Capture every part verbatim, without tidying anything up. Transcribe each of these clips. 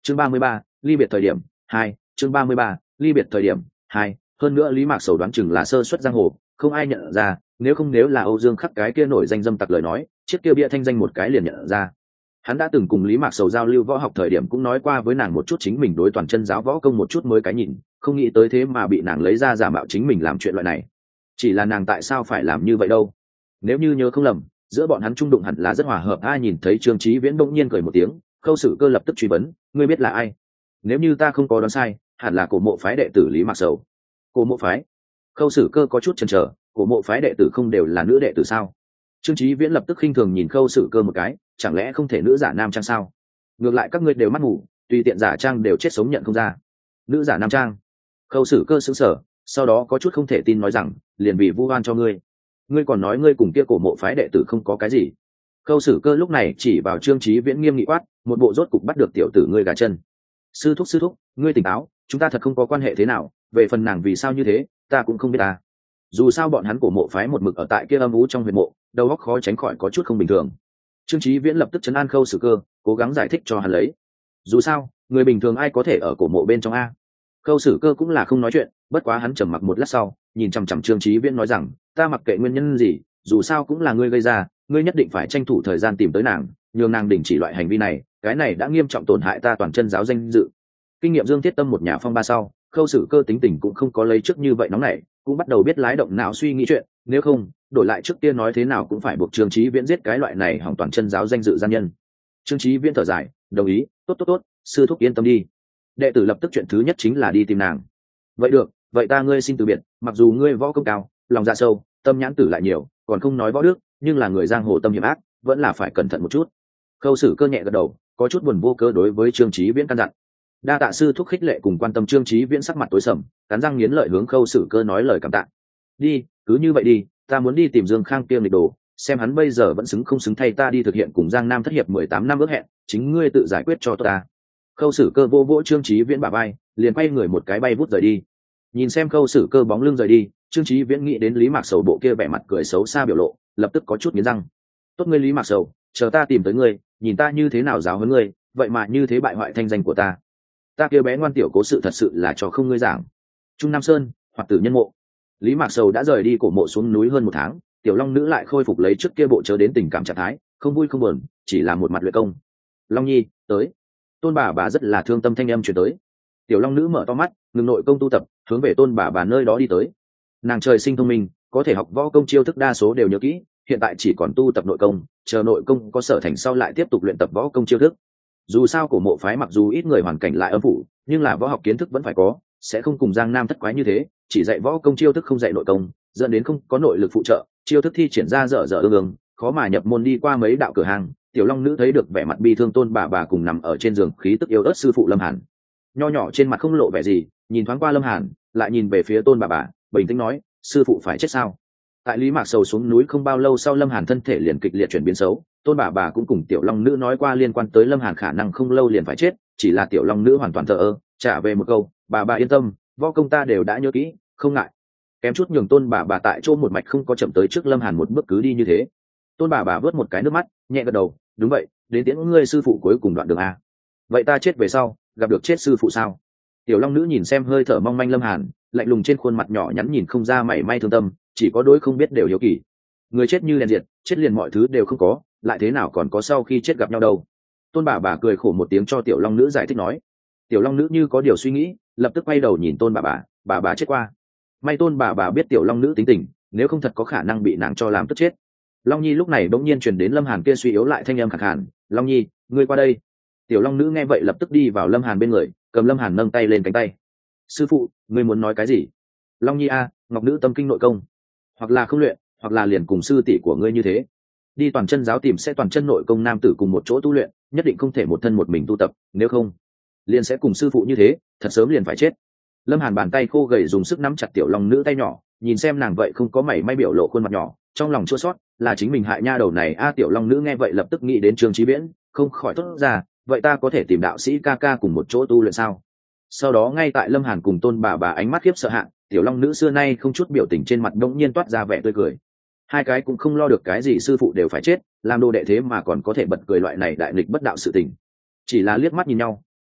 chương ba mươi ba, ly biệt thời điểm hai chương ba mươi ba, ly biệt thời điểm hai hơn nữa Lý Mạc Sầu đoán chừng là sơ suất giang hồ, không ai nhận ra, nếu không nếu là Âu Dương Khắc cái kia nổi danh dâm tặc lời nói, chiếc kia bia thanh danh một cái liền nhận ra. Hắn đã từng cùng Lý Mạc Sầu giao lưu võ học thời điểm cũng nói qua với nàng một chút chính mình đối toàn chân giáo võ công một chút mới cái nhìn, không nghĩ tới thế mà bị nàng lấy ra giả mạo chính mình làm chuyện loại này. Chỉ là nàng tại sao phải làm như vậy đâu? Nếu như nhớ không lầm, giữa bọn hắn trung đụng hẳn là rất hòa hợp. Ai nhìn thấy Trương Chí Viễn bỗng nhiên cười một tiếng, Khâu Sử Cơ lập tức truy vấn, ngươi biết là ai? Nếu như ta không có đoán sai, hẳn là Cổ Mộ phái đệ tử Lý Mạc Sầu. Cổ Mộ phái? Khâu Sử Cơ có chút chần chờ, Cổ Mộ phái đệ tử không đều là nữ đệ tử sao? Trương Chí Viễn lập tức khinh thường nhìn Khâu Sử Cơ một cái, chẳng lẽ không thể nữ giả nam trang sao? Ngược lại các ngươi đều mắt mù, tùy tiện giả trang đều chết sống nhận không ra. Nữ giả nam trang? Khâu Sử Cơ sững sờ, sau đó có chút không thể tin nói rằng, liền vì vu oan cho ngươi. Ngươi còn nói ngươi cùng kia Cổ Mộ phái đệ tử không có cái gì? Khâu Sử Cơ lúc này chỉ vào Trương Chí Viễn nghiêm nghị quát, một bộ rốt cục bắt được tiểu tử ngươi gà chân. Sư thúc sư thúc, ngươi tỉnh táo, chúng ta thật không có quan hệ thế nào, về phần nàng vì sao như thế, ta cũng không biết ta. Dù sao bọn hắn Cổ Mộ phái một mực ở tại kia âm u trong huyệt mộ, đầu óc khó tránh khỏi có chút không bình thường. Trương Chí Viễn lập tức trấn an Khâu Sử Cơ, cố gắng giải thích cho hắn lấy. Dù sao, người bình thường ai có thể ở cổ mộ bên trong a? Khâu Sử Cơ cũng là không nói chuyện, bất quá hắn trầm mặc một lát sau, nhìn chằm chằm Trương Chí Viễn nói rằng, ta mặc kệ nguyên nhân gì, dù sao cũng là ngươi gây ra, ngươi nhất định phải tranh thủ thời gian tìm tới nàng, nhường nàng đình chỉ loại hành vi này, cái này đã nghiêm trọng tổn hại ta toàn chân giáo danh dự. Kinh nghiệm Dương Thiết Tâm một nhà phong ba sau, Khâu Sử Cơ tính tình cũng không có lấy trước như vậy nóng nảy, cũng bắt đầu biết lái động não suy nghĩ chuyện, nếu không, đổi lại trước kia nói thế nào cũng phải buộc Trương Chí Viễn giết cái loại này hỏng toàn chân giáo danh dự gian nhân. Trương Chí Viễn thở dài, đồng ý, tốt tốt tốt, sư thúc yên tâm đi. Đệ tử lập tức chuyện thứ nhất chính là đi tìm nàng. Vậy được, vậy ta ngươi xin từ biệt, mặc dù ngươi võ công cao, lòng dạ sâu, tâm nhãn tử lại nhiều, còn không nói võ đức, nhưng là người giang hồ tâm hiểm ác, vẫn là phải cẩn thận một chút. Khâu Sử Cơ nhẹ gật đầu, có chút buồn vô cớ đối với Trương Chí Viễn căn dặn. Đa tạ sư thúc khích lệ cùng quan tâm. Trương Chí Viễn sắc mặt tối sầm, cắn răng nghiến lợi hướng Khâu Sử Cơ nói lời cảm tạ. Đi, cứ như vậy đi, ta muốn đi tìm Dương Khang Tiêm lịch đồ, xem hắn bây giờ vẫn xứng không xứng thay ta đi thực hiện cùng Giang Nam thất hiệp mười tám năm ước hẹn, chính ngươi tự giải quyết cho ta. Khâu Sử Cơ vô vỗ Trương Chí Viễn bả vai, liền quay người một cái bay vút rời đi. Nhìn xem Khâu Sử Cơ bóng lưng rời đi, Trương Chí Viễn nghĩ đến Lý Mạc Sầu bộ kia vẻ mặt cười xấu xa biểu lộ, lập tức có chút nghiến răng. Tốt ngươi Lý Mạc Sầu, chờ ta tìm tới ngươi, nhìn ta như thế nào giáo huấn ngươi, vậy mà như thế bại hoại thanh danh của ta. Ta kia bé ngoan tiểu cố sự thật sự là cho không ngươi giảng. Trung Nam Sơn, hoặc tử nhân mộ. Lý Mạc Sầu đã rời đi cổ mộ xuống núi hơn một tháng, tiểu long nữ lại khôi phục lấy trước kia bộ chớ đến tình cảm trạng thái, không vui không buồn, chỉ là một mặt luyện công. Long Nhi, tới. Tôn bà bà rất là thương tâm thanh âm truyền tới. Tiểu long nữ mở to mắt, ngừng nội công tu tập, hướng về tôn bà bà nơi đó đi tới. Nàng trời sinh thông minh, có thể học võ công chiêu thức đa số đều nhớ kỹ, hiện tại chỉ còn tu tập nội công, chờ nội công có sở thành sau lại tiếp tục luyện tập võ công chiêu thức. Dù sao cổ mộ phái mặc dù ít người hoàn cảnh lại âm phủ, nhưng là võ học kiến thức vẫn phải có, sẽ không cùng Giang Nam thất quái như thế, chỉ dạy võ công chiêu thức không dạy nội công, dẫn đến không có nội lực phụ trợ, chiêu thức thi triển ra dở dở ương ương, khó mà nhập môn. Đi qua mấy đạo cửa hàng, tiểu long nữ thấy được vẻ mặt bi thương tôn bà bà cùng nằm ở trên giường khí tức yếu ớt sư phụ Lâm Hàn. Nho nhỏ trên mặt không lộ vẻ gì, nhìn thoáng qua Lâm Hàn, lại nhìn về phía tôn bà bà, bình tĩnh nói, sư phụ phải chết sao? Tại Lý Mạc Sầu xuống núi không bao lâu sau, Lâm Hàn thân thể liền kịch liệt chuyển biến xấu, tôn bà bà cũng cùng tiểu long nữ nói qua liên quan tới Lâm Hàn khả năng không lâu liền phải chết, chỉ là tiểu long nữ hoàn toàn thờ ơ, trả về một câu, bà bà yên tâm, võ công ta đều đã nhớ kỹ, không ngại. Kém chút nhường tôn bà bà tại chỗ một mạch không có chậm tới trước Lâm Hàn một bước cứ đi như thế. Tôn bà bà vớt một cái nước mắt, nhẹ gật đầu, đúng vậy, đến tiễn ngươi sư phụ cuối cùng đoạn đường a. Vậy ta chết về sau, gặp được chết sư phụ sao? Tiểu long nữ nhìn xem hơi thở mong manh Lâm Hàn, lạnh lùng trên khuôn mặt nhỏ nhắn nhìn không ra mảy may thương tâm, chỉ có đối không biết đều hiếu kỳ. Người chết như đèn diệt, chết liền mọi thứ đều không có, lại thế nào còn có sau khi chết gặp nhau đâu? Tôn bà bà cười khổ một tiếng cho tiểu long nữ giải thích nói. Tiểu long nữ như có điều suy nghĩ, lập tức quay đầu nhìn tôn bà bà, bà bà chết qua. May tôn bà bà biết tiểu long nữ tính tình, nếu không thật có khả năng bị nàng cho làm tức chết. Long Nhi lúc này bỗng nhiên truyền đến Lâm Hàn kia suy yếu lại thanh âm khàn khàn, Long Nhi, ngươi qua đây. Tiểu long nữ nghe vậy lập tức đi vào Lâm Hàn bên người, cầm Lâm Hàn nâng tay lên cánh tay. Sư phụ, ngươi muốn nói cái gì? Long Nhi a, ngọc nữ tâm kinh nội công, hoặc là không luyện, hoặc là liền cùng sư tỷ của ngươi như thế, đi toàn chân giáo tìm sẽ toàn chân nội công nam tử cùng một chỗ tu luyện, nhất định không thể một thân một mình tu tập, nếu không liền sẽ cùng sư phụ như thế, thật sớm liền phải chết. Lâm Hàn bàn tay khô gầy dùng sức nắm chặt tiểu long nữ tay nhỏ, nhìn xem nàng vậy không có mảy may biểu lộ khuôn mặt nhỏ, trong lòng chua xót, là chính mình hại nha đầu này a. Tiểu long nữ nghe vậy lập tức nghĩ đến Trương Chí Viễn, không khỏi thốt ra, vậy ta có thể tìm đạo sĩ ca ca cùng một chỗ tu luyện sao? Sau đó ngay tại Lâm Hàn cùng tôn bà bà ánh mắt khiếp sợ hạn, tiểu long nữ xưa nay không chút biểu tình trên mặt đống nhiên toát ra vẻ tươi cười. Hai cái cũng không lo được cái gì sư phụ đều phải chết, làm đồ đệ thế mà còn có thể bật cười loại này đại nghịch bất đạo sự tình. Chỉ là liếc mắt nhìn nhau,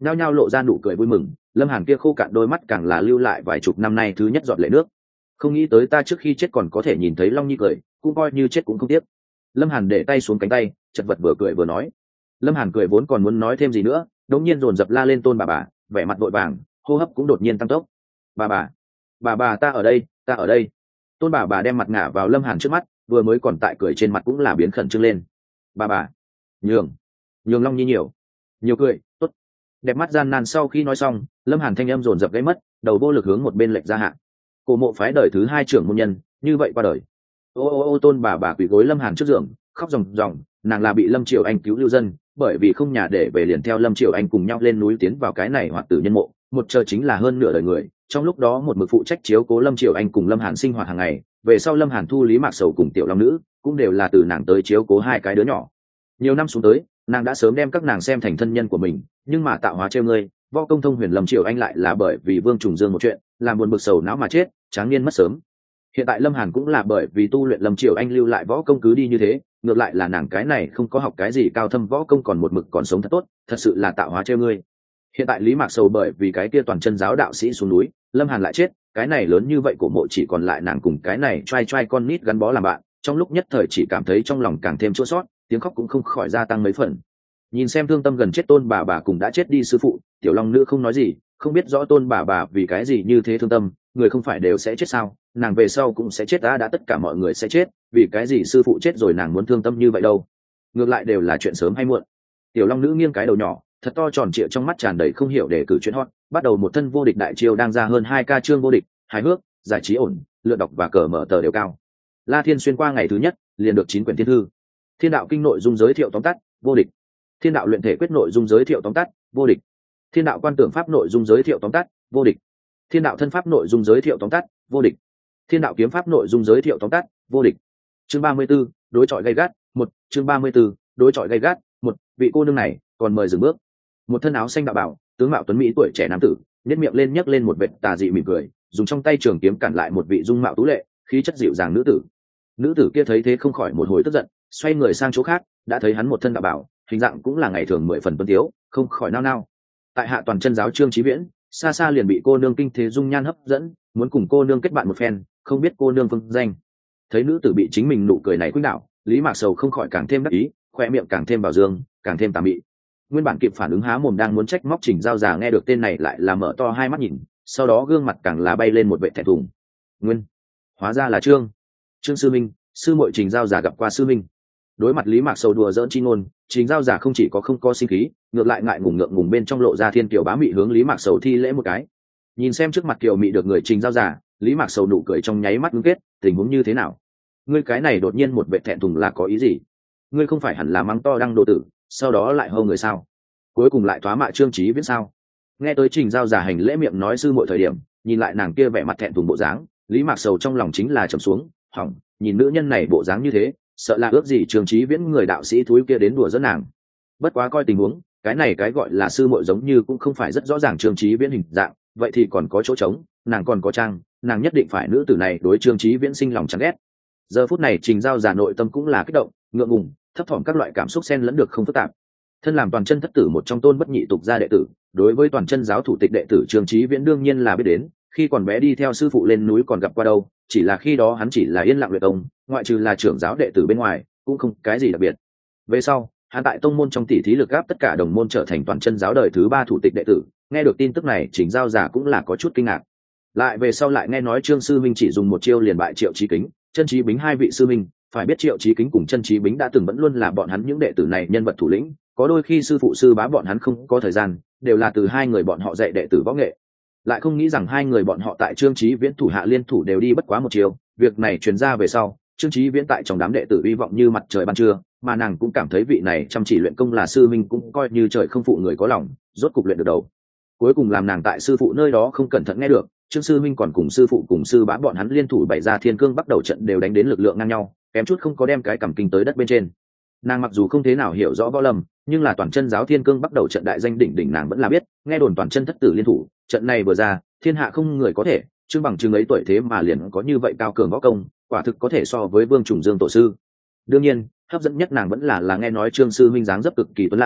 nhao nhao lộ ra nụ cười vui mừng. Lâm Hàn kia khô cạn đôi mắt càng là lưu lại vài chục năm nay thứ nhất giọt lệ nước. Không nghĩ tới ta trước khi chết còn có thể nhìn thấy Long Nhi cười, cũng coi như chết cũng không tiếc. Lâm Hàn để tay xuống cánh tay, chật vật vừa cười vừa nói. Lâm Hàn cười vốn còn muốn nói thêm gì nữa, đống nhiên dồn dập la lên Tôn bà bà, vẻ mặt vội vàng, hô hấp cũng đột nhiên tăng tốc. Bà bà, bà bà ta ở đây, ta ở đây. Tôn bà bà đem mặt ngả vào Lâm Hàn trước mắt, vừa mới còn tại cười trên mặt cũng là biến khẩn trương lên. Bà bà, nhường, nhường Long Nhi nhiều, nhiều cười, tốt. Đẹp mắt gian nan sau khi nói xong, Lâm Hàn thanh âm dồn dập gãy mất, đầu vô lực hướng một bên lệch ra hạ. Cổ mộ phái đời thứ hai trưởng môn nhân, như vậy qua đời. Ô ô ô Tôn bà bà quỳ gối Lâm Hàn trước giường, khóc ròng ròng, nàng là bị Lâm Triều Anh cứu lưu dân, bởi vì không nhà để về liền theo Lâm Triều Anh cùng nhau lên núi tiến vào cái này hoạt tử nhân mộ, một chờ chính là hơn nửa đời người. Trong lúc đó một mực phụ trách chiếu cố Lâm Triều Anh cùng Lâm Hàn sinh hoạt hàng ngày, về sau Lâm Hàn thu Lý Mạc Sầu cùng Tiểu Long Nữ, cũng đều là từ nàng tới chiếu cố hai cái đứa nhỏ. Nhiều năm xuống tới, nàng đã sớm đem các nàng xem thành thân nhân của mình, nhưng mà tạo hóa trêu ngươi, võ công thông huyền Lâm Triều Anh lại là bởi vì Vương Trùng Dương một chuyện, làm buồn bực sầu não mà chết, tráng niên mất sớm. Hiện tại Lâm Hàn cũng là bởi vì tu luyện Lâm Triều Anh lưu lại võ công cứ đi như thế, ngược lại là nàng cái này không có học cái gì cao thâm võ công còn một mực còn sống thật tốt, thật sự là tạo hóa trêu ngươi. Hiện tại Lý Mạc Sầu bởi vì cái kia toàn chân giáo đạo sĩ xuống núi, Lâm Hàn lại chết, cái này lớn như vậy của mộ chỉ còn lại nàng cùng cái này trai trai con nít gắn bó làm bạn, trong lúc nhất thời chỉ cảm thấy trong lòng càng thêm chua xót, tiếng khóc cũng không khỏi gia tăng mấy phần. Nhìn xem thương tâm gần chết Tôn bà bà cùng đã chết đi sư phụ, Tiểu Long Nữ không nói gì, không biết rõ Tôn bà bà vì cái gì như thế thương tâm, người không phải đều sẽ chết sao, nàng về sau cũng sẽ chết, đã đã tất cả mọi người sẽ chết, vì cái gì sư phụ chết rồi nàng muốn thương tâm như vậy đâu? Ngược lại đều là chuyện sớm hay muộn. Tiểu Long Nữ nghiêng cái đầu nhỏ, thật to tròn trịa trong mắt tràn đầy không hiểu để cử chuyện hot, bắt đầu một thân vô địch đại chiêu đang ra hơn hai ca chương vô địch, hài hước, giải trí ổn, lựa đọc và cờ mở tờ đều cao. La Thiên xuyên qua ngày thứ nhất, liền được chín quyển thiên thư. Thiên đạo kinh nội dung giới thiệu tóm tắt, vô địch. Thiên đạo luyện thể quyết nội dung giới thiệu tóm tắt, vô địch. Thiên đạo quan tưởng pháp nội dung giới thiệu tóm tắt, vô địch. Thiên đạo thân pháp nội dung giới thiệu tóm tắt, vô địch. Thiên đạo kiếm pháp nội dung giới thiệu tóm tắt, vô địch. Chương ba mươi 34, đối chọi gay gắt, một, chương ba mươi 34, đối chọi gay gắt, một, vị cô nương này, còn mời dừng bước. Một thân áo xanh đạo bảo, tướng mạo tuấn mỹ tuổi trẻ nam tử, nhếch miệng lên nhấc lên một vệt tà dị mỉm cười, dùng trong tay trường kiếm cản lại một vị dung mạo tú lệ, khí chất dịu dàng nữ tử. Nữ tử kia thấy thế không khỏi một hồi tức giận, xoay người sang chỗ khác, đã thấy hắn một thân đạo bảo, hình dạng cũng là ngày thường mười phần tuấn tiếu, không khỏi nao nao. Tại hạ toàn chân giáo Trương Chí Viễn, xa xa liền bị cô nương kinh thế dung nhan hấp dẫn, muốn cùng cô nương kết bạn một phen, không biết cô nương phương danh. Thấy nữ tử bị chính mình nụ cười này khuynh đảo, Lý Mạc Sầu không khỏi càng thêm đắc ý, khoe miệng càng thêm bảo dương, càng thêm tà mị. Nguyên bản kịp phản ứng há mồm đang muốn trách móc Trình Giao Già nghe được tên này lại là mở to hai mắt nhìn, sau đó gương mặt càng là bay lên một vệ thẹn thùng. Nguyên, hóa ra là Trương, Trương sư minh, sư muội Trình Giao Già gặp qua sư minh. Đối mặt Lý Mạc Sầu đùa giỡn chi ngôn, Trình Giao Già không chỉ có không có sinh khí, ngược lại ngại ngùng ngượng ngùng bên trong lộ ra thiên kiều bá mị hướng Lý Mạc Sầu thi lễ một cái. Nhìn xem trước mặt kiều mị được người Trình Giao Già, Lý Mạc Sầu nụ cười trong nháy mắt ngưng kết, tình huống như thế nào? Ngươi cái này đột nhiên một vệ thẹn thùng là có ý gì? Ngươi không phải hẳn là mắng to đăng đồ tử, sau đó lại hô người sao? Cuối cùng lại thoá mạ Trương Chí Viễn sao? Nghe tới Trình Giao Già hành lễ miệng nói sư muội thời điểm, nhìn lại nàng kia vẻ mặt thẹn thùng bộ dáng, Lý Mạc Sầu trong lòng chính là trầm xuống, hỏng, nhìn nữ nhân này bộ dáng như thế, sợ là ước gì Trương Chí Viễn người đạo sĩ thúi kia đến đùa giỡn nàng. Bất quá coi tình huống, cái này cái gọi là sư muội giống như cũng không phải rất rõ ràng Trương Chí Viễn hình dạng, vậy thì còn có chỗ trống, nàng còn có trang, nàng nhất định phải nữ tử này đối Trương Chí Viễn sinh lòng chán ghét. Giờ phút này Trình Giao Già nội tâm cũng là kích động, ngượng ngùng, thấp thỏm các loại cảm xúc xen lẫn được không phức tạp. Thân làm toàn chân thất tử một trong tôn bất nhị tục gia đệ tử, đối với toàn chân giáo thủ tịch đệ tử Trương Chí Viễn đương nhiên là biết đến, khi còn bé đi theo sư phụ lên núi còn gặp qua đâu, chỉ là khi đó hắn chỉ là yên lặng luyện công, ngoại trừ là trưởng giáo đệ tử bên ngoài, cũng không cái gì đặc biệt. Về sau, hắn tại tông môn trong tỷ thí lực gáp tất cả đồng môn trở thành toàn chân giáo đời thứ ba thủ tịch đệ tử, nghe được tin tức này Trình Giao Già cũng là có chút kinh ngạc. Lại về sau lại nghe nói Trương sư minh chỉ dùng một chiêu liền bại Triệu Chí Kính, Chân Chí Bính hai vị sư minh, phải biết Triệu Chí Kính cùng Chân Chí Bính đã từng vẫn luôn là bọn hắn những đệ tử này nhân vật thủ lĩnh, có đôi khi sư phụ sư bá bọn hắn không có thời gian, đều là từ hai người bọn họ dạy đệ tử võ nghệ. Lại không nghĩ rằng hai người bọn họ tại Trương Chí Viễn thủ hạ liên thủ đều đi bất quá một chiều, việc này truyền ra về sau, Trương Chí Viễn tại trong đám đệ tử hy vọng như mặt trời ban trưa, mà nàng cũng cảm thấy vị này chăm chỉ luyện công là sư minh cũng coi như trời không phụ người có lòng, rốt cục luyện được đầu. Cuối cùng làm nàng tại sư phụ nơi đó không cẩn thận nghe được, Trương sư minh còn cùng sư phụ cùng sư bá bọn hắn liên thủ bày ra thiên cương bắt đầu trận đều đánh đến lực lượng ngang nhau, kém chút không có đem cái cầm kinh tới đất bên trên. Nàng mặc dù không thế nào hiểu rõ võ lâm, nhưng là toàn chân giáo thiên cương bắt đầu trận đại danh đỉnh đỉnh nàng vẫn là biết, nghe đồn toàn chân thất tử liên thủ, trận này vừa ra, thiên hạ không người có thể, Trương bằng chứng ấy tuổi thế mà liền có như vậy cao cường võ công, quả thực có thể so với Vương Trùng Dương tổ sư. Đương nhiên, hấp dẫn nhất nàng vẫn là là nghe nói Trương sư minh dáng dấp cực kỳ tuấn lãng,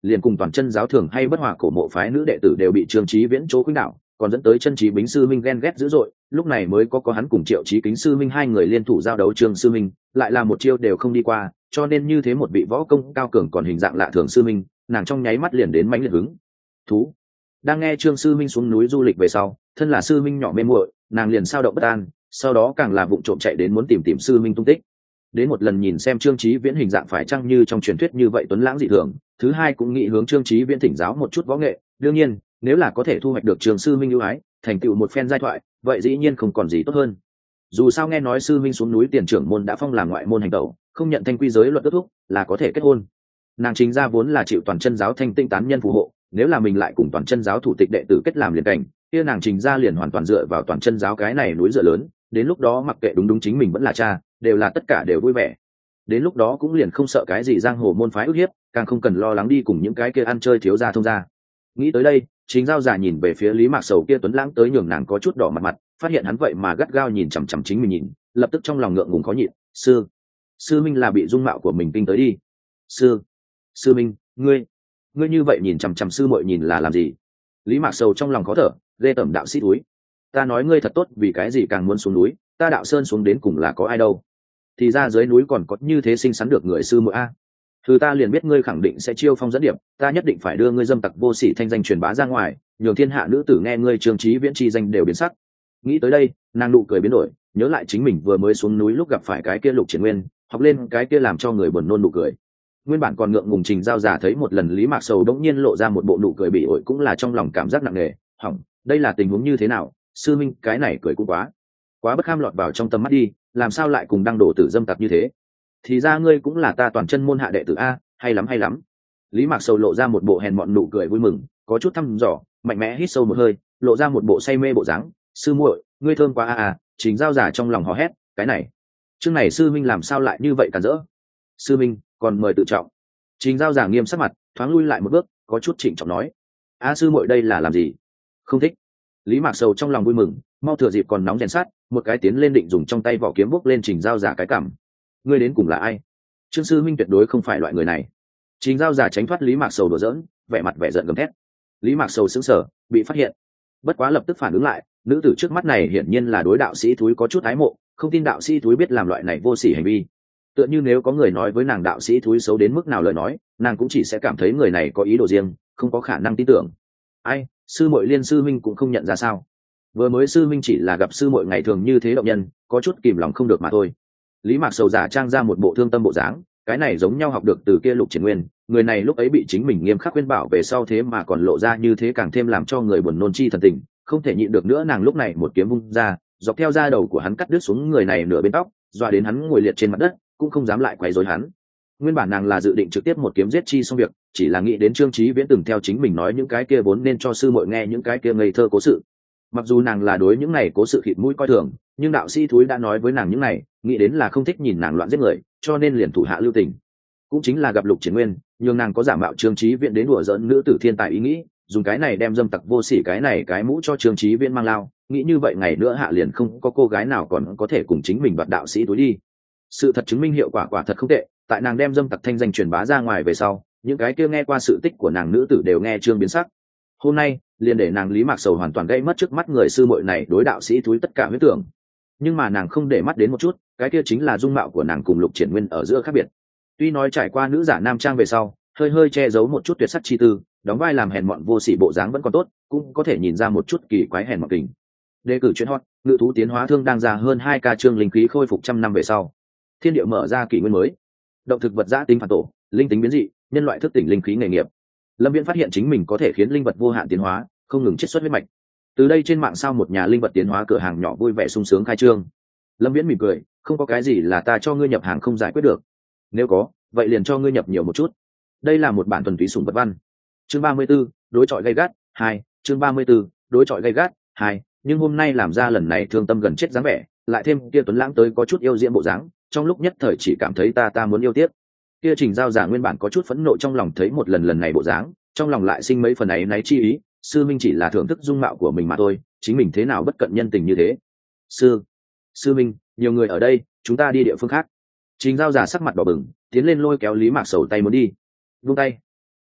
liền cùng toàn chân giáo thường hay bất hòa cổ mộ phái nữ đệ tử đều bị Trương Chí Viễn chỗ khuynh đảo, còn dẫn tới chân trí bính sư minh ghen ghét dữ dội, lúc này mới có có hắn cùng Triệu Chí Kính sư minh hai người liên thủ giao đấu Trương sư minh, lại là một chiêu đều không đi qua, cho nên như thế một vị võ công cao cường còn hình dạng lạ thường sư minh, nàng trong nháy mắt liền đến mãnh liệt hứng thú. Đang nghe Trương sư minh xuống núi du lịch về sau, thân là sư minh nhỏ mê muội, nàng liền sao động bất an, sau đó càng là vụng trộm chạy đến muốn tìm tìm sư minh tung tích. Đến một lần nhìn xem Trương Chí Viễn hình dạng phải chăng như trong truyền thuyết như vậy tuấn lãng dị thường, thứ hai cũng nghĩ hướng Trương Chí Viễn thỉnh giáo một chút võ nghệ, đương nhiên, nếu là có thể thu hoạch được Trường sư minh ưu ái, thành tựu một phen giai thoại, vậy dĩ nhiên không còn gì tốt hơn. Dù sao nghe nói sư minh xuống núi tiền trưởng môn đã phong làm ngoại môn hành tẩu, không nhận thanh quy giới luật kết thúc, là có thể kết hôn. Nàng chính ra vốn là chịu toàn chân giáo thanh tinh tán nhân phù hộ, nếu là mình lại cùng toàn chân giáo thủ tịch đệ tử kết làm liền cảnh, kia nàng trình ra liền hoàn toàn dựa vào toàn chân giáo cái này núi dựa lớn, đến lúc đó mặc kệ đúng đúng chính mình vẫn là cha, đều là tất cả đều vui vẻ. Đến lúc đó cũng liền không sợ cái gì giang hồ môn phái ức hiếp, càng không cần lo lắng đi cùng những cái kia ăn chơi thiếu gia thông gia. Nghĩ tới đây, Trình Giao giả nhìn về phía Lý Mạc Sầu kia tuấn lãng tới nhường nàng có chút đỏ mặt mặt, phát hiện hắn vậy mà gắt gao nhìn chằm chằm chính mình nhìn, lập tức trong lòng ngượng ngùng khó nhịn. Sư, sư minh là bị dung mạo của mình kinh tới đi. Sư, sư minh, ngươi, ngươi như vậy nhìn chằm chằm sư muội nhìn là làm gì? Lý Mạc Sầu trong lòng khó thở, ghê tởm đạo sĩ túi. Ta nói ngươi thật tốt, vì cái gì càng muốn xuống núi? Ta đạo sơn xuống đến cùng là có ai đâu? Thì ra dưới núi còn có như thế xinh xắn được người sư muội a. Thứ ta liền biết ngươi khẳng định sẽ chiêu phong dẫn điểm, ta nhất định phải đưa ngươi dâm tặc vô sỉ thanh danh truyền bá ra ngoài, nhường thiên hạ nữ tử nghe ngươi Trương Chí Viễn chi danh đều biến sắc. Nghĩ tới đây, nàng nụ cười biến đổi, nhớ lại chính mình vừa mới xuống núi lúc gặp phải cái kia Lục Triển Nguyên, học lên cái kia làm cho người buồn nôn nụ cười. Nguyên bản còn ngượng ngùng Trình Giao giả thấy một lần Lý Mạc Sầu đống nhiên lộ ra một bộ nụ cười bị ổi, cũng là trong lòng cảm giác nặng nề, hỏng, đây là tình huống như thế nào? Sư minh, cái này cười cũng quá, quá bất kham lọt vào trong tầm mắt đi, làm sao lại cùng đăng đổ tử dâm tặc như thế? Thì ra ngươi cũng là ta toàn chân môn hạ đệ tử a, hay lắm hay lắm. Lý Mạc Sầu lộ ra một bộ hèn mọn nụ cười vui mừng, có chút thăm dò, mạnh mẽ hít sâu một hơi, lộ ra một bộ say mê bộ dáng. Sư muội, ngươi thơm quá a à, Trình Giao giả trong lòng hò hét, cái này, chương này sư minh làm sao lại như vậy cản rỡ? Sư minh, còn mời tự trọng. Trình Giao giả nghiêm sắc mặt, thoáng lui lại một bước, có chút trịnh trọng nói, a sư muội đây là làm gì? Không thích. Lý Mạc Sầu trong lòng vui mừng, mau thừa dịp còn nóng rèn sát, một cái tiến lên định dùng trong tay vỏ kiếm bốc lên Trình Giao giả cái cằm. Ngươi đến cùng là ai? Trương sư minh tuyệt đối không phải loại người này. Trình Giao giả tránh thoát Lý Mạc Sầu đùa giỡn, vẻ mặt vẻ giận gầm thét. Lý Mạc Sầu sững sờ, bị phát hiện, bất quá lập tức phản ứng lại, nữ tử trước mắt này hiển nhiên là đối đạo sĩ thúi có chút ái mộ, không tin đạo sĩ thúi biết làm loại này vô sỉ hành vi. Tựa như nếu có người nói với nàng đạo sĩ thúi xấu đến mức nào lời nói, nàng cũng chỉ sẽ cảm thấy người này có ý đồ riêng, không có khả năng tin tưởng. Ai, sư muội liên sư minh cũng không nhận ra sao? Vừa mới sư minh chỉ là gặp sư muội ngày thường như thế động nhân, có chút kìm lòng không được mà thôi. Lý Mạc Sầu giả trang ra một bộ thương tâm bộ dáng, cái này giống nhau học được từ kia Lục Triển Nguyên, người này lúc ấy bị chính mình nghiêm khắc khuyên bảo về sau thế mà còn lộ ra như thế càng thêm làm cho người buồn nôn chi thần tình, không thể nhịn được nữa nàng lúc này một kiếm vung ra, dọc theo da đầu của hắn cắt đứt xuống người này nửa bên tóc, dọa đến hắn ngồi liệt trên mặt đất, cũng không dám lại quấy rối hắn. Nguyên bản nàng là dự định trực tiếp một kiếm giết chi xong việc, chỉ là nghĩ đến Trương Chí Viễn từng theo chính mình nói những cái kia vốn nên cho sư muội nghe những cái kia ngây thơ cố sự. Mặc dù nàng là đối những này cố sự khịt mũi coi thường, nhưng đạo sĩ thúi đã nói với nàng những này, nghĩ đến là không thích nhìn nàng loạn giết người, cho nên liền thủ hạ lưu tình. Cũng chính là gặp Lục Triển Nguyên, nhưng nàng có giả mạo Trương Chí Viễn đến đùa giỡn nữ tử thiên tài ý nghĩ, dùng cái này đem dâm tặc vô sỉ cái này cái mũ cho Trương Chí Viễn mang lao, nghĩ như vậy ngày nữa hạ liền không có cô gái nào còn có thể cùng chính mình đoạt đạo sĩ túi đi. Sự thật chứng minh hiệu quả quả thật không tệ, tại nàng đem dâm tặc thanh danh truyền bá ra ngoài về sau, những cái kia nghe qua sự tích của nàng nữ tử đều nghe Trương biến sắc. Hôm nay, liền để nàng Lý Mạc Sầu hoàn toàn gây mất trước mắt người sư muội này đối đạo sĩ túi tất cả huyết tưởng. Nhưng mà nàng không để mắt đến một chút, cái kia chính là dung mạo của nàng cùng Lục Triển Nguyên ở giữa khác biệt. Tuy nói trải qua nữ giả nam trang về sau, hơi hơi che giấu một chút tuyệt sắc chi tư, đóng vai làm hèn mọn vô sỉ bộ dáng vẫn còn tốt, cũng có thể nhìn ra một chút kỳ quái hèn mọn tình. Đề cử chuyện hot, ngự thú tiến hóa thương đang ra hơn hai ca chương linh khí khôi phục trăm năm về sau. Thiên địa mở ra kỷ nguyên mới. Động thực vật giã tính phản tổ, linh tính biến dị, nhân loại thức tỉnh linh khí nghề nghiệp. Lâm Viễn phát hiện chính mình có thể khiến linh vật vô hạn tiến hóa, không ngừng chiết xuất huyết mạch. Từ đây trên mạng sao một nhà linh vật tiến hóa cửa hàng nhỏ vui vẻ sung sướng khai trương. Lâm Viễn mỉm cười, không có cái gì là ta cho ngươi nhập hàng không giải quyết được. Nếu có, vậy liền cho ngươi nhập nhiều một chút. Đây là một bản thuần túy sủng vật văn. Chương ba mươi 34, đối chọi gay gắt, hai, chương ba mươi 34, đối chọi gay gắt, hai, nhưng hôm nay làm ra lần này thương tâm gần chết dáng vẻ, lại thêm kia Tuấn Lãng tới có chút yêu diễm bộ dáng, trong lúc nhất thời chỉ cảm thấy ta ta muốn yêu tiếp. Kia Trình Giao giả nguyên bản có chút phẫn nộ trong lòng thấy một lần lần này bộ dáng, trong lòng lại sinh mấy phần ấy náy chi ý, sư minh chỉ là thưởng thức dung mạo của mình mà thôi, chính mình thế nào bất cận nhân tình như thế. Sư, sư minh, nhiều người ở đây, chúng ta đi địa phương khác. Trình Giao giả sắc mặt đỏ bừng, tiến lên lôi kéo Lý Mạc Sầu tay muốn đi. Buông tay.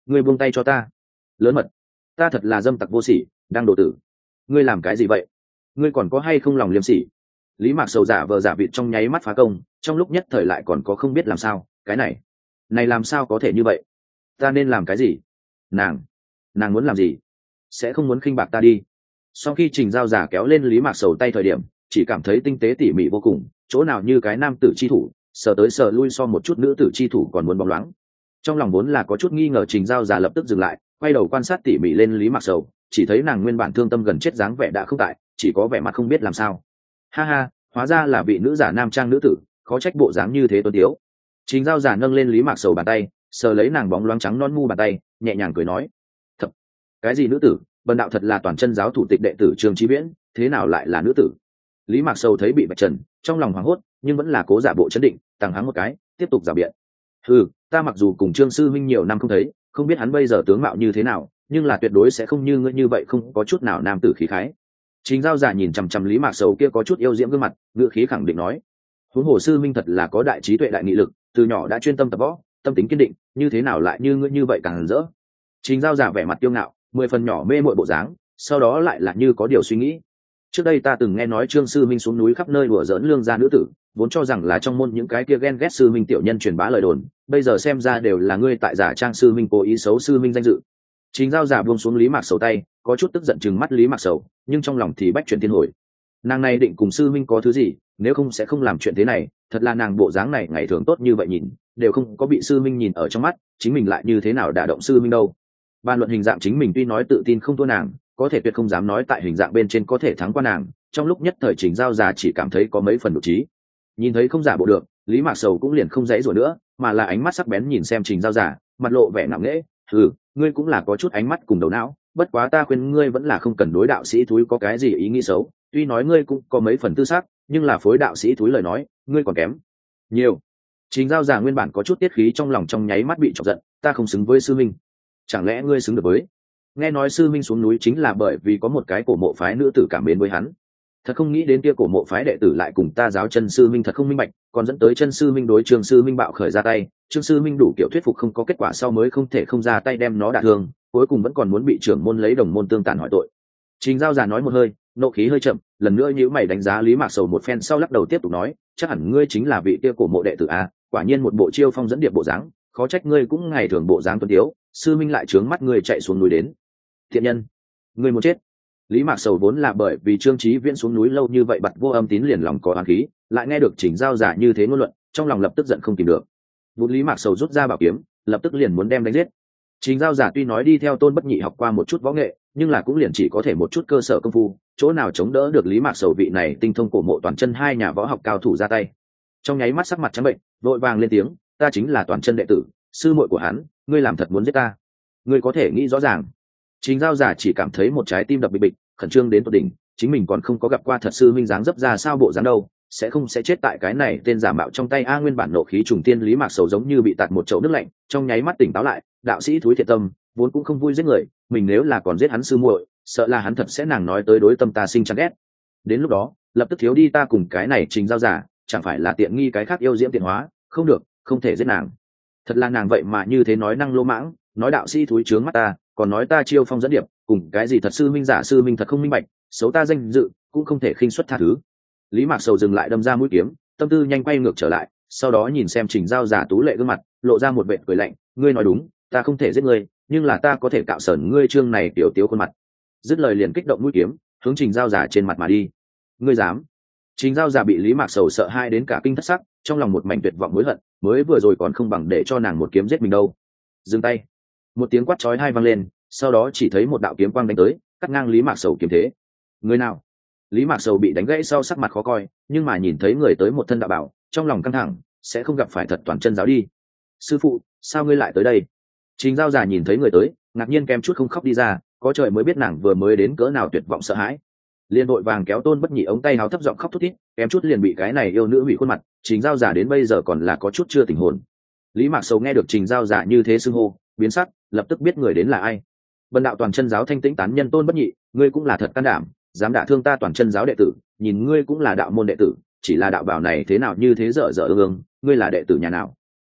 ngươi buông tay cho ta. Lớn mật, ta thật là dâm tặc vô sỉ, đang độ tử. Ngươi làm cái gì vậy? Ngươi còn có hay không lòng liêm sỉ? Lý Mạc Sầu giả vờ giả vịt trong nháy mắt phá công, trong lúc nhất thời lại còn có không biết làm sao. Cái này này làm sao có thể như vậy? Ta nên làm cái gì? Nàng nàng muốn làm gì? Sẽ không muốn khinh bạc ta đi. Sau khi Trình Giao giả kéo lên Lý Mạc Sầu tay thời điểm, chỉ cảm thấy tinh tế tỉ mỉ vô cùng, chỗ nào như cái nam tử chi thủ, sờ tới sờ lui so một chút nữ tử chi thủ còn muốn bóng loáng. Trong lòng vốn là có chút nghi ngờ, Trình Giao giả lập tức dừng lại, quay đầu quan sát tỉ mỉ lên Lý Mạc Sầu, chỉ thấy nàng nguyên bản thương tâm gần chết dáng vẻ đã không tại, chỉ có vẻ mặt không biết làm sao. Ha ha, hóa ra là vị nữ giả nam trang nữ tử, khó trách bộ dáng như thế tuấn tiếu. Trình Giao giả nâng lên Lý Mạc Sầu bàn tay, sờ lấy nàng bóng loáng trắng non mu bàn tay, nhẹ nhàng cười nói: "Thật, cái gì nữ tử, bần đạo thật là toàn chân giáo thủ tịch đệ tử Trương Chí Viễn, thế nào lại là nữ tử?" Lý Mạc Sầu thấy bị vạch trần, trong lòng hoảng hốt, nhưng vẫn là cố giả bộ trấn định, tăng hắng một cái, tiếp tục rảo biện: "Ừ, ta mặc dù cùng Trương sư huynh nhiều năm không thấy, không biết hắn bây giờ tướng mạo như thế nào, nhưng là tuyệt đối sẽ không như ngươi như vậy không có chút nào nam tử khí khái." Trình Giao giả nhìn chằm chằm Lý Mạc Sầu kia có chút yêu diễm gương mặt, ngữ khí khẳng định nói: "Huống hồ sư minh thật là có đại trí tuệ đại nghị lực, từ nhỏ đã chuyên tâm tập võ, tâm tính kiên định, như thế nào lại như ngươi như vậy càng rỡ." Trình Giao giả vẻ mặt kiêu ngạo, mười phần nhỏ mê mội bộ dáng, sau đó lại là như có điều suy nghĩ: "Trước đây ta từng nghe nói Trương sư minh xuống núi khắp nơi đùa giỡn lương gia nữ tử, vốn cho rằng là trong môn những cái kia ghen ghét sư minh tiểu nhân truyền bá lời đồn, bây giờ xem ra đều là ngươi tại giả trang sư minh cố ý xấu sư minh danh dự." Trình Giao giả buông xuống Lý Mạc Sầu tay, có chút tức giận trừng mắt Lý Mạc Sầu, nhưng trong lòng thì bách chuyển thiên hồi. Nàng này định cùng sư minh có thứ gì, nếu không sẽ không làm chuyện thế này, thật là nàng bộ dáng này ngày thường tốt như vậy nhìn, đều không có bị sư minh nhìn ở trong mắt, chính mình lại như thế nào đả động sư minh đâu. Bàn luận hình dạng chính mình tuy nói tự tin không thua nàng, có thể tuyệt không dám nói tại hình dạng bên trên có thể thắng qua nàng, trong lúc nhất thời Trình Giao giả chỉ cảm thấy có mấy phần độ trí. Nhìn thấy không giả bộ được, Lý Mạc Sầu cũng liền không dãy rủa nữa, mà là ánh mắt sắc bén nhìn xem Trình Giao giả, mặt lộ vẻ nặng nề: "Ừ, ngươi cũng là có chút ánh mắt cùng đầu não, bất quá ta khuyên ngươi vẫn là không cần đối đạo sĩ thúi có cái gì ý nghĩ xấu, tuy nói ngươi cũng có mấy phần tư xác, nhưng là phối đạo sĩ thúi lời nói, ngươi còn kém nhiều." Trình Giao giả nguyên bản có chút tiết khí trong lòng trong nháy mắt bị chọc giận: "Ta không xứng với sư minh, chẳng lẽ ngươi xứng được với?" Nghe nói sư minh xuống núi chính là bởi vì có một cái cổ mộ phái nữ tử cảm mến với hắn, thật không nghĩ đến kia cổ mộ phái đệ tử lại cùng ta giáo chân sư minh thật không minh bạch, còn dẫn tới chân sư minh đối Trương sư minh bạo khởi ra tay, Trương sư minh đủ kiểu thuyết phục không có kết quả sau mới không thể không ra tay đem nó đả thương, cuối cùng vẫn còn muốn bị trưởng môn lấy đồng môn tương tàn hỏi tội. Trình Giao giả nói một hơi, nộ khí hơi chậm, lần nữa nhíu mày đánh giá Lý Mạc Sầu một phen sau lắc đầu tiếp tục nói: "Chắc hẳn ngươi chính là vị kia cổ mộ đệ tử a, quả nhiên một bộ chiêu phong dẫn điệp bộ dáng, khó trách ngươi cũng ngày thường bộ dáng tuấn tiếu, sư minh lại trướng mắt ngươi chạy xuống núi đến. Thiện nhân, ngươi muốn chết." Lý Mạc Sầu vốn là bởi vì Trương Chí Viễn xuống núi lâu như vậy bật vô âm tín liền lòng có oán khí, lại nghe được Trình Giao giả như thế ngôn luận, trong lòng lập tức giận không kìm được. Vụt Lý Mạc Sầu rút ra bảo kiếm, lập tức liền muốn đem đánh giết. Trình Giao giả tuy nói đi theo Tôn Bất Nhị học qua một chút võ nghệ, nhưng là cũng liền chỉ có thể một chút cơ sở công phu, chỗ nào chống đỡ được Lý Mạc Sầu vị này tinh thông cổ mộ toàn chân hai nhà võ học cao thủ ra tay. Trong nháy mắt sắc mặt trắng bệnh, vội vàng lên tiếng: "Ta chính là toàn chân đệ tử, sư muội của hắn, ngươi làm thật muốn giết ta? Ngươi có thể nghĩ rõ ràng." Trình Giao giả chỉ cảm thấy một trái tim đập bịch bịch, khẩn trương đến tột đỉnh, chính mình còn không có gặp qua thật sư minh dáng dấp ra sao bộ dáng đâu, sẽ không sẽ chết tại cái này tên giả mạo trong tay a. Nguyên bản nộ khí trùng tiên Lý Mạc Sầu giống như bị tạt một chậu nước lạnh, trong nháy mắt tỉnh táo lại, đạo sĩ thúi thiện tâm, vốn cũng không vui giết người, mình nếu là còn giết hắn sư muội, sợ là hắn thật sẽ nàng nói tới đối tâm ta sinh chán ghét. Đến lúc đó, lập tức thiếu đi ta cùng cái này Trình Giao giả, chẳng phải là tiện nghi cái khác yêu diễm tiện hóa, không được, không thể giết nàng. Thật là nàng vậy mà như thế nói năng lô mãng, nói đạo sĩ thúi trướng mắt ta, còn nói ta chiêu phong dẫn điệp, cùng cái gì thật sư minh giả sư minh thật không minh bạch, xấu ta danh dự, cũng không thể khinh suất tha thứ. Lý Mạc Sầu dừng lại đâm ra mũi kiếm, tâm tư nhanh quay ngược trở lại, sau đó nhìn xem Trình Giao giả tú lệ gương mặt, lộ ra một vệt cười lạnh: "Ngươi nói đúng, ta không thể giết ngươi, nhưng là ta có thể cạo sờn ngươi trương này tiểu tiếu khuôn mặt." Dứt lời liền kích động mũi kiếm, hướng Trình Giao giả trên mặt mà đi. "Ngươi dám?" Trình Giao giả bị Lý Mạc Sầu sợ hai đến cả kinh thất sắc, trong lòng một mảnh tuyệt vọng hối hận, mới vừa rồi còn không bằng để cho nàng một kiếm giết mình đâu. Dừng tay! Một tiếng quát chói tai vang lên, sau đó chỉ thấy một đạo kiếm quang đánh tới, cắt ngang Lý Mạc Sầu kiếm thế. "Người nào?" Lý Mạc Sầu bị đánh gãy sau sắc mặt khó coi, nhưng mà nhìn thấy người tới một thân đạo bảo, trong lòng căng thẳng, sẽ không gặp phải thật toàn chân giáo đi. "Sư phụ, sao ngươi lại tới đây?" Trình Giao giả nhìn thấy người tới, ngạc nhiên kém chút không khóc đi ra, có trời mới biết nàng vừa mới đến cỡ nào tuyệt vọng sợ hãi. Liên đội vàng kéo Tôn Bất Nhị ống tay áo thấp giọng khóc thút thít, kém chút liền bị cái này yêu nữ hủy khuôn mặt. Trình Giao giả đến bây giờ còn là có chút chưa tỉnh hồn. Lý Mạc Sầu nghe được Trình Giao giả như thế xưng hô, biến sắc, lập tức biết người đến là ai. Bần đạo toàn chân giáo thanh tĩnh tán nhân Tôn Bất Nhị, ngươi cũng là thật can đảm, dám đả thương ta toàn chân giáo đệ tử, nhìn ngươi cũng là đạo môn đệ tử, chỉ là đạo bảo này thế nào như thế dở dở ương ương, ngươi là đệ tử nhà nào?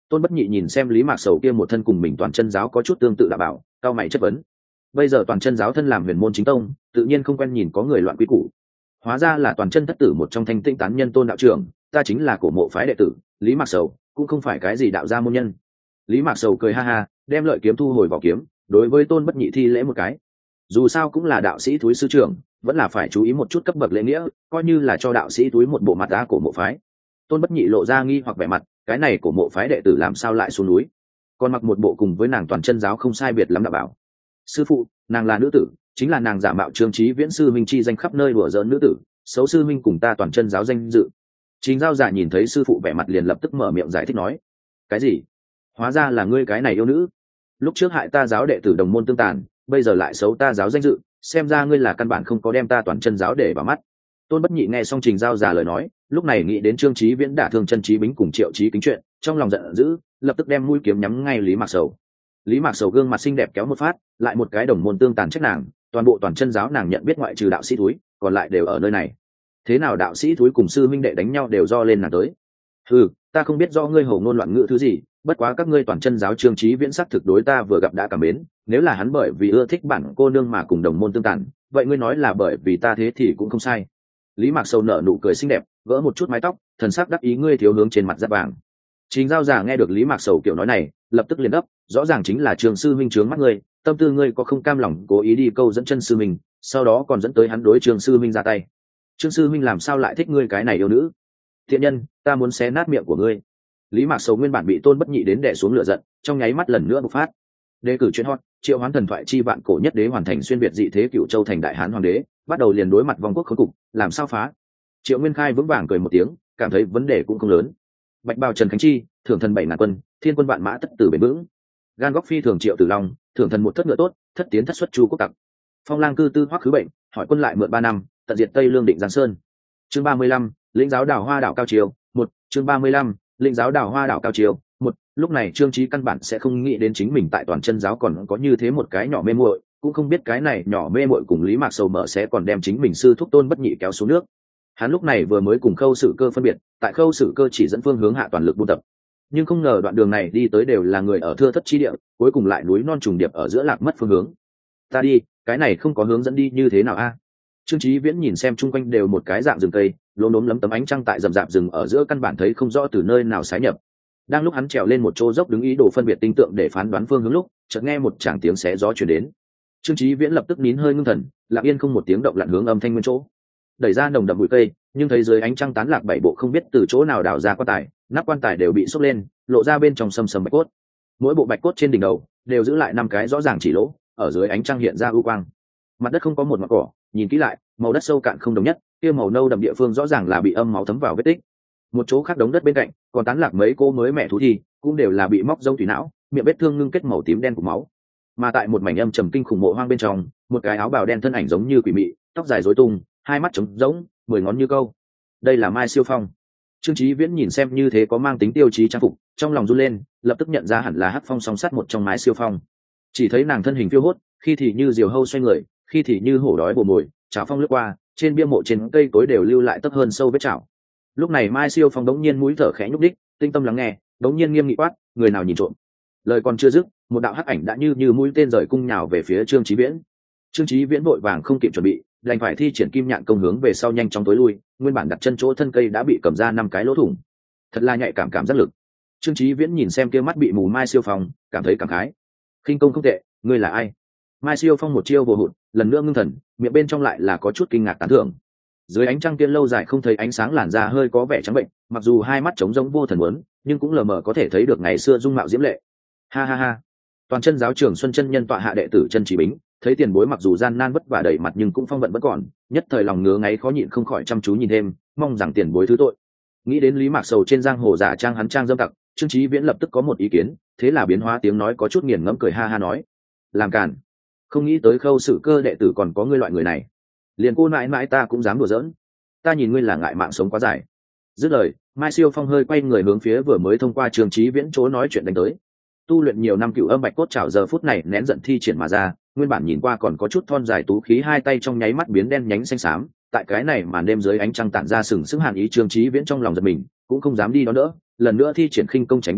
Tôn Bất Nhị nhìn xem Lý Mạc Sầu kia một thân cùng mình toàn chân giáo có chút tương tự đạo bảo, cao mày chất vấn. Bây giờ toàn chân giáo thân làm huyền môn chính tông, tự nhiên không quen nhìn có người loạn quy củ. Hóa ra là toàn chân thất tử một trong thanh tịnh tán nhân Tôn đạo trưởng, ta chính là cổ mộ phái đệ tử, Lý Mạc Sầu, cũng không phải cái gì đạo gia môn nhân. Lý Mạc Sầu cười ha ha, đem lợi kiếm thu hồi vào kiếm, đối với Tôn Bất Nhị thi lễ một cái. Dù sao cũng là đạo sĩ túi sư trưởng, vẫn là phải chú ý một chút cấp bậc lễ nghĩa, coi như là cho đạo sĩ túi một bộ mặt đá cổ mộ phái. Tôn Bất Nhị lộ ra nghi hoặc vẻ mặt, cái này cổ mộ phái đệ tử làm sao lại xuống núi, còn mặc một bộ cùng với nàng toàn chân giáo không sai biệt lắm đạo bảo. Sư phụ, nàng là nữ tử, chính là nàng giả mạo Trương Chí Viễn sư minh chi danh khắp nơi đùa giỡn nữ tử, xấu sư minh cùng ta toàn chân giáo danh dự. Trình Giao Giả nhìn thấy sư phụ vẻ mặt liền lập tức mở miệng giải thích nói, cái gì? Hóa ra là ngươi cái này yêu nữ, lúc trước hại ta giáo đệ tử đồng môn tương tàn, bây giờ lại xấu ta giáo danh dự, xem ra ngươi là căn bản không có đem ta toàn chân giáo để vào mắt. Tôn Bất Nhị nghe xong Trình Giao Giả lời nói, lúc này nghĩ đến Trương Chí Viễn đả thương chân Chí Bính cùng Triệu Chí Kính chuyện, trong lòng giận dữ, lập tức đem mũi kiếm nhắm ngay Lý Mạc Sầu. Lý Mạc Sầu gương mặt xinh đẹp kéo một phát, lại một cái đồng môn tương tàn trách nàng, toàn bộ toàn chân giáo nàng nhận biết ngoại trừ đạo sĩ túi, còn lại đều ở nơi này. Thế nào đạo sĩ túi cùng sư minh đệ đánh nhau đều do lên nàng tới? Ừ, ta không biết do ngươi hổ ngôn loạn ngữ thứ gì, bất quá các ngươi toàn chân giáo Trương Chí Viễn sắc thực đối ta vừa gặp đã cảm mến, nếu là hắn bởi vì ưa thích bản cô nương mà cùng đồng môn tương tàn, vậy ngươi nói là bởi vì ta thế thì cũng không sai. Lý Mạc Sầu nở nụ cười xinh đẹp, gỡ một chút mái tóc, thần sắc đắc ý ngươi thiếu hướng trên mặt giáp vàng. Trình Giao Giả nghe được Lý Mạc Sầu kiểu nói này, lập tức liền đáp, rõ ràng chính là Trường sư minh trướng mắt ngươi, tâm tư ngươi có không cam lòng cố ý đi câu dẫn chân sư minh, sau đó còn dẫn tới hắn đối Trường sư minh ra tay. Trương sư minh làm sao lại thích ngươi cái này yêu nữ? Thiện nhân, ta muốn xé nát miệng của ngươi. Lý Mạc Sầu nguyên bản bị Tôn Bất Nhị đến đè xuống lửa giận, trong nháy mắt lần nữa bộc phát. Đề cử chuyên hot, triệu hoán thần thoại chi vạn cổ nhất đế hoàn thành xuyên việt dị thế cựu châu thành đại hán hoàng đế, bắt đầu liền đối mặt vong quốc khốn cục, làm sao phá? Triệu Nguyên Khai vững vàng cười một tiếng, cảm thấy vấn đề cũng không lớn. Bạch bào Trần Khánh Chi, thưởng thần bảy ngàn quân, thiên quân vạn mã tất tử bền vững. Gan góc phi thường Triệu Tử Long, thưởng thần một thất ngựa tốt, thất tiến thất xuất chu quốc tặc. Phong lang cư tư hoắc khứ bệnh, hỏi quân lại mượn ba năm, tận diệt Tây Lương định Giang Sơn. Chương ba mươi lăm, lĩnh giáo đảo hoa đảo cao triều, một, chương ba mươi lăm, lĩnh giáo đảo hoa đảo cao triều, một. Lúc này Trương Chí căn bản sẽ không nghĩ đến chính mình tại toàn chân giáo còn có như thế một cái nhỏ mê muội, cũng không biết cái này nhỏ mê muội cùng Lý Mạc Sầu mở sẽ còn đem chính mình sư thúc Tôn Bất Nhị kéo xuống nước. Hắn lúc này vừa mới cùng Khâu Sử Cơ phân biệt, tại Khâu Sử Cơ chỉ dẫn phương hướng hạ toàn lực buôn tập, nhưng không ngờ đoạn đường này đi tới đều là người ở thưa thất chi địa, cuối cùng lại núi non trùng điệp ở giữa lạc mất phương hướng. Ta đi, cái này không có hướng dẫn đi như thế nào a? Trương Chí Viễn nhìn xem chung quanh đều một cái dạng rừng cây, lốm đốm lấm tấm ánh trăng tại rậm rạp rừng ở giữa căn bản thấy không rõ từ nơi nào sái nhập. Đang lúc hắn trèo lên một chỗ dốc đứng ý đồ phân biệt tinh tượng để phán đoán phương hướng lúc, chợt nghe một tràng tiếng xé gió truyền đến. Trương Chí Viễn lập tức nín hơi ngưng thần, lặng yên không một tiếng động lặn hướng âm thanh nguyên chỗ. Đẩy ra nồng đậm bụi cây, nhưng thấy dưới ánh trăng tán lạc bảy bộ không biết từ chỗ nào đào ra quan tài, nắp quan tài đều bị xốc lên, lộ ra bên trong sầm sầm bạch cốt. Mỗi bộ bạch cốt trên đỉnh đầu đều giữ lại năm cái rõ ràng chỉ lỗ, ở dưới ánh trăng hiện ra ưu quang. Mặt đất không có một mảng cỏ, nhìn kỹ lại, màu đất sâu cạn không đồng nhất, kia màu nâu đậm địa phương rõ ràng là bị âm máu thấm vào vết tích. Một chỗ khác đống đất bên cạnh, còn tán lạc mấy cô mới mẹ thú thi, cũng đều là bị móc rông thủy não, miệng vết thương ngưng kết màu tím đen của máu. Mà tại một mảnh âm trầm kinh khủng mộ hoang bên trong, một cái áo bào đen thân ảnh giống như quỷ mị, tóc dài rối tung, hai mắt trống rỗng, mười ngón như câu. Đây là Mai Siêu Phong. Trương Chí Viễn nhìn xem như thế có mang tính tiêu chí trang phục, trong lòng run lên, lập tức nhận ra hẳn là Hắc Phong song sắt một trong Mai Siêu Phong. Chỉ thấy nàng thân hình phiêu hốt, khi thì như diều hâu xoay người, khi thì như hổ đói bồ mồi, chảo phong lướt qua, trên bia mộ trên cây cối đều lưu lại tấp hơn sâu vết chảo. Lúc này Mai Siêu Phong đống nhiên mũi thở khẽ nhúc đích, tinh tâm lắng nghe, đống nhiên nghiêm nghị quát, người nào nhìn trộm. Lời còn chưa dứt, một đạo hắc ảnh đã như như mũi tên rời cung nhào về phía Trương Chí Viễn. Trương Chí Viễn vội vàng không kịp chuẩn bị, đành phải thi triển kim nhạn công hướng về sau nhanh chóng tối lui, nguyên bản đặt chân chỗ thân cây đã bị cầm ra năm cái lỗ thủng. Thật là nhạy cảm cảm giác lực. Trương Chí Viễn nhìn xem kia mắt bị mù Mai Siêu Phong, cảm thấy cảm khái. Khinh công không tệ, ngươi là ai? Mai Siêu Phong một chiêu vô hụt, lần nữa ngưng thần, miệng bên trong lại là có chút kinh ngạc tán thưởng. Dưới ánh trăng tiên lâu dài không thấy ánh sáng làn da hơi có vẻ trắng bệnh, mặc dù hai mắt trống rỗng vô thần muốn, nhưng cũng lờ mờ có thể thấy được ngày xưa dung mạo diễm lệ. Ha ha ha. Toàn chân giáo trưởng Xuân chân nhân tọa hạ đệ tử Chân Chí Bính, thấy tiền bối mặc dù gian nan vất vả đầy mặt nhưng cũng phong vận vẫn còn, nhất thời lòng ngứa ngáy khó nhịn không khỏi chăm chú nhìn thêm, mong rằng tiền bối thứ tội. Nghĩ đến Lý Mạc Sầu trên giang hồ giả trang hắn trang dâm tặc, Trương Chí Viễn lập tức có một ý kiến, thế là biến hóa tiếng nói có chút nghiền ngẫm cười ha ha nói: "Làm càn, không nghĩ tới Khâu Sử Cơ đệ tử còn có ngươi loại người này. Liền cô mãi mãi ta cũng dám đùa giỡn. Ta nhìn ngươi là ngại mạng sống quá dài." Dứt lời, Mai Siêu Phong hơi quay người hướng phía vừa mới thông qua Trương Chí Viễn chỗ nói chuyện đánh tới. Tu luyện nhiều năm cửu âm bạch cốt trảo giờ phút này nén giận thi triển mà ra, nguyên bản nhìn qua còn có chút thon dài tú khí hai tay trong nháy mắt biến đen nhánh xanh xám, tại cái này màn đêm dưới ánh trăng tản ra sừng sững hàn ý. Trương Chí Viễn trong lòng giật mình, cũng không dám đi đó nữa, lần nữa thi triển khinh công tránh đi đến,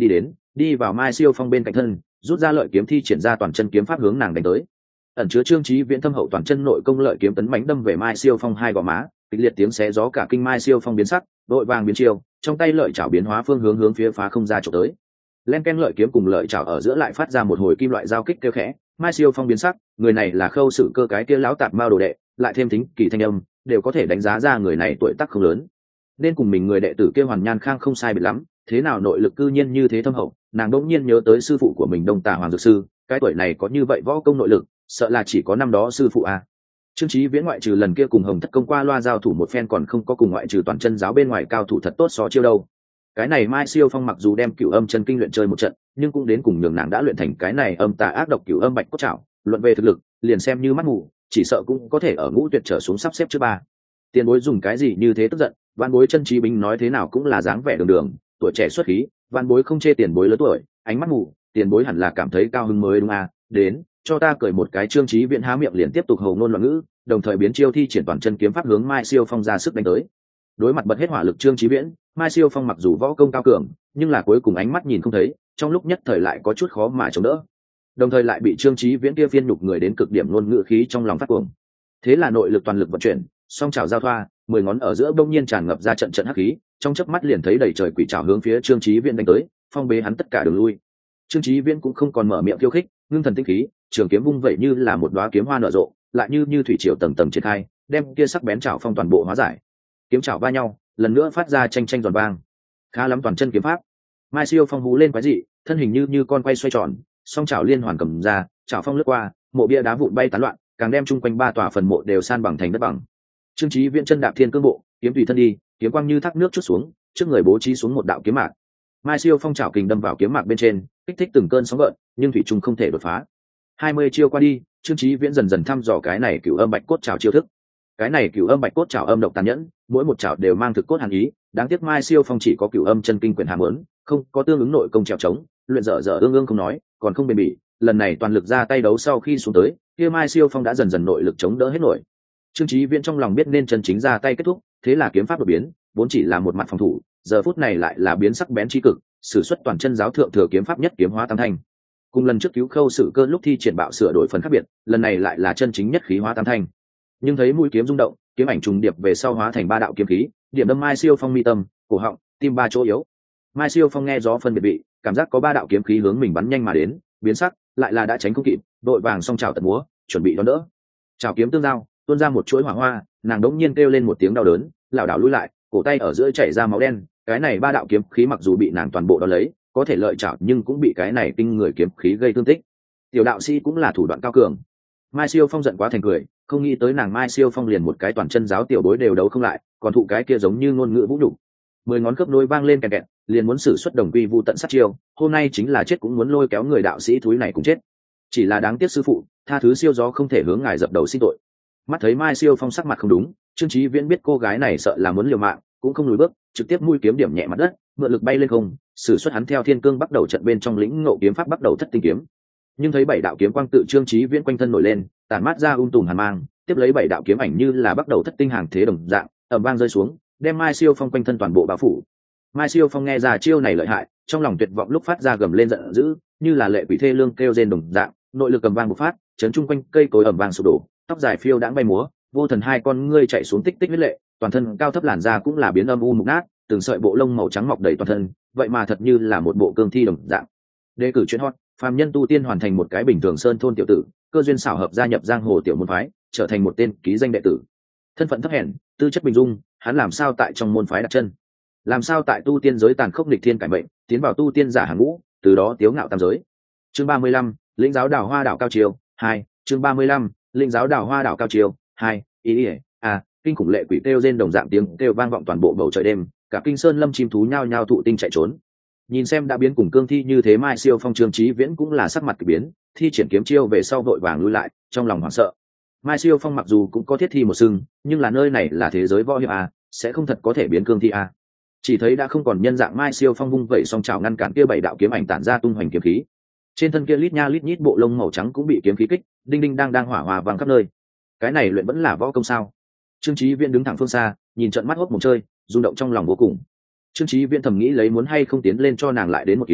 đi vào Mai Siêu Phong bên cạnh thân, rút ra lợi kiếm thi triển ra toàn chân kiếm pháp hướng nàng đánh tới. Ẩn chứa Trương Chí Viễn thâm hậu toàn chân nội công lợi kiếm tấn mãnh đâm về Mai Siêu Phong hai gò má, kịch liệt tiếng xé gió cả kinh Mai Siêu Phong biến sắc, đội vàng biến chiêu, trong tay lợi chảo biến hóa phương hướng hướng phía phá không ra chụp tới. Len ken lợi kiếm cùng lợi chảo ở giữa lại phát ra một hồi kim loại giao kích kêu khẽ, Mai Siêu Phong biến sắc, người này là Khâu Sử Cơ cái kia lão tạp mao đồ đệ, lại thêm tính kỳ thanh âm, đều có thể đánh giá ra người này tuổi tác không lớn. Nên cùng mình người đệ tử kia Hoàn Nhan Khang không sai biệt lắm, thế nào nội lực cư nhiên như thế thâm hậu, nàng đột nhiên nhớ tới sư phụ của mình Đông Tà Hoàng Dược Sư, cái tuổi này có như vậy võ công nội lực, sợ là chỉ có năm đó sư phụ a. Trương Chí Viễn ngoại trừ lần kia cùng Hồng Thất Công qua loa giao thủ một phen còn không có cùng ngoại trừ toàn chân giáo bên ngoài cao thủ thật tốt so chiêu đâu. Cái này Mai Siêu Phong mặc dù đem Cửu Âm chân kinh luyện chơi một trận, nhưng cũng đến cùng nhường nàng đã luyện thành cái này âm tà ác độc Cửu Âm bạch cốt trảo, luận về thực lực, liền xem như mắt mù, chỉ sợ cũng có thể ở ngũ tuyệt trở xuống sắp xếp trước ba. Tiền bối dùng cái gì như thế tức giận, Vạn Bối chân trí binh nói thế nào cũng là dáng vẻ đường đường, tuổi trẻ xuất khí, Vạn Bối không chê tiền bối lớn tuổi, ánh mắt mù, tiền bối hẳn là cảm thấy cao hứng mới đúng à, đến, cho ta cười một cái. Trương Chí Viễn há miệng liền tiếp tục hầu ngôn loạn ngữ, đồng thời biến chiêu thi triển toàn chân kiếm pháp hướng Mai Siêu Phong ra sức đánh tới. Đối mặt bật hết hỏa lực Trương Chí Viễn, Mai Siêu Phong mặc dù võ công cao cường, nhưng là cuối cùng ánh mắt nhìn không thấy, trong lúc nhất thời lại có chút khó mà chống đỡ. Đồng thời lại bị Trương Chí Viễn kia phiên nhục người đến cực điểm luôn ngữ khí trong lòng phát cuồng. Thế là nội lực toàn lực vận chuyển, song chảo giao thoa, mười ngón ở giữa bỗng nhiên tràn ngập ra trận trận hắc khí, trong chớp mắt liền thấy đầy trời quỷ trảo hướng phía Trương Chí Viễn đánh tới, phong bế hắn tất cả đường lui. Trương Chí Viễn cũng không còn mở miệng khiêu khích, ngưng thần tinh khí, trường kiếm vung vậy như là một đóa kiếm hoa nở rộ, lại như như thủy triều tầng tầng triển khai, đem kia sắc bén chảo phong toàn bộ hóa giải. Kiếm chảo va nhau, lần nữa phát ra tranh tranh giòn vang. Khá lắm toàn chân kiếm pháp. Mai Siêu Phong hú lên quái dị, thân hình như như con quay xoay tròn, song chảo liên hoàn cầm ra, chảo phong lướt qua, mộ bia đá vụn bay tán loạn, càng đem chung quanh ba tòa phần mộ đều san bằng thành đất bằng. Trương Chí Viễn chân đạp thiên cương bộ, kiếm tùy thân đi, kiếm quang như thác nước chút xuống, trước người bố trí xuống một đạo kiếm mạc. Mai Siêu Phong chảo kình đâm vào kiếm mạc bên trên, kích thích từng cơn sóng gợn, nhưng thủy trung không thể đột phá. Hai mươi chiêu qua đi, Trương Chí Viễn dần dần thăm dò cái này Cửu Âm Bạch Cốt chảo chiêu thức. Cái này Cửu Âm Bạch Cốt chảo âm độc tàn nhẫn, mỗi một chảo đều mang thực cốt hàn ý, đáng tiếc Mai Siêu Phong chỉ có Cửu Âm chân kinh quyển hàm ấn, không có tương ứng nội công trèo trống, luyện dở dở ương ương không nói, còn không bền bỉ, lần này toàn lực ra tay đấu sau khi xuống tới, kia Mai Siêu Phong đã dần dần nội lực chống đỡ hết nổi. Trương Chí Viễn trong lòng biết nên chân chính ra tay kết thúc, thế là kiếm pháp đột biến, vốn chỉ là một mặt phòng thủ, giờ phút này lại là biến sắc bén chí cực, sử xuất toàn chân giáo thượng thừa kiếm pháp nhất kiếm hóa tam thanh. Cùng lần trước cứu Khâu Sử Cơ lúc thi triển bạo sửa đổi phần khác biệt, lần này lại là chân chính nhất khí hóa tam thanh. Nhưng thấy mũi kiếm rung động, kiếm ảnh trùng điệp về sau hóa thành ba đạo kiếm khí, điểm đâm Mai Siêu Phong mi tâm, cổ họng, tim ba chỗ yếu. Mai Siêu Phong nghe gió phân biệt vị, cảm giác có ba đạo kiếm khí hướng mình bắn nhanh mà đến, biến sắc, lại là đã tránh không kịp, đội vàng song chảo tật múa, chuẩn bị đón đỡ. Chảo kiếm tương giao, tuôn ra một chuỗi hỏa hoa, nàng đống nhiên kêu lên một tiếng đau đớn, lảo đảo lùi lại, cổ tay ở giữa chảy ra máu đen. Cái này ba đạo kiếm khí mặc dù bị nàng toàn bộ đón lấy, có thể lợi chảo nhưng cũng bị cái này kinh người kiếm khí gây thương tích. Tiểu đạo sĩ cũng là thủ đoạn cao cường. Mai Siêu Phong giận quá thành cười, không nghĩ tới nàng Mai Siêu Phong liền một cái toàn chân giáo tiểu bối đều đấu không lại, còn thụ cái kia giống như ngôn ngữ vũ nhục. Mười ngón khớp nối vang lên kẹt kẹt, liền muốn sử xuất đồng quy vu tận sát chiêu, hôm nay chính là chết cũng muốn lôi kéo người đạo sĩ thúi này cũng chết. Chỉ là đáng tiếc sư phụ, tha thứ siêu gió không thể hướng ngài dập đầu xin tội. Mắt thấy Mai Siêu Phong sắc mặt không đúng, Trương Chí Viễn biết cô gái này sợ là muốn liều mạng, cũng không lùi bước, trực tiếp mũi kiếm điểm nhẹ mặt đất, mượn lực bay lên không, sử xuất hắn theo thiên cương bắt đầu trận bên trong lĩnh ngộ kiếm pháp bắt đầu thất tinh kiếm. Nhưng thấy bảy đạo kiếm quang tự Trương Chí Viễn quanh thân nổi lên, tản mát ra um tùm hàn mang, tiếp lấy bảy đạo kiếm ảnh như là bắt đầu thất tinh hàng thế đồng dạng, ầm vang rơi xuống, đem Mai Siêu Phong quanh thân toàn bộ bao phủ. Mai Siêu Phong nghe ra chiêu này lợi hại, trong lòng tuyệt vọng lúc phát ra gầm lên giận dữ, như là lệ quỷ thê lương kêu rên đồng dạng, nội lực cầm vang bộc phát, chấn chung quanh cây cối ầm vang sụp đổ, tóc dài phiêu đãng bay múa, vô thần hai con ngươi chạy xuống tích tích huyết lệ, toàn thân cao thấp làn da cũng là biến âm u mục nát, từng sợi bộ lông màu trắng mọc đầy toàn thân, vậy mà thật như là một bộ cương thi đồng dạng. Đề cử chuyện hot, phàm nhân tu tiên hoàn thành một cái bình thường sơn thôn tiểu tử, cơ duyên xảo hợp gia nhập giang hồ tiểu môn phái, trở thành một tên ký danh đệ tử. Thân phận thấp hèn, tư chất bình dung, hắn làm sao tại trong môn phái đặt chân? Làm sao tại tu tiên giới tàn khốc nghịch thiên cải mệnh, tiến vào tu tiên giả hàng ngũ, từ đó tiếu ngạo tam giới. Chương ba mươi lăm, lĩnh giáo đào hoa đảo cao triều hai. Chương ba mươi lăm, lĩnh giáo đào hoa đảo cao triều hai. Ý ý à, kinh khủng lệ quỷ kêu rên đồng dạng tiếng kêu vang vọng toàn bộ bầu trời đêm, cả kinh sơn lâm chim thú nhao nhao thụ tinh chạy trốn. Nhìn xem đã biến cùng cương thi như thế, Mai Siêu Phong Trương Chí Viễn cũng là sắc mặt kỳ biến, thi triển kiếm chiêu về sau vội vàng lùi lại, trong lòng hoảng sợ. Mai Siêu Phong mặc dù cũng có thiết thi một sừng, nhưng là nơi này là thế giới võ hiệp à, sẽ không thật có thể biến cương thi à. Chỉ thấy đã không còn nhân dạng, Mai Siêu Phong vung vẩy song chảo ngăn cản kia bảy đạo kiếm ảnh tản ra tung hoành kiếm khí. Trên thân kia lít nha lít nhít bộ lông màu trắng cũng bị kiếm khí kích, đinh đinh đang đang hỏa hòa vang khắp nơi. Cái này luyện vẫn là võ công sao? Trương Chí Viễn đứng thẳng phương xa, nhìn trận mắt hốt mồm chơi, rung động trong lòng vô cùng. Trương Chí Viễn thầm nghĩ lấy muốn hay không tiến lên cho nàng lại đến một kiếm,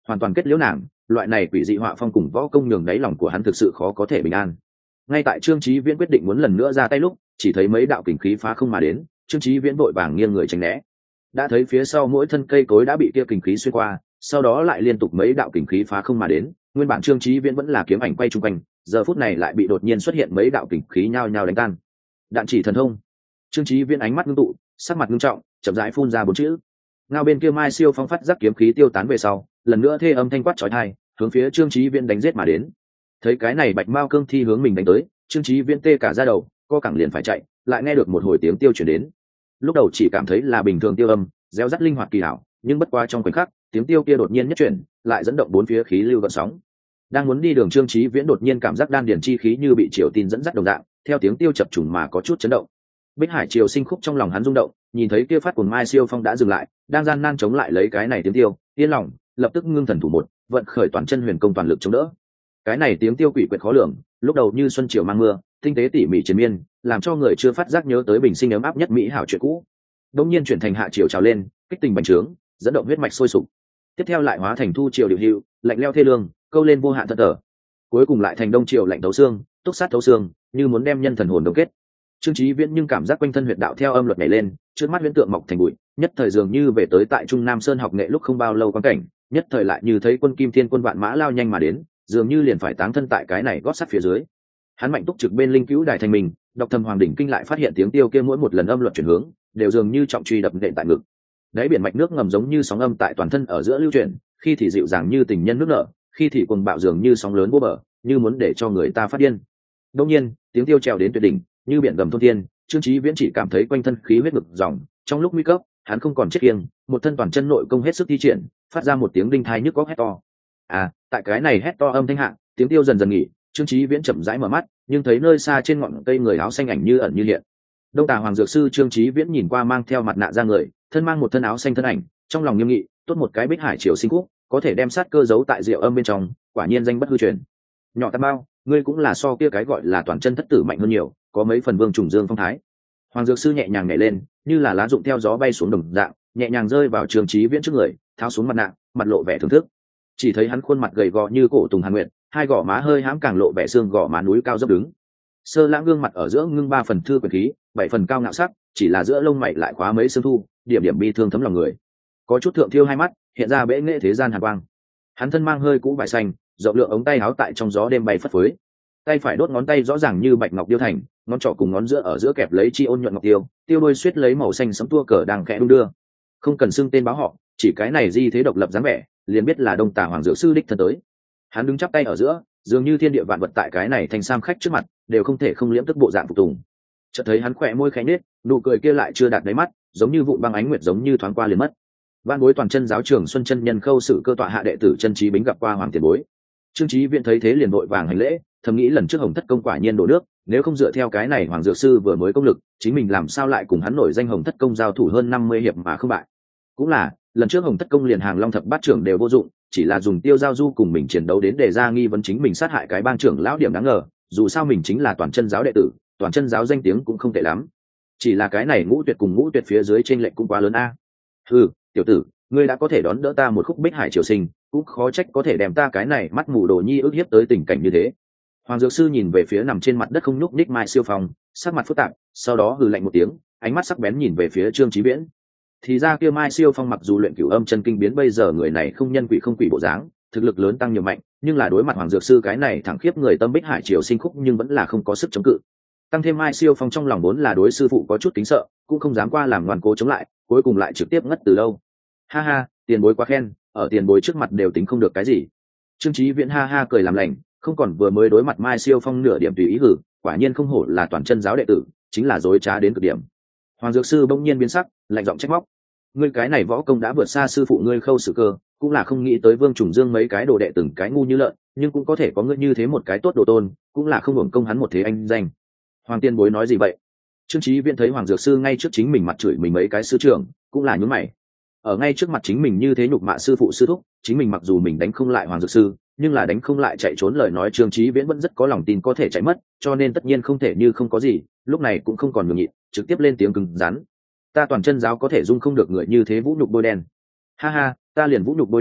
hoàn toàn kết liễu nàng. Loại này quỷ dị họa phong cùng võ công nhường đáy lòng của hắn thực sự khó có thể bình an. Ngay tại Trương Chí Viễn quyết định muốn lần nữa ra tay lúc, chỉ thấy mấy đạo kình khí phá không mà đến, Trương Chí Viễn vội vàng nghiêng người tránh né. Đã thấy phía sau mỗi thân cây cối đã bị kia kình khí xuyên qua, sau đó lại liên tục mấy đạo kình khí phá không mà đến, nguyên bản Trương Chí Viễn vẫn là kiếm ảnh quay trung quanh, giờ phút này lại bị đột nhiên xuất hiện mấy đạo kình khí nhao nhao đánh tan. Đạn chỉ thần thông. Trương Chí Viễn ánh mắt ngưng tụ, sắc mặt nghiêm trọng, chậm rãi phun ra bốn chữ. Ngao bên kia Mai Siêu Phong phát giác kiếm khí tiêu tán về sau, lần nữa thê âm thanh quát chói tai, hướng phía Trương Chí Viễn đánh giết mà đến. Thấy cái này Bạch Mao cương thi hướng mình đánh tới, Trương Chí Viễn tê cả da đầu, co cẳng liền phải chạy, lại nghe được một hồi tiếng tiêu truyền đến. Lúc đầu chỉ cảm thấy là bình thường tiêu âm, réo rắt linh hoạt kỳ hảo, nhưng bất quá trong khoảnh khắc, tiếng tiêu kia đột nhiên nhất chuyển, lại dẫn động bốn phía khí lưu gợn sóng. Đang muốn đi đường Trương Chí Viễn đột nhiên cảm giác đan điền chi khí như bị triều tin dẫn dắt đồng dạng, theo tiếng tiêu chập trùng mà có chút chấn động. Bích Hải Triều Sinh khúc trong lòng hắn rung động, nhìn thấy kia phát cuồng Mai Siêu Phong đã dừng lại, đang gian nan chống lại lấy cái này tiếng tiêu, yên lòng, lập tức ngưng thần thủ một, vận khởi toàn chân huyền công toàn lực chống đỡ. Cái này tiếng tiêu quỷ quyệt khó lường, lúc đầu như xuân chiều mang mưa, tinh tế tỉ mỉ triền miên, làm cho người chưa phát giác nhớ tới bình sinh ấm áp nhất mỹ hảo chuyện cũ. Đột nhiên chuyển thành hạ triều trào lên, kích tình bành trướng, dẫn động huyết mạch sôi sục. Tiếp theo lại hóa thành thu triều điều hưu, lạnh leo thê lương, câu lên vô hạn thân thở. Cuối cùng lại thành đông triều lạnh thấu xương, túc sát thấu xương, như muốn đem nhân thần hồn đông kết. Trương Chí Viễn nhưng cảm giác quanh thân huyệt đạo theo âm luật nhảy lên, trước mắt huyễn tượng mọc thành bụi, nhất thời dường như về tới tại Trung Nam Sơn học nghệ lúc không bao lâu quan cảnh, nhất thời lại như thấy quân kim thiên quân vạn mã lao nhanh mà đến, dường như liền phải táng thân tại cái này gót sắt phía dưới. Hắn mạnh túc trực bên linh cứu đài thành mình, đọc thầm hoàng đỉnh kinh lại phát hiện tiếng tiêu kia mỗi một lần âm luật chuyển hướng, đều dường như trọng truy đập nện tại ngực. Đáy biển mạch nước ngầm giống như sóng âm tại toàn thân ở giữa lưu chuyển, khi thì dịu dàng như tình nhân nước nở, khi thì cuồng bạo dường như sóng lớn vô bờ, như muốn để cho người ta phát điên. Đột nhiên, tiếng tiêu trèo đến tuyệt đỉnh, như biển gầm thôn thiên, Trương Chí Viễn chỉ cảm thấy quanh thân khí huyết ngực dòng, trong lúc nguy cấp, hắn không còn chết kiêng, một thân toàn chân nội công hết sức thi triển, phát ra một tiếng đinh thai nhức óc hét to. À, tại cái này hét to âm thanh hạ, tiếng tiêu dần dần nghỉ, Trương Chí Viễn chậm rãi mở mắt, nhưng thấy nơi xa trên ngọn cây người áo xanh ảnh như ẩn như hiện. Đông Tà Hoàng Dược Sư Trương Chí Viễn nhìn qua mang theo mặt nạ ra người, thân mang một thân áo xanh thân ảnh, trong lòng nghiêm nghị, tốt một cái Bích Hải Triều Sinh khúc, có thể đem sát cơ giấu tại diệu âm bên trong, quả nhiên danh bất hư truyền. Nhỏ Tam Bao, ngươi cũng là so kia cái gọi là toàn chân thất tử mạnh hơn nhiều, có mấy phần vương trùng dương phong thái. Hoàng Dược Sư nhẹ nhàng nhảy lên, như là lá rụng theo gió bay xuống đồng dạng, nhẹ nhàng rơi vào Trương Chí Viễn trước người, tháo xuống mặt nạ, mặt lộ vẻ thưởng thức. Chỉ thấy hắn khuôn mặt gầy gò như cổ tùng hàn nguyệt, hai gò má hơi hãm càng lộ vẻ xương gò má núi cao dốc đứng. Sơ Lãng gương mặt ở giữa ngưng ba phần thư quyền khí, bảy phần cao ngạo sắc, chỉ là giữa lông mày lại khóa mấy sương thu, điểm điểm bi thương thấm lòng người. Có chút thượng thiêu hai mắt, hiện ra bẽ nghệ thế gian hàn quang. Hắn thân mang hơi cũ vải xanh, rộng lượng ống tay áo tại trong gió đêm bay phất phới. Tay phải đốt ngón tay rõ ràng như bạch ngọc điêu thành, ngón trỏ cùng ngón giữa ở giữa kẹp lấy chi ôn nhuận ngọc tiêu, tiêu đôi suýt lấy màu xanh sẫm tua cờ đang khẽ đung đưa. Không cần xưng tên báo họ, chỉ cái này di thế độc lập dáng vẻ, liền biết là Đông Tà Hoàng Dược Sư đích thân tới. Hắn đứng chắp tay ở giữa, dường như thiên địa vạn vật tại cái này thành sam khách trước mặt, đều không thể không liễm tức bộ dạng phục tùng. Chợt thấy hắn khỏe môi khẽ nết, nụ cười kia lại chưa đạt đáy mắt, giống như vụn băng ánh nguyệt giống như thoáng qua liền mất. Ban bối toàn chân giáo trường Xuân chân nhân khâu sự cơ tọa hạ đệ tử chân trí bính gặp qua hoàng tiền bối. Trương Chí Viễn thấy thế liền vội vàng hành lễ, thầm nghĩ lần trước Hồng Thất công quả nhiên đổ nước, nếu không dựa theo cái này Hoàng Dược Sư vừa mới công lực, chính mình làm sao lại cùng hắn nổi danh Hồng Thất công giao thủ hơn năm mươi hiệp mà không bại. Cũng là, lần trước Hồng Thất công liền hàng Long thập bát trưởng đều vô dụng, chỉ là dùng Tiêu Giao Du cùng mình chiến đấu đến để ra nghi vấn chính mình sát hại cái bang trưởng lão điểm đáng ngờ, dù sao mình chính là toàn chân giáo đệ tử, toàn chân giáo danh tiếng cũng không tệ lắm. Chỉ là cái này Ngũ Tuyệt cùng Ngũ Tuyệt phía dưới trên lệnh cũng quá lớn a. Ừ, tiểu tử, ngươi đã có thể đón đỡ ta một khúc Bích Hải Triều Sinh, cũng khó trách có thể đem ta cái này mắt mù đồ nhi ức hiếp tới tình cảnh như thế. Hoàng Dược Sư nhìn về phía nằm trên mặt đất không nhúc nhích Mai Siêu Phong, sắc mặt phức tạp, sau đó hừ lạnh một tiếng, ánh mắt sắc bén nhìn về phía Trương Chí Viễn. Thì ra kia Mai Siêu Phong mặc dù luyện cửu âm chân kinh biến bây giờ người này không nhân quỷ không quỷ bộ dáng, thực lực lớn tăng nhiều mạnh, nhưng là đối mặt Hoàng Dược Sư cái này thẳng khiếp người tâm Bích Hải Triều Sinh khúc nhưng vẫn là không có sức chống cự. Tăng thêm Mai Siêu Phong trong lòng vốn là đối sư phụ có chút kính sợ, cũng không dám qua làm ngoan cố chống lại, cuối cùng lại trực tiếp ngất từ lâu. Ha ha, tiền bối quá khen, ở tiền bối trước mặt đều tính không được cái gì. Trương Chí Viễn ha ha cười làm lành, không còn vừa mới đối mặt Mai Siêu Phong nửa điểm tùy ý hử, quả nhiên không hổ là toàn chân giáo đệ tử, chính là dối trá đến cực điểm. Hoàng Dược Sư bỗng nhiên biến sắc, lạnh giọng trách móc: ngươi cái này võ công đã vượt xa sư phụ ngươi Khâu Sử Cơ, cũng là không nghĩ tới Vương Trùng Dương mấy cái đồ đệ từng cái ngu như lợn, nhưng cũng có thể có ngươi như thế một cái tốt đồ tôn, cũng là không hưởng công hắn một thế anh danh. Hoàng tiên bối nói gì vậy? Trương Chí Viễn thấy Hoàng Dược Sư ngay trước chính mình mặt chửi mình mấy cái sư trưởng, cũng là nhướng mày. Ở ngay trước mặt chính mình như thế nhục mạ sư phụ sư thúc, chính mình mặc dù mình đánh không lại Hoàng Dược Sư, nhưng là đánh không lại chạy trốn lời nói Trương Chí Viễn vẫn rất có lòng tin có thể chạy mất, cho nên tất nhiên không thể như không có gì, lúc này cũng không còn nhường nhịn, trực tiếp lên tiếng cứng rắn: ta toàn chân giáo có thể dung không được người như thế vũ nhục bôi đen. Ha ha, ta liền vũ nhục bôi đen,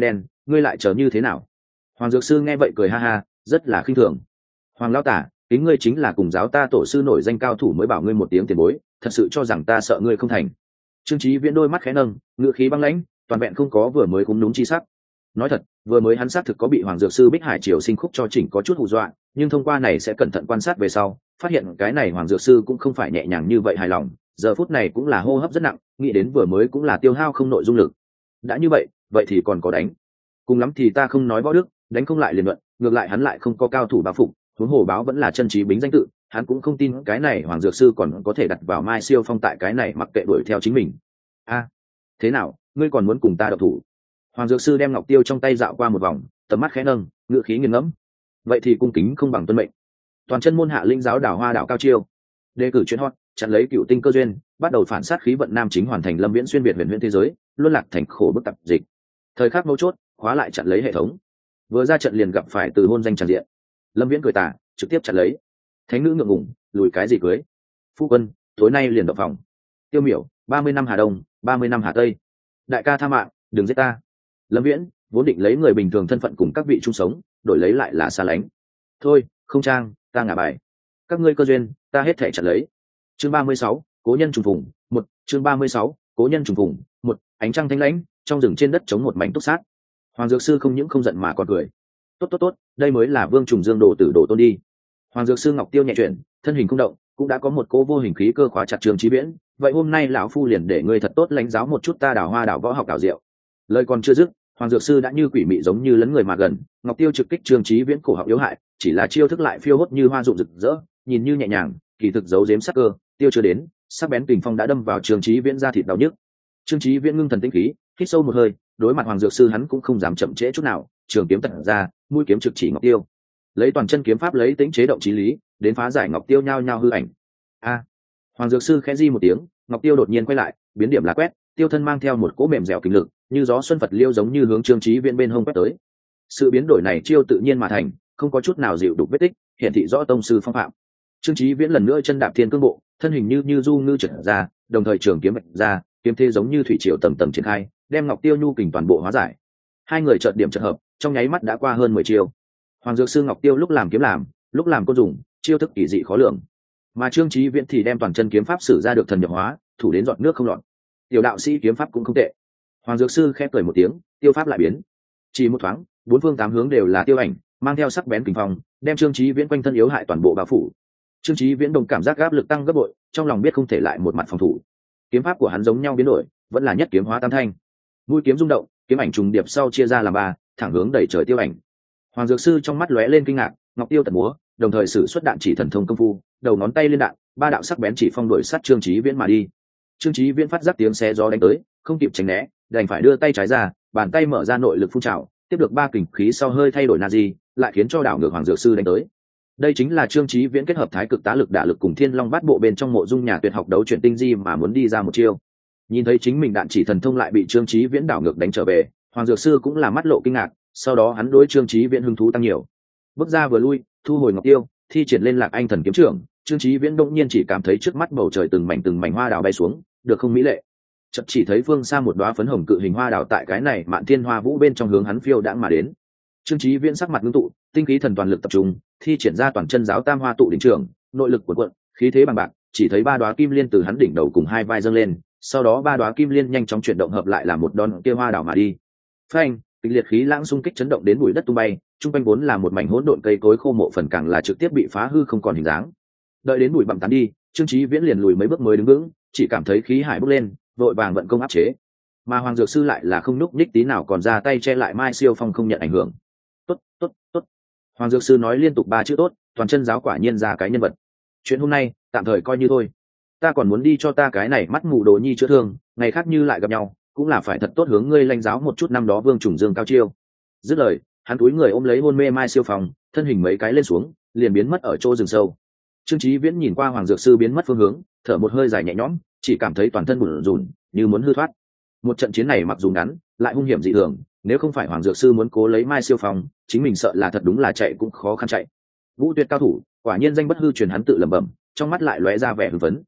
ngươi lại chờ như thế nào? Hoàng dược sư nghe vậy cười ha ha, rất là khinh thường. Hoàng lão tả, kính ngươi chính là cùng giáo ta tổ sư nổi danh cao thủ mới bảo ngươi một tiếng tiền bối, thật sự cho rằng ta sợ ngươi không thành. Trương Chí Viễn đôi mắt khẽ nâng, ngữ khí băng lãnh, toàn vẹn không có vừa mới cũng đúng chi sắc. Nói thật, vừa mới hắn xác thực có bị Hoàng dược sư Bích Hải Triều Sinh khúc cho chỉnh có chút hù dọa, nhưng thông qua này sẽ cẩn thận quan sát về sau, phát hiện cái này Hoàng dược sư cũng không phải nhẹ nhàng như vậy hài lòng, giờ phút này cũng là hô hấp rất nặng, nghĩ đến vừa mới cũng là tiêu hao không nội dung lực. Đã như vậy, vậy thì còn có đánh. Cùng lắm thì ta không nói võ đức, đánh không lại liền luận, ngược lại hắn lại không có cao thủ báo phục, huống hồ báo vẫn là chân trí bính danh tự, hắn cũng không tin cái này Hoàng dược sư còn có thể đặt vào Mai Siêu Phong tại cái này mặc kệ đuổi theo chính mình. A, thế nào, ngươi còn muốn cùng ta độc thủ? Hoàng dược sư đem ngọc tiêu trong tay dạo qua một vòng, tầm mắt khẽ nâng, ngựa khí nghiền ngẫm. Vậy thì cung kính không bằng tuân mệnh. Toàn chân môn hạ linh giáo đảo hoa đảo cao chiêu, đề cử chuyến hot, chặn lấy cựu tinh cơ duyên, bắt đầu phản sát khí vận nam chính hoàn thành lâm viễn xuyên việt huyền huyền thế giới, luân lạc thành khổ bức tập dịch. Thời khắc mấu chốt, khóa lại chặn lấy hệ thống. Vừa ra trận liền gặp phải từ hôn danh tràn diện. Lâm viễn cười tà, trực tiếp chặn lấy. Thánh nữ ngượng ngùng, lùi cái gì cưới? Phu quân, tối nay liền động phòng. Tiêu miểu, ba mươi năm Hà Đông, ba mươi năm Hà Tây. Đại ca tha mạng, đừng giết ta. Lâm viễn vốn định lấy người bình thường thân phận cùng các vị chung sống, đổi lấy lại là xa lánh. Thôi, không trang, ta ngả bài. Các ngươi cơ duyên, ta hết thể chặn lấy. Chương ba mươi sáu, cố nhân trùng phùng, một. Chương ba mươi sáu, cố nhân trùng phùng, một. Ánh trăng thanh lãnh, trong rừng trên đất chống một mảnh túc sát. Hoàng dược sư không những không giận mà còn cười. Tốt tốt tốt, đây mới là Vương Trùng Dương đồ tử đồ tôn đi. Hoàng dược sư ngọc tiêu nhẹ chuyển, thân hình không động, cũng đã có một cô vô hình khí cơ khóa chặt Trường Chí Viễn. Vậy hôm nay lão phu liền để ngươi thật tốt lãnh giáo một chút ta đào hoa đảo võ học đảo diệu. Lời còn chưa dứt, Hoàng dược sư đã như quỷ mị giống như lấn người mà gần, ngọc tiêu trực kích Trường Chí Viễn cổ họng yếu hại, chỉ là chiêu thức lại phiêu hốt như hoa rụng rực rỡ, nhìn như nhẹ nhàng, kỳ thực giấu giếm sắc cơ, tiêu chưa đến, sắc bén kình phong đã đâm vào Trường Chí Viễn da thịt đau nhức. Trương Chí Viễn ngưng thần tĩnh khí, hít sâu một hơi, đối mặt Hoàng dược sư hắn cũng không dám chậm trễ chút nào, trường kiếm tận ra, mũi kiếm trực chỉ ngọc tiêu. Lấy toàn chân kiếm pháp lấy tính chế động chí lý, đến phá giải ngọc tiêu nhao nhao hư ảnh. A! Hoàng dược sư khẽ di một tiếng, ngọc tiêu đột nhiên quay lại, biến điểm là quét, tiêu thân mang theo một cỗ mềm dẻo kinh lực, như gió xuân phật liêu giống như hướng Trương Chí Viễn bên hông quét tới. Sự biến đổi này chiêu tự nhiên mà thành, không có chút nào dịu đục vết tích, hiện thị rõ tông sư phong phạm. Trương Chí Viễn lần nữa chân đạp thiên cương bộ, thân hình như như du ngư trượt ra, đồng thời trường kiếm vạch ra, kiếm thế giống như thủy triều tầng tầng triển khai, đem ngọc tiêu nhu kình toàn bộ hóa giải. Hai người chợt điểm chợt hợp, trong nháy mắt đã qua hơn mười chiêu. Hoàng dược sư ngọc tiêu lúc làm kiếm làm, lúc làm côn dùng, chiêu thức kỳ dị khó lường. Mà Trương Chí Viễn thì đem toàn chân kiếm pháp sử ra được thần nhập hóa, thủ đến giọt nước không lọt. Tiểu đạo sĩ kiếm pháp cũng không tệ. Hoàng dược sư khẽ cười một tiếng, tiêu pháp lại biến. Chỉ một thoáng, bốn phương tám hướng đều là tiêu ảnh, mang theo sắc bén kình phong, đem Trương Chí Viễn quanh thân yếu hại toàn bộ bao phủ. Trương Chí Viễn đồng cảm giác áp lực tăng gấp bội, trong lòng biết không thể lại một mặt phòng thủ. Kiếm pháp của hắn giống nhau biến đổi, vẫn là nhất kiếm hóa tam thanh. Mũi kiếm rung động, kiếm ảnh trùng điệp sau chia ra làm ba, thẳng hướng đẩy trời tiêu ảnh. Hoàng dược sư trong mắt lóe lên kinh ngạc, ngọc tiêu tận múa, đồng thời sử xuất đạn chỉ thần thông công phu, đầu ngón tay liên đạn, ba đạo sắc bén chỉ phong đuổi sát Trương Chí Viễn mà đi. Trương Chí Viễn phát giác tiếng xé gió đánh tới, không kịp tránh né, đành phải đưa tay trái ra, bàn tay mở ra nội lực phun trào, tiếp được ba kình khí sau hơi thay đổi nazi, lại khiến cho đảo ngược Hoàng dược sư đánh tới. Đây chính là Trương Chí Viễn kết hợp thái cực tá lực đả lực cùng Thiên Long bát bộ bên trong mộ dung nhà tuyệt học đấu chuyển tinh di mà muốn đi ra một chiêu. Nhìn thấy chính mình đạn chỉ thần thông lại bị Trương Chí Viễn đảo ngược đánh trở về, Hoàng dược sư cũng là mắt lộ kinh ngạc, sau đó hắn đối Trương Chí Viễn hứng thú tăng nhiều. Bước ra vừa lui, thu hồi ngọc tiêu, thi triển lên Lạc Anh thần kiếm trưởng, Trương Chí Viễn đột nhiên chỉ cảm thấy trước mắt bầu trời từng mảnh từng mảnh hoa đào bay xuống, được không mỹ lệ. Chợt chỉ thấy phương xa một đóa phấn hồng cự hình hoa đào tại cái này Mạn Thiên Hoa Vũ bên trong hướng hắn phiêu đãng mà đến. Trương Chí Viễn sắc mặt ngưng tụ, tinh khí thần toàn lực tập trung, thi triển ra toàn chân giáo Tam Hoa tụ đỉnh trưởng, nội lực cuộn cuộn, khí thế bằng bạc, chỉ thấy ba đóa kim liên từ hắn đỉnh đầu cùng hai vai dâng lên, sau đó ba đóa kim liên nhanh chóng chuyển động hợp lại làm một đòn kia hoa đảo mà đi. Phanh, kịch liệt khí lãng xung kích chấn động đến bụi đất tung bay, trung quanh vốn là một mảnh hỗn độn cây cối khô mộ phần càng là trực tiếp bị phá hư không còn hình dáng. Đợi đến bụi bặm tán đi, Trương Chí Viễn liền lùi mấy bước mới đứng vững, chỉ cảm thấy khí hải bốc lên, vội vàng vận công áp chế. Mà Hoàng dược sư lại là không núc nhích tí nào, còn ra tay che lại Mai Siêu Phong không nhận ảnh hưởng. Tốt, tốt, tốt. Hoàng dược sư nói liên tục ba chữ tốt, toàn chân giáo quả nhiên ra cái nhân vật. Chuyện hôm nay tạm thời coi như thôi, ta còn muốn đi cho ta cái này mắt mù đồ nhi chữa thương, ngày khác như lại gặp nhau cũng là phải thật tốt hướng ngươi lãnh giáo một chút năm đó Vương Trùng Dương cao chiêu. Dứt lời, hắn túi người ôm lấy hôn mê Mai Siêu Phong, thân hình mấy cái lên xuống, liền biến mất ở chỗ rừng sâu. Trương Chí Viễn nhìn qua Hoàng dược sư biến mất phương hướng, thở một hơi dài nhẹ nhõm, chỉ cảm thấy toàn thân bủn rủn, như muốn hư thoát. Một trận chiến này mặc dù ngắn, lại hung hiểm dị thường, nếu không phải Hoàng dược sư muốn cố lấy Mai Siêu Phong, chính mình sợ là thật đúng là chạy cũng khó khăn chạy. Vũ Tuyệt cao thủ, quả nhiên danh bất hư truyền, hắn tự lẩm bẩm, trong mắt lại lóe ra vẻ hưng phấn.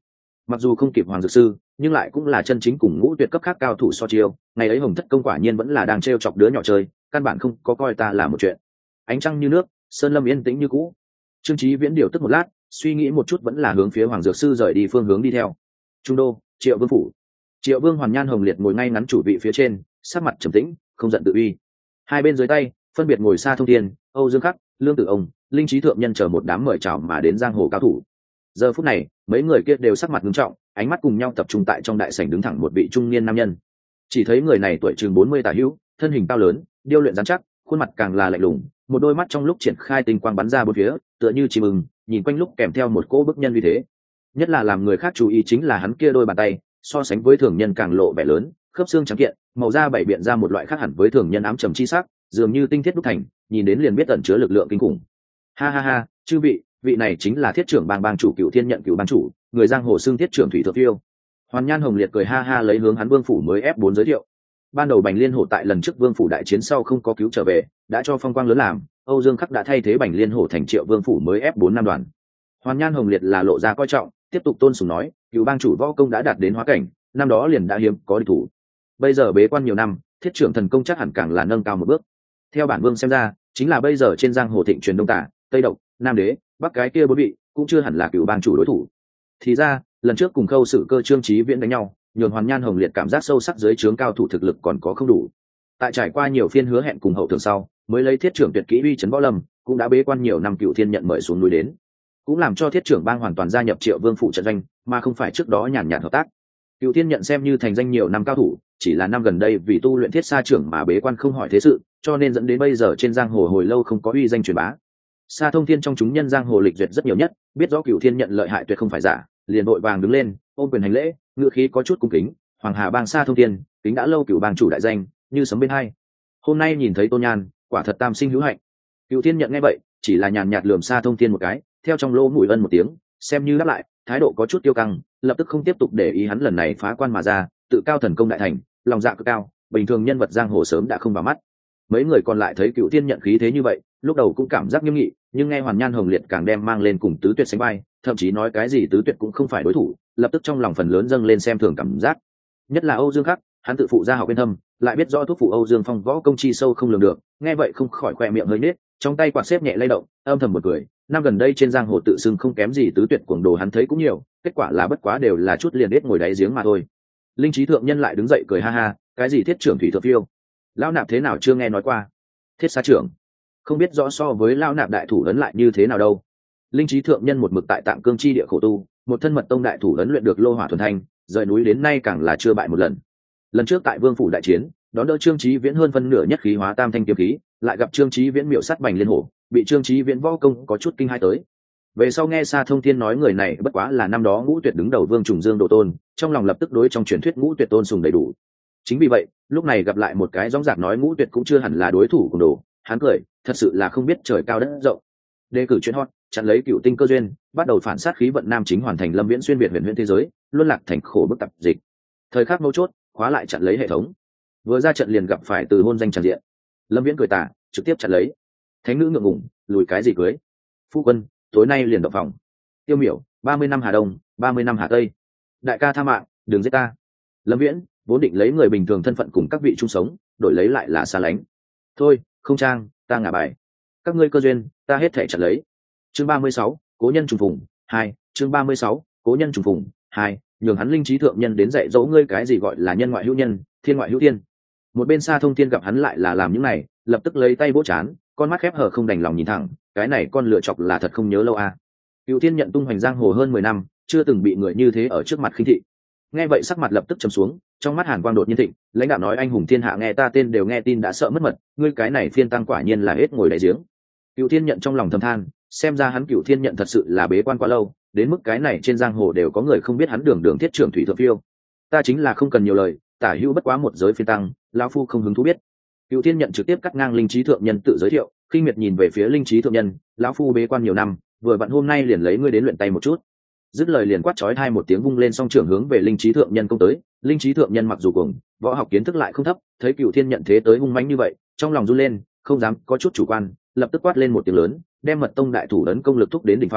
mặc dù không kịp hoàng dược sư nhưng lại cũng là chân chính cùng ngũ tuyệt cấp khác cao thủ so chiêu. Ngày ấy hồng thất công quả nhiên vẫn là đang t chọc đứa nhỏ chơi, căn bản không có coi ta là một chuyện. Ánh trăng như nước, sơn lâm yên tĩnh như cũ. Trương Chí Viễn điều tức một lát, suy nghĩ một chút vẫn là hướng phía hoàng dược sư rời đi phương hướng đi theo. Trung đô, Triệu Vương phủ. Triệu Vương Hoàn Nhan Hồng Liệt ngồi ngay ngắn chủ vị phía trên, sắc mặt trầm tĩnh, không giận tự uy. Hai bên dưới tay phân biệt ngồi Sa Thông Thiên, Âu Dương Khắc, Lương Tử Ông, Linh Trí Thượng Nhân chờ một đám mời chào mà đến giang hồ cao thủ. Giờ phút này mấy người kia đều sắc mặt nghiêm trọng, ánh mắt cùng nhau tập trung tại trong đại sảnh đứng thẳng một vị trung niên nam nhân. Chỉ thấy người này tuổi chừng bốn mươi tả hữu, thân hình cao lớn, điêu luyện rắn chắc, khuôn mặt càng là lạnh lùng, một đôi mắt trong lúc triển khai tinh quang bắn ra bốn phía, tựa như chim ưng, nhìn quanh lúc kèm theo một cỗ bức nhân uy thế. Nhất là làm người khác chú ý chính là hắn kia đôi bàn tay, so sánh với thường nhân càng lộ vẻ lớn, khớp xương trắng kiện, màu da bảy biện ra một loại khác hẳn với thường nhân ám trầm chi sắc, dường như tinh thiết đúc thành, nhìn đến liền biết ẩn chứa lực lượng kinh khủng. Ha ha ha, chư vị, vị này chính là Thiết trưởng bang bang chủ Cửu Thiên Nhận Cửu bang chủ, người giang hồ xưng Thiết trưởng Thủy Thượng Phiêu. Hoàn Nhan Hồng Liệt cười ha ha lấy hướng hắn Vương phủ mới ép bốn giới thiệu. Ban đầu Bành Liên Hổ tại lần trước Vương phủ đại chiến sau không có cứu trở về, đã cho phong quang lớn làm, Âu Dương Khắc đã thay thế Bành Liên Hổ thành Triệu Vương phủ mới ép bốn năm đoàn. Hoàn Nhan Hồng Liệt là lộ ra coi trọng, tiếp tục tôn sùng nói, Cửu bang chủ võ công đã đạt đến hóa cảnh, năm đó liền đã hiếm có địch thủ. Bây giờ bế quan nhiều năm, Thiết trưởng thần công chắc hẳn càng là nâng cao một bước. Theo bản vương xem ra, chính là bây giờ trên giang hồ thịnh truyền Đông Tả, Tây Độc, Nam Đế, Bắc cái kia bốn vị, cũng chưa hẳn là Cửu bang chủ đối thủ. Thì ra, lần trước cùng Khâu Sử Cơ Trương Chí Viễn đánh nhau, nhường Hoàn Nhan Hồng Liệt cảm giác sâu sắc dưới trướng cao thủ thực lực còn có không đủ. Tại trải qua nhiều phiên hứa hẹn cùng hậu thường sau, mới lấy Thiết trưởng tuyệt kỹ uy chấn võ lâm, cũng đã bế quan nhiều năm Cửu Thiên Nhận mời xuống núi đến, cũng làm cho Thiết trưởng bang hoàn toàn gia nhập Triệu Vương phủ trận doanh, mà không phải trước đó nhàn nhạt hợp tác. Cửu Thiên Nhận xem như thành danh nhiều năm cao thủ, chỉ là năm gần đây vì tu luyện Thiết Sa trưởng mà bế quan không hỏi thế sự, cho nên dẫn đến bây giờ trên giang hồ hồi lâu không có uy danh truyền bá. Sa Thông Thiên trong chúng nhân giang hồ lịch duyệt rất nhiều nhất, biết rõ Cửu Thiên Nhận lợi hại tuyệt không phải giả, liền vội vàng đứng lên, ôm quyền hành lễ, ngựa khí có chút cung kính, Hoàng Hà bang Sa Thông Thiên, kính đã lâu Cửu bang chủ đại danh, như sấm bên hai. Hôm nay nhìn thấy Tôn Nhan, quả thật tam sinh hữu hạnh. Cửu Thiên Nhận nghe vậy, chỉ là nhàn nhạt lườm Sa Thông Thiên một cái, theo trong lỗ mũi ân một tiếng, xem như đáp lại, thái độ có chút tiêu căng, lập tức không tiếp tục để ý hắn lần này phá quan mà ra, tự cao thần công đại thành, lòng dạ cực cao, bình thường nhân vật giang hồ sớm đã không vào mắt. Mấy người còn lại thấy Cửu Thiên Nhận khí thế như vậy, lúc đầu cũng cảm giác nghiêm nghị, nhưng nghe Hoàn Nhan Hồng Liệt càng đem mang lên cùng Tứ Tuyệt sánh vai, thậm chí nói cái gì Tứ Tuyệt cũng không phải đối thủ, lập tức trong lòng phần lớn dâng lên xem thường cảm giác. Nhất là Âu Dương Khắc, hắn tự phụ ra học bên thâm, lại biết rõ thuốc phụ Âu Dương Phong võ công chi sâu không lường được, nghe vậy không khỏi khoe miệng hơi nết, trong tay quạt xếp nhẹ lay động, âm thầm một cười. Năm gần đây trên giang hồ tự xưng không kém gì Tứ Tuyệt cuồng đồ hắn thấy cũng nhiều, kết quả là bất quá đều là chút liền đết ngồi đáy giếng mà thôi. Linh Trí Thượng Nhân lại đứng dậy cười ha ha, cái gì Thiết trưởng Thủy Thượng Phiêu, lão nạp thế nào chưa nghe nói qua. Thiết Sa trưởng, không biết rõ so với lão nạp đại thủ ấn lại như thế nào đâu. Linh Trí Thượng Nhân một mực tại Tạng Cương chi địa khổ tu, một thân mật tông đại thủ ấn luyện được lô hỏa thuần thanh, rời núi đến nay càng là chưa bại một lần. Lần trước tại Vương phủ đại chiến, đón đỡ Trương Chí Viễn hơn phân nửa nhất khí hóa tam thanh kiếm khí, lại gặp Trương Chí Viễn miệu sát Bành Liên Hổ, bị Trương Chí Viễn võ công có chút kinh hai tới. Về sau nghe Sa Thông Thiên nói người này bất quá là năm đó Ngũ Tuyệt đứng đầu Vương Trùng Dương độ tôn, trong lòng lập tức đối trong truyền thuyết Ngũ Tuyệt tôn sùng đầy đủ. Chính vì vậy, lúc này gặp lại một cái rõ ràng nói Ngũ Tuyệt cũng chưa hẳn là đối thủ của đồ, hắn cười, thật sự là không biết trời cao đất rộng. Đề cử chuyên hot, chặn lấy cựu tinh cơ duyên, bắt đầu phản sát khí vận nam chính hoàn thành Lâm Viễn xuyên việt huyền huyền thế giới, luân lạc thành khổ bức tập dịch. Thời khắc mấu chốt, khóa lại chặn lấy hệ thống. Vừa ra trận liền gặp phải từ hôn danh tràn diện. Lâm Viễn cười tà, trực tiếp chặn lấy. Thánh nữ ngượng ngùng, lùi cái gì cưới. Phu quân, tối nay liền động phòng. Tiêu Miểu, ba mươi năm Hà Đông, ba mươi năm Hà Tây. Đại ca tha mạng, đừng giết ta. Lâm Viễn vốn định lấy người bình thường thân phận cùng các vị chung sống, đổi lấy lại là xa lánh. Thôi, không trang, ta ngả bài. Các ngươi cơ duyên, ta hết thể chặn lấy. Chương ba mươi sáu, cố nhân trùng phùng hai. Chương ba mươi sáu, cố nhân trùng phùng hai. Nhường hắn Linh Trí Thượng Nhân đến dạy dỗ ngươi cái gì gọi là nhân ngoại hữu nhân, thiên ngoại hữu thiên. Một bên Sa Thông Thiên gặp hắn lại là làm những này, lập tức lấy tay vỗ chán, con mắt khép hờ không đành lòng nhìn thẳng, cái này con lựa chọc là thật không nhớ lâu à. Cựu Thiên Nhận tung hoành giang hồ hơn mười năm, chưa từng bị người như thế ở trước mặt khinh thị. Nghe vậy sắc mặt lập tức trầm xuống, trong mắt hàn quang đột nhiên thịnh, lãnh đạo nói anh hùng thiên hạ nghe ta tên đều nghe tin đã sợ mất mật, ngươi cái này phiên tăng quả nhiên là hết ngồi đáy giếng. Cựu Thiên Nhận trong lòng thầm than, xem ra hắn Cựu Thiên Nhận thật sự là bế quan quá lâu, đến mức cái này trên giang hồ đều có người không biết hắn đường đường thiết trưởng Thủy Thượng Phiêu. Ta chính là không cần nhiều lời, tả hữu bất quá một giới phiên tăng, lão phu không hứng thú biết. Cựu Thiên Nhận trực tiếp cắt ngang Linh Trí Thượng Nhân tự giới thiệu, khinh miệt nhìn về phía Linh Trí Thượng Nhân, lão phu bế quan nhiều năm, vừa vặn hôm nay liền lấy ngươi đến luyện tay một chút. Dứt lời liền quát chói hai một tiếng vung lên song trưởng hướng về Linh Trí Thượng Nhân công tới. Linh Trí Thượng Nhân mặc dù cuồng, võ học kiến thức lại không thấp, thấy Cựu Thiên Nhận thế tới hung mãnh như vậy, trong lòng run lên, không dám có chút chủ quan, lập tức quát lên một tiếng lớn, đem Mật Tông đại thủ ấn công lực thúc đến đỉnh phong,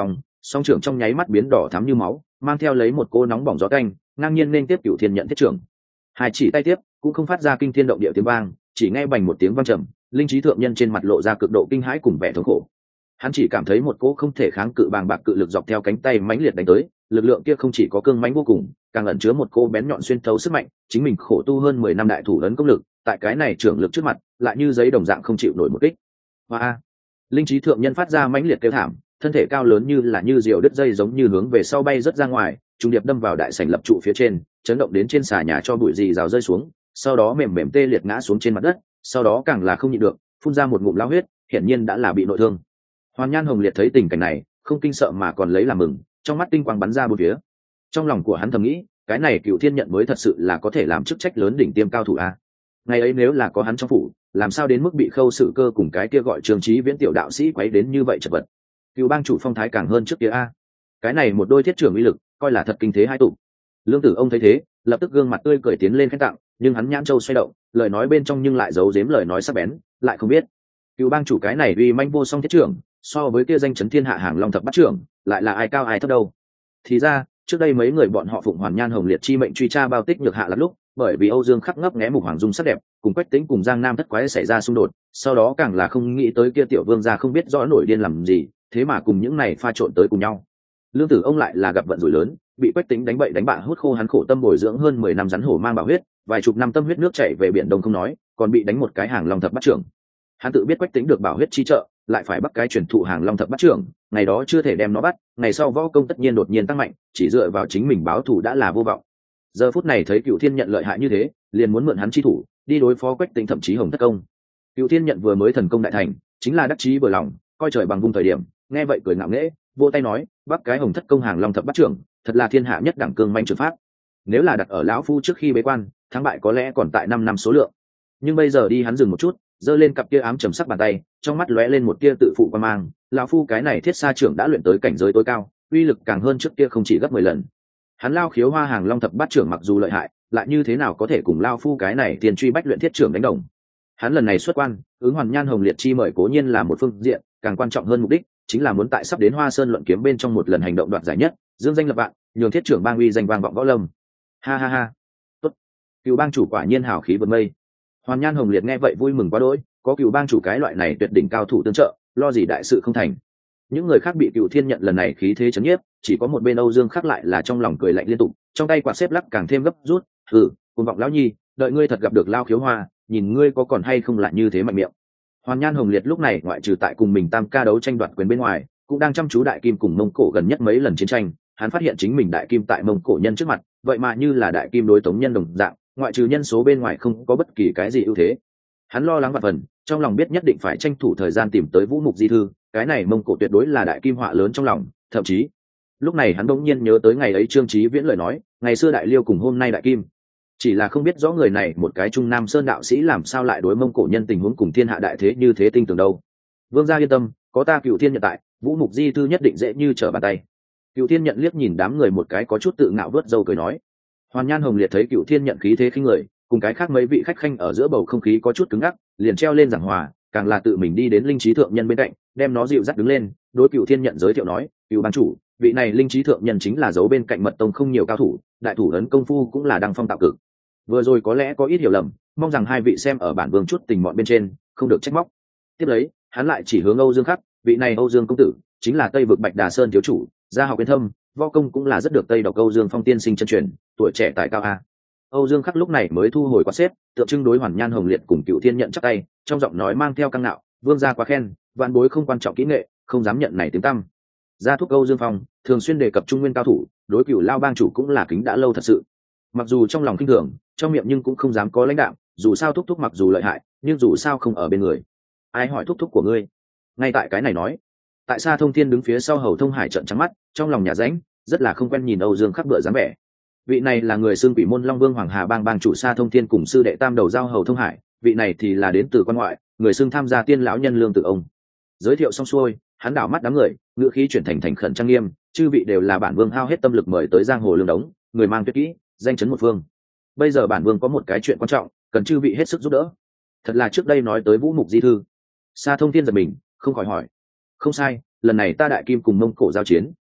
song trưởng trong nháy mắt biến đỏ thắm như máu, mang theo lấy một cô nóng bỏng gió canh, ngang nhiên nên tiếp Cửu Thiên nhận thiết trưởng. Hai chỉ tay tiếp cũng không phát ra kinh thiên động địa tiếng vang, chỉ nghe bành một tiếng vang trầm, linh trí thượng nhân trên mặt lộ ra cực độ kinh hãi cùng vẻ thống khổ. Hắn chỉ cảm thấy một cỗ không thể kháng cự bàng bạc cự lực dọc theo cánh tay mãnh liệt đánh tới, lực lượng kia không chỉ có cương mãnh vô cùng, càng ẩn chứa một cô bén nhọn xuyên thấu sức mạnh. Chính mình khổ tu hơn mười năm đại thủ ấn công lực, tại cái này trưởng lực trước mặt, lại như giấy đồng dạng không chịu nổi một kích. Hoa! Linh trí thượng nhân phát ra mãnh liệt kêu thảm, thân thể cao lớn như là như diều đứt dây giống như hướng về sau bay rất ra ngoài, trùng điệp đâm vào đại sảnh lập trụ phía trên, chấn động đến trên xà nhà cho bụi rì rào rơi xuống, sau đó mềm mềm tê liệt ngã xuống trên mặt đất, sau đó càng là không nhịn được, phun ra một ngụm lao huyết, hiển nhiên đã là bị nội thương. Hoàn Nhan Hồng Liệt thấy tình cảnh này, không kinh sợ mà còn lấy làm mừng, trong mắt tinh quang bắn ra bốn phía. Trong lòng của hắn thầm nghĩ, cái này Cửu Thiên nhận mới thật sự là có thể làm chức trách lớn đỉnh tiêm cao thủ a. Ngày ấy nếu là có hắn trong phủ, làm sao đến mức bị Khâu Sử Cơ cùng cái kia gọi Trường Chí Viễn tiểu đạo sĩ quấy đến như vậy chật vật. Cửu bang chủ phong thái càng hơn trước kia a. Cái này một đôi thiết trưởng uy lực, coi là thật kinh thế hai tụ. Lương Tử ông thấy thế, lập tức gương mặt tươi cười tiến lên khen tặng, nhưng hắn nhãn châu xoay động, lời nói bên trong nhưng lại giấu giếm lời nói sắc bén, lại không biết Cửu bang chủ cái này uy manh vô song thiết trưởng, so với kia danh chấn thiên hạ hàng long thập bát trưởng, lại là ai cao ai thấp đâu. Thì ra, trước đây mấy người bọn họ phụng Hoàn Nhan Hồng Liệt chi mệnh truy tra bao tích nhược hạ lắm lúc, bởi vì Âu Dương Khắc ngấp nghé Mục Hoàng Dung sắc đẹp, cùng Quách Tĩnh cùng Giang Nam thất quái xảy ra xung đột, sau đó càng là không nghĩ tới kia tiểu vương gia không biết rõ nổi điên làm gì, thế mà cùng những này pha trộn tới cùng nhau. Lương Tử ông lại là gặp vận rủi lớn, bị Quách Tĩnh đánh bậy đánh bạ hút khô hắn khổ tâm bồi dưỡng hơn mười năm rắn hổ mang bảo huyết, vài chục năm tâm huyết nước chảy về biển đông không nói, còn bị đánh một cái hàng long thập bát trưởng. Hắn tự biết Quách Tĩnh được bảo huyết chi trợ, lại phải bắt cái truyền thụ hàng long thập bát trưởng, ngày đó chưa thể đem nó bắt, ngày sau võ công tất nhiên đột nhiên tăng mạnh, chỉ dựa vào chính mình báo thù đã là vô vọng. Giờ phút này thấy Cửu Thiên nhận lợi hại như thế, liền muốn mượn hắn chi thủ đi đối phó Quách Tĩnh thậm chí Hồng Thất Công. Cửu Thiên nhận vừa mới thần công đại thành, chính là đắc chí vừa lòng, coi trời bằng vung thời điểm, nghe vậy cười ngạo nghễ, vỗ tay nói, bắt cái Hồng Thất Công hàng long thập bát trưởng, thật là thiên hạ nhất đẳng cương manh trường pháp. Nếu là đặt ở lão phu trước khi bế quan, thắng bại có lẽ còn tại năm năm số lượng, nhưng bây giờ đi hắn dừng một chút, giơ lên cặp kia ám trầm sắc bàn tay, trong mắt lóe lên một tia tự phụ quan mang, lão phu cái này thiết sa trưởng đã luyện tới cảnh giới tối cao, uy lực càng hơn trước kia không chỉ gấp mười lần. Hắn Lao Khiếu Hoa hàng long thập bát trưởng mặc dù lợi hại, lại như thế nào có thể cùng lao phu cái này tiền truy bách luyện thiết trưởng đánh đồng. Hắn lần này xuất quan, ứng Hoàn Nhan Hồng Liệt chi mời cố nhiên là một phương diện, càng quan trọng hơn mục đích chính là muốn tại sắp đến Hoa Sơn luận kiếm bên trong một lần hành động đoạt giải nhất, dương danh lập vạn, nhường thiết trưởng bang uy danh vang vọng võ lâm. Ha ha ha, tốt, Cửu bang chủ quả nhiên hào khí vượt mây. Hoàn Nhan Hồng Liệt nghe vậy vui mừng quá đỗi, có Cửu bang chủ cái loại này tuyệt đỉnh cao thủ tương trợ, lo gì đại sự không thành. Những người khác bị Cửu Thiên nhận lần này khí thế chấn nhiếp, chỉ có một bên Âu Dương Khắc lại là trong lòng cười lạnh liên tục, trong tay quạt xếp lắc càng thêm gấp rút. Hừ, cuồng vọng lão nhi, đợi ngươi thật gặp được Lao Khiếu Hoa, nhìn ngươi có còn hay không lại như thế mạnh miệng. Hoàn Nhan Hồng Liệt lúc này ngoại trừ tại cùng mình tam ca đấu tranh đoạt quyền bên ngoài, cũng đang chăm chú đại kim cùng Mông Cổ gần nhất mấy lần chiến tranh. Hắn phát hiện chính mình đại kim tại Mông Cổ nhân trước mặt, vậy mà như là đại kim đối Tống nhân đồng dạng, ngoại trừ nhân số bên ngoài không có bất kỳ cái gì ưu thế. Hắn lo lắng vạn phần, trong lòng biết nhất định phải tranh thủ thời gian tìm tới Vũ Mục Di thư, cái này Mông Cổ tuyệt đối là đại kim họa lớn trong lòng. Thậm chí lúc này hắn đột nhiên nhớ tới ngày ấy Trương Chí Viễn lời nói, ngày xưa đại liêu cùng hôm nay đại kim, chỉ là không biết rõ người này một cái Trung Nam Sơn đạo sĩ làm sao lại đối Mông Cổ nhân tình huống cùng thiên hạ đại thế như thế tinh tường đâu. Vương gia yên tâm, có ta Cửu Thiên nhận tại, Vũ Mục Di thư nhất định dễ như trở bàn tay. Cửu Thiên nhận liếc nhìn đám người một cái có chút tự ngạo vớt dâu cười nói. Hoàn Nhan Hồng Liệt thấy Cửu Thiên nhận khí thế khinh người, cùng cái khác mấy vị khách khanh ở giữa bầu không khí có chút cứng ngắc, liền treo lên giảng hòa, càng là tự mình đi đến linh trí thượng nhân bên cạnh, đem nó dịu dắt đứng lên, đối Cửu Thiên nhận giới thiệu nói, Cửu ban chủ, vị này linh trí thượng nhân chính là giấu bên cạnh mật tông không nhiều cao thủ, đại thủ ấn công phu cũng là đăng phong tạo cực. Vừa rồi có lẽ có ít hiểu lầm, mong rằng hai vị xem ở bản vương chút tình mọn bên trên, không được trách móc. Tiếp lấy, hắn lại chỉ hướng Âu Dương Khắc, vị này Âu Dương công tử, chính là Tây vực Bạch Đà Sơn thiếu chủ, gia học quyến thâm, võ công cũng là rất được Tây độc Âu Dương Phong tiên sinh chân truyền, tuổi trẻ tài cao a. Âu Dương Khắc lúc này mới thu hồi quạt xếp, tượng trưng đối Hoàn Nhan Hồng Liệt cùng Cửu Thiên nhận chắp tay, trong giọng nói mang theo căng nạo, vương gia quá khen, vạn bối không quan trọng kỹ nghệ, không dám nhận này tiếng tăm. Gia thúc Âu Dương Phong thường xuyên đề cập trung nguyên cao thủ, đối Cửu Lao bang chủ cũng là kính đã lâu thật sự. Mặc dù trong lòng kinh thường, trong miệng nhưng cũng không dám có lãnh đạo, dù sao thúc thúc mặc dù lợi hại, nhưng dù sao không ở bên người. Ai hỏi thúc thúc của ngươi? Ngay tại cái này nói, tại Sa Thông Thiên đứng phía sau Hầu Thông Hải trợn trắng mắt, trong lòng nhà rãnh, rất là không quen nhìn Âu Dương Khắc bựa dáng vẻ. Vị này là người xương Quỷ môn Long Vương Hoàng Hà bang bang chủ Sa Thông Thiên cùng sư đệ tam đầu giao Hầu Thông Hải, vị này thì là đến từ quan ngoại, người xương tham gia tiên lão nhân Lương Tử ông. Giới thiệu xong xuôi, hắn đảo mắt đám người, ngữ khí chuyển thành thành khẩn trang nghiêm, chư vị đều là bản vương hao hết tâm lực mời tới giang hồ lương đống, người mang tuyệt kỹ, danh chấn một phương. Bây giờ bản vương có một cái chuyện quan trọng, cần chư vị hết sức giúp đỡ. Thật là trước đây nói tới Vũ Mục Di thư. Sa Thông Thiên giật mình, không khỏi hỏi. Không sai, lần này ta đại kim cùng Mông Cổ giao chiến,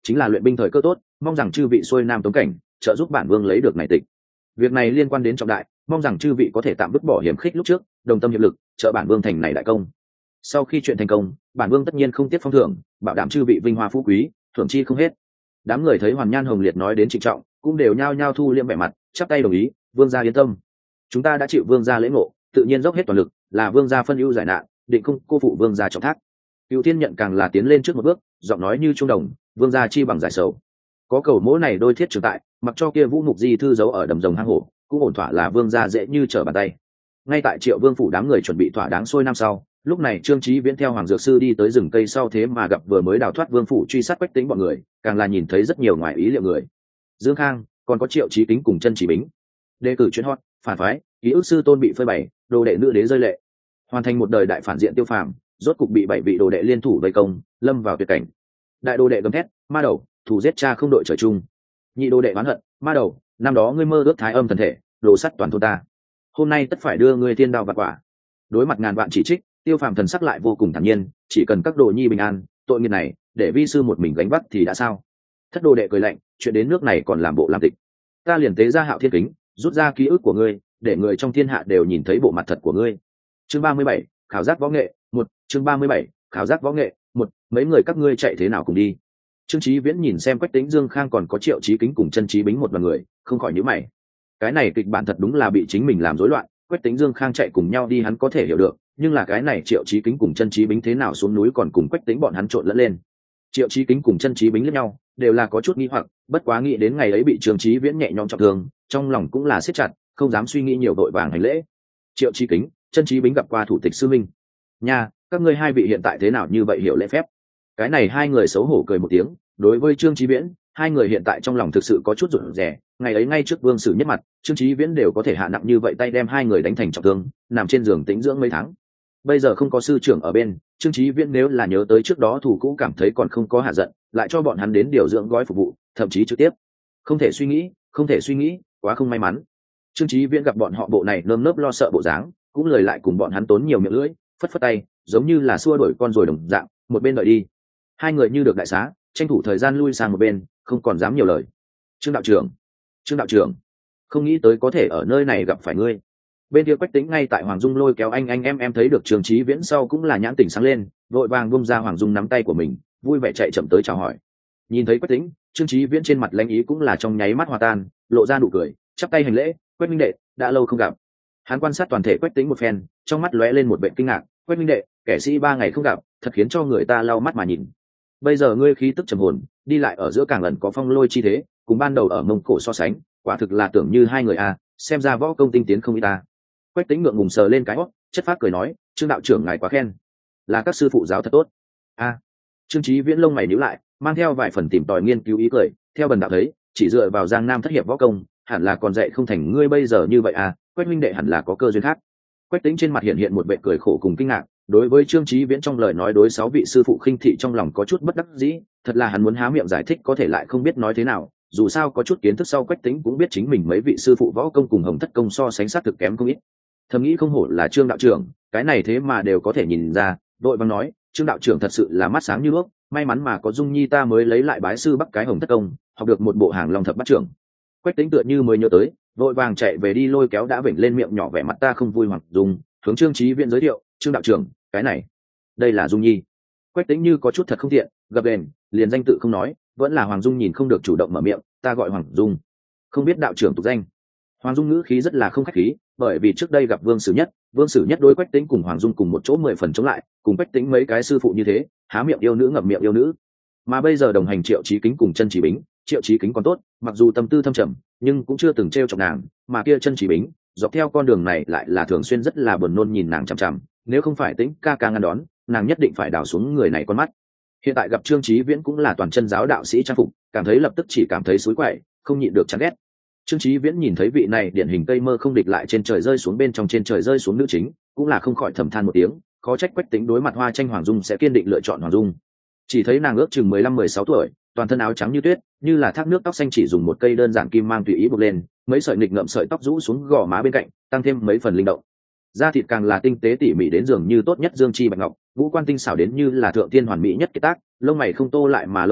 chính là luyện binh thời cơ tốt, mong rằng chư vị xuôi nam tống cảnh trợ giúp bản vương lấy được này tịch. Việc này liên quan đến trọng đại, mong rằng chư vị có thể tạm vứt bỏ hiểm khích lúc trước, đồng tâm hiệp lực trợ bản vương thành này đại công. Sau khi chuyện thành công, bản vương tất nhiên không tiếc phong thưởng, bảo đảm chư vị vinh hoa phú quý, thưởng chi không hết. Đám người thấy Hoàn Nhan Hồng Liệt nói đến trịnh trọng, cũng đều nhao nhao thu liêm vẻ mặt, chắp tay đồng ý. Vương gia yên tâm, chúng ta đã chịu vương gia lễ ngộ, tự nhiên dốc hết toàn lực, là vương gia phân ưu giải nạn, định không cô phụ vương gia trọng thác. Cựu Thiên nhận càng là tiến lên trước một bước, giọng nói như trung đồng, vương gia chi bằng giải sầu. Có cầu mỗ này đôi thiết trường tại, mặc cho kia vũ mục di thư giấu ở đầm rồng hang hổ, cũng ổn thỏa là vương gia dễ như trở bàn tay. Ngay tại Triệu Vương phủ đám người chuẩn bị thỏa đáng xuôi năm sau, lúc này Trương Chí Viễn theo Hoàng Dược Sư đi tới rừng cây sau, thế mà gặp vừa mới đào thoát Vương phủ truy sát Quách Tĩnh bọn người, càng là nhìn thấy rất nhiều ngoài ý liệu người. Dương Khang, còn có Triệu Chí Kính cùng Chân Chỉ Bính. Đề cử chuyên hot, phản phái, ký ức sư tôn bị phơi bày, đồ đệ nữ đế rơi lệ. Hoàn thành một đời đại phản diện Tiêu Phàm, rốt cục bị bảy vị đồ đệ liên thủ vây công, lâm vào tuyệt cảnh. Đại đồ đệ gầm thét, ma đầu, thù giết cha không đội trời chung. Nhị đồ đệ oán hận, ma đầu, năm đó ngươi mơ ước thái âm thần thể, đồ sắt toàn thôn ta, hôm nay tất phải đưa ngươi thiên đao vặt quả. Đối mặt ngàn vạn chỉ trích, Tiêu Phàm thần sắc lại vô cùng thản nhiên, chỉ cần các đồ nhi bình an, tội nghiệp này để vi sư một mình gánh vác thì đã sao. Thất đồ đệ cười lạnh, chuyện đến nước này còn làm bộ làm tịch, ta liền tế ra Hạo Thiên Kính, rút ra ký ức của ngươi, để người trong thiên hạ đều nhìn thấy bộ mặt thật của ngươi. Chương ba mươi bảy, khảo giác võ nghệ một. Chương ba mươi bảy, khảo giác võ nghệ một. Mấy người các ngươi chạy thế nào cùng đi. Trương Chí Viễn nhìn xem Quách Tĩnh, Dương Khang còn có Triệu Chí Kính cùng Chân Chí Bính một đoàn người, không khỏi nhíu mày. Cái này kịch bản thật đúng là bị chính mình làm rối loạn. Quách Tĩnh, Dương Khang chạy cùng nhau đi hắn có thể hiểu được, nhưng là cái này Triệu Chí Kính cùng Chân Chí Bính thế nào xuống núi còn cùng Quách Tĩnh bọn hắn trộn lẫn lên. Triệu Chí Kính cùng Chân Chí Bính lẫn nhau, đều là có chút nghi hoặc, bất quá nghĩ đến ngày ấy bị Trương Chí Viễn nhẹ nhõm trọng thương, trong lòng cũng là siết chặt, không dám suy nghĩ nhiều, vội vàng hành lễ. Triệu Chí Kính, Chân Chí Bính gặp qua thủ tịch sư minh. Nha, các ngươi hai vị hiện tại thế nào như vậy hiểu lễ phép. Cái này hai người xấu hổ cười một tiếng, đối với Trương Chí Viễn, hai người hiện tại trong lòng thực sự có chút rụt rè, ngày ấy ngay trước Vương Sử nhất mặt, Trương Chí Viễn đều có thể hạ nặng như vậy tay đem hai người đánh thành trọng thương, nằm trên giường tĩnh dưỡng mấy tháng. Bây giờ không có sư trưởng ở bên, Trương Chí Viễn nếu là nhớ tới trước đó thủ cũ cảm thấy còn không có hạ giận, lại cho bọn hắn đến điều dưỡng gói phục vụ, thậm chí trực tiếp. Không thể suy nghĩ, không thể suy nghĩ, quá không may mắn. Trương Chí Viễn gặp bọn họ bộ này nơm nớp lo sợ bộ dáng, cũng lời lại cùng bọn hắn tốn nhiều miệng lưỡi, phất phất tay, giống như là xua đuổi con rồi đồng dạng, một bên đợi đi. Hai người như được đại xá, tranh thủ thời gian lui sang một bên, không còn dám nhiều lời. Trương đạo trưởng, Trương đạo trưởng, không nghĩ tới có thể ở nơi này gặp phải ngươi. Bên kia Quách Tĩnh ngay tại Hoàng Dung lôi kéo anh anh em em thấy được Trương Chí Viễn sau cũng là nhãn tỉnh sáng lên, vội vàng buông ra Hoàng Dung nắm tay của mình, vui vẻ chạy chậm tới chào hỏi. Nhìn thấy Quách Tĩnh, Trương Chí Viễn trên mặt lãnh ý cũng là trong nháy mắt hòa tan, lộ ra nụ cười, chắp tay hành lễ, Quách minh đệ, đã lâu không gặp. Hắn quan sát toàn thể Quách Tĩnh một phen, trong mắt lóe lên một vẻ kinh ngạc, Quách minh đệ, kẻ sĩ ba ngày không gặp, thật khiến cho người ta lau mắt mà nhìn. Bây giờ ngươi khí tức trầm hồn, đi lại ở giữa càng ẩn có phong lôi chi thế, cùng ban đầu ở Mông Cổ so sánh, quả thực là tưởng như hai người a, xem ra võ công tinh tiến không ít ta. Quách Tĩnh ngượng ngùng sờ lên cái hót, chất phác cười nói, Trương đạo trưởng ngài quá khen, là các sư phụ giáo thật tốt. A. Trương Chí Viễn lông mày nhíu lại, mang theo vài phần tìm tòi nghiên cứu ý cười, theo bần đạo thấy, chỉ dựa vào Giang Nam thất hiệp võ công, hẳn là còn dạy không thành ngươi bây giờ như vậy à, Quách huynh đệ hẳn là có cơ duyên khác. Quách Tĩnh trên mặt hiện hiện một vẻ cười khổ cùng kinh ngạc, đối với Trương Chí Viễn trong lời nói đối sáu vị sư phụ khinh thị trong lòng có chút bất đắc dĩ, thật là hắn muốn há miệng giải thích có thể lại không biết nói thế nào, dù sao có chút kiến thức sau Quách Tĩnh cũng biết chính mình mấy vị sư phụ võ công cùng Hồng Thất công so sánh sát thực kém không ít. Thầm nghĩ không hổ là Trương đạo trưởng, cái này thế mà đều có thể nhìn ra, đội vàng nói, Trương đạo trưởng thật sự là mắt sáng như đuốc, may mắn mà có Dung Nhi ta mới lấy lại bái sư bắt cái Hồng Thất công, học được một bộ hàng long thập bát trưởng. Quách Tĩnh tựa như mới nhớ tới, vội vàng chạy về đi lôi kéo đã vểnh lên miệng nhỏ vẻ mặt ta không vui Hoàng Dung, hướng Trương Chí Viễn giới thiệu, Trương đạo trưởng, cái này, đây là Dung Nhi. Quách Tĩnh như có chút thật không tiện, gập ghềnh, liền danh tự không nói, vẫn là Hoàng Dung nhìn không được chủ động mở miệng, ta gọi Hoàng Dung, không biết đạo trưởng tục danh. Hoàng Dung ngữ khí rất là không khách khí, bởi vì trước đây gặp Vương Sử Nhất, Vương Sử Nhất đối Quách Tĩnh cùng Hoàng Dung cùng một chỗ mười phần chống lại, cùng Quách Tĩnh mấy cái sư phụ như thế, há miệng yêu nữ ngậm miệng yêu nữ. Mà bây giờ đồng hành Triệu Chí Kính cùng Chân Chí Bính, Triệu Chí Kính còn tốt, mặc dù tâm tư thâm trầm, nhưng cũng chưa từng trêu chọc nàng, mà kia Chân Chí Bính, dọc theo con đường này lại là thường xuyên rất là buồn nôn nhìn nàng chằm chằm, nếu không phải Tĩnh ca ca ngăn đón, nàng nhất định phải đào xuống người này con mắt. Hiện tại gặp Trương Chí Viễn cũng là toàn chân giáo đạo sĩ trang phục, cảm thấy lập tức chỉ cảm thấy xối quậy, không nhịn được chán ghét. Trương Chí Viễn nhìn thấy vị này điển hình tây mơ không địch lại trên trời rơi xuống bên trong trên trời rơi xuống nữ chính, cũng là không khỏi thầm than một tiếng, khó trách Quách Tĩnh đối mặt Hoa Tranh Hoàng Dung sẽ kiên định lựa chọn Hoàng Dung. Chỉ thấy nàng ước chừng mười lăm mười sáu tuổi, toàn thân áo trắng như tuyết, như là thác nước, tóc xanh chỉ dùng một cây đơn giản kim mang tùy ý buộc lên, mấy sợi nghịch ngợm sợi tóc rũ xuống gò má bên cạnh, tăng thêm mấy phần linh động. Da thịt càng là tinh tế tỉ mỉ đến dường như tốt nhất dương chi bạch ngọc, ngũ quan tinh xảo đến như là thượng tiên hoàn mỹ nhất kiệt tác, lông mày không tô lại mà lông mày,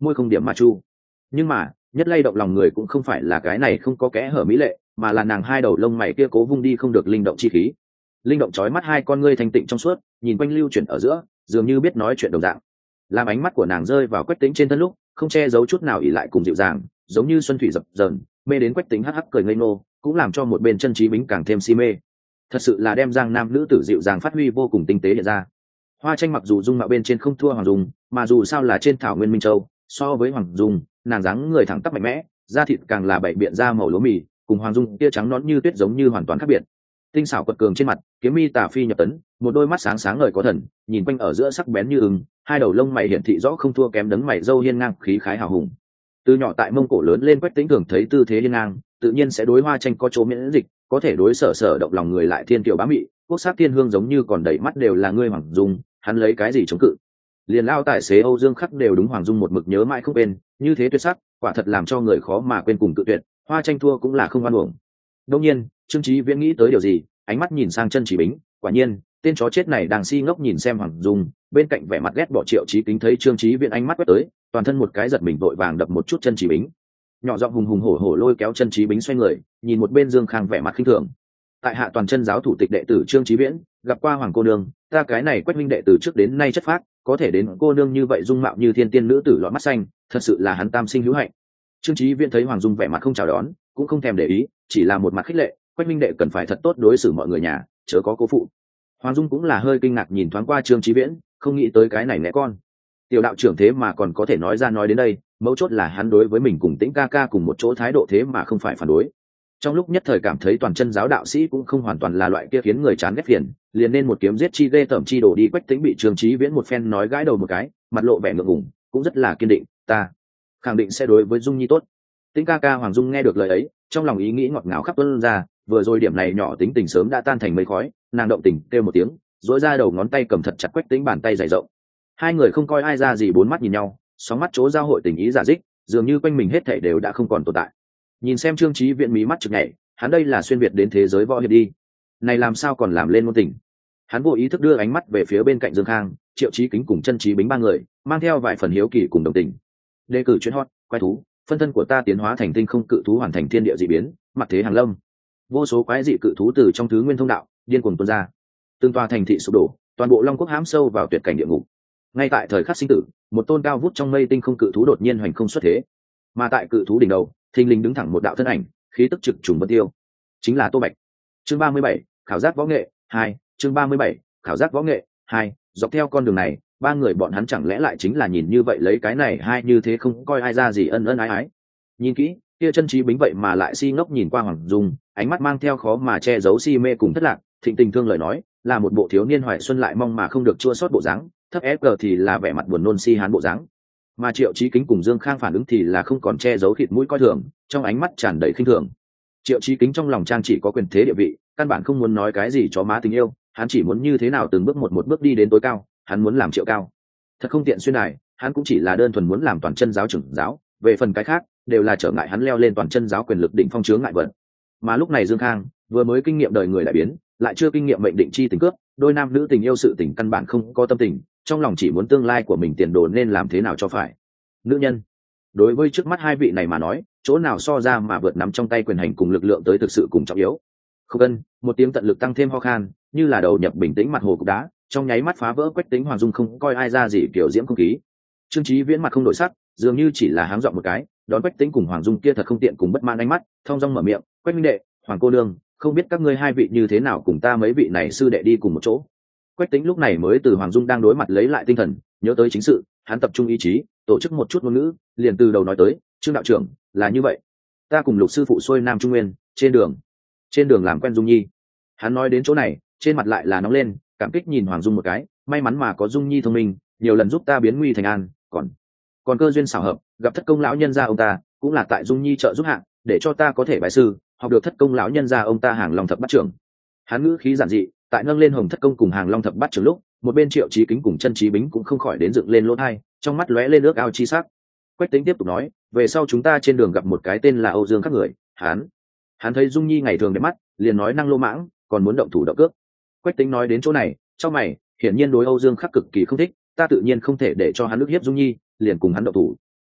môi không điểm mà chu. Nhưng mà nhất lay động lòng người cũng không phải là cái này không có kẽ hở mỹ lệ, mà là nàng hai đầu lông mày kia cố vung đi không được linh động chi khí. Linh động chói mắt hai con ngươi thanh tịnh trong suốt, nhìn quanh lưu chuyển ở giữa, dường như biết nói chuyện đồng dạng. Làm ánh mắt của nàng rơi vào Quách Tĩnh trên thân lúc, không che giấu chút nào ỉ lại cùng dịu dàng, giống như xuân thủy dập dờn, mê đến Quách Tĩnh hắc hắc cười ngây ngô, cũng làm cho một bên chân trí bính càng thêm si mê. Thật sự là đem giang nam nữ tử dịu dàng phát huy vô cùng tinh tế hiện ra. Hoa Tranh mặc dù dung mạo bên trên không thua Hoàng Dung, mà dù sao là trên thảo nguyên Minh Châu, so với Hoàng Dung, nàng dáng người thẳng tắp mạnh mẽ, da thịt càng là bảy biện da màu lúa mì, cùng Hoàng Dung kia trắng nõn như tuyết giống như hoàn toàn khác biệt. Tinh xảo quật cường trên mặt, kiếm mi tà phi nhập tấn, một đôi mắt sáng sáng ngời có thần, nhìn quanh ở giữa sắc bén như ưng, hai đầu lông mày hiển thị rõ không thua kém đấng mày râu hiên ngang khí khái hào hùng. Từ nhỏ tại Mông Cổ lớn lên Quách Tĩnh thường thấy tư thế hiên ngang, tự nhiên sẽ đối Hoa Tranh có chỗ miễn dịch, có thể đối sở sở động lòng người lại thiên kiều bá mị, quốc sắc thiên hương giống như còn đầy mắt đều là ngươi Hoàng Dung, hắn lấy cái gì chống cự? Liền lao tài xế Âu Dương Khắc đều đúng Hoàng Dung một mực nhớ mãi không quên, như thế tuyệt sắc, quả thật làm cho người khó mà quên cùng tự tuyệt, Hoa Tranh thua cũng là không oan uổng. Đương nhiên, Trương Chí Viễn nghĩ tới điều gì, ánh mắt nhìn sang Chân Chỉ Bính, quả nhiên, tên chó chết này đang si ngốc nhìn xem Hoàng Dung, bên cạnh vẻ mặt ghét bỏ Triệu Chí Kính thấy Trương Chí Viễn ánh mắt quét tới, toàn thân một cái giật mình vội vàng đập một chút Chân Chỉ Bính. Nhỏ giọng hùng hùng hổ hổ lôi kéo Chân Chí Bính xoay người, nhìn một bên Dương Khang vẻ mặt khinh thường. Tại hạ toàn chân giáo thủ tịch đệ tử Trương Chí Viễn, gặp qua Hoàng cô nương, ta cái này Quách huynh đệ từ trước đến nay chất phác, có thể đến cô nương như vậy dung mạo như thiên tiên nữ tử lọt mắt xanh, thật sự là hắn tam sinh hữu hạnh. Trương Chí Viễn thấy Hoàng Dung vẻ mặt không chào đón, cũng không thèm để ý, chỉ là một mặt khích lệ, Quách huynh đệ cần phải thật tốt đối xử mọi người nhà, chớ có cố phụ. Hoàng Dung cũng là hơi kinh ngạc nhìn thoáng qua Trương Chí Viễn, không nghĩ tới cái này nẻ con. Tiểu đạo trưởng thế mà còn có thể nói ra nói đến đây, mấu chốt là hắn đối với mình cùng Tĩnh ca ca cùng một chỗ thái độ thế mà không phải phản đối. Trong lúc nhất thời cảm thấy toàn chân giáo đạo sĩ cũng không hoàn toàn là loại kia khiến người chán ghét phiền, liền nên một kiếm giết chi ghê tởm chi đổ đi. Quách Tĩnh bị Trương Chí Viễn một phen nói gãi đầu một cái, mặt lộ vẻ ngượng ngùng, cũng rất là kiên định, ta khẳng định sẽ đối với Dung Nhi tốt. Tĩnh ca ca Hoàng Dung nghe được lời ấy, trong lòng ý nghĩ ngọt ngào khắp tuôn ra, vừa rồi điểm này nhỏ tính tình sớm đã tan thành mây khói, nàng động tình kêu một tiếng, duỗi ra đầu ngón tay cầm thật chặt Quách Tĩnh bàn tay dày rộng. Hai người không coi ai ra gì, bốn mắt nhìn nhau, sóng mắt chỗ giao hội tình ý giả dích, dường như quanh mình hết thảy đều đã không còn tồn tại. Nhìn xem Trương Chí Viễn mí mắt chực nhảy, hắn đây là xuyên việt đến thế giới võ hiệp đi, này làm sao còn làm lên ngôn tình. Hắn vô ý thức đưa ánh mắt về phía bên cạnh Dương Khang, Triệu Chí Kính cùng Chân Chí Bính ba người, mang theo vài phần hiếu kỳ cùng đồng tình. Đề cử chuyên hot, quái thú, phân thân của ta tiến hóa thành tinh không cự thú, hoàn thành thiên địa dị biến, mặt thế hàng lâm. Vô số quái dị cự thú từ trong thứ nguyên thông đạo điên cuồng tuôn ra, tương tòa thành thị sụp đổ, toàn bộ Long Quốc hãm sâu vào tuyệt cảnh địa ngục. Ngay tại thời khắc sinh tử, một tôn cao vút trong mây tinh không cự thú đột nhiên hoành không xuất thế, mà tại cự thú đỉnh đầu, thình lình đứng thẳng một đạo thân ảnh, khí tức trực trùng vân tiêu, chính là Tô Bạch. Chương ba mươi bảy, khảo giác võ nghệ hai. Chương ba mươi bảy, khảo giác võ nghệ hai. Dọc theo con đường này, ba người bọn hắn chẳng lẽ lại chính là nhìn như vậy lấy cái này hai như thế không coi ai ra gì, ân ân ái ái. Nhìn kỹ, kia Chân Chí Bính vậy mà lại si ngốc nhìn qua Hoàng Dung, ánh mắt mang theo khó mà che giấu si mê cùng thất lạc, thịnh tình thương lời nói, là một bộ thiếu niên hoài xuân lại mong mà không được chua xót bộ dáng, thấp ép cờ thì là vẻ mặt buồn nôn si hán bộ dáng. Mà Triệu Chí Kính cùng Dương Khang phản ứng thì là không còn che giấu khịt mũi coi thường, trong ánh mắt tràn đầy khinh thường. Triệu Chí Kính trong lòng trang chỉ có quyền thế địa vị, căn bản không muốn nói cái gì chó má tình yêu, hắn chỉ muốn như thế nào từng bước một một bước đi đến tối cao, hắn muốn làm Triệu Cao. Thật không tiện xuyên đài, hắn cũng chỉ là đơn thuần muốn làm toàn chân giáo trưởng giáo, về phần cái khác đều là trở ngại hắn leo lên toàn chân giáo quyền lực đỉnh phong chướng ngại vật. Mà lúc này Dương Khang vừa mới kinh nghiệm đời người lại biến, lại chưa kinh nghiệm mệnh định chi tình cướp, đôi nam nữ tình yêu sự tình căn bản không có tâm tình, trong lòng chỉ muốn tương lai của mình tiền đồ nên làm thế nào cho phải. Nữ nhân, đối với trước mắt hai vị này mà nói, chỗ nào so ra mà vượt nắm trong tay quyền hành cùng lực lượng tới thực sự cùng trọng yếu. Không cần, một tiếng tận lực tăng thêm ho khan, như là đầu nhập bình tĩnh mặt hồ cục đá, trong nháy mắt phá vỡ Quách Tĩnh Hoàng Dung không coi ai ra gì kiểu diễm không khí. Trương Chí Viễn mặt không đổi sắc, dường như chỉ là háng dọn một cái, đón Quách Tĩnh cùng Hoàng Dung kia thật không tiện cùng bất mãn ánh mắt, thong dong mở miệng, "Quách minh đệ, Hoàng cô nương, không biết các ngươi hai vị như thế nào cùng ta mấy vị này sư đệ đi cùng một chỗ." Quách Tĩnh lúc này mới từ Hoàng Dung đang đối mặt lấy lại tinh thần, nhớ tới chính sự, hắn tập trung ý chí, tổ chức một chút ngôn ngữ, liền từ đầu nói tới, "Trương đạo trưởng, là như vậy, ta cùng Lục sư phụ xuôi Nam Trung Nguyên, trên đường, trên đường làm quen Dung Nhi." Hắn nói đến chỗ này, trên mặt lại là nóng lên, cảm kích nhìn Hoàng Dung một cái, "May mắn mà có Dung Nhi thông minh, nhiều lần giúp ta biến nguy thành an, còn còn cơ duyên xảo hợp, gặp thất công lão nhân gia ông ta, cũng là tại Dung Nhi trợ giúp hạng, để cho ta có thể bái sư, học được thất công lão nhân gia ông ta hàng long thập bát trưởng." Hắn ngữ khí giản dị, tại nâng lên Hồng thất công cùng hàng long thập bát trưởng lúc, một bên Triệu Chí Kính cùng Chân Chí Bính cũng không khỏi đến dựng lên lỗ tai, trong mắt lóe lên ước ao chi sắc. Quách Tĩnh tiếp tục nói, "Về sau chúng ta trên đường gặp một cái tên là Âu Dương Khắc người, hắn hắn thấy Dung Nhi ngày thường đẹp mắt, liền nói năng lô mãng, còn muốn động thủ động cước." Quách Tĩnh nói đến chỗ này, trong mày, hiển nhiên đối Âu Dương Khắc cực kỳ không thích, ta tự nhiên không thể để cho hắn ức hiếp Dung Nhi, liền cùng hắn động thủ.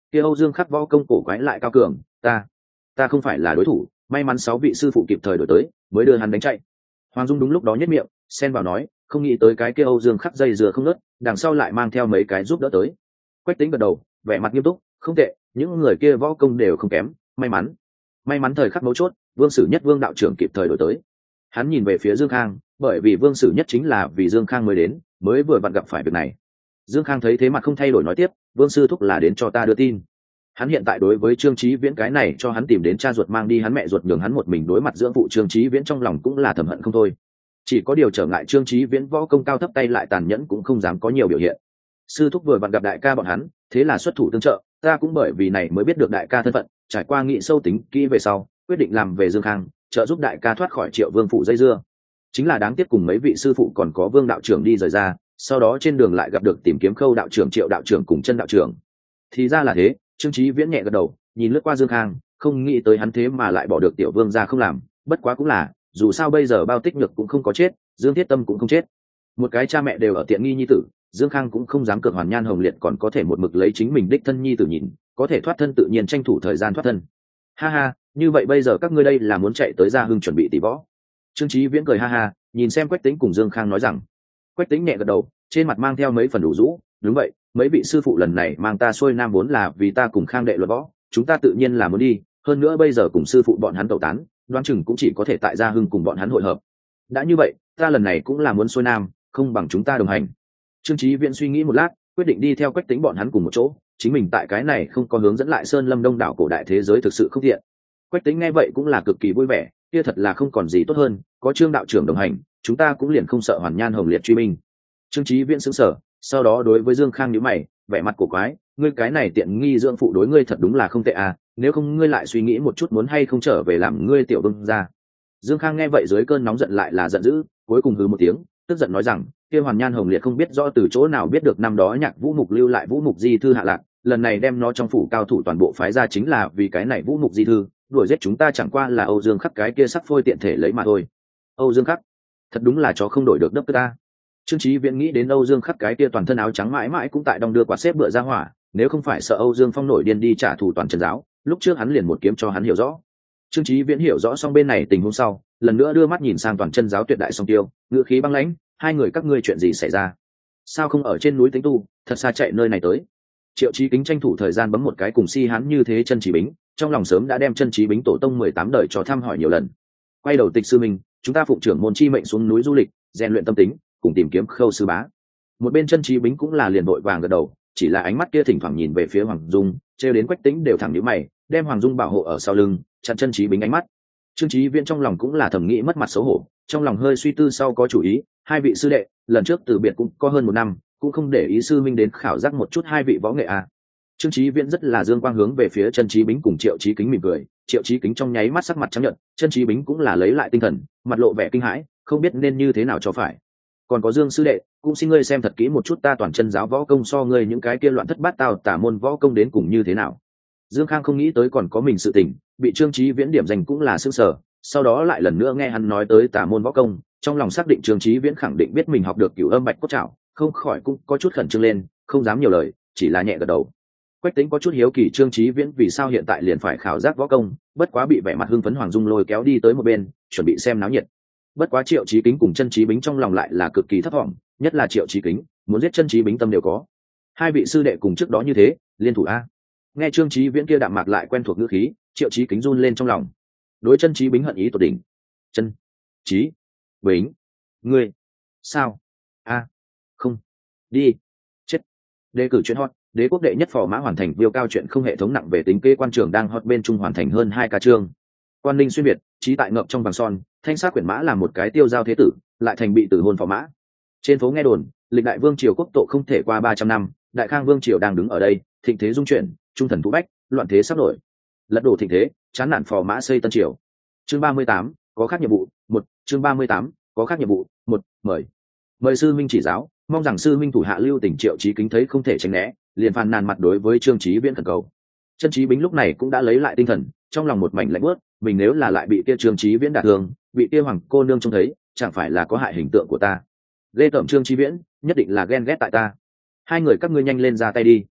kia Âu Dương Khắc võ công cổ quái lại cao cường, ta ta không phải là đối thủ, may mắn sáu vị sư phụ kịp thời đổi tới mới đưa hắn đánh chạy. Hoàng Dung đúng lúc đó nhếch miệng xen vào nói, không nghĩ tới cái kia Âu Dương Khắc dây dừa không nớt, đằng sau lại mang theo mấy cái giúp đỡ tới. Quách Tĩnh gật đầu vẻ mặt nghiêm túc, không tệ, những người kia võ công đều không kém, may mắn may mắn thời khắc mấu chốt Vương Sử Nhất Vương đạo trưởng kịp thời đổi tới. Hắn nhìn về phía Dương Khang, bởi vì Vương Sử Nhất chính là vì Dương Khang mới đến, mới vừa vặn gặp phải việc này. Dương Khang thấy thế mặt không thay đổi nói tiếp, Vương sư thúc là đến cho ta đưa tin. Hắn hiện tại đối với Trương Chí Viễn cái này cho hắn tìm đến cha ruột mang đi hắn mẹ ruột nhường hắn một mình đối mặt dưỡng phụ Trương Chí Viễn trong lòng cũng là thầm hận không thôi. Chỉ có điều trở ngại Trương Chí Viễn võ công cao thấp tay lại tàn nhẫn cũng không dám có nhiều biểu hiện. Sư thúc vừa vặn gặp đại ca bọn hắn, thế là xuất thủ tương trợ, ta cũng bởi vì này mới biết được đại ca thân phận, trải qua nghị sâu tính kỹ về sau, quyết định làm về Dương Khang, trợ giúp đại ca thoát khỏi Triệu Vương phủ dây dưa. Chính là đáng tiếc cùng mấy vị sư phụ còn có Vương đạo trưởng đi rời ra, sau đó trên đường lại gặp được tìm kiếm Khâu đạo trưởng, Triệu đạo trưởng cùng Chân đạo trưởng. Thì ra là thế, Trương Chí Viễn nhẹ gật đầu, nhìn lướt qua Dương Khang, không nghĩ tới hắn thế mà lại bỏ được tiểu Vương ra không làm, bất quá cũng là, dù sao bây giờ Bao Tích Nhược cũng không có chết, Dương Thiết Tâm cũng không chết, một cái cha mẹ đều ở tiện nghi nhi tử, Dương Khang cũng không dám cược Hoàn Nhan Hồng Liệt còn có thể một mực lấy chính mình đích thân nhi tử nhìn, có thể thoát thân tự nhiên tranh thủ thời gian thoát thân. Ha ha, như vậy bây giờ các ngươi đây là muốn chạy tới Gia Hưng chuẩn bị tỷ võ. Trương Chí Viễn cười ha ha, nhìn xem Quách Tĩnh cùng Dương Khang nói rằng. Quách Tĩnh nhẹ gật đầu, trên mặt mang theo mấy phần đủ rũ, đúng vậy, mấy vị sư phụ lần này mang ta xuôi nam vốn là vì ta cùng Khang đệ luận võ, chúng ta tự nhiên là muốn đi, hơn nữa bây giờ cùng sư phụ bọn hắn tẩu tán, đoán chừng cũng chỉ có thể tại Gia Hưng cùng bọn hắn hội hợp. Đã như vậy, ta lần này cũng là muốn xuôi nam, không bằng chúng ta đồng hành. Trương Chí Viễn suy nghĩ một lát, quyết định đi theo Quách Tĩnh bọn hắn cùng một chỗ, chính mình tại cái này không có hướng dẫn lại Sơn Lâm Đông đảo cổ đại thế giới thực sự không tiện. Quách Tĩnh nghe vậy cũng là cực kỳ vui vẻ, kia thật là không còn gì tốt hơn, có Trương đạo trưởng đồng hành, chúng ta cũng liền không sợ Hoàn Nhan Hồng Liệt truy binh. Trương Chí Viễn sững sờ, sau đó đối với Dương Khang nhíu mày, vẻ mặt cổ quái, ngươi cái này tiện nghi dưỡng phụ đối ngươi thật đúng là không tệ à, nếu không ngươi lại suy nghĩ một chút muốn hay không trở về làm ngươi tiểu vương gia. Dương Khang nghe vậy dưới cơn nóng giận lại là giận dữ, cuối cùng hừ một tiếng, tức giận nói rằng, kia Hoàn Nhan Hồng Liệt không biết rõ từ chỗ nào biết được năm đó Nhạc Vũ Mục lưu lại Vũ Mục di thư hạ lạc, lần này đem nó trong phủ cao thủ toàn bộ phái ra chính là vì cái này Vũ Mục di thư, đuổi giết chúng ta chẳng qua là Âu Dương Khắc cái kia sắc phôi tiện thể lấy mà thôi. Âu Dương Khắc, thật đúng là chó không đổi được đất ta. Trương Chí Viễn nghĩ đến Âu Dương Khắc cái kia toàn thân áo trắng mãi mãi cũng tại đong đưa quạt xếp bựa ra hỏa, nếu không phải sợ Âu Dương Phong nổi điên đi trả thù toàn Trần giáo, lúc trước hắn liền một kiếm cho hắn hiểu rõ. Trương Chí Viễn hiểu rõ xong bên này tình huống sau, lần nữa đưa mắt nhìn sang toàn Chân giáo tuyệt đại song tiêu, ngữ khí băng lãnh, hai người các ngươi chuyện gì xảy ra? Sao không ở trên núi Tĩnh Tu, thật xa chạy nơi này tới? Triệu Chí Kính tranh thủ thời gian bấm một cái cùng si hắn như thế Chân Chí Bính, trong lòng sớm đã đem Chân Chí Bính tổ tông mười tám đời cho thăm hỏi nhiều lần. Quay đầu Tịch sư minh, chúng ta phụng trưởng môn chi mệnh xuống núi du lịch, rèn luyện tâm tính, cùng tìm kiếm Khâu sư bá. Một bên Chân Chí Bính cũng là liền vội vàng gật đầu, chỉ là ánh mắt kia thỉnh thoảng nhìn về phía Hoàng Dung, trêu đến Quách Tĩnh đều thẳng nhíu mày, đem Hoàng Dung bảo hộ ở sau lưng, chặn Chân Chí Bính ánh mắt. Trương Chí Viễn trong lòng cũng là thầm nghĩ mất mặt xấu hổ, trong lòng hơi suy tư sau có chủ ý, hai vị sư đệ, lần trước từ biệt cũng có hơn một năm, cũng không để ý sư minh đến khảo giác một chút hai vị võ nghệ à. Trương Chí Viễn rất là dương quang hướng về phía Chân Chí Bính cùng Triệu Chí Kính mỉm cười, Triệu Chí Kính trong nháy mắt sắc mặt trắng nhợt, Chân Chí Bính cũng là lấy lại tinh thần, mặt lộ vẻ kinh hãi, không biết nên như thế nào cho phải. Còn có Dương sư đệ, cũng xin ngươi xem thật kỹ một chút ta toàn chân giáo võ công so ngươi những cái kia loạn thất bát tao tả môn võ công đến cùng như thế nào. Dương Khang không nghĩ tới còn có mình sự tình, bị Trương Chí Viễn điểm danh cũng là sương sở, sau đó lại lần nữa nghe hắn nói tới tả môn võ công, trong lòng xác định Trương Chí Viễn khẳng định biết mình học được Cửu Âm Bạch Cốt Trảo, không khỏi cũng có chút khẩn trương lên, không dám nhiều lời, chỉ là nhẹ gật đầu. Quách Tĩnh có chút hiếu kỳ Trương Chí Viễn vì sao hiện tại liền phải khảo giác võ công, bất quá bị vẻ mặt hưng phấn Hoàng Dung lôi kéo đi tới một bên, chuẩn bị xem náo nhiệt. Bất quá Triệu Chí Kính cùng Chân Chí Bính trong lòng lại là cực kỳ thấp vọng, nhất là Triệu Chí Kính, muốn giết Chân Chí Bính tâm đều có. Hai vị sư đệ cùng trước đó như thế, liên thủ a. Nghe Trương Chí Viễn kia đạm mạc lại quen thuộc ngữ khí, Triệu Chí Kính run lên trong lòng. Đối Chân Chí Bính hận ý tột đỉnh. Chân Chí Bính, ngươi sao? A, không, đi, chết. Đề cử chuyện hot, đế quốc đệ nhất phò mã hoàn thành viêu cao chuyện không hệ thống nặng về tính kế quan trường đang hot bên trung hoàn thành hơn hai ca chương. Quan Ninh xuyên việt, trí tại ngậm trong vàng son, thanh sát quyển mã là một cái tiêu giao thế tử, lại thành bị tử hôn phò mã. Trên phố nghe đồn, lịch đại vương triều quốc tộ không thể qua ba trăm năm, đại khang vương triều đang đứng ở đây, thịnh thế dung chuyển, trung thần thú bách, loạn thế sắp nổi. Lật đổ thịnh thế, chán nản phò mã xây tân triều. Chương ba mươi tám, có khác nhiệm vụ, một, chương ba mươi tám, có khác nhiệm vụ, một, mời. Mời sư minh chỉ giáo, mong rằng sư minh thủ hạ lưu tình Triệu Chí Kính thấy không thể tránh né, liền phàn nàn mặt đối với Trương Chí Viễn thần cầu. Chân Chí Bính lúc này cũng đã lấy lại tinh thần, trong lòng một mảnh lạnh buốt, mình nếu là lại bị kia Trương Chí Viễn đả thương, bị kia hoàng cô nương trông thấy, chẳng phải là có hại hình tượng của ta. Lê Tẩm Trương Chí Viễn, nhất định là ghen ghét tại ta. Hai người các ngươi nhanh lên ra tay đi.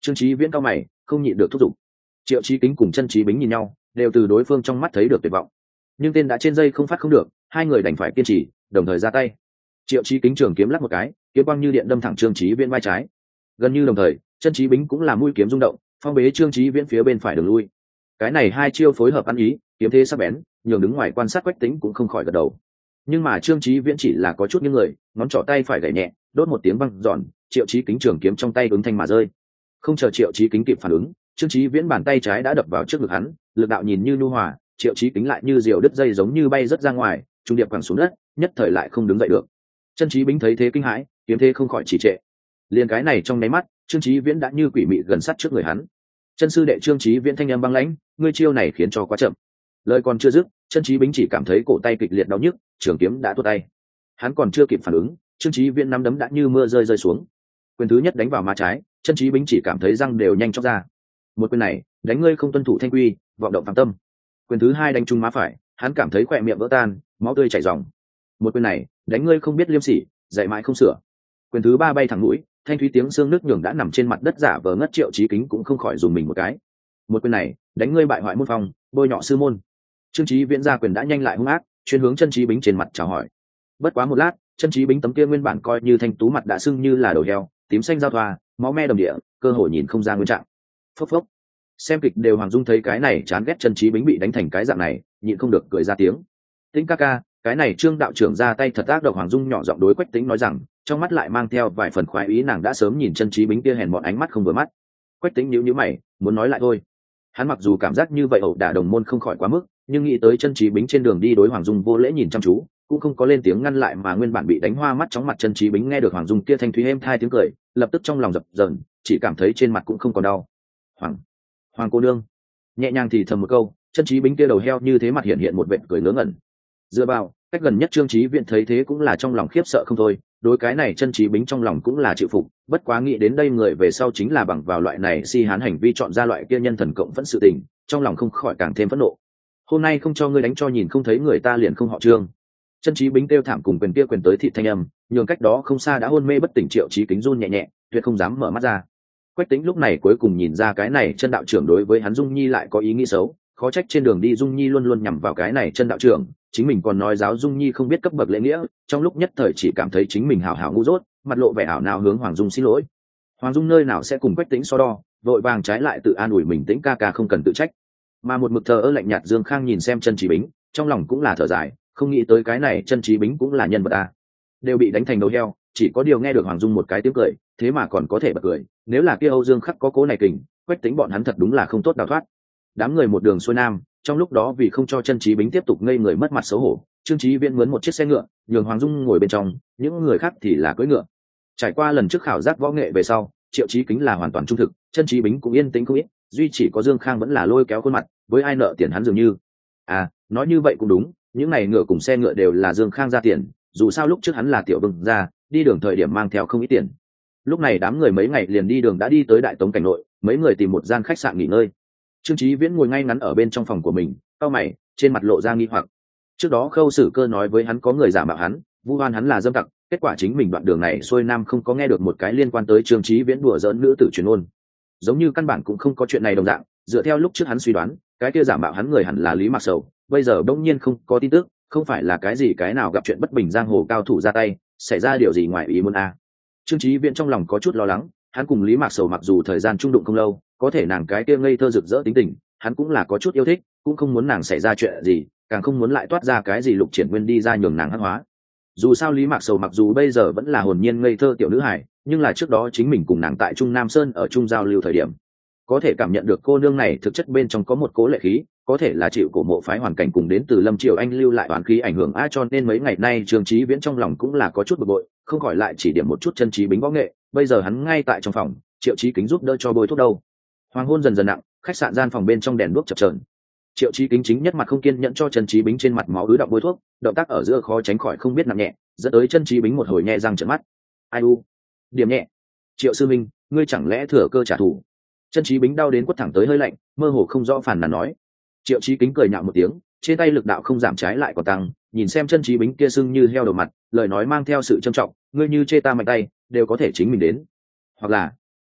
Trương Chí Viễn cao mày, không nhịn được thúc giục. Triệu Chí Kính cùng Chân Chí Bính nhìn nhau, đều từ đối phương trong mắt thấy được tuyệt vọng. Nhưng tên đã trên dây không phát không được, hai người đành phải kiên trì, đồng thời ra tay. Triệu Chí Kính trường kiếm lắc một cái, kiếm quang như điện đâm thẳng Trương Chí Viễn vai trái. Gần như đồng thời, Chân Chí Bính cũng là mũi kiếm rung động, phong bế Trương Chí Viễn phía bên phải đường lui. Cái này hai chiêu phối hợp ăn ý, kiếm thế sắc bén, nhường đứng ngoài quan sát Quách Tĩnh cũng không khỏi gật đầu. Nhưng mà Trương Chí Viễn chỉ là có chút những người, ngón trỏ tay phải gảy nhẹ, đốt một tiếng vang giòn, Triệu Chí Kính trường kiếm trong tay ứng thanh mà rơi. Không chờ Triệu Chí Kính kịp phản ứng, Trương Chí Viễn bàn tay trái đã đập vào trước ngực hắn, lực đạo nhìn như nhu hòa, Triệu Chí Kính lại như diều đứt dây giống như bay rất ra ngoài, trung điệp quẳng xuống đất, nhất thời lại không đứng dậy được. Chân Chí Bính thấy thế kinh hãi, kiếm thế không khỏi trì trệ. Liên cái này trong nháy mắt, Trương Chí Viễn đã như quỷ mị gần sát trước người hắn. Chân sư đệ Trương Chí Viễn thanh âm băng lãnh, ngươi chiêu này khiến cho quá chậm. Lời còn chưa dứt, Chân Chí Bính chỉ cảm thấy cổ tay kịch liệt đau nhức, trường kiếm đã tuột tay. Hắn còn chưa kịp phản ứng, Trương Chí Viễn nắm đấm đã như mưa rơi rơi xuống. Quyền thứ nhất đánh vào má trái, Chân Chí Bính chỉ cảm thấy răng đều nhanh chóc ra. Một quyền này, đánh ngươi không tuân thủ thanh quy, vọng động phạm tâm. Quyền thứ hai đánh trúng má phải, hắn cảm thấy khỏe miệng vỡ tan, máu tươi chảy ròng. Một quyền này, đánh ngươi không biết liêm sỉ, dạy mãi không sửa. Quyền thứ ba bay thẳng mũi, thanh thúy tiếng xương nước nhường đã nằm trên mặt đất giả vờ ngất Triệu Chí Kính cũng không khỏi dùng mình một cái. Một quyền này, đánh ngươi bại hoại môn phong, bôi nhọ sư môn. Trương Chí Viễn ra quyền đã nhanh lại hung ác, chuyên hướng Chân Chí Bính trên mặt chào hỏi. Bất quá một lát, Chân Chí Bính tấm kia nguyên bản coi như thanh tú mặt đã sưng như là đầu heo, tím xanh giao thoa, máu me đầm địa, cơ hội nhìn không ra nguyên trạng. Phốc phốc. Xem kịch đều Hoàng Dung thấy cái này chán ghét Chân Chí Bính bị đánh thành cái dạng này, nhịn không được cười ra tiếng. Tĩnh ca ca, cái này Trương đạo trưởng ra tay thật ác độc. Hoàng Dung nhỏ giọng đối Quách Tĩnh nói rằng, trong mắt lại mang theo vài phần khoái ý, nàng đã sớm nhìn Chân Chí Bính kia hèn mọn ánh mắt không vừa mắt. Quách Tĩnh nhíu nhíu mày, muốn nói lại thôi. Hắn mặc dù cảm giác như vậy ẩu đả đồng môn không khỏi quá mức, nhưng nghĩ tới Chân Chí Bính trên đường đi đối Hoàng Dung vô lễ nhìn chăm chú, cũng không có lên tiếng ngăn lại, mà nguyên bản bị đánh hoa mắt chóng mặt Chân Chí Bính nghe được Hoàng Dung kia thanh thúy êm thai tiếng cười, lập tức trong lòng dập dờn, chỉ cảm thấy trên mặt cũng không còn đau. Hoàng, Hoàng cô nương, nhẹ nhàng thì thầm một câu, Chân Chí Bính kia đầu heo như thế mặt hiện hiện một vệt cười ngớ ngẩn. Dựa vào, cách gần nhất Trương Chí Viễn thấy thế cũng là trong lòng khiếp sợ không thôi, đối cái này Chân Chí Bính trong lòng cũng là chịu phục, bất quá nghĩ đến đây người về sau chính là bằng vào loại này si hán hành vi chọn ra loại kia nhân thần cộng vẫn sự tình, trong lòng không khỏi càng thêm phẫn nộ. Hôm nay không cho ngươi đánh cho nhìn không thấy người ta liền không họ Trương. Chân Chí Bính kêu thảm cùng quyền kia quyền tới thị thanh âm, nhường cách đó không xa đã hôn mê bất tỉnh Triệu Chí Kính run nhẹ nhẹ, tuyệt không dám mở mắt ra. Quách Tĩnh lúc này cuối cùng nhìn ra cái này Chân đạo trưởng đối với hắn Dung Nhi lại có ý nghĩ xấu, khó trách trên đường đi Dung Nhi luôn luôn nhằm vào cái này Chân đạo trưởng, chính mình còn nói giáo Dung Nhi không biết cấp bậc lễ nghĩa, trong lúc nhất thời chỉ cảm thấy chính mình hảo hảo ngu dốt, mặt lộ vẻ ảo nào hướng Hoàng Dung xin lỗi. Hoàng Dung nơi nào sẽ cùng Quách Tĩnh so đo, vội vàng trái lại tự an ủi mình, Tĩnh ca ca không cần tự trách. Mà một mực thờ ơ lạnh nhạt Dương Khang nhìn xem Chân Chí Bính, trong lòng cũng là thở dài, không nghĩ tới cái này Chân Chí Bính cũng là nhân vật à. Đều bị đánh thành đầu heo, chỉ có điều nghe được Hoàng Dung một cái tiếng cười, thế mà còn có thể bật cười, nếu là kia Âu Dương Khắc có cố này kình, Quách Tĩnh bọn hắn thật đúng là không tốt đào thoát. Đám người một đường xuôi nam, trong lúc đó vì không cho Chân Chí Bính tiếp tục ngây người mất mặt xấu hổ, Trương Chí Viễn mướn một chiếc xe ngựa, nhường Hoàng Dung ngồi bên trong, những người khác thì là cưỡi ngựa. Trải qua lần trước khảo giác võ nghệ về sau, Triệu Chí Kính là hoàn toàn trung thực, Chân Chí Bính cũng yên tĩnh không ít, duy chỉ có Dương Khang vẫn là lôi kéo khuôn mặt, với ai nợ tiền hắn dường như. À, nói như vậy cũng đúng, những này ngựa cùng xe ngựa đều là Dương Khang ra tiền, dù sao lúc trước hắn là tiểu vương gia, đi đường thời điểm mang theo không ít tiền. Lúc này đám người mấy ngày liền đi đường đã đi tới Đại Tống cảnh nội, mấy người tìm một gian khách sạn nghỉ ngơi. Trương Chí Viễn ngồi ngay ngắn ở bên trong phòng của mình, cau mày, trên mặt lộ ra nghi hoặc. Trước đó Khâu Sử Cơ nói với hắn có người giả mạo hắn, vu oan hắn là dâm tặc, kết quả chính mình đoạn đường này xuôi nam không có nghe được một cái liên quan tới Trương Chí Viễn đùa giỡn nữ tử truyền ôn, giống như căn bản cũng không có chuyện này đồng dạng. Dựa theo lúc trước hắn suy đoán, cái kia giả mạo hắn người hẳn là Lý Mạc Sầu, bây giờ bỗng nhiên không có tin tức, không phải là cái gì cái nào gặp chuyện bất bình giang hồ cao thủ ra tay, xảy ra điều gì ngoài ý muốn à. Trương Chí Viễn trong lòng có chút lo lắng, hắn cùng Lý Mạc Sầu mặc dù thời gian chung đụng không lâu, có thể nàng cái kia ngây thơ rực rỡ tính tình, hắn cũng là có chút yêu thích, cũng không muốn nàng xảy ra chuyện gì, càng không muốn lại toát ra cái gì Lục Triển Nguyên đi ra nhường nàng hắc hóa. Dù sao Lý Mạc Sầu mặc dù bây giờ vẫn là hồn nhiên ngây thơ tiểu nữ hài, nhưng là trước đó chính mình cùng nàng tại Trung Nam Sơn ở Trung giao lưu thời điểm, có thể cảm nhận được cô nương này thực chất bên trong có một cố lệ khí, có thể là chịu cổ mộ phái hoàn cảnh cùng đến từ Lâm Triều Anh lưu lại toán khí ảnh hưởng a, cho nên mấy ngày nay Trương Chí Viễn trong lòng cũng là có chút bực bội, không khỏi lại chỉ điểm một chút Chân Chí Bính võ nghệ, bây giờ hắn ngay tại trong phòng, Triệu Chí Kính giúp đỡ cho bôi thuốc đâu. Hoàng hôn dần dần nặng, khách sạn gian phòng bên trong đèn đuốc chập chờn. Triệu Chí Kính chính nhất mặt không kiên nhẫn cho Chân Chí Bính trên mặt máu ứ đọng bôi thuốc, động tác ở giữa khó tránh khỏi không biết nặng nhẹ, dẫn tới Chân Chí Bính một hồi nhẹ răng trợn mắt. Ai u, điểm nhẹ. Triệu sư minh, ngươi chẳng lẽ thừa cơ trả thù? Chân Chí Bính đau đến quất thẳng tới hơi lạnh, mơ hồ không rõ phản nàn nói. Triệu Chí Kính cười nhạo một tiếng, trên tay lực đạo không giảm trái lại còn tăng, nhìn xem Chân Chí Bính kia sưng như heo đầu mặt, lời nói mang theo sự trân trọng, ngươi như chê ta mạnh tay, đều có thể chính mình đến. Hoặc là,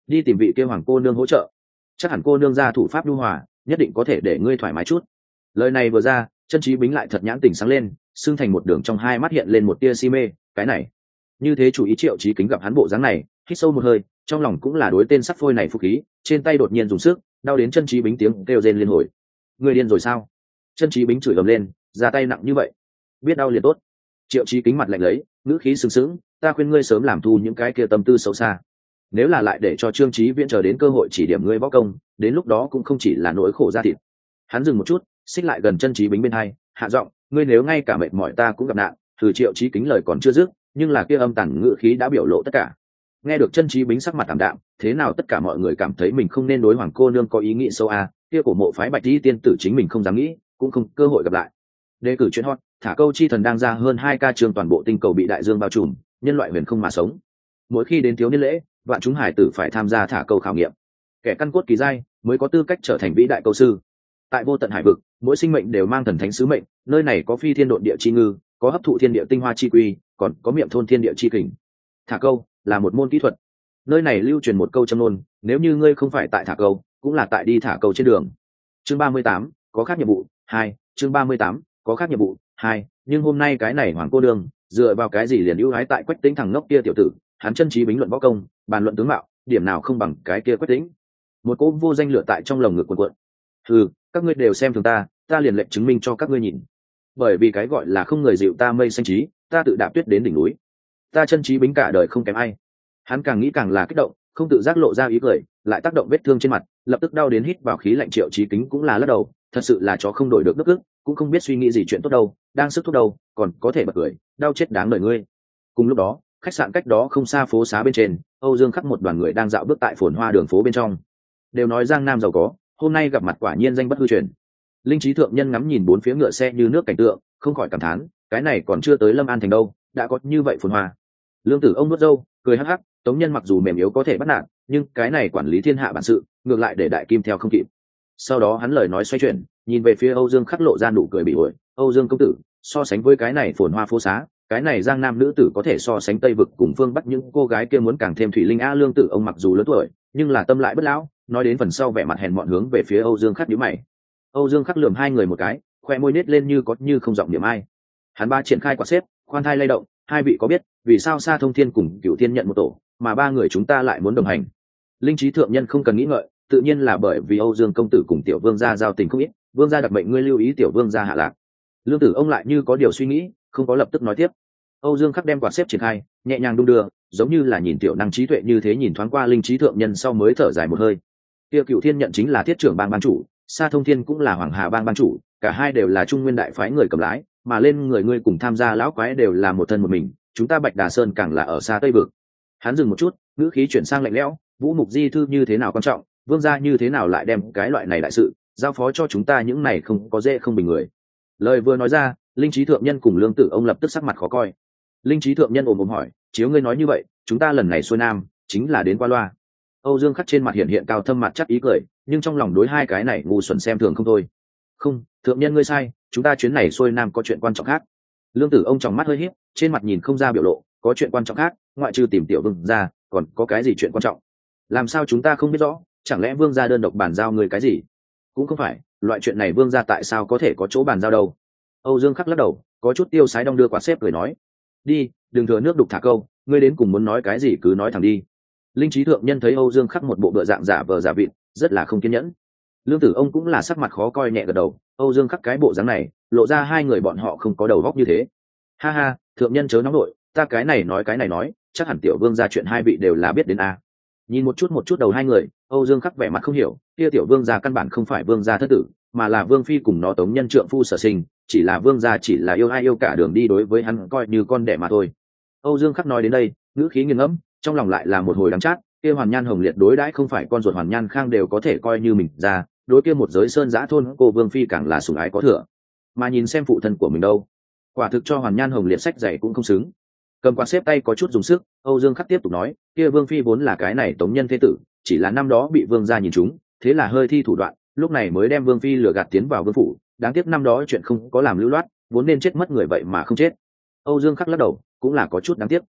đi tìm vị kia hoàng cô nương hỗ trợ, chắc hẳn cô nương ra thủ pháp nhu hòa, nhất định có thể để ngươi thoải mái chút. Lời này vừa ra, Chân Chí Bính lại thật nhãn tình sáng lên, xương thành một đường trong hai mắt hiện lên một tia si mê. Cái này, như thế chủ ý Triệu Chí Kính gặp hắn bộ dáng này, hít sâu một hơi, trong lòng cũng là đối tên sắt phôi này phục khí, trên tay đột nhiên dùng sức, đau đến Chân Chí Bính tiếng kêu rên liên hồi. Ngươi điên rồi sao? Chân Chí Bính chửi ầm lên, ra tay nặng như vậy, biết đau liền tốt. Triệu Chí Kính mặt lạnh lấy, ngữ khí sừng sững, ta khuyên ngươi sớm làm thu những cái kia tâm tư xấu xa. Nếu là lại để cho Trương Chí Viễn chờ đến cơ hội chỉ điểm ngươi võ công, đến lúc đó cũng không chỉ là nỗi khổ ra thịt. Hắn dừng một chút, xích lại gần Chân Chí Bính bên hai, hạ giọng, ngươi nếu ngay cả mệt mỏi ta cũng gặp nạn. Từ Triệu Chí Kính lời còn chưa dứt, nhưng là kia âm tàn ngữ khí đã biểu lộ tất cả. Nghe được Chân Chí Bính sắc mặt tạm đạm, thế nào tất cả mọi người cảm thấy mình không nên đối hoàng cô nương có ý nghĩ sâu à, kia cổ mộ phái Bạch Y tiên tử chính mình không dám nghĩ, cũng không cơ hội gặp lại. Đề cử chuyện hot, thả câu chi thần đang ra hơn hai ca trường toàn bộ tinh cầu bị đại dương bao trùm, nhân loại huyền không mà sống. Mỗi khi đến thiếu niên lễ, vạn chúng hải tử phải tham gia thả câu khảo nghiệm. Kẻ căn cốt kỳ giai mới có tư cách trở thành vĩ đại câu sư. Tại vô tận hải vực, mỗi sinh mệnh đều mang thần thánh sứ mệnh, nơi này có phi thiên độn địa chi ngư, có hấp thụ thiên địa tinh hoa chi quy, còn có miệng thôn thiên địa chi kình. Thả câu là một môn kỹ thuật. Nơi này lưu truyền một câu châm ngôn, nếu như ngươi không phải tại thả câu, cũng là tại đi thả câu trên đường. Chương ba mươi tám, có khác nhiệm vụ hai. Chương ba mươi tám, có khác nhiệm vụ hai. Nhưng hôm nay cái này hoàng cô đương dựa vào cái gì liền ưu ái tại Quách Tĩnh thằng ngốc kia tiểu tử, hắn Chân Chí Bính luận võ công, bàn luận tướng mạo, điểm nào không bằng cái kia Quách Tĩnh. Một cỗ vô danh lửa tại trong lồng ngực cuộn cuộn. Ừ, các ngươi đều xem thường ta, ta liền lệnh chứng minh cho các ngươi nhìn. Bởi vì cái gọi là không người dịu ta mây xanh trí, ta tự đạp tuyết đến đỉnh núi. Ta Chân Chí Bính cả đời không kém ai. Hắn càng nghĩ càng là kích động, không tự giác lộ ra ý cười, lại tác động vết thương trên mặt, lập tức đau đến hít vào khí lạnh. Triệu Chí Kính cũng là lắc đầu, thật sự là chó không đổi được nước ức, cũng không biết suy nghĩ gì chuyện tốt đâu, đang sức thuốc đâu, còn có thể bật cười, đau chết đáng đời ngươi. Cùng lúc đó, khách sạn cách đó không xa phố xá bên trên, Âu Dương Khắc một đoàn người đang dạo bước tại phồn hoa đường phố bên trong. Đều nói Giang Nam giàu có, hôm nay gặp mặt quả nhiên danh bất hư truyền. Linh Trí thượng nhân ngắm nhìn bốn phía ngựa xe như nước cảnh tượng, không khỏi cảm thán, cái này còn chưa tới Lâm An thành đâu, đã có như vậy phồn hoa. Lương Tử ông nuốt râu, cười hắc hắc, Tống Nhân mặc dù mềm yếu có thể bắt nạt, nhưng cái này quản lý thiên hạ bản sự, ngược lại để Đại Kim theo không kịp. Sau đó hắn lời nói xoay chuyển, nhìn về phía Âu Dương Khắc lộ ra nụ cười bị ổi, Âu Dương công tử, so sánh với cái này phồn hoa phố xá, cái này Giang Nam nữ tử có thể so sánh Tây vực cùng phương Bắc những cô gái kia muốn càng thêm thủy linh a. Lương Tử ông mặc dù lớn tuổi, nhưng là tâm lại bất lão, nói đến phần sau vẻ mặt hèn mọn hướng về phía Âu Dương Khắc nhíu mày. Âu Dương Khắc lườm hai người một cái, khoe môi nết lên như có như không giọng niệm ai. Hắn ba triển khai quả xếp, khoan thai lay động, hai vị có biết vì sao Sa Thông Thiên cùng Cửu Thiên nhận một tổ, mà ba người chúng ta lại muốn đồng hành? Linh Trí thượng nhân không cần nghĩ ngợi, tự nhiên là bởi vì Âu Dương công tử cùng Tiểu Vương gia giao tình không ít, Vương gia đặc mệnh ngươi lưu ý Tiểu Vương gia hạ lạc. Lương Tử ông lại như có điều suy nghĩ, không có lập tức nói tiếp. Âu Dương Khắc đem quạt xếp triển khai, nhẹ nhàng đung đưa, giống như là nhìn tiểu năng trí tuệ như thế, nhìn thoáng qua Linh Trí thượng nhân sau mới thở dài một hơi. Kia Cửu Thiên nhận chính là thiết trưởng bang ban chủ, Sa Thông Thiên cũng là Hoàng Hà bang ban chủ, cả hai đều là Trung Nguyên đại phái người cầm lái, mà lên người ngươi cùng tham gia lão quái đều là một thân một mình, chúng ta Bạch Đà Sơn càng là ở xa Tây vực. Hắn dừng một chút, ngữ khí chuyển sang lạnh lẽo, Vũ Mục Di thư như thế nào quan trọng, Vương gia như thế nào lại đem cái loại này đại sự giao phó cho chúng ta những này không có dễ không bình người. Lời vừa nói ra, Linh Trí thượng nhân cùng Lương Tử ông lập tức sắc mặt khó coi. Linh Trí thượng nhân ồm ồm hỏi, chiếu ngươi nói như vậy, chúng ta lần này xuôi nam chính là đến qua loa? Âu Dương Khắc trên mặt hiện hiện cao thâm mặt chắc ý cười, nhưng trong lòng đối hai cái này ngu xuẩn xem thường không thôi. Không, thượng nhân ngươi sai, chúng ta chuyến này xuôi nam có chuyện quan trọng khác. Lương Tử ông trong mắt hơi híp, trên mặt nhìn không ra biểu lộ, có chuyện quan trọng khác, ngoại trừ tìm Tiểu Vương ra, còn có cái gì chuyện quan trọng? Làm sao chúng ta không biết rõ, chẳng lẽ Vương gia đơn độc bàn giao người cái gì? Cũng không phải, loại chuyện này Vương gia tại sao có thể có chỗ bàn giao đâu? Âu Dương Khắc lắc đầu, có chút tiêu sái đong đưa quạt xếp cười nói, đi, đừng thừa nước đục thả câu, ngươi đến cùng muốn nói cái gì cứ nói thẳng đi. Linh Trí thượng nhân thấy Âu Dương Khắc một bộ bựa dạng giả vờ giả vịt, rất là không kiên nhẫn. Lương Tử ông cũng là sắc mặt khó coi nhẹ gật đầu, Âu Dương Khắc cái bộ dáng này, lộ ra hai người bọn họ không có đầu óc như thế. Ha ha, thượng nhân chớ nóng nội, ta cái này nói cái này nói, chắc hẳn Tiểu Vương gia chuyện hai vị đều là biết đến a. Nhìn một chút một chút đầu hai người, Âu Dương Khắc vẻ mặt không hiểu, kia Tiểu Vương gia căn bản không phải Vương gia thất tử, mà là Vương phi cùng nó Tống Nhân trượng phu sở sinh, chỉ là Vương gia chỉ là yêu ai yêu cả đường đi đối với hắn coi như con đẻ mà thôi. Âu Dương Khắc nói đến đây, ngữ khí nghiêng ngẫm, trong lòng lại là một hồi đắng chát, kia Hoàn Nhan Hồng Liệt đối đãi không phải con ruột Hoàn Nhan Khang đều có thể coi như mình ra, đối kia một giới sơn giã thôn cô Vương phi càng là sủng ái có thừa. Mà nhìn xem phụ thân của mình đâu, quả thực cho Hoàn Nhan Hồng Liệt sách dạy cũng không xứng. Cầm quạt xếp tay có chút dùng sức, Âu Dương Khắc tiếp tục nói, kia Vương phi vốn là cái này Tống Nhân thế tử, chỉ là năm đó bị Vương gia nhìn trúng, thế là hơi thi thủ đoạn, lúc này mới đem Vương phi lừa gạt tiến vào vương phủ, đáng tiếc năm đó chuyện không có làm lưu loát, vốn nên chết mất người vậy mà không chết. Âu Dương Khắc lắc đầu, cũng là có chút đáng tiếc.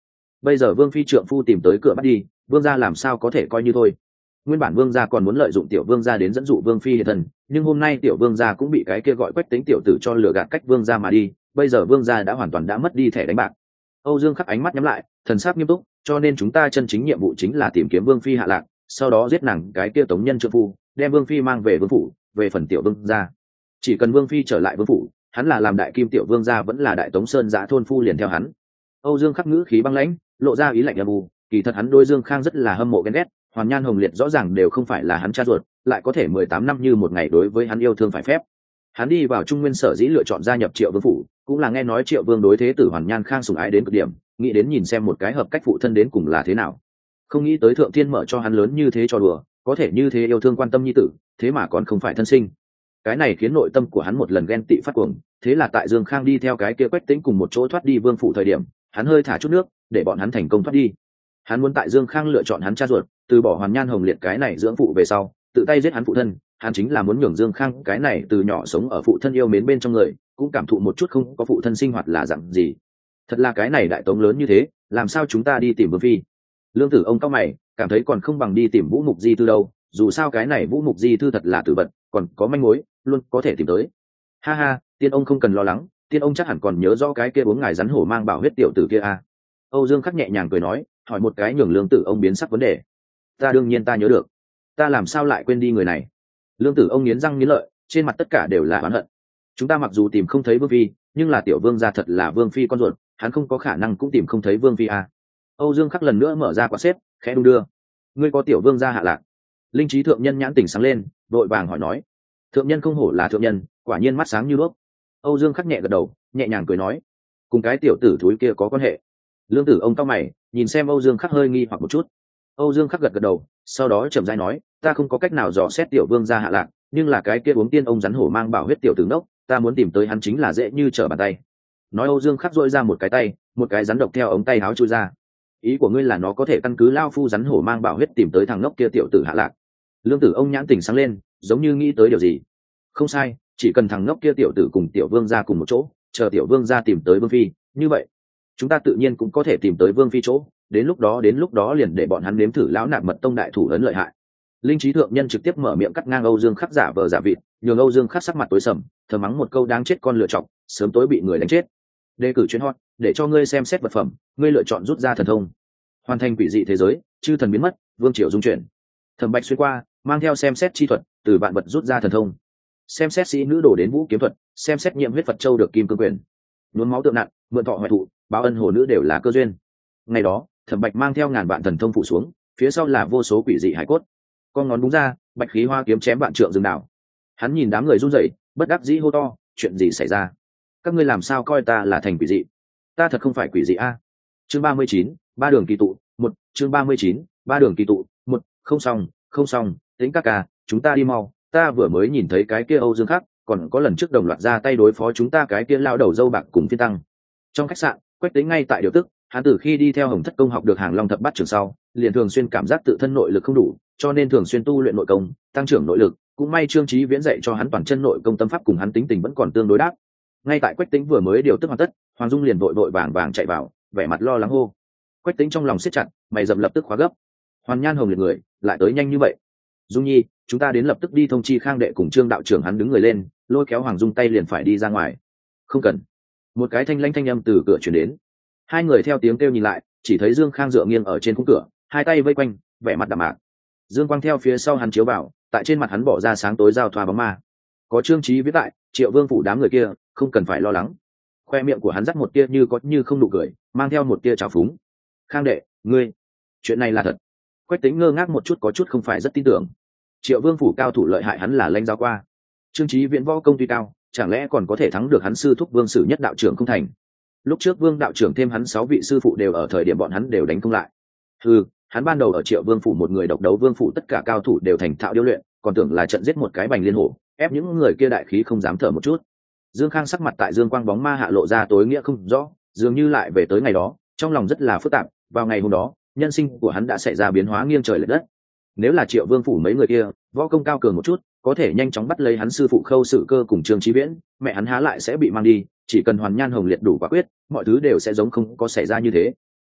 bây giờ vương phi trượng phu tìm tới cửa bắt đi, vương gia làm sao có thể coi như thôi. Nguyên bản vương gia còn muốn lợi dụng tiểu vương gia đến dẫn dụ vương phi hiện thân, nhưng hôm nay tiểu vương gia cũng bị cái kia gọi Quách Tính tiểu tử cho lừa gạt cách vương gia mà đi, bây giờ vương gia đã hoàn toàn đã mất đi thẻ đánh bạc. Âu Dương Khắc ánh mắt nhắm lại, thần sắc nghiêm túc, cho nên chúng ta chân chính nhiệm vụ chính là tìm kiếm vương phi hạ lạc, sau đó giết nàng cái kia tống nhân trượng phu, đem vương phi mang về vương phủ. Về phần tiểu vương gia, chỉ cần vương phi trở lại vương phủ, hắn là làm đại kim tiểu vương gia vẫn là đại tống sơn giã thôn phu liền theo hắn. Âu Dương Khắc ngữ khí băng lãnh, lộ ra ý lạnh âm u, kỳ thật hắn đôi Dương Khang rất là hâm mộ ghen ghét, Hoàn Nhan Hồng Liệt rõ ràng đều không phải là hắn cha ruột, lại có thể mười tám năm như một ngày đối với hắn yêu thương phải phép. Hắn đi vào Trung Nguyên sở dĩ lựa chọn gia nhập Triệu Vương phủ, cũng là nghe nói Triệu Vương đối thế tử Hoàn Nhan Khang sủng ái đến cực điểm, nghĩ đến nhìn xem một cái hợp cách phụ thân đến cùng là thế nào. Không nghĩ tới Thượng Thiên mở cho hắn lớn như thế cho đùa, có thể như thế yêu thương quan tâm nhi tử, thế mà còn không phải thân sinh. Cái này khiến nội tâm của hắn một lần ghen tị phát cuồng, thế là tại Dương Khang đi theo cái kia Quách Tĩnh cùng một chỗ thoát đi Vương phủ thời điểm, hắn hơi thả chút nước, để bọn hắn thành công thoát đi. Hắn muốn tại Dương Khang lựa chọn hắn cha ruột, từ bỏ Hoàn Nhan Hồng Liệt cái này dưỡng phụ về sau, tự tay giết hắn phụ thân, hắn chính là muốn nhường Dương Khang cái này từ nhỏ sống ở phụ thân yêu mến bên trong người, cũng cảm thụ một chút không có phụ thân sinh hoạt là dạng gì. Thật là cái này đại tống lớn như thế, làm sao chúng ta đi tìm Vương phi? Lương Tử ông cao mày, cảm thấy còn không bằng đi tìm Vũ Mục Di Thư đâu, dù sao cái này Vũ Mục Di Thư thật là tử vật, còn có manh mối, luôn có thể tìm tới. Ha ha, tiên ông không cần lo lắng, tiên ông chắc hẳn còn nhớ rõ cái kia uống ngài rắn hổ mang bảo huyết tiểu tử kia à? Âu Dương Khắc nhẹ nhàng cười nói, hỏi một cái nhường Lương Tử ông biến sắc vấn đề. Ta đương nhiên ta nhớ được, ta làm sao lại quên đi người này? Lương Tử ông nghiến răng nghiến lợi, trên mặt tất cả đều là oán hận. Chúng ta mặc dù tìm không thấy Vương phi, nhưng là tiểu vương gia thật là Vương phi con ruột, hắn không có khả năng cũng tìm không thấy Vương phi à? Âu Dương Khắc lần nữa mở ra quả xếp, khẽ đung đưa. Ngươi có tiểu vương gia hạ lạc? Linh trí thượng nhân nhãn tỉnh sáng lên, vội vàng hỏi nói. Thượng nhân không hổ là thượng nhân, quả nhiên mắt sáng như đuốc. Âu Dương Khắc nhẹ gật đầu, nhẹ nhàng cười nói, cùng cái tiểu tử thúi kia có quan hệ. Lương Tử ông cao mày, nhìn xem Âu Dương Khắc hơi nghi hoặc một chút. Âu Dương Khắc gật gật đầu, sau đó chậm rãi nói, ta không có cách nào dò xét tiểu vương gia hạ lạc, nhưng là cái kia uống tiên ông rắn hổ mang bảo huyết tiểu tử nốc, ta muốn tìm tới hắn chính là dễ như trở bàn tay. Nói Âu Dương Khắc dội ra một cái tay, một cái rắn độc theo ống tay áo chui ra. Ý của ngươi là nó có thể căn cứ lao phu rắn hổ mang bảo huyết tìm tới thằng nốc kia tiểu tử hạ lạc? Lương Tử ông nhãn tỉnh sáng lên, giống như nghĩ tới điều gì. Không sai, chỉ cần thằng nốc kia tiểu tử cùng tiểu vương gia cùng một chỗ, chờ tiểu vương gia tìm tới vương phi, như vậy chúng ta tự nhiên cũng có thể tìm tới vương phi chỗ, đến lúc đó đến lúc đó liền để bọn hắn nếm thử lão nạp mật tông đại thủ lớn lợi hại. Linh trí thượng nhân trực tiếp mở miệng cắt ngang Âu Dương Khắc giả vờ giả vịt, nhường Âu Dương Khắc sắc mặt tối sầm, thờ mắng một câu đáng chết con lựa chọc, sớm tối bị người đánh chết. Đề cử chuyến hot, để cho ngươi xem xét vật phẩm, ngươi lựa chọn rút ra thần thông, hoàn thành quỷ dị thế giới, chư thần biến mất, vương triều dung chuyển. Thẩm Bạch xuyên qua, mang theo xem xét chi thuật, từ vạn vật rút ra thần thông. Xem xét sĩ nữ đổ đến vũ kiếm thuật, xem xét nhiệm huyết Phật châu được kim cương quyền. Nhuốm máu tượng nặng, mượn thọ hoại thụ, báo ân hồ nữ đều là cơ duyên. Ngày đó, Thẩm Bạch mang theo ngàn vạn thần thông phủ xuống, phía sau là vô số quỷ dị hải cốt. Con ngón đúng ra, bạch khí hoa kiếm chém vạn trượng rừng đảo. Hắn nhìn đám người run rẩy, bất đắc dĩ hô to, chuyện gì xảy ra? Các ngươi làm sao coi ta là thành quỷ dị? Ta thật không phải quỷ dị a. Chương ba mươi chín, ba đường kỳ tụ, một, chương ba mươi chín, ba đường kỳ tụ, một, không xong, không xong, tính các ca, chúng ta đi mau, ta vừa mới nhìn thấy cái kia Âu Dương Khắc, còn có lần trước đồng loạt ra tay đối phó chúng ta cái kia lao đầu dâu bạc cùng Phiên Tăng. Trong khách sạn, Quách Tĩnh ngay tại điều tức, hắn từ khi đi theo Hồng Thất Công học được Hàng Long thập bát trường sau, liền thường xuyên cảm giác tự thân nội lực không đủ, cho nên thường xuyên tu luyện nội công, tăng trưởng nội lực, cũng may Trương Chí Viễn dạy cho hắn toàn chân nội công tâm pháp cùng hắn tính tình vẫn còn tương đối đáp. Ngay tại Quách Tĩnh vừa mới điều tức hoàn tất, Hoàng Dung liền vội vội vàng vàng chạy vào, vẻ mặt lo lắng hô. Quách Tĩnh trong lòng siết chặt, mày rậm lập tức khóa gấp. Hoàn Nhan Hồng Liệt người, lại tới nhanh như vậy. Dung Nhi, chúng ta đến lập tức đi thông chi Khang đệ cùng Trương đạo trưởng. Hắn đứng người lên, lôi kéo Hoàng Dung tay liền phải đi ra ngoài. Không cần. Một cái thanh lãnh thanh âm từ cửa truyền đến. Hai người theo tiếng kêu nhìn lại, chỉ thấy Dương Khang dựa nghiêng ở trên khung cửa, hai tay vây quanh, vẻ mặt đạm mạc. Dương quang theo phía sau hắn chiếu vào, tại trên mặt hắn bỏ ra sáng tối giao thoa bóng ma. Có Trương Chí viết tại, Triệu Vương phủ đám người kia, không cần phải lo lắng. Khoe miệng của hắn dắt một tia như có như không nụ cười, mang theo một tia trào phúng. Khang đệ, ngươi, chuyện này là thật? Quách Tĩnh ngơ ngác một chút, có chút không phải rất tin tưởng. Triệu Vương phủ cao thủ lợi hại hắn là lãnh giáo qua. Trương Chí Viễn võ công tuy cao, chẳng lẽ còn có thể thắng được hắn sư thúc Vương Sử Nhất đạo trưởng không thành? Lúc trước Vương đạo trưởng thêm hắn sáu vị sư phụ đều ở thời điểm bọn hắn đều đánh không lại. Ừ, hắn ban đầu ở Triệu Vương phủ một người độc đấu Vương phủ tất cả cao thủ đều thành thạo điêu luyện, còn tưởng là trận giết một cái bành liên hổ, ép những người kia đại khí không dám thở một chút. Dương Khang sắc mặt tại Dương quang bóng ma hạ lộ ra tối nghĩa không rõ, dường như lại về tới ngày đó, trong lòng rất là phức tạp. Vào ngày hôm đó, nhân sinh của hắn đã xảy ra biến hóa nghiêng trời lệch đất. Nếu là Triệu Vương phủ mấy người kia võ công cao cường một chút, có thể nhanh chóng bắt lấy hắn sư phụ Khâu Sự Cơ cùng Trương Chí Viễn, mẹ hắn há lại sẽ bị mang đi. Chỉ cần Hoàn Nhan Hồng Liệt đủ quả quyết, mọi thứ đều sẽ giống không có xảy ra như thế.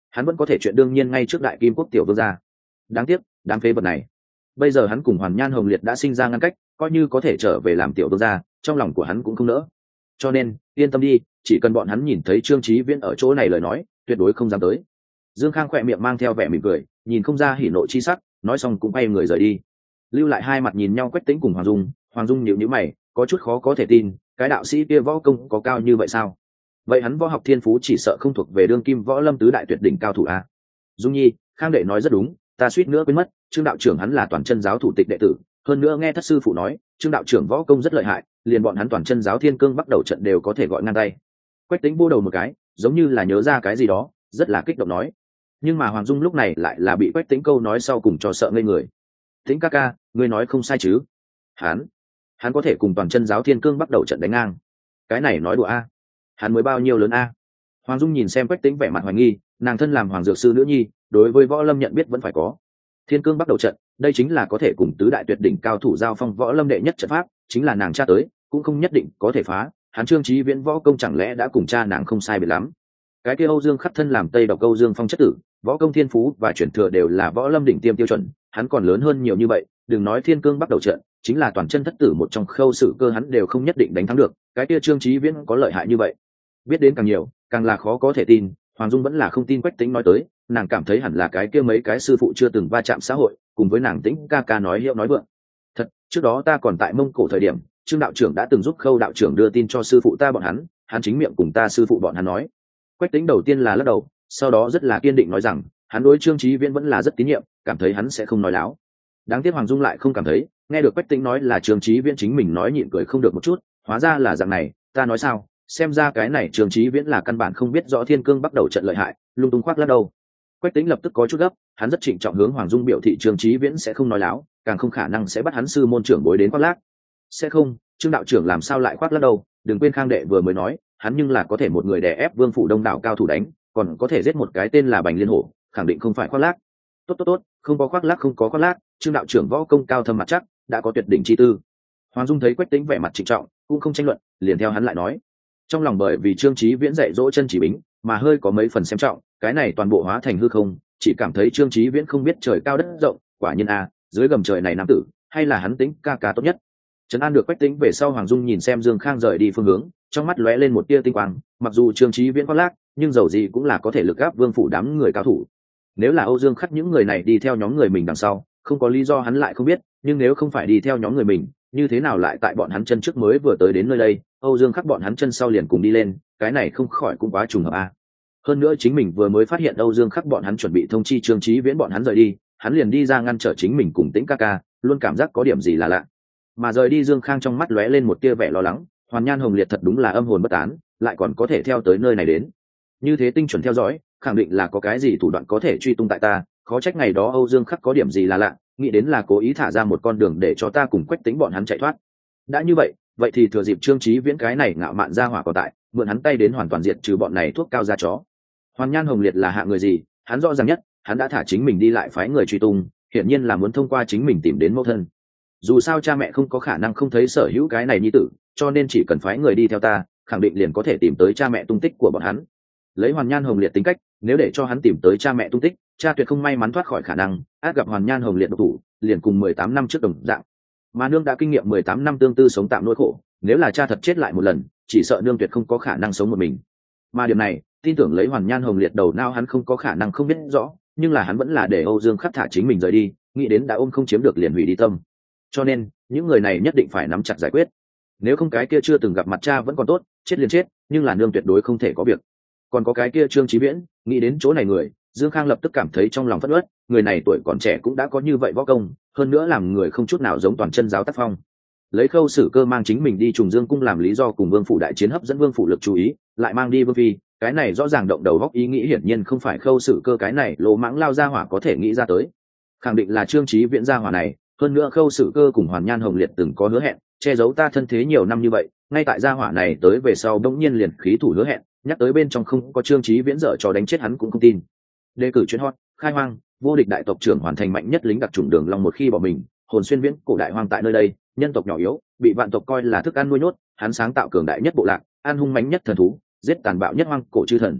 hắn vẫn có thể chuyện đương nhiên ngay trước đại kim quốc tiểu vương gia. Đáng tiếc đám phế vật này bây giờ hắn cùng Hoàn Nhan Hồng Liệt đã sinh ra ngăn cách, coi như có thể trở về làm tiểu vương gia, trong lòng của hắn cũng không nỡ. Cho nên yên tâm đi, chỉ cần bọn hắn nhìn thấy Trương Chí Viễn ở chỗ này lời nói tuyệt đối không dám tới. Dương Khang khỏe miệng mang theo vẻ mỉm cười, nhìn không ra hỉ nộ chi sắc, nói xong cũng bay người rời đi, lưu lại hai mặt nhìn nhau Quách Tĩnh cùng Hoàng Dung. Hoàng Dung nhíu nhíu mày, có chút khó có thể tin, cái đạo sĩ kia võ công có cao như vậy sao? Vậy hắn võ học thiên phú chỉ sợ không thuộc về đương kim võ lâm tứ đại tuyệt đỉnh cao thủ a. Dung Nhi, Khang đệ nói rất đúng, ta suýt nữa quên mất, Trương đạo trưởng hắn là toàn chân giáo thủ tịch đệ tử, hơn nữa nghe thất sư phụ nói, Trương đạo trưởng võ công rất lợi hại, liền bọn hắn toàn chân giáo thiên cương bắt đầu trận đều có thể gọi ngang tay. Quách Tĩnh vô đầu một cái, giống như là nhớ ra cái gì đó, rất là kích động nói. Nhưng mà Hoàng Dung lúc này lại là bị Quách Tĩnh câu nói sau cùng cho sợ ngây người. Tĩnh ca ca, ngươi nói không sai chứ? Hắn, hắn có thể cùng toàn chân giáo thiên cương bắt đầu trận đánh ngang? Cái này nói đùa a? Hắn mới bao nhiêu lớn a? Hoàng Dung nhìn xem Quách Tĩnh vẻ mặt hoài nghi, nàng thân làm hoàng dược sư nữ nhi, đối với võ lâm nhận biết vẫn phải có. Thiên cương bắt đầu trận, đây chính là có thể cùng tứ đại tuyệt đỉnh cao thủ giao phong võ lâm đệ nhất trận pháp, chính là nàng cha tới, cũng không nhất định có thể phá. Hắn Trương Chí Viễn võ công chẳng lẽ đã cùng cha nàng không sai biệt lắm? Cái kia Âu Dương Khắc thân làm Tây Độc Âu Dương Phong chất tử, võ công thiên phú và chuyển thừa đều là võ lâm đỉnh tiêm tiêu chuẩn, hắn còn lớn hơn nhiều như vậy, đừng nói thiên cương bắt đầu trận, chính là toàn chân thất tử một trong Khâu Sử Cơ hắn đều không nhất định đánh thắng được, cái kia Trương Chí Viễn có lợi hại như vậy. Biết đến càng nhiều, càng là khó có thể tin. Hoàng Dung vẫn là không tin Quách Tĩnh nói tới, nàng cảm thấy hẳn là cái kia mấy cái sư phụ chưa từng va chạm xã hội, cùng với nàng Tĩnh ca ca nói hiệu nói vượng. Thật, trước đó ta còn tại Mông Cổ thời điểm, Trương đạo trưởng đã từng giúp Khâu đạo trưởng đưa tin cho sư phụ ta bọn hắn, hắn chính miệng cùng ta sư phụ bọn hắn nói. Quách Tĩnh đầu tiên là lắc đầu, sau đó rất là kiên định nói rằng, hắn đối Trương Chí Viễn vẫn là rất tín nhiệm, cảm thấy hắn sẽ không nói láo. Đáng tiếc Hoàng Dung lại không cảm thấy, nghe được Quách Tĩnh nói là Trương Chí Viễn chính mình nói nhịn cười không được một chút, hóa ra là dạng này, ta nói sao? Xem ra cái này Trương Chí Viễn là căn bản không biết rõ thiên cương bắt đầu trận lợi hại, lung tung khoác lác đâu. Quách Tĩnh lập tức có chút gấp, hắn rất trịnh trọng hướng Hoàng Dung biểu thị Trương Chí Viễn sẽ không nói láo, càng không khả năng sẽ bắt hắn sư môn trưởng bối đến khoác lác. Sẽ không, Trương đạo trưởng làm sao lại khoác lác đâu? Đừng quên Khang đệ vừa mới nói, hắn nhưng là có thể một người đè ép Vương phủ đông đảo cao thủ đánh, còn có thể giết một cái tên là Bành Liên Hổ, khẳng định không phải khoác lác. Tốt tốt tốt, không có khoác lác không có khoác lác, Trương đạo trưởng võ công cao thâm mặt chắc, đã có tuyệt đỉnh chi tư. Hoàng Dung thấy Quách Tĩnh vẻ mặt trịnh trọng, cũng không tranh luận, liền theo hắn lại nói. Trong lòng bởi vì Trương Chí Viễn dạy dỗ chân chỉ bính, mà hơi có mấy phần xem trọng, cái này toàn bộ hóa thành hư không, chỉ cảm thấy Trương Chí Viễn không biết trời cao đất rộng, quả nhiên a, dưới gầm trời này nam tử, hay là hắn Tĩnh ca ca tốt nhất. Trấn an được Quách Tĩnh về sau, Hoàng Dung nhìn xem Dương Khang rời đi phương hướng, trong mắt lóe lên một tia tinh quang, mặc dù Trương Chí Viễn khoác lác, nhưng dầu gì cũng là có thể lực áp Vương phủ đám người cao thủ. Nếu là Âu Dương Khắc những người này đi theo nhóm người mình đằng sau, không có lý do hắn lại không biết, nhưng nếu không phải đi theo nhóm người mình, như thế nào lại tại bọn hắn chân trước mới vừa tới đến nơi đây, Âu Dương Khắc bọn hắn chân sau liền cùng đi lên, cái này không khỏi cũng quá trùng hợp a. Hơn nữa chính mình vừa mới phát hiện Âu Dương Khắc bọn hắn chuẩn bị thông chi Trương Chí Viễn bọn hắn rời đi, hắn liền đi ra ngăn trở chính mình cùng Tĩnh ca ca, luôn cảm giác có điểm gì là lạ. Mà rời đi Dương Khang trong mắt lóe lên một tia vẻ lo lắng, Hoàn Nhan Hồng Liệt thật đúng là âm hồn bất tán, lại còn có thể theo tới nơi này đến. Như thế tinh chuẩn theo dõi, khẳng định là có cái gì thủ đoạn có thể truy tung tại ta, khó trách ngày đó Âu Dương Khắc có điểm gì là lạ, nghĩ đến là cố ý thả ra một con đường để cho ta cùng Quách Tĩnh bọn hắn chạy thoát. Đã như vậy, vậy thì thừa dịp Trương Chí Viễn cái này ngạo mạn ra hỏa còn tại, mượn hắn tay đến hoàn toàn diệt trừ bọn này thuốc cao ra chó. Hoàn Nhan Hồng Liệt là hạ người gì, hắn rõ ràng nhất, hắn đã thả chính mình đi lại phái người truy tung, hiển nhiên là muốn thông qua chính mình tìm đến mẫu thân. Dù sao cha mẹ không có khả năng không thấy sở hữu cái này nhi tử, cho nên chỉ cần phái người đi theo ta, khẳng định liền có thể tìm tới cha mẹ tung tích của bọn hắn. Lấy Hoàn Nhan Hồng Liệt tính cách, nếu để cho hắn tìm tới cha mẹ tung tích, cha tuyệt không may mắn thoát khỏi khả năng, át gặp Hoàn Nhan Hồng Liệt độc thủ, liền cùng mười tám năm trước đồng dạng. Mà nương đã kinh nghiệm mười tám năm tương tư sống tạm nỗi khổ, nếu là cha thật chết lại một lần, chỉ sợ nương tuyệt không có khả năng sống một mình. Mà điểm này, tin tưởng lấy Hoàn Nhan Hồng Liệt đầu não hắn không có khả năng không biết rõ, nhưng là hắn vẫn là để Âu Dương Khắc thả chính mình rời đi, nghĩ đến đã ôm không chiếm được liền hủy đi tâm. Cho nên, những người này nhất định phải nắm chặt giải quyết. Nếu không cái kia chưa từng gặp mặt cha vẫn còn tốt, chết liền chết, nhưng là nương tuyệt đối không thể có việc. Còn có cái kia Trương Chí Viễn, nghĩ đến chỗ này người, Dương Khang lập tức cảm thấy trong lòng phẫn uất, người này tuổi còn trẻ cũng đã có như vậy võ công, hơn nữa làm người không chút nào giống toàn chân giáo tác phong. Lấy Khâu Sử Cơ mang chính mình đi Trùng Dương cung làm lý do cùng Vương phủ đại chiến hấp dẫn Vương phủ lực chú ý, lại mang đi Vương phi, cái này rõ ràng động đầu góc ý nghĩ hiển nhiên không phải Khâu Sử Cơ cái này lỗ mãng lao ra hỏa có thể nghĩ ra tới. Khẳng định là Trương Chí Viễn gia hỏa này, hơn nữa Khâu Sử Cơ cùng Hoàn Nhan Hồng Liệt từng có hứa hẹn, che giấu ta thân thế nhiều năm như vậy, ngay tại gia hỏa này tới về sau bỗng nhiên liền khí thủ hứa hẹn, nhắc tới bên trong không có Trương Chí Viễn dở trò đánh chết hắn cũng không tin. Đề cử chuyến hot, khai hoang, vô địch đại tộc trưởng hoàn thành mạnh nhất lính đặc chủng đường long một khi bỏ mình, hồn xuyên viễn cổ đại hoang tại nơi đây, nhân tộc nhỏ yếu, bị vạn tộc coi là thức ăn nuôi nhốt, hắn sáng tạo cường đại nhất bộ lạc, an hung mãnh nhất thần thú, giết tàn bạo nhất hoang cổ chư thần.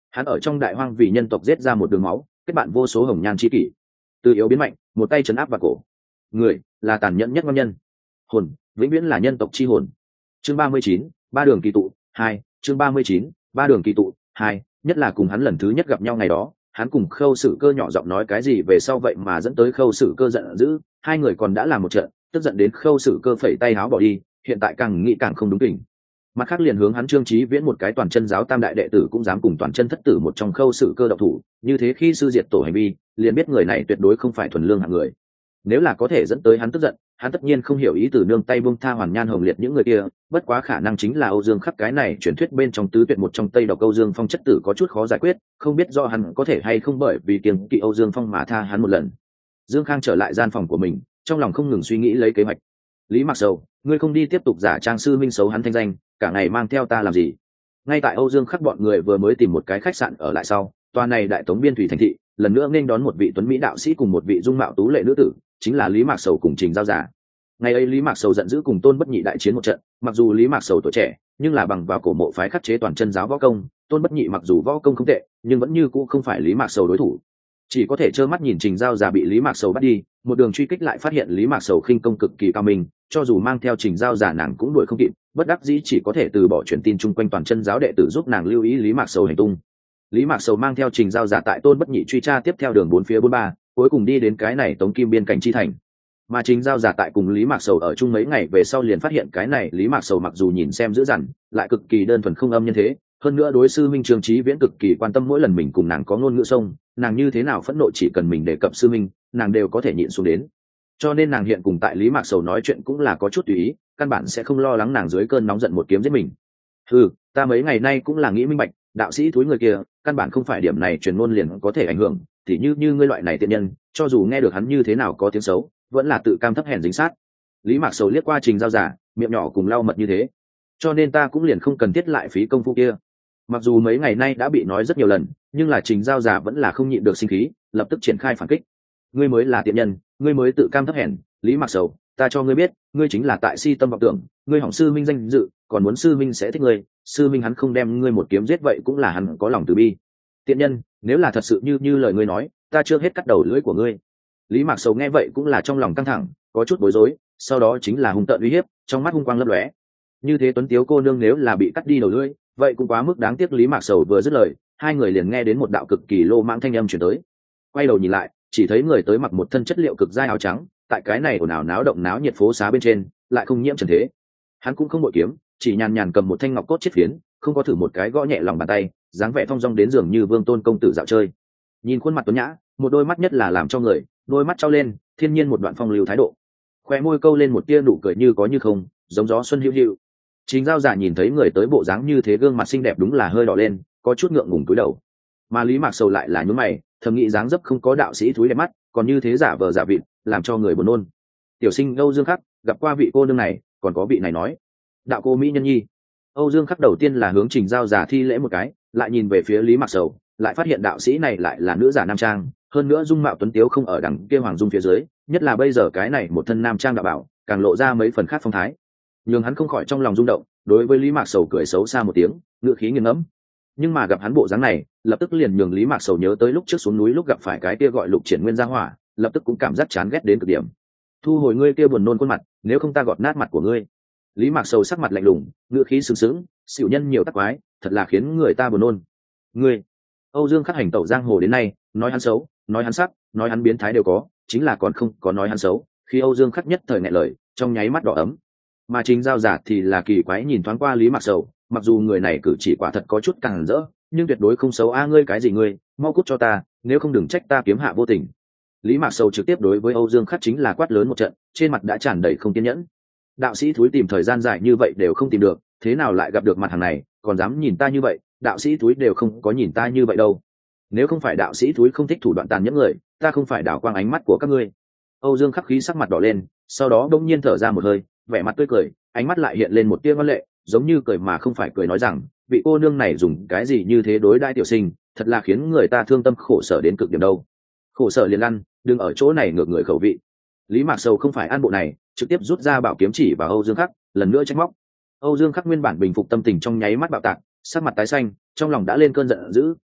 hắn ở trong đại hoang vì nhân tộc giết ra một đường máu, kết bạn vô số hồng nhan chi kỷ, từ yếu biến mạnh, một tay trấn áp vào cổ. Người là tàn nhẫn nhất ngon nhân, hồn vĩnh viễn là nhân tộc chi hồn. Chương ba mươi chín, ba đường kỳ tụ hai. Chương ba mươi chín, ba đường kỳ tụ hai. Nhất là cùng hắn lần thứ nhất gặp nhau ngày đó, hắn cùng Khâu Sử Cơ nhỏ giọng nói cái gì về sau vậy mà dẫn tới Khâu Sử Cơ giận dữ, hai người còn đã làm một trận, tức giận đến Khâu Sử Cơ phẩy tay háo bỏ đi, hiện tại càng nghĩ càng không đúng kỉnh. Mặt khác liền hướng hắn Trương Chí Viễn một cái toàn chân giáo tam đại đệ tử cũng dám cùng toàn chân thất tử một trong Khâu Sử Cơ độc thủ, như thế khi sư diệt tổ hành vi, liền biết người này tuyệt đối không phải thuần lương hạng người. Nếu là có thể dẫn tới hắn tức giận, hắn tất nhiên không hiểu ý từ nương tay buông tha Hoàn Nhan Hồng Liệt những người kia, bất quá khả năng chính là Âu Dương Khắc cái này truyền thuyết bên trong tứ tuyệt một trong Tây Độc Âu Dương Phong chất tử có chút khó giải quyết, không biết do hắn có thể hay không bởi vì kiêng kỵ Âu Dương Phong mà tha hắn một lần. Dương Khang trở lại gian phòng của mình, trong lòng không ngừng suy nghĩ lấy kế hoạch. Lý Mạc Sầu, ngươi không đi tiếp tục giả trang sư minh xấu hắn thanh danh, cả ngày mang theo ta làm gì? Ngay tại Âu Dương Khắc bọn người vừa mới tìm một cái khách sạn ở lại sau, tòa này đại tống biên thủy thành thị, lần nữa nên đón một vị tuấn mỹ đạo sĩ cùng một vị dung mạo tú lệ nữ tử, chính là Lý Mạc Sầu cùng Trình Giao Giả. Ngày ấy Lý Mạc Sầu giận dữ cùng Tôn Bất Nhị đại chiến một trận, mặc dù Lý Mạc Sầu tuổi trẻ, nhưng là bằng vào cổ mộ phái khắc chế toàn chân giáo võ công, Tôn Bất Nhị mặc dù võ công không tệ, nhưng vẫn như cũ không phải Lý Mạc Sầu đối thủ. Chỉ có thể trơ mắt nhìn Trình Giao Giả bị Lý Mạc Sầu bắt đi, một đường truy kích lại phát hiện Lý Mạc Sầu khinh công cực kỳ cao minh, cho dù mang theo Trình Giao Giả nàng cũng đuổi không kịp, bất đắc dĩ chỉ có thể từ bỏ truyền tin chung quanh toàn chân giáo đệ tử giúp nàng lưu ý Lý Mạc Sầu hành tung. Lý Mạc Sầu mang theo Trình Giao Giả tại Tôn Bất Nhị truy tra tiếp theo đường bốn phía bốn ba, cuối cùng đi đến cái này Tống Kim biên cảnh chi thành. Mà Trình Giao Giả tại cùng Lý Mạc Sầu ở chung mấy ngày về sau liền phát hiện cái này Lý Mạc Sầu mặc dù nhìn xem dữ dằn, lại cực kỳ đơn thuần không âm nhân thế, hơn nữa đối sư minh Trương Chí Viễn cực kỳ quan tâm, mỗi lần mình cùng nàng có ngôn ngữ sông, nàng như thế nào phẫn nộ chỉ cần mình đề cập sư minh, nàng đều có thể nhịn xuống đến. Cho nên nàng hiện cùng tại Lý Mạc Sầu nói chuyện cũng là có chút tùy ý, căn bản sẽ không lo lắng nàng dưới cơn nóng giận một kiếm giết mình. Ừ, ta mấy ngày nay cũng là nghĩ minh bạch, đạo sĩ thúi người kia, căn bản không phải điểm này truyền ngôn liền có thể ảnh hưởng, thì như như ngươi loại này tiện nhân, cho dù nghe được hắn như thế nào có tiếng xấu, vẫn là tự cam thấp hèn dính sát. Lý Mạc Sầu liếc qua Trình Giao Giả, miệng nhỏ cùng lau mật như thế, cho nên ta cũng liền không cần thiết lại phí công phu kia. Mặc dù mấy ngày nay đã bị nói rất nhiều lần, nhưng là Trình Giao Giả vẫn là không nhịn được sinh khí, lập tức triển khai phản kích. Ngươi mới là tiện nhân, ngươi mới tự cam thấp hèn, Lý Mạc Sầu, ta cho ngươi biết, ngươi chính là tại si tâm vọng tưởng, ngươi hỏng sư minh danh dự, còn muốn sư minh sẽ thích ngươi, sư minh hắn không đem ngươi một kiếm giết vậy cũng là hắn có lòng từ bi. Tiện nhân, nếu là thật sự như như lời ngươi nói, ta chưa hết cắt đầu lưỡi của ngươi. Lý Mạc Sầu nghe vậy cũng là trong lòng căng thẳng, có chút bối rối, sau đó chính là hung tợn uy hiếp, trong mắt hung quang lấp lóe. Như thế tuấn tiếu cô nương nếu là bị cắt đi đầu lưỡi, vậy cũng quá mức đáng tiếc. Lý Mạc Sầu vừa dứt lời, hai người liền nghe đến một đạo cực kỳ lô mãng thanh âm truyền tới. Quay đầu nhìn lại, chỉ thấy người tới mặc một thân chất liệu cực dai áo trắng, tại cái này ồn ào náo động náo nhiệt phố xá bên trên, lại không nhiễm trần thế. Hắn cũng không bội kiếm, chỉ nhàn nhàn cầm một thanh ngọc cốt chiết phiến, không có thử một cái gõ nhẹ lòng bàn tay, dáng vẻ thong dong đến dường như Vương Tôn công tử dạo chơi. Nhìn khuôn mặt tuấn nhã, một đôi mắt nhất là làm cho người, đôi mắt trao lên, thiên nhiên một đoạn phong lưu thái độ. Khoe môi câu lên một tia nụ cười như có như không, giống gió xuân hữu hữu. Trình Giao Giả nhìn thấy người tới bộ dáng như thế, gương mặt xinh đẹp đúng là hơi đỏ lên, có chút ngượng ngùng cúi đầu. Mà Lý Mạc Sầu lại là nhướng mày, thầm nghĩ dáng dấp không có đạo sĩ thúi đẹp mắt, còn như thế giả vờ giả vịt, làm cho người buồn nôn. Tiểu sinh Âu Dương Khắc, gặp qua vị cô nương này, còn có vị này nói, đạo cô mỹ nhân nhi. Âu Dương Khắc đầu tiên là hướng Trình Giao Giả thi lễ một cái, lại nhìn về phía Lý Mạc Sầu, lại phát hiện đạo sĩ này lại là nữ giả nam trang, hơn nữa dung mạo tuấn tiếu không ở đằng kia hoàng dung phía dưới, nhất là bây giờ cái này một thân nam trang đạo bảo, càng lộ ra mấy phần khác phong thái, nhưng hắn không khỏi trong lòng rung động, đối với Lý Mạc Sầu cười xấu xa một tiếng, ngữ khí nghiêng ngẫm. Nhưng mà gặp hắn bộ dáng này, lập tức liền nhường Lý Mạc Sầu nhớ tới lúc trước xuống núi lúc gặp phải cái kia gọi Lục Triển Nguyên gia hỏa, lập tức cũng cảm giác chán ghét đến cực điểm. Thu hồi ngươi kia buồn nôn khuôn mặt, nếu không ta gọt nát mặt của ngươi. Lý Mạc Sầu sắc mặt lạnh lùng, ngữ khí sướng sướng, xỉu nhân nhiều tắc quái, thật là khiến người ta buồn nôn. Ngươi, Âu Dương Khắc hành tẩu giang hồ đến nay, nói hắn xấu, nói hắn sắc, nói hắn biến thái đều có, chính là còn không có nói hắn xấu. Khi Âu Dương Khắc nhất thời nghẹn lời, trong nháy mắt đỏ ấm. Mà Trình Giao Giả thì là kỳ quái nhìn thoáng qua Lý Mạc Sầu, mặc dù người này cử chỉ quả thật có chút càng rỡ, nhưng tuyệt đối không xấu. A ngươi cái gì ngươi, mau cút cho ta, nếu không đừng trách ta kiếm hạ vô tình. Lý Mạc Sầu trực tiếp đối với Âu Dương Khắc chính là quát lớn một trận, trên mặt đã tràn đầy không kiên nhẫn. Đạo sĩ thúi tìm thời gian dài như vậy đều không tìm được, thế nào lại gặp được mặt hàng này, còn dám nhìn ta như vậy, đạo sĩ thúi đều không có nhìn ta như vậy đâu. Nếu không phải đạo sĩ thúi không thích thủ đoạn tàn nhẫn người, ta không phải đảo quang ánh mắt của các ngươi. Âu Dương Khắc khí sắc mặt đỏ lên, sau đó bỗng nhiên thở ra một hơi, vẻ mặt tươi cười, ánh mắt lại hiện lên một tia ngoan lệ, giống như cười mà không phải cười, nói rằng vị cô nương này dùng cái gì như thế đối đãi tiểu sinh, thật là khiến người ta thương tâm khổ sở đến cực điểm đâu. Khổ sở liền lăn, đừng ở chỗ này ngược người khẩu vị. Lý Mạc Sầu không phải ăn bộ này, trực tiếp rút ra bảo kiếm chỉ vào Âu Dương Khắc, lần nữa trách móc. Âu Dương Khắc nguyên bản bình phục tâm tình trong nháy mắt bạo tạc, sắc mặt tái xanh, trong lòng đã lên cơn giận dữ,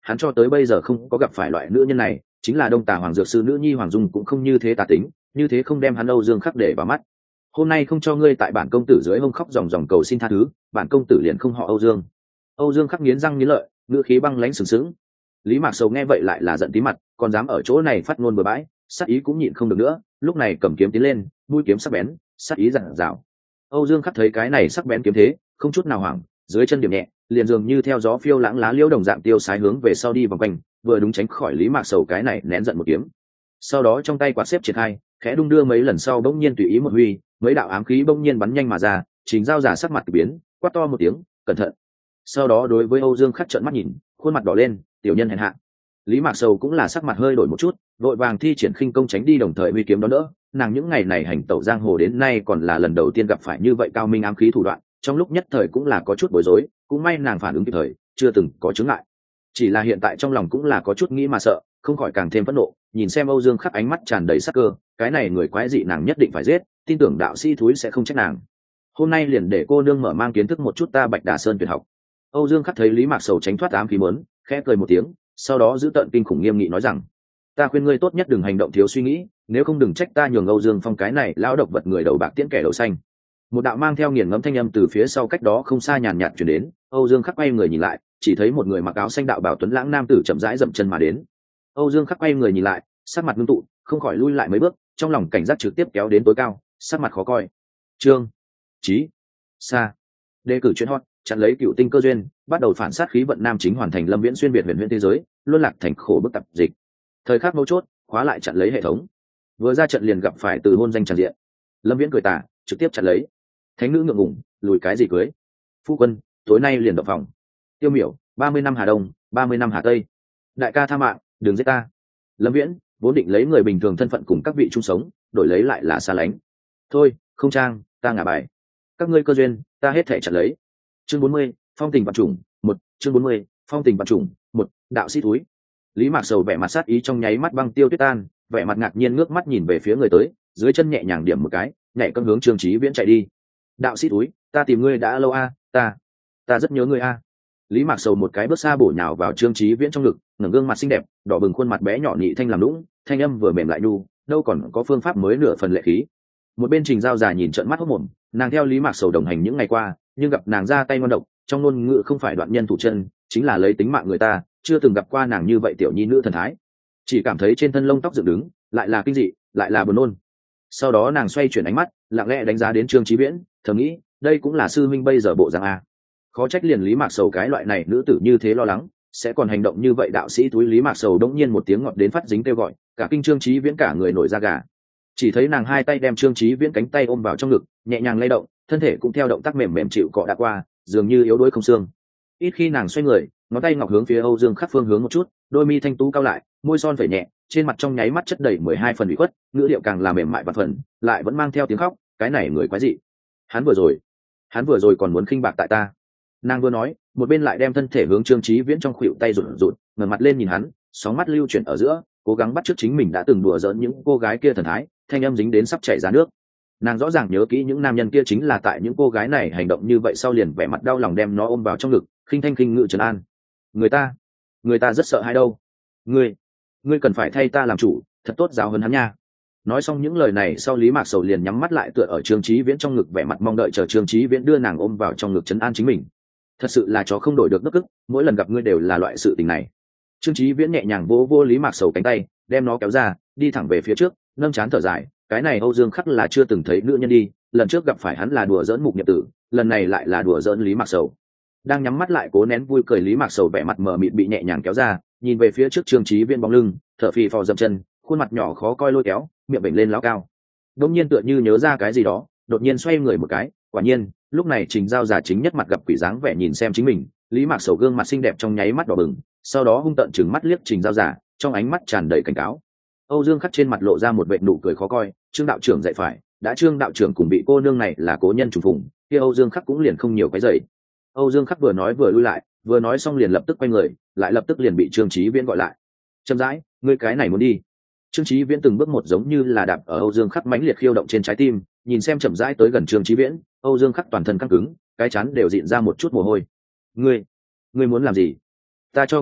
hắn cho tới bây giờ không có gặp phải loại nữ nhân này, chính là Đông Tà Hoàng Dược Sư nữ nhi Hoàng Dung cũng không như thế tà tính, như thế không đem hắn Âu Dương Khắc để vào mắt. Hôm nay không cho ngươi tại bản công tử dưới hông khóc ròng ròng cầu xin tha thứ, bản công tử liền không họ Âu Dương. Âu Dương Khắc nghiến răng nghiến lợi, ngữ khí băng lãnh sừng sững. Lý Mạc Sầu nghe vậy lại là giận tí mặt, còn dám ở chỗ này phát ngôn bừa bãi, sát ý cũng nhịn không được nữa, lúc này cầm kiếm tiến lên, mũi kiếm sắc bén, sát ý dặn dào. Âu Dương Khắc thấy cái này sắc bén kiếm thế, không chút nào hoảng, dưới chân điểm nhẹ, liền dường như theo gió phiêu lãng lá liễu đồng dạng tiêu sái hướng về sau đi vòng quanh, vừa đúng tránh khỏi Lý Mạc Sầu cái này nén giận một kiếm. Sau đó trong tay quạt xếp triển khai, khẽ đung đưa mấy lần sau bỗng nhiên tùy ý một huy, mấy đạo ám khí bỗng nhiên bắn nhanh mà ra, Trình Giao giả sắc mặt kỳ biến, quát to một tiếng, cẩn thận. Sau đó đối với Âu Dương Khắc trợn mắt nhìn, khuôn mặt đỏ lên, tiểu nhân hèn hạ. Lý Mạc Sầu cũng là sắc mặt hơi đổi một chút, vội vàng thi triển khinh công tránh đi đồng thời huy kiếm đón đỡ. Nàng những ngày này hành tẩu giang hồ đến nay còn là lần đầu tiên gặp phải như vậy cao minh ám khí thủ đoạn, trong lúc nhất thời cũng là có chút bối rối, cũng may nàng phản ứng kịp thời, chưa từng có chướng ngại. Chỉ là hiện tại trong lòng cũng là có chút nghĩ mà sợ, không khỏi càng thêm phẫn nộ, nhìn xem Âu Dương Khắc ánh mắt tràn đầy sắc cơ, cái này người quái dị nàng nhất định phải giết, tin tưởng đạo sĩ thúi sẽ không trách nàng. Hôm nay liền để cô nương mở mang kiến thức một chút ta Bạch Đà Sơn tuyệt học. Âu Dương Khắc thấy Lý Mạc Sầu tránh thoát ám khí muốn, khẽ cười một tiếng, sau đó giữ tợn kinh khủng nghiêm nghị nói rằng: ta khuyên ngươi tốt nhất đừng hành động thiếu suy nghĩ, nếu không đừng trách ta nhường Âu Dương Phong cái này lão độc vật người đầu bạc tiễn kẻ đầu xanh. Một đạo mang theo nghiền ngẫm thanh âm từ phía sau cách đó không xa nhàn nhạt truyền đến. Âu Dương Khắc quay người nhìn lại, chỉ thấy một người mặc áo xanh đạo bào tuấn lãng nam tử chậm rãi dậm chân mà đến. Âu Dương Khắc quay người nhìn lại, sắc mặt ngưng tụ, không khỏi lui lại mấy bước, trong lòng cảnh giác trực tiếp kéo đến tối cao, sắc mặt khó coi. Trương Chí Sa đề cử chuyện hot, chặn lấy cựu tinh cơ duyên, bắt đầu phản sát khí vận nam chính hoàn thành Lâm Viễn xuyên việt huyền huyền thế giới, luôn lạc thành khổ bức tập dịch. Thời khắc mấu chốt, khóa lại chặn lấy hệ thống. Vừa ra trận liền gặp phải từ hôn danh tràn diện. Lâm Viễn cười tà, trực tiếp chặn lấy. Thánh nữ ngượng ngùng, lùi cái gì cưới? Phu quân, tối nay liền động phòng. Tiêu Miểu, ba mươi năm Hà Đông, ba mươi năm Hà Tây. Đại ca tha mạng, đừng giết ta. Lâm Viễn vốn định lấy người bình thường thân phận cùng các vị chung sống, đổi lấy lại là xa lánh. Thôi, không trang, ta ngả bài. Các ngươi cơ duyên, ta hết thể chặn lấy. Chương bốn mươi, phong tình vạn trùng, một. Chương bốn mươi, phong tình vạn trùng, một. Đạo sĩ túi. Lý Mạc Sầu vẻ mặt sát ý trong nháy mắt băng tiêu tuyết tan, vẻ mặt ngạc nhiên ngước mắt nhìn về phía người tới, dưới chân nhẹ nhàng điểm một cái, nhảy cân hướng Trương Chí Viễn chạy đi. Đạo sĩ túi, ta tìm ngươi đã lâu a, ta, ta rất nhớ ngươi a. Lý Mạc Sầu một cái bước xa bổ nhào vào Trương Chí Viễn trong ngực, ngẩng gương mặt xinh đẹp, đỏ bừng khuôn mặt bé nhỏ nhị thanh làm lũng, thanh âm vừa mềm lại nhu, đâu còn có phương pháp mới nửa phần lệ khí. Một bên Trình Giao già nhìn trợn mắt hốt mồm, nàng theo Lý Mạc Sầu đồng hành những ngày qua, nhưng gặp nàng ra tay ngoan độc, trong ngôn ngữ không phải đoạn nhân thủ chân, chính là lấy tính mạng người ta, chưa từng gặp qua nàng như vậy tiểu nhi nữ thần thái, chỉ cảm thấy trên thân lông tóc dựng đứng, lại là kinh dị, lại là buồn nôn. Sau đó nàng xoay chuyển ánh mắt, lặng lẽ đánh giá đến Trương Chí Viễn, thầm nghĩ, đây cũng là sư minh bây giờ bộ dạng a. Khó trách liền Lý Mạc Sầu cái loại này nữ tử như thế lo lắng, sẽ còn hành động như vậy. Đạo sĩ túi Lý Mạc Sầu đống nhiên một tiếng ngọt đến phát dính kêu gọi, cả kinh Trương Chí Viễn cả người nổi da gà. Chỉ thấy nàng hai tay đem Trương Chí Viễn cánh tay ôm vào trong ngực, nhẹ nhàng lay động, thân thể cũng theo động tác mềm mềm chịu cọ đã qua, dường như yếu đuối không xương. Ít khi nàng xoay người, ngón tay ngọc hướng phía Âu Dương Khắc phương hướng một chút, đôi mi thanh tú cao lại, môi son phẩy nhẹ, trên mặt trong nháy mắt chất đầy mười hai phần ủy khuất, ngữ điệu càng là mềm mại và phần, lại vẫn mang theo tiếng khóc, cái này người quái dị. Hắn vừa rồi, hắn vừa rồi còn muốn khinh bạc tại ta. Nàng vừa nói, một bên lại đem thân thể hướng Trương Chí Viễn trong khuỷu tay rụt rụt, ngẩng mặt lên nhìn hắn, sóng mắt lưu chuyển ở giữa, cố gắng bắt chước chính mình đã từng đùa giỡn những cô gái kia thần thái, thanh âm dính đến sắp chảy ra nước. Nàng rõ ràng nhớ kỹ những nam nhân kia chính là tại những cô gái này hành động như vậy sau liền vẻ mặt đau lòng đem nó ôm vào trong ngực, khinh thanh khinh ngự trấn an. Người ta, người ta rất sợ hãi đâu. Ngươi, ngươi cần phải thay ta làm chủ, thật tốt giáo huấn hắn nha. Nói xong những lời này sau, Lý Mạc Sầu liền nhắm mắt lại tựa ở Trương Chí Viễn trong ngực, vẻ mặt mong đợi chờ Trương Chí Viễn đưa nàng ôm vào trong ngực trấn an chính mình. Thật sự là chó không đổi được nước ức, mỗi lần gặp ngươi đều là loại sự tình này. Trương Chí Viễn nhẹ nhàng vỗ vỗ Lý Mạc Sầu cánh tay, đem nó kéo ra, đi thẳng về phía trước, nâng chán thở dài, cái này Âu Dương Khắc là chưa từng thấy nữ nhân đi, lần trước gặp phải hắn là đùa giỡn Mục Niệm Tử, lần này lại là đùa giỡn Lý Mạc Sầu. Đang nhắm mắt lại cố nén vui cười, Lý Mạc Sầu vẻ mặt mờ mịt bị nhẹ nhàng kéo ra, nhìn về phía trước Trương Chí Viễn bóng lưng, thở phì phò dậm chân, khuôn mặt nhỏ khó coi lôi kéo, miệng bệnh lên láo cao. Đống nhiên tựa như nhớ ra cái gì đó, đột nhiên xoay người một cái, quả nhiên, lúc này Trình Giao già chính nhất mặt gặp quỷ dáng vẻ nhìn xem chính mình, Lý Mạc Sầu gương mặt xinh đẹp trong nháy mắt đỏ bừng, sau đó hung tợn trừng mắt liếc Trình Giao già, trong ánh mắt tràn đầy cảnh cáo. Âu Dương Khắc trên mặt lộ ra một vệt nụ cười khó coi, Trương đạo trưởng dạy phải, đã Trương đạo trưởng cùng bị cô nương này là cố nhân trùng phùng, kia Âu Dương Khắc cũng liền không nhiều cái dậy. Âu Dương Khắc vừa nói vừa lui lại, vừa nói xong liền lập tức quay người, lại lập tức liền bị Trương Chí Viễn gọi lại. Chậm rãi, ngươi cái này muốn đi? Trương Chí Viễn từng bước một giống như là đạp ở Âu Dương Khắc mãnh liệt khiêu động trên trái tim, nhìn xem chậm rãi tới gần Trương Chí Viễn, Âu Dương Khắc toàn thân căng cứng, cái chán đều dịn ra một chút mồ hôi. Ngươi, ngươi muốn làm gì? Ta cho ngươi biết,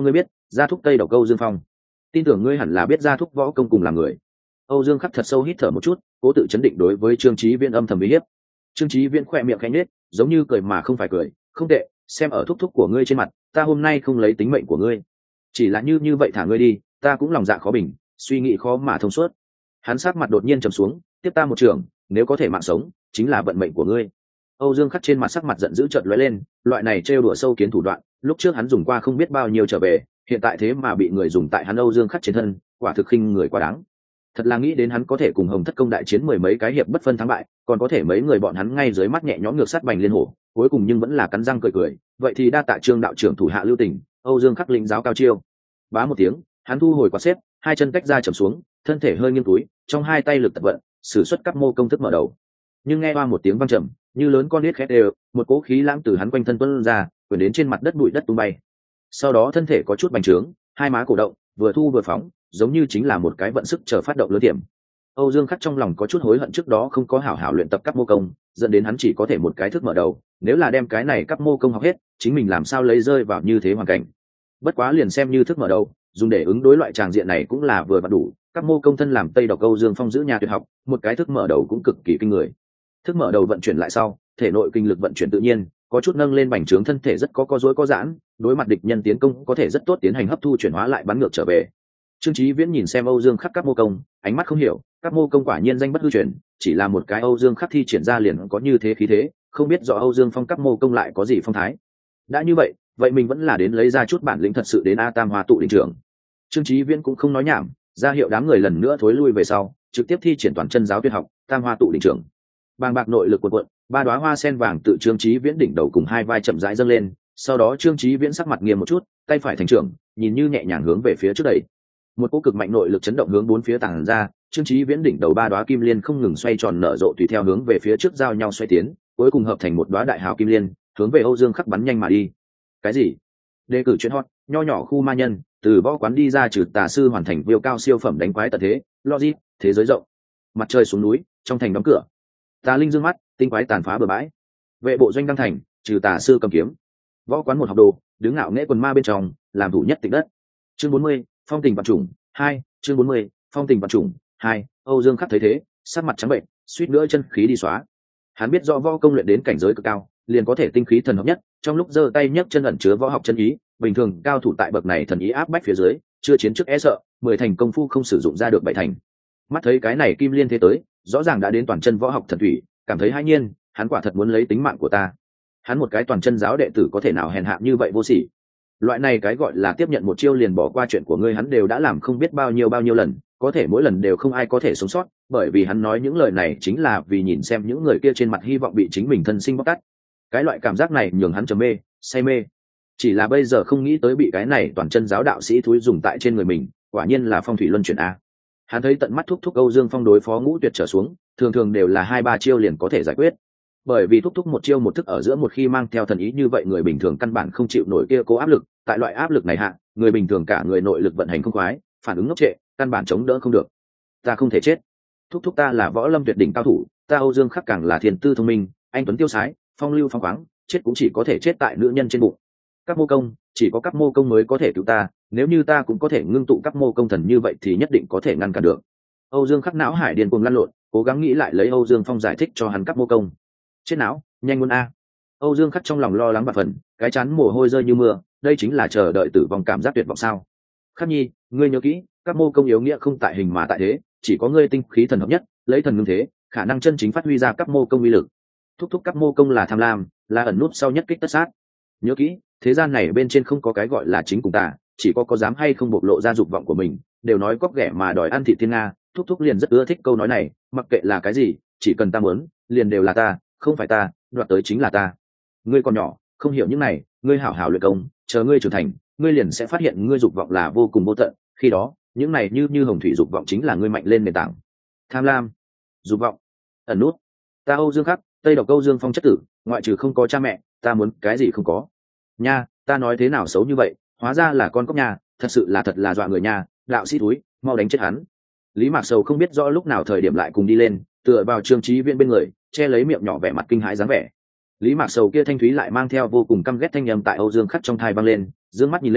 gia thúc tây độc câu dương phong. Tin tưởng ngươi hẳn là biết gia thúc võ công cùng làm người. Âu Dương Khắc thật sâu hít thở một chút, cố tự chấn định đối với Trương Chí Viễn âm thầm uy hiếp. Trương Chí Viễn khẽ miệng khẽ nhếch, giống như cười mà không phải cười, không tệ, xem ở thúc thúc của ngươi trên mặt, ta hôm nay không lấy tính mệnh của ngươi, chỉ là như như vậy thả ngươi đi, ta cũng lòng dạ khó bình, suy nghĩ khó mà thông suốt. Hắn sắc mặt đột nhiên trầm xuống, tiếp ta một trường, nếu có thể mạng sống, chính là vận mệnh của ngươi. Âu Dương Khắc trên mặt sắc mặt giận dữ chợt lóe lên, loại này trêu đùa sâu kiến thủ đoạn, lúc trước hắn dùng qua không biết bao nhiêu trở về, hiện tại thế mà bị người dùng tại hắn Âu Dương Khắc trên thân, quả thực khinh người quá đáng. Thật là nghĩ đến hắn có thể cùng Hồng Thất Công đại chiến mười mấy cái hiệp bất phân thắng bại, còn có thể mấy người bọn hắn ngay dưới mắt nhẹ nhõm ngược sát bành liên hổ, cuối cùng nhưng vẫn là cắn răng cười cười, vậy thì đa tạ Trương đạo trưởng thủ hạ lưu tình, Âu Dương Khắc lĩnh giáo cao chiêu. Bá một tiếng, hắn thu hồi quạt xếp, hai chân tách ra chầm xuống, thân thể hơi nghiêng túi, trong hai tay lực tập vận, sử xuất cấp mô công thức mở đầu. Nhưng nghe qua một tiếng vang trầm, như lớn con nít khét đều, một cỗ khí lãng từ hắn quanh thân tuôn ra, quyển đến trên mặt đất bụi đất tung bay. Sau đó thân thể có chút bành trướng, hai má cổ động, vừa thu vừa phóng, giống như chính là một cái vận sức chờ phát động lớn điểm. Âu Dương Khắc trong lòng có chút hối hận trước đó không có hảo hảo luyện tập cấp mô công, dẫn đến hắn chỉ có thể một cái thức mở đầu, nếu là đem cái này cấp mô công học hết, chính mình làm sao lấy rơi vào như thế hoàn cảnh. Bất quá liền xem như thức mở đầu, dùng để ứng đối loại tràng diện này cũng là vừa vặn đủ, các mô công thân làm Tây Độc Âu Dương Phong giữ nhà tuyệt học, một cái thức mở đầu cũng cực kỳ kinh người. Thức mở đầu vận chuyển lại sau, thể nội kinh lực vận chuyển tự nhiên, có chút nâng lên bành trướng thân thể rất có co duỗi có giãn, đối mặt địch nhân tiến công có thể rất tốt tiến hành hấp thu chuyển hóa lại bắn ngược trở về. Trương Chí Viễn nhìn xem Âu Dương Khắc các mô công, ánh mắt không hiểu, các mô công quả nhiên danh bất hư truyền, chỉ là một cái Âu Dương Khắc thi triển ra liền có như thế khí thế, không biết rõ Âu Dương Phong các mô công lại có gì phong thái. Đã như vậy, vậy mình vẫn là đến lấy ra chút bản lĩnh thật sự đến A Tam Hoa tụ đỉnh trưởng. Trương Chí Viễn cũng không nói nhảm, ra hiệu đám người lần nữa thối lui về sau, trực tiếp thi triển toàn chân giáo tuyệt học, Tam Hoa tụ đỉnh trưởng. Bàng bạc nội lực cuộn cuộn, ba đóa hoa sen vàng tự Trương Chí Viễn đỉnh đầu cùng hai vai chậm rãi dâng lên, sau đó Trương Chí Viễn sắc mặt nghiêm một chút, tay phải thành trưởng, nhìn như nhẹ nhàng hướng về phía trước đẩy. Một cỗ cực mạnh nội lực chấn động hướng bốn phía tàng ra, Trương Chí Viễn đỉnh đầu ba đóa kim liên không ngừng xoay tròn nở rộ tùy theo hướng về phía trước giao nhau xoay tiến, cuối cùng hợp thành một đóa đại hào kim liên, hướng về Âu Dương Khắc bắn nhanh mà đi. Cái gì? Đề cử chuyện hot, nho nhỏ khu ma nhân, từ võ quán đi ra trừ tà sư hoàn thành viêu cao siêu phẩm đánh quái tận thế, logic, thế giới rộng. Mặt trời xuống núi, trong thành đóng cửa. Tà linh dương mắt, tinh quái tàn phá bờ bãi. Vệ bộ doanh đăng thành, trừ tà sư cầm kiếm. Võ quán một học đồ, đứng ngạo nghễ quần ma bên trong, làm thủ nhất tịch đất. Chương bốn mươi, phong tình vật chủng hai, chương bốn mươi, phong tình vật chủng hai. Âu Dương Khắc thấy thế, sắc mặt trắng bệnh, suýt nữa chân khí đi xóa. Hắn biết rõ võ công luyện đến cảnh giới cực cao, liền có thể tinh khí thần hợp nhất, trong lúc giơ tay nhấc chân ẩn chứa võ học chân ý, bình thường cao thủ tại bậc này thần ý áp bách phía dưới, chưa chiến trước e sợ, mười thành công phu không sử dụng ra được bảy thành. Mắt thấy cái này kim liên thế tới, rõ ràng đã đến toàn chân võ học thần thủy, cảm thấy hãi nhiên, hắn quả thật muốn lấy tính mạng của ta. Hắn một cái toàn chân giáo đệ tử có thể nào hèn hạ như vậy vô sỉ. Loại này cái gọi là tiếp nhận một chiêu liền bỏ qua chuyện của ngươi hắn đều đã làm không biết bao nhiêu bao nhiêu lần, có thể mỗi lần đều không ai có thể sống sót, bởi vì hắn nói những lời này chính là vì nhìn xem những người kia trên mặt hy vọng bị chính mình thân sinh bóc tát. Cái loại cảm giác này nhường hắn trầm mê, say mê. Chỉ là bây giờ không nghĩ tới bị cái này toàn chân giáo đạo sĩ thúi dùng tại trên người mình, quả nhiên là phong thủy luân chuyển a. Hắn thấy tận mắt thúc thúc Âu Dương Phong đối phó ngũ tuyệt trở xuống, thường thường đều là hai ba chiêu liền có thể giải quyết. Bởi vì thúc thúc một chiêu một thức ở giữa một khi mang theo thần ý như vậy người bình thường căn bản không chịu nổi kia cố áp lực, tại loại áp lực này hạ, người bình thường cả người nội lực vận hành không khoái, phản ứng ngốc trệ, căn bản chống đỡ không được. Ta không thể chết. Thúc thúc ta là võ lâm tuyệt đỉnh cao thủ, ta Âu Dương Khắc càng là thiên tư thông minh, anh tuấn tiêu sái, phong lưu phong khoáng, chết cũng chỉ có thể chết tại nữ nhân trên bụng. Các mô công, chỉ có các mô công mới có thể cứu ta, nếu như ta cũng có thể ngưng tụ các mô công thần như vậy thì nhất định có thể ngăn cản được. Âu Dương Khắc não hải điên cuồng lăn lộn, cố gắng nghĩ lại lấy Âu Dương Phong giải thích cho hắn các mô công. Chết não, nhanh muốn a. Âu Dương Khắc trong lòng lo lắng và phần, cái chán mồ hôi rơi như mưa, đây chính là chờ đợi tử vong cảm giác tuyệt vọng sao? Khắc Nhi, ngươi nhớ kỹ, các mô công yếu nghĩa không tại hình mà tại thế, chỉ có ngươi tinh khí thần hợp nhất, lấy thần ngưng thế, khả năng chân chính phát huy ra các mô công uy lực. Thúc thúc các mô công là tham lam, là ẩn nút sau nhất kích tất sát. Nhớ kỹ, thế gian này bên trên không có cái gọi là chính cùng tà, chỉ có có dám hay không bộc lộ ra dục vọng của mình, đều nói cóc ghẻ mà đòi ăn thịt thiên nga, thúc thúc liền rất ưa thích câu nói này, mặc kệ là cái gì, chỉ cần ta muốn, liền đều là ta, không phải ta, đoạt tới chính là ta. Ngươi còn nhỏ, không hiểu những này, ngươi hảo hảo luyện công, chờ ngươi trưởng thành, ngươi liền sẽ phát hiện ngươi dục vọng là vô cùng vô tận, khi đó, những này như như hồng thủy dục vọng chính là ngươi mạnh lên nền tảng. Tham lam, dục vọng, ẩn nút. Ta Âu Dương Khắc, Tây Độc Âu Dương Phong chất tử, ngoại trừ không có cha mẹ, ta muốn cái gì không có. Nha, ta nói thế nào xấu như vậy, hóa ra là con cóc nhà, thật sự là thật là dọa người nha, đạo sĩ túi, mau đánh chết hắn. Lý Mạc Sầu không biết rõ lúc nào thời điểm lại cùng đi lên, tựa vào Trương Chí Viễn bên người, che lấy miệng nhỏ vẻ mặt kinh hãi dáng vẻ. Lý Mạc Sầu kia thanh thúy lại mang theo vô cùng căm ghét thanh âm tại Âu Dương Khắc trong tai vang lên, dương mắt nhìn lên,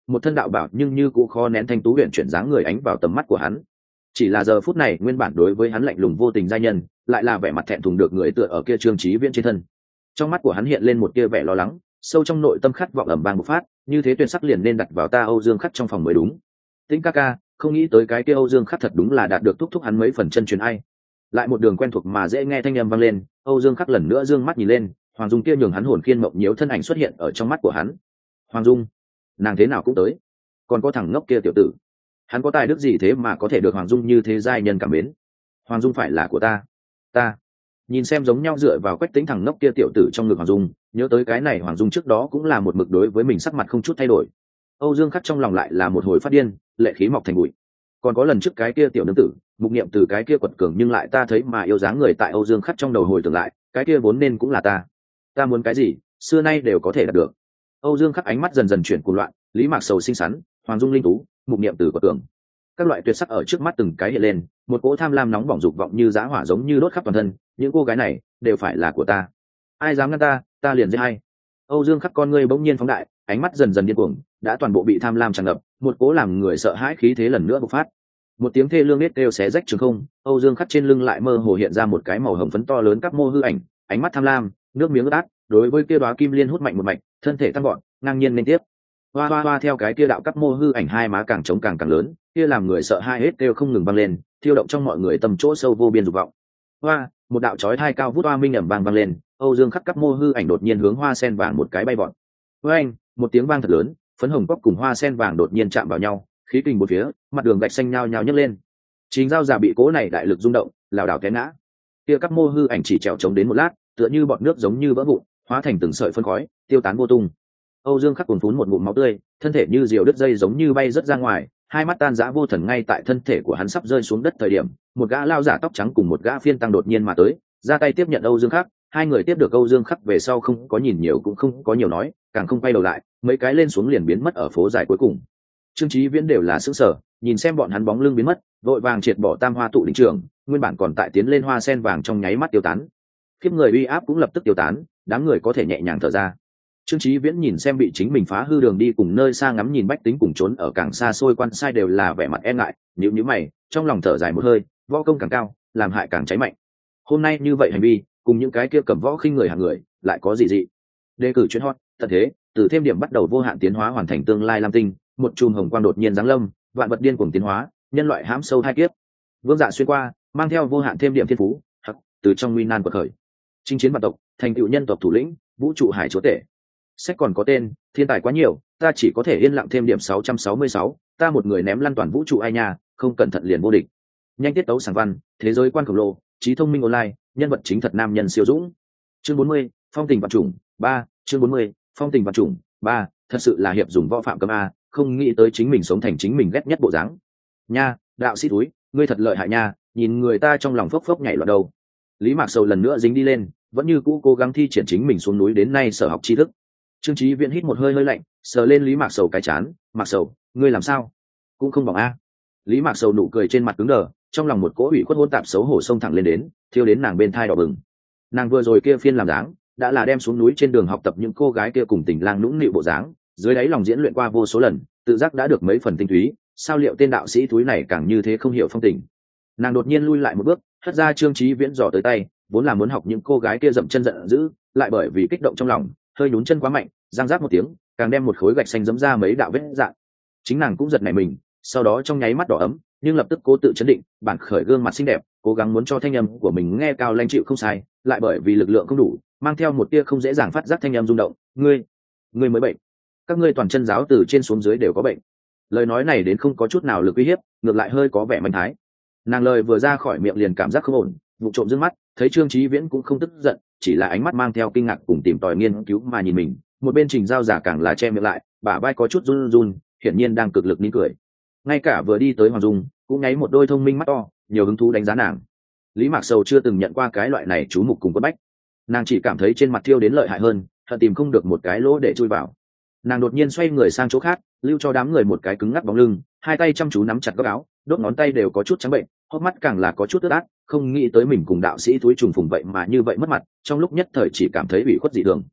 một thân đạo bảo nhưng như cũng khó nén thanh tú huyện chuyển dáng người ánh vào tầm mắt của hắn. Chỉ là giờ phút này nguyên bản đối với hắn lạnh lùng vô tình giai nhân lại là vẻ mặt thẹn thùng được người tựa ở kia Trương Chí Viễn trên thân. Trong mắt của hắn hiện lên một tia vẻ lo lắng, sâu trong nội tâm khát vọng ầm vang bộc phát, như thế tuyệt sắc liền nên đặt vào ta Âu Dương Khắc trong phòng mới đúng. Tĩnh ca ca, không nghĩ tới cái kia Âu Dương Khắc thật đúng là đạt được thúc thúc hắn mấy phần chân truyền ai. Lại một đường quen thuộc mà dễ nghe thanh âm vang lên, Âu Dương Khắc lần nữa dương mắt nhìn lên, Hoàng Dung kia nhường hắn hồn khiên mộng nhiễu thân ảnh xuất hiện ở trong mắt của hắn. Hoàng Dung, nàng thế nào cũng tới, còn có thằng ngốc kia tiểu tử, hắn có tài đức gì thế mà có thể được Hoàng Dung như thế giai nhân cảm mến. Hoàng Dung phải là của ta, ta nhìn xem giống nhau dựa vào Quách Tĩnh thằng ngốc kia tiểu tử trong ngực Hoàng Dung, nhớ tới cái này Hoàng Dung trước đó cũng là một mực đối với mình sắc mặt không chút thay đổi. Âu Dương Khắc trong lòng lại là một hồi phát điên, lệ khí mọc thành bụi. Còn có lần trước cái kia tiểu nương tử, mục niệm từ cái kia quật cường nhưng lại ta thấy mà yêu dáng người tại Âu Dương Khắc trong đầu hồi tưởng lại, cái kia vốn nên cũng là ta. Ta muốn cái gì, xưa nay đều có thể đạt được. Âu Dương Khắc ánh mắt dần dần chuyển cuồng loạn, Lý Mạc Sầu xinh xắn, Hoàng Dung linh tú, mục niệm từ quật cường. Các loại tuyệt sắc ở trước mắt từng cái hiện lên, một cỗ tham lam nóng bỏng dục vọng như giá hỏa giống như đốt khắp toàn thân, những cô gái này đều phải là của ta. Ai dám ngăn ta, ta liền giết hay. Âu Dương Khắc con ngươi bỗng nhiên phóng đại, ánh mắt dần dần điên cuồng, đã toàn bộ bị tham lam tràn ngập, một cỗ làm người sợ hãi khí thế lần nữa bộc phát. Một tiếng thê lương nết kêu xé rách trường không, Âu Dương Khắc trên lưng lại mơ hồ hiện ra một cái màu hồng phấn to lớn các mô hư ảnh, ánh mắt tham lam, nước miếng ướt át, đối với kia đóa kim liên hút mạnh một mạch, thân thể tăng gọn, ngang nhiên lên tiếp. Hoa hoa hoa theo cái kia đạo các mô hư ảnh hai má càng trống càng càng lớn, kia làm người sợ hai hết kêu không ngừng vang lên, thiêu động trong mọi người tâm chỗ sâu vô biên dục vọng. Hoa, một đạo chói tai cao vút hoa minh ầm vang vang lên, Âu Dương Khắc các mô hư ảnh đột nhiên hướng hoa sen vàng một cái bay vọt. Với anh, một tiếng vang thật lớn, phấn hồng cốc cùng hoa sen vàng đột nhiên chạm vào nhau, khí kình bốn phía, mặt đường gạch xanh nhao nhao nhấc lên. Chính giao giả bị cố này đại lực rung động, lảo đảo té ngã. Kia các mô hư ảnh chỉ trèo chống đến một lát, tựa như bọt nước giống như vỡ vụn, hóa thành từng sợi phân khói, tiêu tán vô tung. Âu Dương Khắc cuồn phún một ngụm máu tươi, thân thể như diều đứt dây giống như bay rớt ra ngoài, hai mắt tan rã vô thần ngay tại thân thể của hắn sắp rơi xuống đất thời điểm, một gã lao giả tóc trắng cùng một gã phiên tăng đột nhiên mà tới, ra tay tiếp nhận Âu Dương Khắc, hai người tiếp được Âu Dương Khắc về sau không có nhìn nhiều cũng không có nhiều nói, càng không quay đầu lại, mấy cái lên xuống liền biến mất ở phố dài cuối cùng. Trương Chí Viễn đều là sững sờ, nhìn xem bọn hắn bóng lưng biến mất, vội vàng triệt bỏ tam hoa tụ đỉnh trường, nguyên bản còn tại tiến lên hoa sen vàng trong nháy mắt tiêu tán. Khiếp người uy áp cũng lập tức tiêu tán, đám người có thể nhẹ nhàng thở ra. Trương Chí Viễn nhìn xem bị chính mình phá hư đường đi cùng nơi xa ngắm nhìn bách tính cùng trốn ở càng xa xôi quan sai đều là vẻ mặt e ngại, nhíu nhíu mày, trong lòng thở dài một hơi, võ công càng cao, làm hại càng cháy mạnh. Hôm nay như vậy hành vi, cùng những cái kia cầm võ khinh người hạng người, lại có gì dị? Đề cử chuyên hot, tận thế, từ thêm điểm bắt đầu vô hạn tiến hóa hoàn thành tương lai lam tinh, một chùm hồng quang đột nhiên giáng lâm, vạn vật điên cuồng tiến hóa, nhân loại hãm sâu hai kiếp. Vương Dạ xuyên qua, mang theo vô hạn thêm điểm thiên phú, hắc, từ trong nguy nan quật khởi. Chinh chiến vạn tộc, thành tựu nhân tộc thủ lĩnh, vũ trụ hải chúa tể. Sách còn có tên, thiên tài quá nhiều, ta chỉ có thể yên lặng thêm điểm sáu trăm sáu mươi sáu, ta một người ném lăn toàn vũ trụ ai nha, không cẩn thận liền vô địch. Nhanh tiết tấu sáng văn, thế giới quan khổng lồ, trí thông minh online, nhân vật chính thật nam nhân siêu dũng. Chương bốn mươi, phong tình vật chủng, ba, chương bốn mươi, phong tình vật chủng, ba, thật sự là hiệp dùng võ phạm cấm a, không nghĩ tới chính mình sống thành chính mình ghét nhất bộ dáng. Nha, đạo sĩ túi, ngươi thật lợi hại nha, nhìn người ta trong lòng phốc phốc nhảy loạn đầu. Lý Mạc Sầu lần nữa dính đi lên, vẫn như cũ cố gắng thi triển chính mình xuống núi đến nay sở học tri thức. Trương Chí Viễn hít một hơi hơi lạnh, sờ lên Lý Mạc Sầu cái chán, "Mạc Sầu, ngươi làm sao? Cũng không bỏng a?" Lý Mạc Sầu nụ cười trên mặt cứng đờ, trong lòng một cỗ ủy khuất hỗn tạp xấu hổ xông thẳng lên đến, thiêu đến nàng bên thai đỏ bừng. Nàng vừa rồi kia phiên làm dáng, đã là đem xuống núi trên đường học tập những cô gái kia cùng tình lang nũng nịu bộ dáng, dưới đáy lòng diễn luyện qua vô số lần, tự giác đã được mấy phần tinh túy, sao liệu tên đạo sĩ túi này càng như thế không hiểu phong tình. Nàng đột nhiên lui lại một bước, hất ra Trương Chí Viễn giỏ tới tay, vốn là muốn học những cô gái kia dậm chân giận dữ, lại bởi vì kích động trong lòng, hơi nhún chân quá mạnh, giang rác một tiếng, càng đem một khối gạch xanh giẫm ra mấy đạo vết rạn. Chính nàng cũng giật nảy mình, sau đó trong nháy mắt đỏ ấm, nhưng lập tức cố tự chấn định, bản khởi gương mặt xinh đẹp, cố gắng muốn cho thanh âm của mình nghe cao lãnh chịu không sai, lại bởi vì lực lượng không đủ, mang theo một tia không dễ dàng phát giác thanh âm rung động, "Ngươi, ngươi mới bệnh. Các ngươi toàn chân giáo từ trên xuống dưới đều có bệnh." Lời nói này đến không có chút nào lực uy hiếp, ngược lại hơi có vẻ manh thái. Nàng lời vừa ra khỏi miệng liền cảm giác không ổn, vụ trộm dương mắt, thấy Trương Chí Viễn cũng không tức giận, chỉ là ánh mắt mang theo kinh ngạc cùng tìm tòi nghiên cứu mà nhìn mình, một bên Trình Giao giả càng là che miệng lại, bả vai có chút run run, hiển nhiên đang cực lực nín cười. Ngay cả vừa đi tới Hoàng Dung, cũng nháy một đôi thông minh mắt to, nhiều hứng thú đánh giá nàng. Lý Mạc Sầu chưa từng nhận qua cái loại này chú mục cùng quất bách, nàng chỉ cảm thấy trên mặt thiêu đến lợi hại hơn, hận tìm không được một cái lỗ để chui vào. Nàng đột nhiên xoay người sang chỗ khác, lưu cho đám người một cái cứng ngắc bóng lưng, hai tay chăm chú nắm chặt góc áo, đốt ngón tay đều có chút trắng bệnh, hốc mắt càng là có chút ướt át, không nghĩ tới mình cùng đạo sĩ túi trùng phùng vậy mà như vậy mất mặt, trong lúc nhất thời chỉ cảm thấy ủy khuất dị thường.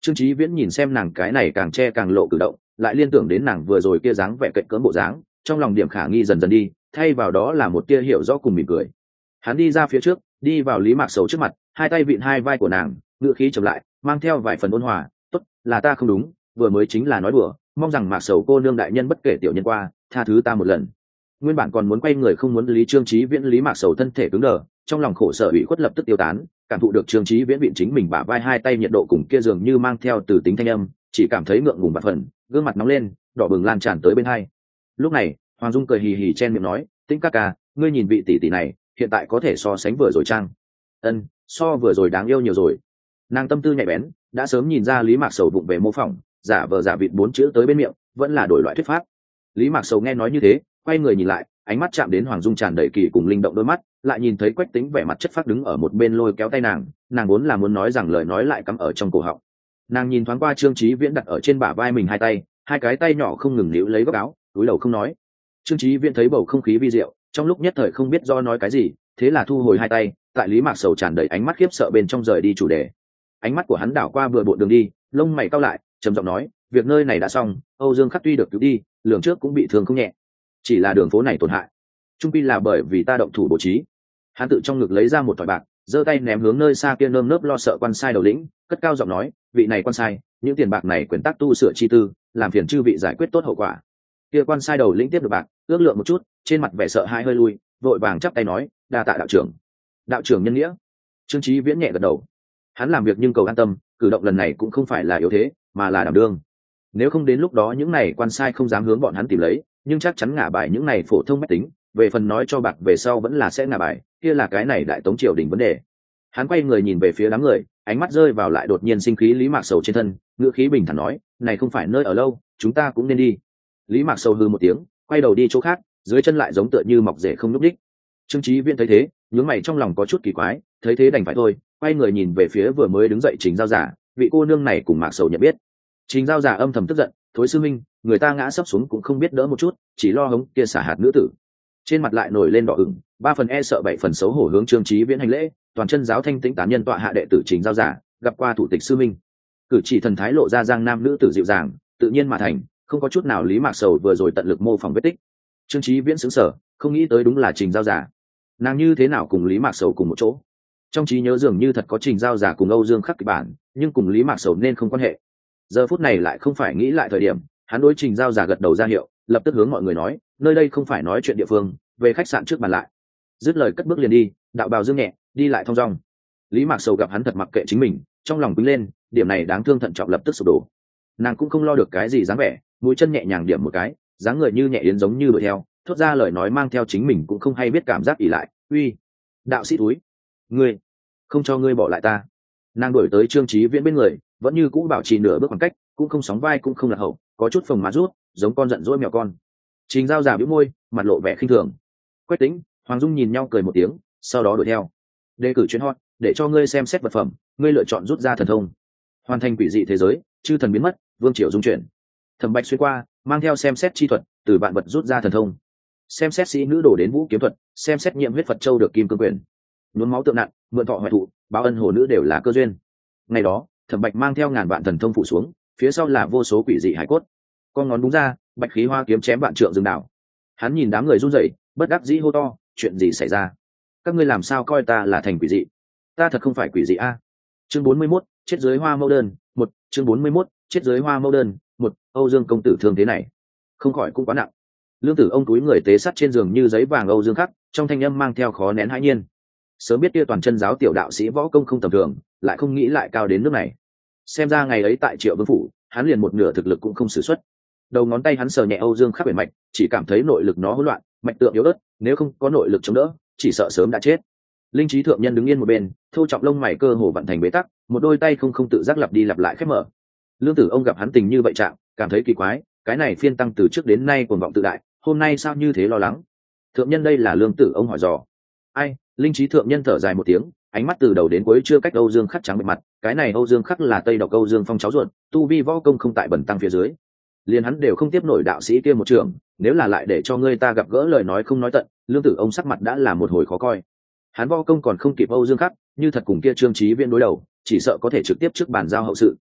Trương Chí Viễn nhìn xem nàng cái này càng che càng lộ cử động, lại liên tưởng đến nàng vừa rồi kia dáng vẻ cạnh cỡm bộ dáng, trong lòng điểm khả nghi dần dần đi, thay vào đó là một tia hiểu rõ cùng mỉm cười. Hắn đi ra phía trước, đi vào Lý Mạc Sầu trước mặt, hai tay vịn hai vai của nàng, ngữ khí trầm lại, mang theo vài phần ôn hòa, "Tốt, là ta không đúng, vừa mới chính là nói đùa, mong rằng Mạc Sầu cô nương đại nhân bất kể tiểu nhân qua, tha thứ ta một lần." Nguyên bản còn muốn quay người không muốn lý Trương Chí Viễn Lý Mạc Sầu thân thể cứng đờ, trong lòng khổ sở ủy khuất lập tức tiêu tán, cảm thụ được Trương Chí Viễn vịn chính mình bả vai hai tay nhiệt độ cùng kia dường như mang theo từ tính thanh âm, chỉ cảm thấy ngượng ngùng bạt phần, gương mặt nóng lên, đỏ bừng lan tràn tới bên hai. Lúc này, Hoàng Dung cười hì hì chen miệng nói, "Tĩnh ca ca, ngươi nhìn vị tỷ tỷ này, hiện tại có thể so sánh vừa rồi chăng?" "Ân, so vừa rồi đáng yêu nhiều rồi." Nàng tâm tư nhạy bén, đã sớm nhìn ra Lý Mạc Sầu vụng về mô phỏng, giả vờ giả vịt bốn chữ tới bên miệng, vẫn là đổi loại thuyết pháp. Lý Mạc Sầu nghe nói như thế, quay người nhìn lại, ánh mắt chạm đến Hoàng Dung tràn đầy kỳ cùng linh động đôi mắt, lại nhìn thấy Quách Tĩnh vẻ mặt chất phác đứng ở một bên lôi kéo tay nàng, nàng vốn là muốn nói rằng lời nói lại cắm ở trong cổ họng. Nàng nhìn thoáng qua Trương Chí Viễn đặt ở trên bả vai mình hai tay, hai cái tay nhỏ không ngừng níu lấy góc áo, cúi đầu không nói. Trương Chí Viễn thấy bầu không khí vi diệu, trong lúc nhất thời không biết do nói cái gì, thế là thu hồi hai tay, tại Lý Mạc Sầu tràn đầy ánh mắt khiếp sợ bên trong rời đi chủ đề. Ánh mắt của hắn đảo qua vừa bộ đường đi, lông mày cau lại, trầm giọng nói, "Việc nơi này đã xong, Âu Dương Khắc tuy được cứu đi, lường trước cũng bị thương không nhẹ, chỉ là đường phố này tổn hại, trung quy là bởi vì ta động thủ bố trí." Hắn tự trong ngực lấy ra một thỏi bạc, giơ tay ném hướng nơi xa kia nơm nớp lo sợ quan sai đầu lĩnh, cất cao giọng nói, "Vị này quan sai, những tiền bạc này quyền tác tu sửa chi tư, làm phiền chư vị giải quyết tốt hậu quả." Kia quan sai đầu lĩnh tiếp được bạc, ước lượng một chút, trên mặt vẻ sợ hãi hơi lui, vội vàng chắp tay nói, "Đa tạ đạo trưởng." "Đạo trưởng nhân nghĩa." Trương Chí Viễn nhẹ gật đầu. Hắn làm việc nhưng cầu an tâm, cử động lần này cũng không phải là yếu thế, mà là đảm đương. Nếu không đến lúc đó những này quan sai không dám hướng bọn hắn tìm lấy, nhưng chắc chắn ngả bài những này phổ thông mách tính, về phần nói cho bạc về sau vẫn là sẽ ngả bài, kia là cái này đại tống triều đình vấn đề. Hắn quay người nhìn về phía đám người, ánh mắt rơi vào lại đột nhiên sinh khí Lý Mạc Sầu trên thân, ngữ khí bình thản nói, "Này không phải nơi ở lâu, chúng ta cũng nên đi." Lý Mạc Sầu hừ một tiếng, quay đầu đi chỗ khác, dưới chân lại giống tựa như mọc rễ không nhúc đích. Trương Chí Viễn thấy thế, nhướng mày trong lòng có chút kỳ quái, thấy thế đành phải thôi, quay người nhìn về phía vừa mới đứng dậy Trình Giao Giả, vị cô nương này cùng Mạc Sầu nhận biết. Trình Giao Giả âm thầm tức giận, "Thối sư minh, người ta ngã sấp xuống cũng không biết đỡ một chút, chỉ lo hống kia xả hạt nữ tử." Trên mặt lại nổi lên đỏ ửng, ba phần e sợ bảy phần xấu hổ hướng Trương Chí Viễn hành lễ, toàn chân giáo thanh tĩnh tán nhân tọa hạ đệ tử Trình Giao Giả, gặp qua thủ tịch sư minh. Cử chỉ thần thái lộ ra giang nam nữ tử dịu dàng, tự nhiên mà thành, không có chút nào Lý Mạc Sầu vừa rồi tận lực mô phỏng vết tích. Trương Chí Viễn sững sờ, không nghĩ tới đúng là Trình Giao Giả. Nàng như thế nào cùng Lý Mạc Sầu cùng một chỗ? Trong trí nhớ dường như thật có Trình Giao Giả cùng Âu Dương Khắc kịch bản, nhưng cùng Lý Mạc Sầu nên không quan hệ. Giờ phút này lại không phải nghĩ lại thời điểm, hắn đối Trình Giao Giả gật đầu ra hiệu, lập tức hướng mọi người nói, "Nơi đây không phải nói chuyện địa phương, về khách sạn trước bàn lại." Dứt lời cất bước liền đi, đạo bào dương nhẹ, đi lại thong dong. Lý Mạc Sầu gặp hắn thật mặc kệ chính mình, trong lòng quýnh lên, điểm này đáng thương thận trọng lập tức sụp đổ. Nàng cũng không lo được cái gì dáng vẻ, mũi chân nhẹ nhàng điểm một cái, dáng người như nhẹ yến giống như đuổi theo, thốt ra lời nói mang theo chính mình cũng không hay biết cảm giác ỉ lại, "Uy, đạo sĩ túi, ngươi, không cho ngươi bỏ lại ta." Nàng đuổi tới Trương Chí Viễn bên người, vẫn như cũ bảo trì nửa bước khoảng cách, cũng không sóng vai cũng không lạc hậu, có chút phồng má rút, giống con giận dỗi mèo con. Trình Giao Giả bĩu môi, mặt lộ vẻ khinh thường. Quách Tĩnh, Hoàng Dung nhìn nhau cười một tiếng, sau đó đuổi theo. "Đề cử chuyến hot, để cho ngươi xem xét vật phẩm, ngươi lựa chọn rút ra thần thông. Hoàn thành quỷ dị thế giới, chư thần biến mất, vương triều dung chuyển." Thẩm Bạch xuyên qua, mang theo xem xét chi thuật, từ vạn vật rút ra thần thông. Xem xét sĩ nữ đổ đến vũ kiếm thuật, xem xét nhiệm huyết Phật châu được kim cương quyền. Nhuốm máu tượng nặng, mượn thọ hoại thụ, báo ân hồ nữ đều là cơ duyên. Ngày đó, Thẩm Bạch mang theo ngàn vạn thần thông phụ xuống, phía sau là vô số quỷ dị hải cốt. Con ngón đúng ra, bạch khí hoa kiếm chém vạn trượng rừng đảo. Hắn nhìn đám người run rẩy, bất đắc dĩ hô to, "Chuyện gì xảy ra? Các ngươi làm sao coi ta là thành quỷ dị? Ta thật không phải quỷ dị a." Chương bốn mươi mốt, chết dưới hoa mẫu đơn, một, chương bốn mươi mốt, chết dưới hoa mẫu đơn, một, Âu Dương công tử thương thế này, không khỏi cũng quá nặng. Lương Tử ông túi người tế sắt trên giường như giấy vàng Âu Dương Khắc, trong thanh âm mang theo khó nén hãi nhiên. Sớm biết kia toàn chân giáo tiểu đạo sĩ võ công không tầm thường, lại không nghĩ lại cao đến nước này. Xem ra ngày ấy tại Triệu Vương phủ, hắn liền một nửa thực lực cũng không sử xuất. Đầu ngón tay hắn sờ nhẹ Âu Dương Khắc bể mạch, chỉ cảm thấy nội lực nó hỗn loạn, mạch tượng yếu ớt, nếu không có nội lực chống đỡ, chỉ sợ sớm đã chết. Linh trí thượng nhân đứng yên một bên, thu trọng lông mày cơ hồ vận thành bế tắc, một đôi tay không không tự giác lặp đi lặp lại khép mở. Lương Tử ông gặp hắn tình như vậy trạng, cảm thấy kỳ quái, cái này phiên tăng từ trước đến nay cuồng vọng tự đại, hôm nay sao như thế lo lắng? Thượng nhân đây là Lương Tử ông hỏi dò. Ai? Linh trí thượng nhân thở dài một tiếng, ánh mắt từ đầu đến cuối chưa cách Âu Dương Khắc trắng bệ mặt, cái này Âu Dương Khắc là Tây Độc Âu Dương Phong cháu ruột, tu vi võ công không tại bẩn tăng phía dưới. Liền hắn đều không tiếp nổi đạo sĩ kia một trường, nếu là lại để cho ngươi ta gặp gỡ lời nói không nói tận, Lương Tử ông sắc mặt đã là một hồi khó coi. Hắn võ công còn không kịp Âu Dương Khắc, như thật cùng kia Trương Chí Viễn đối đầu, chỉ sợ có thể trực tiếp trước bàn giao hậu sự.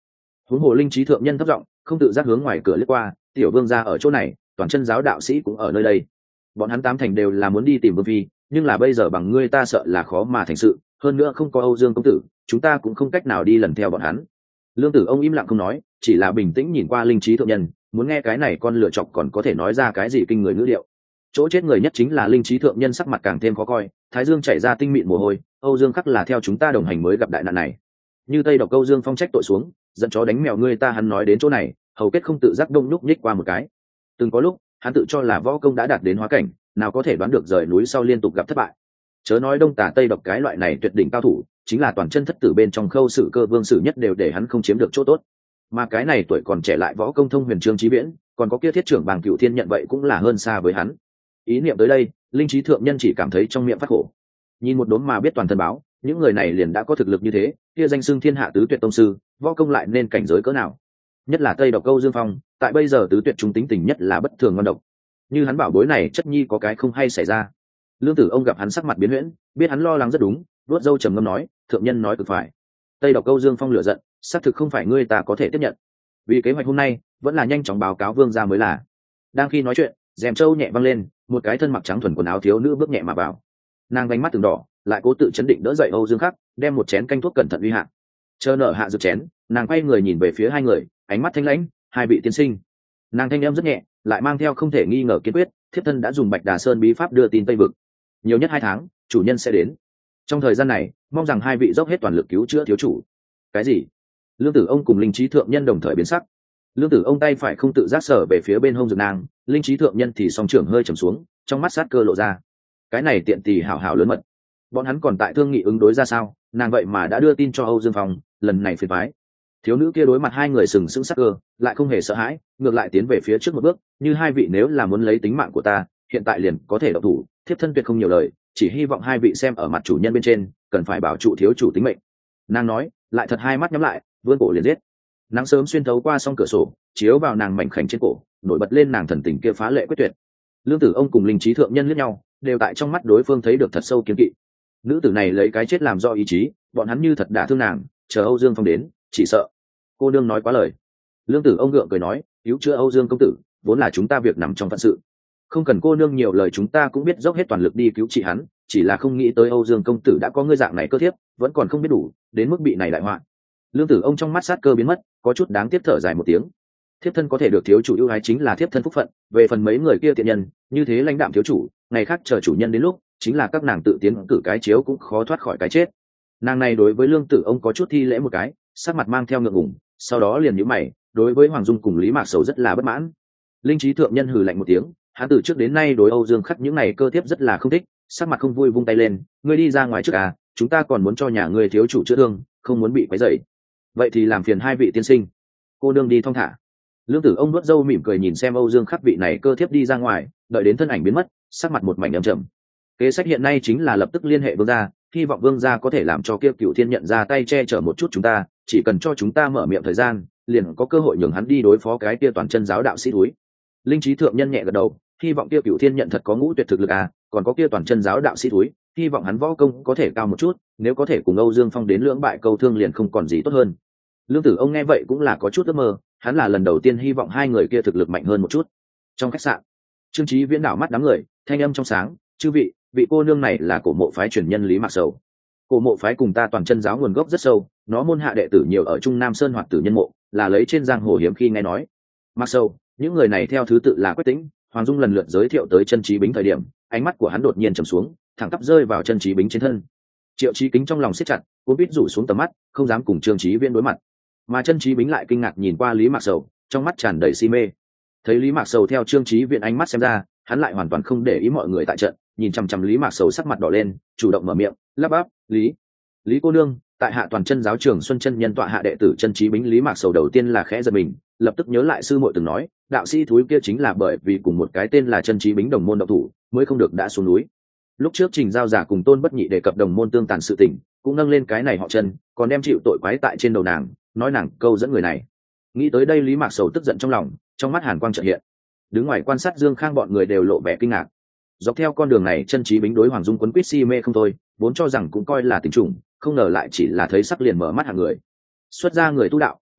huống hồ linh trí thượng nhân thấp giọng không tự giác hướng ngoài cửa lướt qua, tiểu vương gia ở chỗ này, toàn chân giáo đạo sĩ cũng ở nơi đây, bọn hắn tám thành đều là muốn đi tìm vương phi, nhưng là bây giờ bằng ngươi ta sợ là khó mà thành sự, hơn nữa không có Âu Dương công tử, chúng ta cũng không cách nào đi lần theo bọn hắn. Lương Tử ông im lặng không nói, chỉ là bình tĩnh nhìn qua linh trí thượng nhân, muốn nghe cái này con lựa chọc còn có thể nói ra cái gì kinh người ngữ điệu. Chỗ chết người nhất chính là linh trí thượng nhân, sắc mặt càng thêm khó coi, thái dương chảy ra tinh mịn mồ hôi. Âu Dương khắc là theo chúng ta đồng hành mới gặp đại nạn này, như tây độc Âu Dương phong trách tội xuống, dẫn chó đánh mèo ngươi ta, hắn nói đến chỗ này hầu kết không tự giác đông lúc nhích qua một cái. Từng có lúc hắn tự cho là võ công đã đạt đến hóa cảnh, nào có thể đoán được rời núi sau liên tục gặp thất bại. Chớ nói đông tả tây độc cái loại này tuyệt đỉnh cao thủ, chính là toàn chân thất tử bên trong Khâu Sử Cơ Vương Sử nhất đều để hắn không chiếm được chỗ tốt. Mà cái này tuổi còn trẻ lại võ công thông huyền Trương Chí Viễn, còn có kia thiết trưởng Bàng Cửu Thiên nhận vậy cũng là hơn xa với hắn. Ý niệm tới đây, linh trí thượng nhân chỉ cảm thấy trong miệng phát khổ. Nhìn một đốm mà biết toàn thân báo, những người này liền đã có thực lực như thế, kia danh xưng thiên hạ tứ tuyệt tông sư, võ công lại nên cảnh giới cỡ nào? Nhất là tây độc Câu Dương Phong, tại bây giờ tứ tuyệt trung tính tình nhất là bất thường ngon độc. Như hắn bảo bối này chất nhi có cái không hay xảy ra. Lương Tử ông gặp hắn sắc mặt biến huyễn, biết hắn lo lắng rất đúng, vuốt râu trầm ngâm nói, thượng nhân nói cực phải. Tây độc Câu Dương Phong lửa giận, xác thực không phải ngươi ta có thể tiếp nhận. Vì kế hoạch hôm nay, vẫn là nhanh chóng báo cáo vương gia mới là. Đang khi nói chuyện, rèm trâu nhẹ văng lên, một cái thân mặc trắng thuần quần áo thiếu nữ bước nhẹ mà vào. Nàng đánh mắt từng đỏ, lại cố tự chấn định đỡ dậy Âu Dương Khắc, đem một chén canh thuốc cẩn thận uy hạ. Chờ nở hạ dược chén, nàng quay người nhìn về phía hai người, ánh mắt thanh lãnh, hai vị tiên sinh. Nàng thanh em rất nhẹ, lại mang theo không thể nghi ngờ kiên quyết, thiếp thân đã dùng Bạch Đà Sơn bí pháp đưa tin Tây vực, nhiều nhất hai tháng chủ nhân sẽ đến. Trong thời gian này mong rằng hai vị dốc hết toàn lực cứu chữa thiếu chủ. Cái gì? Lương Tử ông cùng linh trí thượng nhân đồng thời biến sắc. Lương Tử ông tay phải không tự giác sở về phía bên hông dược nàng, linh trí thượng nhân thì song trưởng hơi trầm xuống, trong mắt sát cơ lộ ra. Cái này tiện tỳ hảo hảo lớn mật, bọn hắn còn tại thương nghị ứng đối ra sao, nàng vậy mà đã đưa tin cho Âu Dương Phong, lần này phiền toái. Thiếu nữ kia đối mặt hai người sừng sững sắc cơ, lại không hề sợ hãi, ngược lại tiến về phía trước một bước, như hai vị nếu là muốn lấy tính mạng của ta, hiện tại liền có thể động thủ, thiếp thân tuyệt không nhiều lời, chỉ hy vọng hai vị xem ở mặt chủ nhân bên trên, cần phải bảo trụ thiếu chủ tính mệnh. Nàng nói, lại thật hai mắt nhắm lại, vươn cổ liền giết. Nắng sớm xuyên thấu qua song cửa sổ, chiếu vào nàng mảnh khảnh trên cổ, nổi bật lên nàng thần tình kia phá lệ quyết tuyệt. Lương Tử ông cùng linh trí thượng nhân liếc nhau, đều tại trong mắt đối phương thấy được thật sâu kiên kỵ. Nữ tử này lấy cái chết làm do ý chí, bọn hắn như thật đả thương nàng, chờ Âu Dương Phong đến, chỉ sợ. Cô nương nói quá lời. Lương Tử ông gượng cười nói, cứu chữa Âu Dương công tử, vốn là chúng ta việc nằm trong phận sự, không cần cô nương nhiều lời, chúng ta cũng biết dốc hết toàn lực đi cứu trị hắn, chỉ là không nghĩ tới Âu Dương công tử đã có ngươi dạng này cơ thiếp, vẫn còn không biết đủ, đến mức bị này đại họa. Lương Tử ông trong mắt sát cơ biến mất, có chút đáng tiếc thở dài một tiếng. Thiếp thân có thể được thiếu chủ ưu ái chính là thiếp thân phúc phận, về phần mấy người kia tiện nhân, như thế lãnh đạm thiếu chủ, ngày khác chờ chủ nhân đến lúc, chính là các nàng tự tiến cử cái chiếu cũng khó thoát khỏi cái chết. Nàng này đối với Lương Tử ông có chút thi lễ một cái, sắc mặt mang theo ngượng ngùng, sau đó liền nhíu mày, đối với Hoàng Dung cùng Lý Mạc Sầu rất là bất mãn. Linh trí thượng nhân hừ lạnh một tiếng, hắn từ trước đến nay đối Âu Dương Khắc những này cơ thiếp rất là không thích, sắc mặt không vui vung tay lên, ngươi đi ra ngoài trước à, chúng ta còn muốn cho nhà ngươi thiếu chủ chữa thương, không muốn bị quấy rầy. Vậy thì làm phiền hai vị tiên sinh, cô nương đi thong thả. Lương Tử ông nuốt râu mỉm cười nhìn xem Âu Dương Khắc vị này cơ thiếp đi ra ngoài, đợi đến thân ảnh biến mất, sắc mặt một mảnh âm trầm. Kế sách hiện nay chính là lập tức liên hệ vương gia, hy vọng vương gia có thể làm cho kia Cửu Thiên nhận ra tay che chở một chút chúng ta, chỉ cần cho chúng ta mở miệng thời gian, liền có cơ hội nhường hắn đi đối phó cái kia toàn chân giáo đạo sĩ túi. Linh trí thượng nhân nhẹ gật đầu, hy vọng kia Cửu Thiên nhận thật có ngũ tuyệt thực lực à, còn có kia toàn chân giáo đạo sĩ túi, hy vọng hắn võ công có thể cao một chút, nếu có thể cùng Âu Dương Phong đến lưỡng bại câu thương liền không còn gì tốt hơn. Lương Tử ông nghe vậy cũng là có chút ước mơ, hắn là lần đầu tiên hy vọng hai người kia thực lực mạnh hơn một chút. Trong khách sạn, Trương Chí Viễn đảo mắt đám người, thanh âm trong sáng, chư vị, vị cô nương này là cổ mộ phái truyền nhân Lý Mạc Sầu. Cổ mộ phái cùng ta toàn chân giáo nguồn gốc rất sâu, nó môn hạ đệ tử nhiều ở Trung Nam Sơn hoặc tử nhân mộ, là lấy trên giang hồ hiếm khi nghe nói. Mạc Sầu, những người này theo thứ tự là Quách Tĩnh, Hoàng Dung lần lượt giới thiệu tới Chân Chí Bính thời điểm, ánh mắt của hắn đột nhiên trầm xuống, thẳng tắp rơi vào Chân Chí Bính trên thân. Triệu Chí Kính trong lòng siết chặt, cuống quýt rủ xuống tầm mắt, không dám cùng Trương Chí Viễn đối mặt. Mà Chân Chí Bính lại kinh ngạc nhìn qua Lý Mạc Sầu, trong mắt tràn đầy si mê. Thấy Lý Mạc Sầu theo Trương Chí Viễn ánh mắt xem ra, hắn lại hoàn toàn không để ý mọi người tại trận, nhìn chằm chằm Lý Mạc Sầu sắc mặt đỏ lên, chủ động mở miệng, lắp bắp, "Lý, Lý cô nương, tại hạ toàn chân giáo trường Xuân chân nhân tọa hạ đệ tử Chân Chí Bính." Lý Mạc Sầu đầu tiên là khẽ giật mình, lập tức nhớ lại sư muội từng nói, đạo sĩ thúi kia chính là bởi vì cùng một cái tên là Chân Chí Bính đồng môn độc thủ, mới không được đã xuống núi. Lúc trước Trình Giao Giả cùng Tôn Bất Nhị đề cập đồng môn tương tàn sự tình, cũng nâng lên cái này họ Chân, còn đem chịu tội quái tại trên đầu nàng, nói nàng câu dẫn người này. Nghĩ tới đây Lý Mạc Sầu tức giận trong lòng, trong mắt hàn quang chợt hiện. Đứng ngoài quan sát Dương Khang bọn người đều lộ vẻ kinh ngạc. Dọc theo con đường này Chân Chí Bính đối Hoàng Dung quấn quýt si mê không thôi, vốn cho rằng cũng coi là tình trùng, không ngờ lại chỉ là thấy sắc liền mở mắt hàng người. Xuất ra người tu đạo,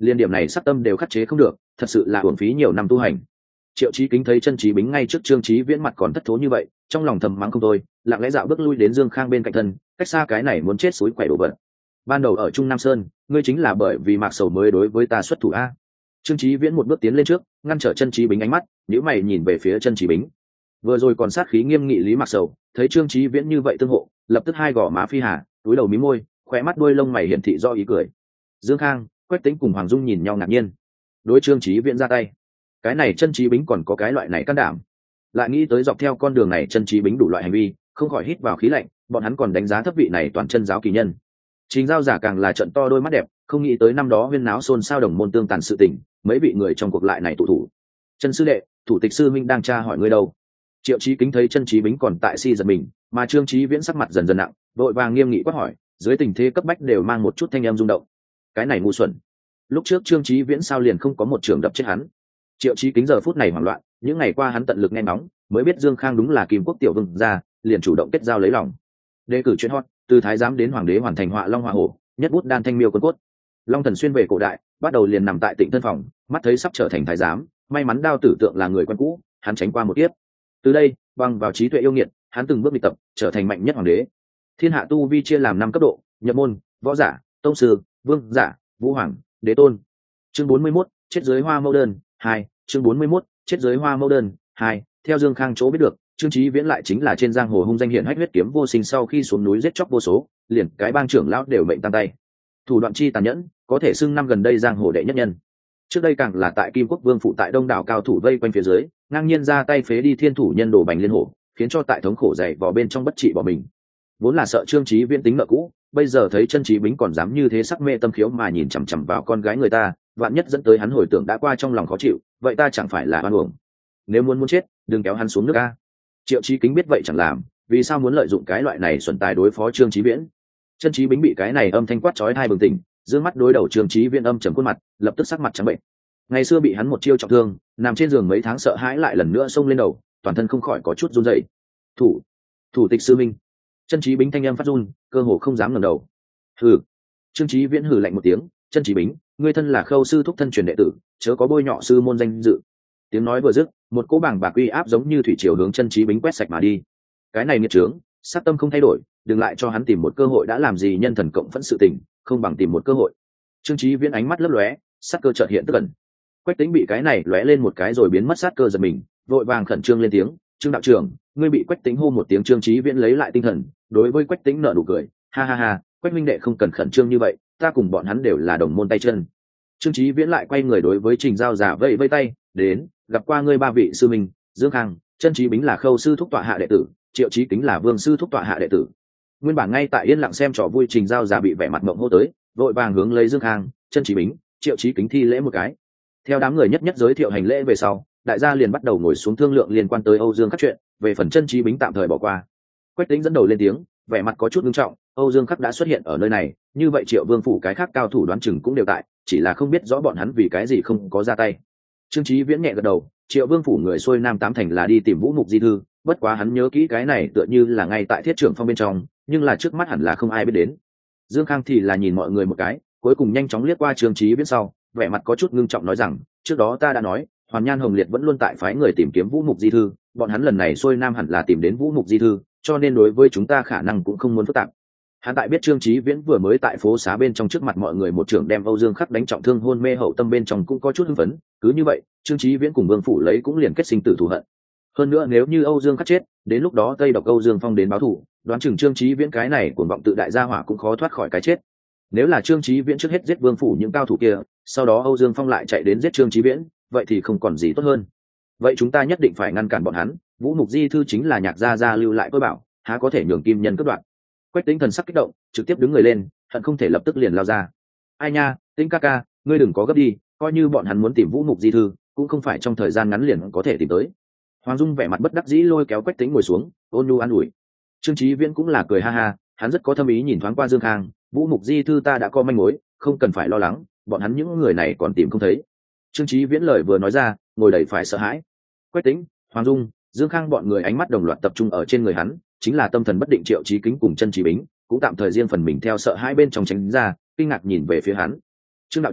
liên điểm này sắc tâm đều khắc chế không được, thật sự là uổng phí nhiều năm tu hành. Triệu Chí Kính thấy Chân Chí Bính ngay trước Trương Chí Viễn mặt còn thất thố như vậy, trong lòng thầm mắng không thôi, lặng lẽ dạo bước lui đến Dương Khang bên cạnh thân, cách xa cái này muốn chết suối quẩy đổ vật. Ban đầu ở Trung Nam Sơn, ngươi chính là bởi vì Mạc Sầu mới đối với ta xuất thủ a. Trương Chí Viễn một bước tiến lên trước, ngăn trở Chân Chí Bính ánh mắt, nhíu mày nhìn về phía Chân Chí Bính. Vừa rồi còn sát khí nghiêm nghị Lý Mạc Sầu, thấy Trương Chí Viễn như vậy tương hộ, lập tức hai gò má phi hà, túi đầu mí môi, khóe mắt đuôi lông mày hiển thị do ý cười. Dương Khang, Quách Tĩnh cùng Hoàng Dung nhìn nhau ngạc nhiên. Đối Trương Chí Viễn ra tay, cái này Chân Chí Bính còn có cái loại này can đảm. Lại nghĩ tới dọc theo con đường này Chân Chí Bính đủ loại hành vi, không khỏi hít vào khí lạnh, bọn hắn còn đánh giá thấp vị này toàn chân giáo kỳ nhân. Trình Giao giả càng là trận to đôi mắt đẹp, không nghĩ tới năm đó huyên náo xôn xao đồng môn tương tàn sự tình, mấy vị người trong cuộc lại này tụ thủ. Chân sư đệ, thủ tịch sư minh đang tra hỏi ngươi đâu? Triệu Chí Kính thấy Chân Chí Bính còn tại si giật mình, mà Trương Chí Viễn sắc mặt dần dần nặng, vội vàng nghiêm nghị quát hỏi, dưới tình thế cấp bách đều mang một chút thanh âm rung động. Cái này ngu xuẩn. Lúc trước Trương Chí Viễn sao liền không có một trường đập chết hắn? Triệu Chí Kính giờ phút này hoảng loạn, những ngày qua hắn tận lực nghe nóng, mới biết Dương Khang đúng là Kim Quốc tiểu vương gia, liền chủ động kết giao lấy lòng. Đề cử chuyện hot, từ thái giám đến hoàng đế hoàn thành họa long họa hổ, nhất bút đan thanh miêu quân cốt. Long Thần xuyên về cổ đại, bắt đầu liền nằm tại Tịnh Thân phòng, mắt thấy sắp trở thành thái giám, may mắn Đao Tử Tượng là người quen cũ, hắn tránh qua một kiếp. Từ đây, bằng vào trí tuệ yêu nghiệt, hắn từng bước đi tập, trở thành mạnh nhất hoàng đế. Thiên hạ tu vi chia làm năm cấp độ: nhập môn, võ giả, tông sư, vương giả, vũ hoàng, đế tôn. Chương bốn mươi mốt, chết dưới hoa mẫu đơn hai. Chương bốn mươi mốt, chết dưới hoa mẫu đơn hai. Theo Dương Khang chỗ biết được, Trương Chí Viễn lại chính là trên giang hồ hung danh hiển hách huyết kiếm vô sinh, sau khi xuống núi giết chóc vô số, liền cái bang trưởng lão đều mệnh tăng tay. Thủ đoạn chi tàn nhẫn, có thể xưng năm gần đây giang hồ đệ nhất nhân. Trước đây càng là tại Kim Quốc Vương phụ tại đông đảo cao thủ vây quanh phía dưới, ngang nhiên ra tay phế đi thiên thủ nhân đồ Bành Liên Hổ, khiến cho tại thống khổ dày vò bên trong bất trị bỏ mình. Vốn là sợ Trương Chí Viễn tính nợ cũ, bây giờ thấy Chân Chí Bính còn dám như thế sắc mê tâm khiếu mà nhìn chằm chằm vào con gái người ta, vạn nhất dẫn tới hắn hồi tưởng đã qua trong lòng khó chịu, vậy ta chẳng phải là oan uổng. Nếu muốn muốn chết, đừng kéo hắn xuống nước a. Triệu Chí Kính biết vậy chẳng làm, vì sao muốn lợi dụng cái loại này xuẩn tài đối phó Trương Chí Viễn? Chân Chí Bính bị cái này âm thanh quát chói tai bừng tỉnh, dương mắt đối đầu Trương Chí Viễn âm trầm khuôn mặt, lập tức sắc mặt trắng bệnh. Ngày xưa bị hắn một chiêu trọng thương, nằm trên giường mấy tháng sợ hãi lại lần nữa xông lên đầu, toàn thân không khỏi có chút run rẩy. Thủ, thủ tịch sư minh. Chân Chí Bính thanh âm phát run, cơ hồ không dám ngẩng đầu. Hừ. Trương Chí Viễn hừ lạnh một tiếng, Chân Chí Bính, ngươi thân là Khâu sư thúc thân truyền đệ tử, chớ có bôi nhọ sư môn danh dự. Tiếng nói vừa dứt, một cỗ bảng bạc uy áp giống như thủy triều hướng Chân Chí Bính quét sạch mà đi. Cái này nghiệt trướng, sát tâm không thay đổi, đừng lại cho hắn tìm một cơ hội đã làm gì nhân thần cộng phẫn sự tình, không bằng tìm một cơ hội. Trương Chí Viễn ánh mắt lấp lóe, sát cơ chợt hiện tức ẩn. Quách Tĩnh bị cái này lóe lên một cái rồi biến mất sát cơ giật mình, vội vàng khẩn trương lên tiếng, "Trương đạo trưởng, ngươi bị Quách Tĩnh hô một tiếng." Trương Chí Viễn lấy lại tinh thần, đối với Quách Tĩnh nở nụ cười, "Ha ha ha, Quách minh đệ không cần khẩn trương như vậy, ta cùng bọn hắn đều là đồng môn tay chân." Trương Chí Viễn lại quay người đối với Trình Giao giả vẫy vẫy tay, "Đến, gặp qua ngươi ba vị sư minh, Dương Khang, Chân Chí Bính là Khâu sư thúc tọa hạ đệ tử, Triệu Chí Kính là Vương sư thúc tọa hạ đệ tử." Nguyên bản ngay tại yên lặng xem trò vui Trình Giao giả bị vẻ mặt ngượng hô tới, vội vàng hướng lấy Dương Khang, Chân Chí Bính, Triệu Chí Kính thi lễ một cái. Theo đám người nhất nhất giới thiệu hành lễ về sau, đại gia liền bắt đầu ngồi xuống thương lượng liên quan tới Âu Dương Khắc chuyện, về phần Chân Chí Bính tạm thời bỏ qua. Quách Tĩnh dẫn đầu lên tiếng, vẻ mặt có chút nghiêm trọng, Âu Dương Khắc đã xuất hiện ở nơi này, như vậy Triệu Vương phủ cái khác cao thủ đoán chừng cũng đều tại, chỉ là không biết rõ bọn hắn vì cái gì không có ra tay. Trương Chí Viễn nhẹ gật đầu, Triệu Vương phủ người xuôi nam tám thành là đi tìm Vũ Mục Di thư, bất quá hắn nhớ kỹ cái này tựa như là ngay tại Thiết Trưởng Phong bên trong, nhưng là trước mắt hẳn là không ai biết đến. Dương Khang thì là nhìn mọi người một cái, cuối cùng nhanh chóng liếc qua Trương Chí Viễn sau, vẻ mặt có chút ngưng trọng nói rằng, trước đó ta đã nói, Hoàn Nhan Hồng Liệt vẫn luôn tại phái người tìm kiếm Vũ Mục Di thư, bọn hắn lần này xuôi nam hẳn là tìm đến Vũ Mục Di thư, cho nên đối với chúng ta khả năng cũng không muốn phức tạp. Hắn tại biết Trương Chí Viễn vừa mới tại phố xá bên trong trước mặt mọi người một trưởng đem Âu Dương Khắc đánh trọng thương hôn mê hậu tâm bên trong cũng có chút hưng phấn, cứ như vậy, Trương Chí Viễn cùng Vương phủ lấy cũng liền kết sinh tử thù hận. Hơn nữa nếu như Âu Dương Khắc chết, đến lúc đó Tây Độc Âu Dương Phong đến báo thù, đoán chừng Trương Chí Viễn cái này cuồng vọng tự đại gia hỏa cũng khó thoát khỏi cái chết. Nếu là Trương Chí Viễn trước hết giết Vương phủ những cao thủ kia, sau đó Âu Dương Phong lại chạy đến giết Trương Chí Viễn, vậy thì không còn gì tốt hơn. Vậy chúng ta nhất định phải ngăn cản bọn hắn, Vũ Mục Di thư chính là Nhạc gia gia lưu lại tôi bảo, há có thể nhường Kim Nhân cướp đoạt. Quách Tĩnh thần sắc kích động, trực tiếp đứng người lên, hận không thể lập tức liền lao ra. Ai nha, Tĩnh ca ca, ngươi đừng có gấp đi, coi như bọn hắn muốn tìm Vũ Mục Di thư, cũng không phải trong thời gian ngắn liền có thể tìm tới. Hoàng Dung vẻ mặt bất đắc dĩ lôi kéo Quách Tĩnh ngồi xuống, ôn nhu an ủi. Trương Chí Viễn cũng là cười ha ha, hắn rất có thâm ý nhìn thoáng qua Dương Khang, Vũ Mục Di thư ta đã có manh mối, không cần phải lo lắng, bọn hắn những người này còn tìm không thấy. Trương Chí Viễn lời vừa nói ra, ngồi đầy phải sợ hãi. Quách Tĩnh, Hoàng Dung, Dương Khang bọn người ánh mắt đồng loạt tập trung ở trên người hắn, chính là tâm thần bất định Triệu Chí Kính cùng Chân Chí Bính, cũng tạm thời riêng phần mình theo sợ hai bên trong tránh ra, kinh ngạc nhìn về phía hắn. Trương đạo trưởng,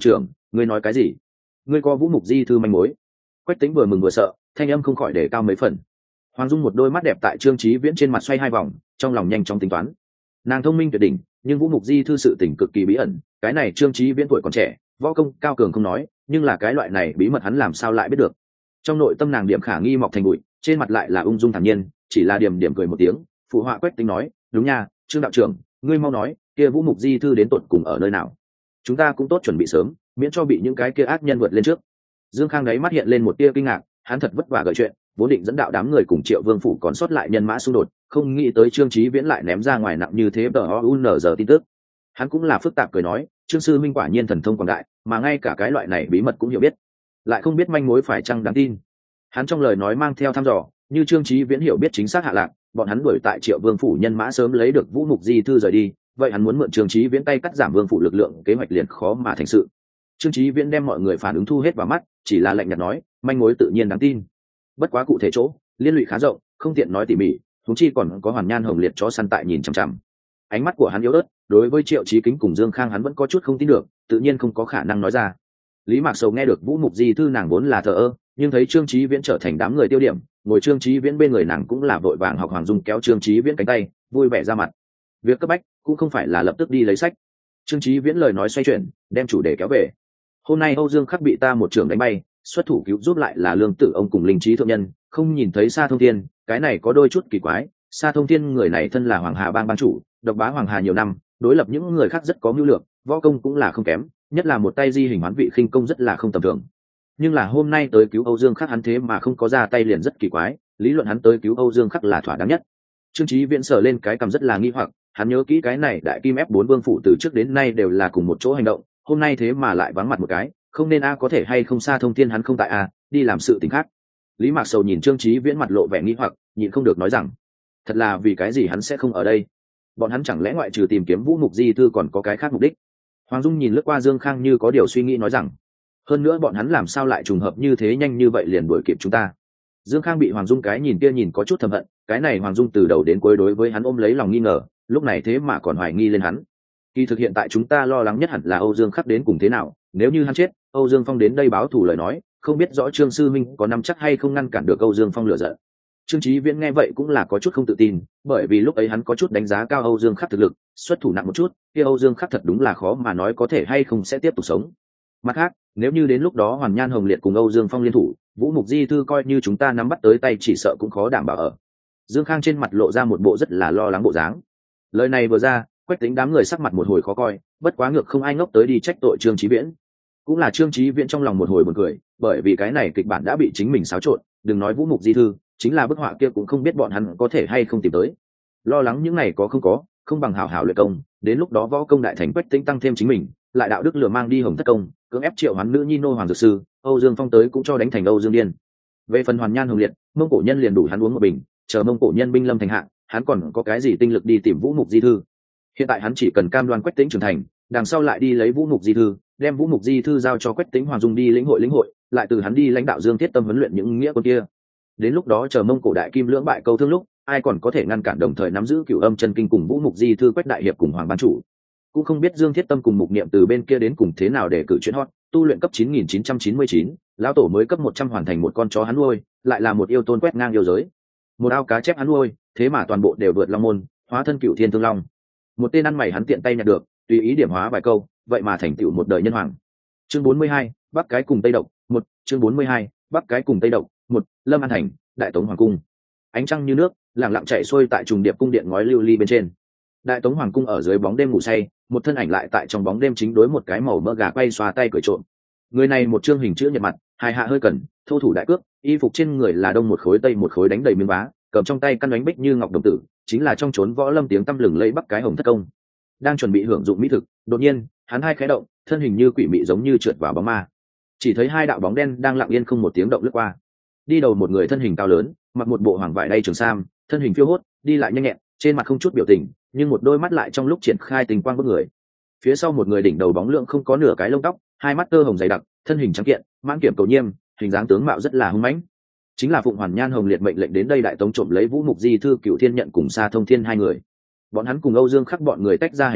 ngươi nói cái gì? Ngươi có vũ mục di thư manh mối? Quách Tĩnh vừa mừng vừa sợ, thanh âm không khỏi để cao mấy phần. Hoàng Dung một đôi mắt đẹp tại Trương Chí Viễn trên mặt xoay hai vòng, trong lòng nhanh chóng tính toán. Nàng thông minh tuyệt đỉnh, nhưng vũ mục di thư sự tình cực kỳ bí ẩn, cái này Trương Chí Viễn tuổi còn trẻ, võ công cao cường không nói, nhưng là cái loại này bí mật hắn làm sao lại biết được? Trong nội tâm nàng điểm khả nghi mọc thành bụi, trên mặt lại là ung dung thản nhiên, chỉ là điểm điểm cười một tiếng, phụ họa Quách Tĩnh nói, đúng nha, Trương đạo trưởng, ngươi mau nói, kia vũ mục di thư đến tận cùng ở nơi nào? Chúng ta cũng tốt chuẩn bị sớm, miễn cho bị những cái kia ác nhân vượt lên trước. Dương Khang đấy mắt hiện lên một tia kinh ngạc, hắn thật vất vả gợi chuyện, vốn định dẫn đạo đám người cùng Triệu Vương phủ còn sót lại nhân mã xung đột, không nghĩ tới Trương Chí Viễn lại ném ra ngoài nặng như thế tờ o u n giờ tin tức. Hắn cũng là phức tạp cười nói, Trương sư minh quả nhiên thần thông quảng đại, mà ngay cả cái loại này bí mật cũng hiểu biết, lại không biết manh mối phải chăng đáng tin. Hắn trong lời nói mang theo thăm dò, như Trương Chí Viễn hiểu biết chính xác hạ lạc, bọn hắn đuổi tại Triệu Vương phủ nhân mã sớm lấy được vũ mục di thư rời đi, vậy hắn muốn mượn Trương Chí Viễn tay cắt giảm Vương phủ lực lượng, kế hoạch liền khó mà thành sự. Trương Chí Viễn đem mọi người phản ứng thu hết vào mắt, chỉ là lạnh nhạt nói, manh mối tự nhiên đáng tin, bất quá cụ thể chỗ liên lụy khá rộng, không tiện nói tỉ mỉ, thúng chi còn có Hoàn Nhan Hồng Liệt chó săn tại nhìn chằm chằm. Ánh mắt của hắn yếu ớt, đối với Triệu Chí Kính cùng Dương Khang hắn vẫn có chút không tin được, tự nhiên không có khả năng nói ra. Lý Mạc Sầu nghe được vũ mục di thư nàng vốn là thờ ơ, nhưng thấy Trương Chí Viễn trở thành đám người tiêu điểm, ngồi Trương Chí Viễn bên người nàng cũng là vội vàng học Hoàng Dung kéo Trương Chí Viễn cánh tay, vui vẻ ra mặt. Việc cấp bách cũng không phải là lập tức đi lấy sách. Trương Chí Viễn lời nói xoay chuyển, đem chủ đề kéo về. Hôm nay Âu Dương Khắc bị ta một trường đánh bay, xuất thủ cứu giúp lại là Lương Tử ông cùng Linh Trí thượng nhân, không nhìn thấy Sa Thông Thiên, cái này có đôi chút kỳ quái. Sa Thông Thiên người này thân là Hoàng Hà bang ban chủ, độc bá Hoàng Hà nhiều năm, đối lập những người khác rất có mưu lược, võ công cũng là không kém, nhất là một tay di hình hoán vị khinh công rất là không tầm thường. Nhưng là hôm nay tới cứu Âu Dương Khắc hắn thế mà không có ra tay liền rất kỳ quái, lý luận hắn tới cứu Âu Dương Khắc là thỏa đáng nhất. Trương Chí Viễn sờ lên cái cằm rất là nghi hoặc, hắn nhớ kỹ cái này đại kim ép bốn vương phủ từ trước đến nay đều là cùng một chỗ hành động, hôm nay thế mà lại vắng mặt một cái, không nên a có thể hay không Sa Thông Thiên hắn không tại a, đi làm sự tình khác. Lý Mạc Sầu nhìn Trương Chí Viễn mặt lộ vẻ nghi hoặc, nhịn không được nói rằng, thật là vì cái gì hắn sẽ không ở đây? Bọn hắn chẳng lẽ ngoại trừ tìm kiếm vũ mục di thư còn có cái khác mục đích? Hoàng Dung nhìn lướt qua Dương Khang như có điều suy nghĩ nói rằng, hơn nữa bọn hắn làm sao lại trùng hợp như thế nhanh như vậy liền đuổi kịp chúng ta? Dương Khang bị Hoàng Dung cái nhìn kia nhìn có chút thầm hận, cái này Hoàng Dung từ đầu đến cuối đối với hắn ôm lấy lòng nghi ngờ, lúc này thế mà còn hoài nghi lên hắn. Kỳ thực hiện tại chúng ta lo lắng nhất hẳn là Âu Dương Khắc đến cùng thế nào, nếu như hắn chết, Âu Dương Phong đến đây báo thù lời nói, không biết rõ Trương sư minh có nắm chắc hay không ngăn cản được Âu Dương Phong lửa giận. Trương Chí Viễn nghe vậy cũng là có chút không tự tin, bởi vì lúc ấy hắn có chút đánh giá cao Âu Dương Khắc thực lực, xuất thủ nặng một chút, kia Âu Dương Khắc thật đúng là khó mà nói có thể hay không sẽ tiếp tục sống. Mặt khác, nếu như đến lúc đó Hoàn Nhan Hồng Liệt cùng Âu Dương Phong liên thủ, vũ mục di thư coi như chúng ta nắm bắt tới tay chỉ sợ cũng khó đảm bảo ở. Dương Khang trên mặt lộ ra một bộ rất là lo lắng bộ dáng. Lời này vừa ra, Quách Tĩnh đám người sắc mặt một hồi khó coi, bất quá ngược không ai ngốc tới đi trách tội Trương Chí Viễn. Cũng là Trương Chí Viễn trong lòng một hồi buồn cười, bởi vì cái này kịch bản đã bị chính mình xáo trộn, đừng nói vũ mục di thư, chính là bức họa kia cũng không biết bọn hắn có thể hay không tìm tới. Lo lắng những này có không có, không bằng hảo hảo luyện công, đến lúc đó võ công đại thành Quách Tĩnh tăng thêm chính mình, lại đạo đức lừa mang đi Hồng Thất công, cưỡng ép triệu hoán nữ nhi nô hoàng dược sư, Âu Dương Phong tới cũng cho đánh thành Âu Dương điên. Về phần Hoàn Nhan Hồng Liệt, Mông Cổ nhân liền đủ hắn uống một bình, chờ Mông Cổ nhân binh lâm thành hạ, hắn còn có cái gì tinh lực đi tìm vũ mục di thư? Hiện tại hắn chỉ cần cam đoan Quách Tĩnh trưởng thành, đằng sau lại đi lấy vũ mục di thư, đem vũ mục di thư giao cho Quách Tĩnh Hoàng Dung đi lĩnh hội lĩnh hội, lại từ hắn đi lãnh đạo Dương Thiết Tâm huấn luyện những nghĩa quân kia. Đến lúc đó chờ Mông Cổ đại kim lưỡng bại câu thương lúc, ai còn có thể ngăn cản đồng thời nắm giữ Cửu Âm chân kinh cùng vũ mục di thư Quách đại hiệp cùng Hoàng ban chủ. Cũng không biết Dương Thiết Tâm cùng Mục Niệm từ bên kia đến cùng thế nào để cử chuyến hot, tu luyện cấp chín nghìn chín trăm chín mươi chín, lão tổ mới cấp một trăm hoàn thành một con chó hắn nuôi, lại là một yêu tôn quét ngang yêu giới. Một ao cá chép hắn nuôi, thế mà toàn bộ đều vượt long môn, hóa thân Cửu Thiên Thương Long. Một tên ăn mày hắn tiện tay nhặt được, tùy ý điểm hóa vài câu, vậy mà thành tựu một đời nhân hoàng. Chương bốn mươi hai, Bắc cái cùng Tây Độc, một, chương bốn mươi hai, Bắc cái cùng Tây Độc, một, Lâm An thành, Đại Tống hoàng cung. Ánh trăng như nước, lặng lặng chảy xuôi tại trùng điệp cung điện ngói lưu ly bên trên. Đại Tống hoàng cung ở dưới bóng đêm ngủ say, một thân ảnh lại tại trong bóng đêm chính đối một cái màu mỡ gà quay xoa tay cười trộm. Người này một trương hình chữ nhật mặt, hai hạ hơi cẩn, thô thủ đại cước, y phục trên người là đông một khối tây một khối đánh đầy miếng vá, cầm trong tay căn đánh bích như ngọc đồng tử, chính là trong chốn võ lâm tiếng tăm lừng lẫy Bắc cái Hồng Thất công. Đang chuẩn bị hưởng dụng mỹ thực, đột nhiên, hắn hai khẽ động, thân hình như quỷ mị giống như trượt vào bóng ma. Chỉ thấy hai đạo bóng đen đang lặng yên không một tiếng động lướt qua. Đi đầu một người thân hình cao lớn, mặc một bộ hoàng vải đay trường sam, thân hình phiêu hốt, đi lại nhanh nhẹn, trên mặt không chút biểu tình, nhưng một đôi mắt lại trong lúc triển khai tình quang bức người. Phía sau một người đỉnh đầu bóng lượng không có nửa cái lông tóc, hai mắt tơ hồng dày đặc, thân hình trắng kiện, mãn kiểm cầu nhiêm, hình dáng tướng mạo rất là hung mãnh. Chính là Phụng Hoàn Nhan Hồng Liệt mệnh lệnh đến đây Đại Tống trộm lấy vũ mục di thư Cửu Thiên nhận cùng Sa Thông Thiên hai người. Bọn hắn cùng Âu Dương Khắc bọn người tách ra hành động,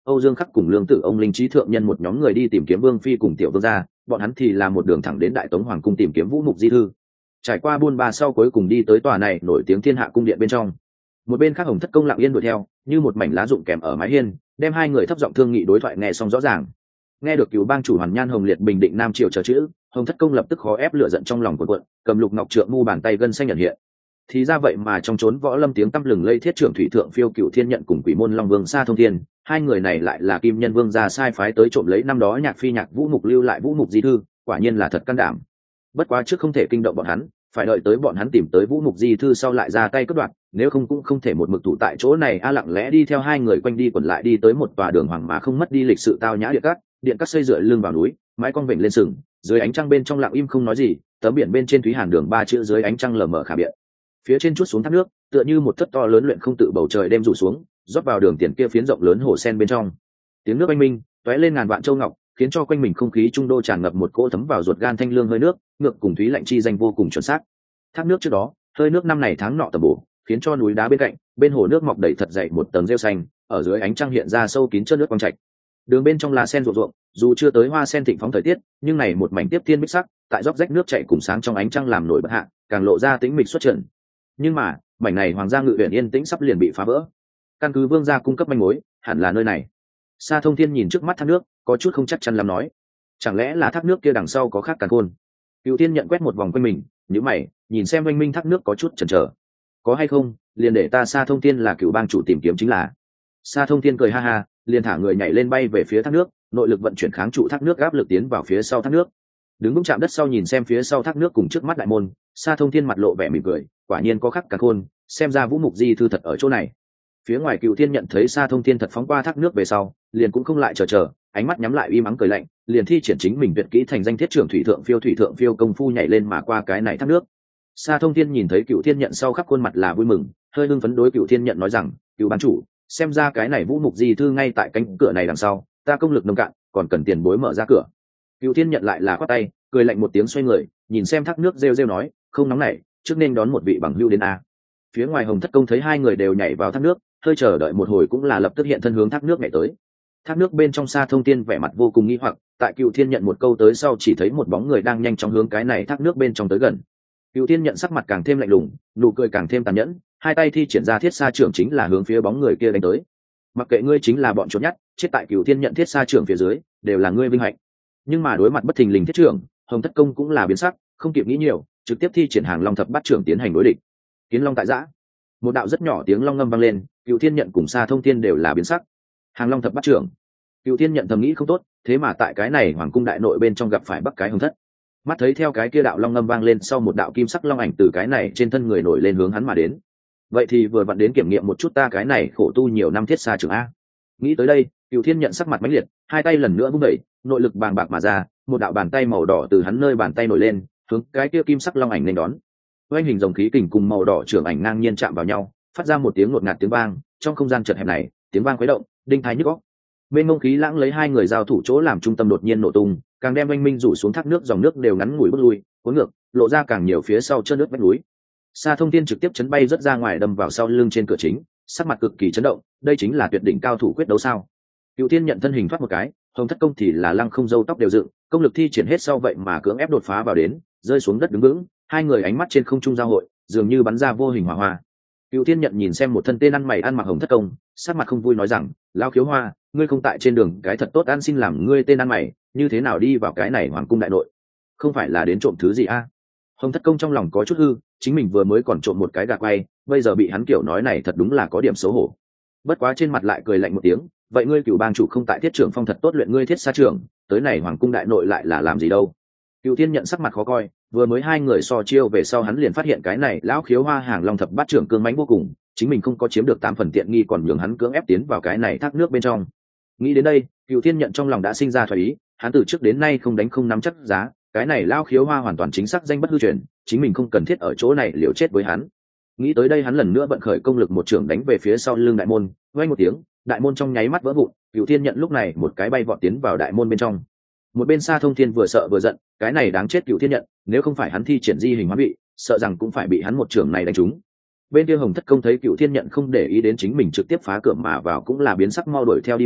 Âu Dương Khắc cùng Lương Tử ông linh trí thượng nhân một nhóm người đi tìm kiếm Vương Phi cùng tiểu vương gia, bọn hắn thì là một đường thẳng đến Đại Tống Hoàng cung tìm kiếm Vũ Mục Di thư. Trải qua buôn ba sau cuối cùng đi tới tòa này nổi tiếng Thiên Hạ cung điện bên trong. Một bên khác Hồng Thất Công lặng yên đuổi theo, như một mảnh lá rụng kèm ở mái hiên, đem hai người thấp giọng thương nghị đối thoại nghe xong rõ ràng. Nghe được Cửu Bang chủ Hoàn Nhan Hồng Liệt bình định Nam Triều chờ chữ, Hồng Thất Công lập tức khó ép lửa giận trong lòng cuộn cuộn, cầm lục ngọc trượng mu bàn tay gân xanh nhận hiện. Thì ra vậy mà trong chốn võ lâm tiếng tăm lừng lây thiết trưởng thủy thượng phiêu Cửu Thiên nhận cùng Quỷ môn Long Vương Sa Thông Thiên, hai người này lại là Kim Nhân Vương gia sai phái tới trộm lấy năm đó nhạc phi nhạc Vũ Mục lưu lại Vũ Mục di thư, quả nhiên là thật can đảm. Bất quá trước không thể kinh động bọn hắn, phải đợi tới bọn hắn tìm tới Vũ Mục di thư sau lại ra tay cướp đoạt, nếu không cũng không thể một mực tụ tại chỗ này a lặng lẽ đi theo hai người quanh đi quẩn lại đi tới một tòa đường hoàng mà không mất đi lịch sự tao nhã điện cát, điện cát xây dựa lưng vào núi, mái cong vểnh lên sừng, dưới ánh trăng bên trong lặng im không nói gì, tấm biển bên trên thúy hàn đường ba chữ dưới ánh trăng lờ mờ khả biện. Phía trên chút xuống thác nước, tựa như một thất to lớn luyện không tự bầu trời đem rủ xuống, rót vào đường tiền kia phiến rộng lớn hồ sen bên trong. Tiếng nước oanh minh, tóe lên ngàn vạn châu ngọc, khiến cho quanh mình không khí trung đô tràn ngập một cỗ thấm vào ruột gan thanh lương hơi nước, ngược cùng thúy lạnh chi danh vô cùng chuẩn xác. Thác nước trước đó, hơi nước năm này tháng nọ tầm bổ, khiến cho núi đá bên cạnh, bên hồ nước mọc đầy thật dày một tầng rêu xanh, ở dưới ánh trăng hiện ra sâu kín chất nước quang trạch. Đường bên trong là sen ruộng ruộng, dù chưa tới hoa sen thịnh phóng thời tiết, nhưng này một mảnh tiếp thiên bích sắc, tại róc rách nước chảy cùng sáng trong ánh trăng làm nổi bật hạ, càng lộ ra tĩnh mịch xuất trần. Nhưng mà, mảnh này hoàng gia ngự huyện yên tĩnh sắp liền bị phá vỡ. Căn cứ vương gia cung cấp manh mối, hẳn là nơi này. Sa Thông Thiên nhìn trước mắt thác nước, có chút không chắc chắn lắm nói, chẳng lẽ là thác nước kia đằng sau có khác càn khôn? Cửu Thiên nhận quét một vòng quanh mình, nhíu mày, nhìn xem oanh minh thác nước có chút chần chờ. Có hay không, liền để ta Sa Thông Thiên là Cửu Bang chủ tìm kiếm chính là. Sa Thông Thiên cười ha ha, liền thả người nhảy lên bay về phía thác nước, nội lực vận chuyển kháng trụ thác nước áp lực tiến vào phía sau thác nước. Đứng vững chạm đất sau nhìn xem phía sau thác nước cùng trước mắt đại môn, Sa Thông Thiên mặt lộ vẻ mỉm cười, quả nhiên có khắc càn khôn, xem ra Vũ Mục di thư thật ở chỗ này. Phía ngoài Cửu Thiên nhận thấy Sa Thông Thiên thật phóng qua thác nước về sau, liền cũng không lại chờ chờ, ánh mắt nhắm lại uy mắng cười lạnh, liền thi triển chính mình tuyệt kỹ thành danh thiết trưởng thủy thượng phiêu thủy thượng phiêu công phu nhảy lên mà qua cái này thác nước. Sa Thông Thiên nhìn thấy Cửu Thiên nhận sau khắp khuôn mặt là vui mừng, hơi hưng phấn đối Cửu Thiên nhận nói rằng, Cửu Ban chủ, xem ra cái này Vũ Mục di thư ngay tại cánh cửa này đằng sau, ta công lực nông cạn, còn cần tiền bối mở ra cửa. Cửu Thiên nhận lại là khoát tay, cười lạnh một tiếng xoay người, nhìn xem thác nước rêu rêu nói, không nóng nảy, trước nên đón một vị bằng hữu đến a. Phía ngoài Hồng Thất Công thấy hai người đều nhảy vào thác nước, hơi chờ đợi một hồi cũng là lập tức hiện thân hướng thác nước nhảy tới. Thác nước bên trong Sa Thông Thiên vẻ mặt vô cùng nghi hoặc, tại Cửu Thiên nhận một câu tới sau chỉ thấy một bóng người đang nhanh chóng hướng cái này thác nước bên trong tới gần. Cửu Thiên nhận sắc mặt càng thêm lạnh lùng, nụ cười càng thêm tàn nhẫn, hai tay thi triển ra thiết sa trưởng chính là hướng phía bóng người kia đánh tới. Mặc kệ ngươi chính là bọn trốn nhát, chết tại Cửu Thiên nhận thiết sa trưởng phía dưới, đều là ngươi vinh hạnh. Nhưng mà đối mặt bất thình lình thiết trưởng, Hồng Thất Công cũng là biến sắc, không kịp nghĩ nhiều, trực tiếp thi triển Hàng Long thập bát trưởng tiến hành đối địch. Kiến Long tại giã, một đạo rất nhỏ tiếng long ngâm vang lên, Cửu Thiên nhận cùng Sa Thông Thiên đều là biến sắc. Hàng Long thập bát trưởng, Cửu Thiên nhận thầm nghĩ không tốt, thế mà tại cái này hoàng cung đại nội bên trong gặp phải Bắc cái Hồng Thất. Mắt thấy theo cái kia đạo long ngâm vang lên sau một đạo kim sắc long ảnh từ cái này trên thân người nổi lên hướng hắn mà đến. Vậy thì vừa vặn đến kiểm nghiệm một chút ta cái này khổ tu nhiều năm thiết sa trưởng a. Nghĩ tới đây, Cửu Thiên nhận sắc mặt mãnh liệt, hai tay lần nữa vung đẩy, nội lực bàng bạc mà ra, một đạo bàn tay màu đỏ từ hắn nơi bàn tay nổi lên, hướng cái kia kim sắc long ảnh nên đón. Oanh hình dòng khí kình cùng màu đỏ trưởng ảnh ngang nhiên chạm vào nhau, phát ra một tiếng ngột ngạt tiếng vang, trong không gian chật hẹp này, tiếng vang khuấy động, đinh thái nhức óc. Bên ngông khí lãng lấy hai người giao thủ chỗ làm trung tâm đột nhiên nổ tung, càng đem oanh minh rủ xuống thác nước, dòng nước đều ngắn ngủi bước lui, cuốn ngược, lộ ra càng nhiều phía sau chân nước vách núi. Sa Thông Thiên trực tiếp chấn bay rất ra ngoài đâm vào sau lưng trên cửa chính, sắc mặt cực kỳ chấn động, đây chính là tuyệt đỉnh cao thủ quyết đấu sao? Cửu Thiên nhận thân hình thoát một cái, Hồng Thất Công thì là lăng không râu tóc đều dựng, công lực thi triển hết sau vậy mà cưỡng ép đột phá vào đến, rơi xuống đất đứng vững, hai người ánh mắt trên không trung giao hội, dường như bắn ra vô hình hỏa hoa. Cửu Thiên nhận nhìn xem một thân tên ăn mày ăn mặc Hồng Thất Công, sắc mặt không vui nói rằng, lão khiếu hoa, ngươi không tại trên đường cái thật tốt ăn xin làm ngươi tên ăn mày, như thế nào đi vào cái này hoàng cung đại nội? Không phải là đến trộm thứ gì a? À? Hồng Thất Công trong lòng có chút hư, chính mình vừa mới còn trộm một cái gà quay, bây giờ bị hắn kiểu nói này thật đúng là có điểm xấu hổ. Bất quá trên mặt lại cười lạnh một tiếng, vậy ngươi Cửu Bang chủ không tại thiết trưởng phong thật tốt luyện ngươi thiết sa trưởng, tới này hoàng cung đại nội lại là làm gì đâu? Cửu Thiên nhận sắc mặt khó coi, vừa mới hai người so chiêu về sau hắn liền phát hiện cái này lão khiếu hoa Hàng Long thập bát trưởng cương mãnh vô cùng, chính mình không có chiếm được tám phần tiện nghi còn nhường hắn cưỡng ép tiến vào cái này thác nước bên trong. Nghĩ đến đây, Cửu Thiên nhận trong lòng đã sinh ra thoái ý, hắn từ trước đến nay không đánh không nắm chắc giá, cái này lão khiếu hoa hoàn toàn chính xác danh bất hư truyền, chính mình không cần thiết ở chỗ này liều chết với hắn. Nghĩ tới đây hắn lần nữa vận khởi công lực một trưởng đánh về phía sau lưng đại môn, vang một tiếng, đại môn trong nháy mắt vỡ vụn, Cửu Thiên nhận lúc này một cái bay vọt tiến vào đại môn bên trong. Một bên Sa Thông Thiên vừa sợ vừa giận, cái này đáng chết Cửu Thiên nhận, nếu không phải hắn thi triển di hình hóa vị, sợ rằng cũng phải bị hắn một trưởng này đánh trúng. Bên kia Hồng Thất Công thấy Cửu Thiên nhận không để ý đến chính mình trực tiếp phá cửa mà vào cũng là biến sắc mau đuổi theo đi vào,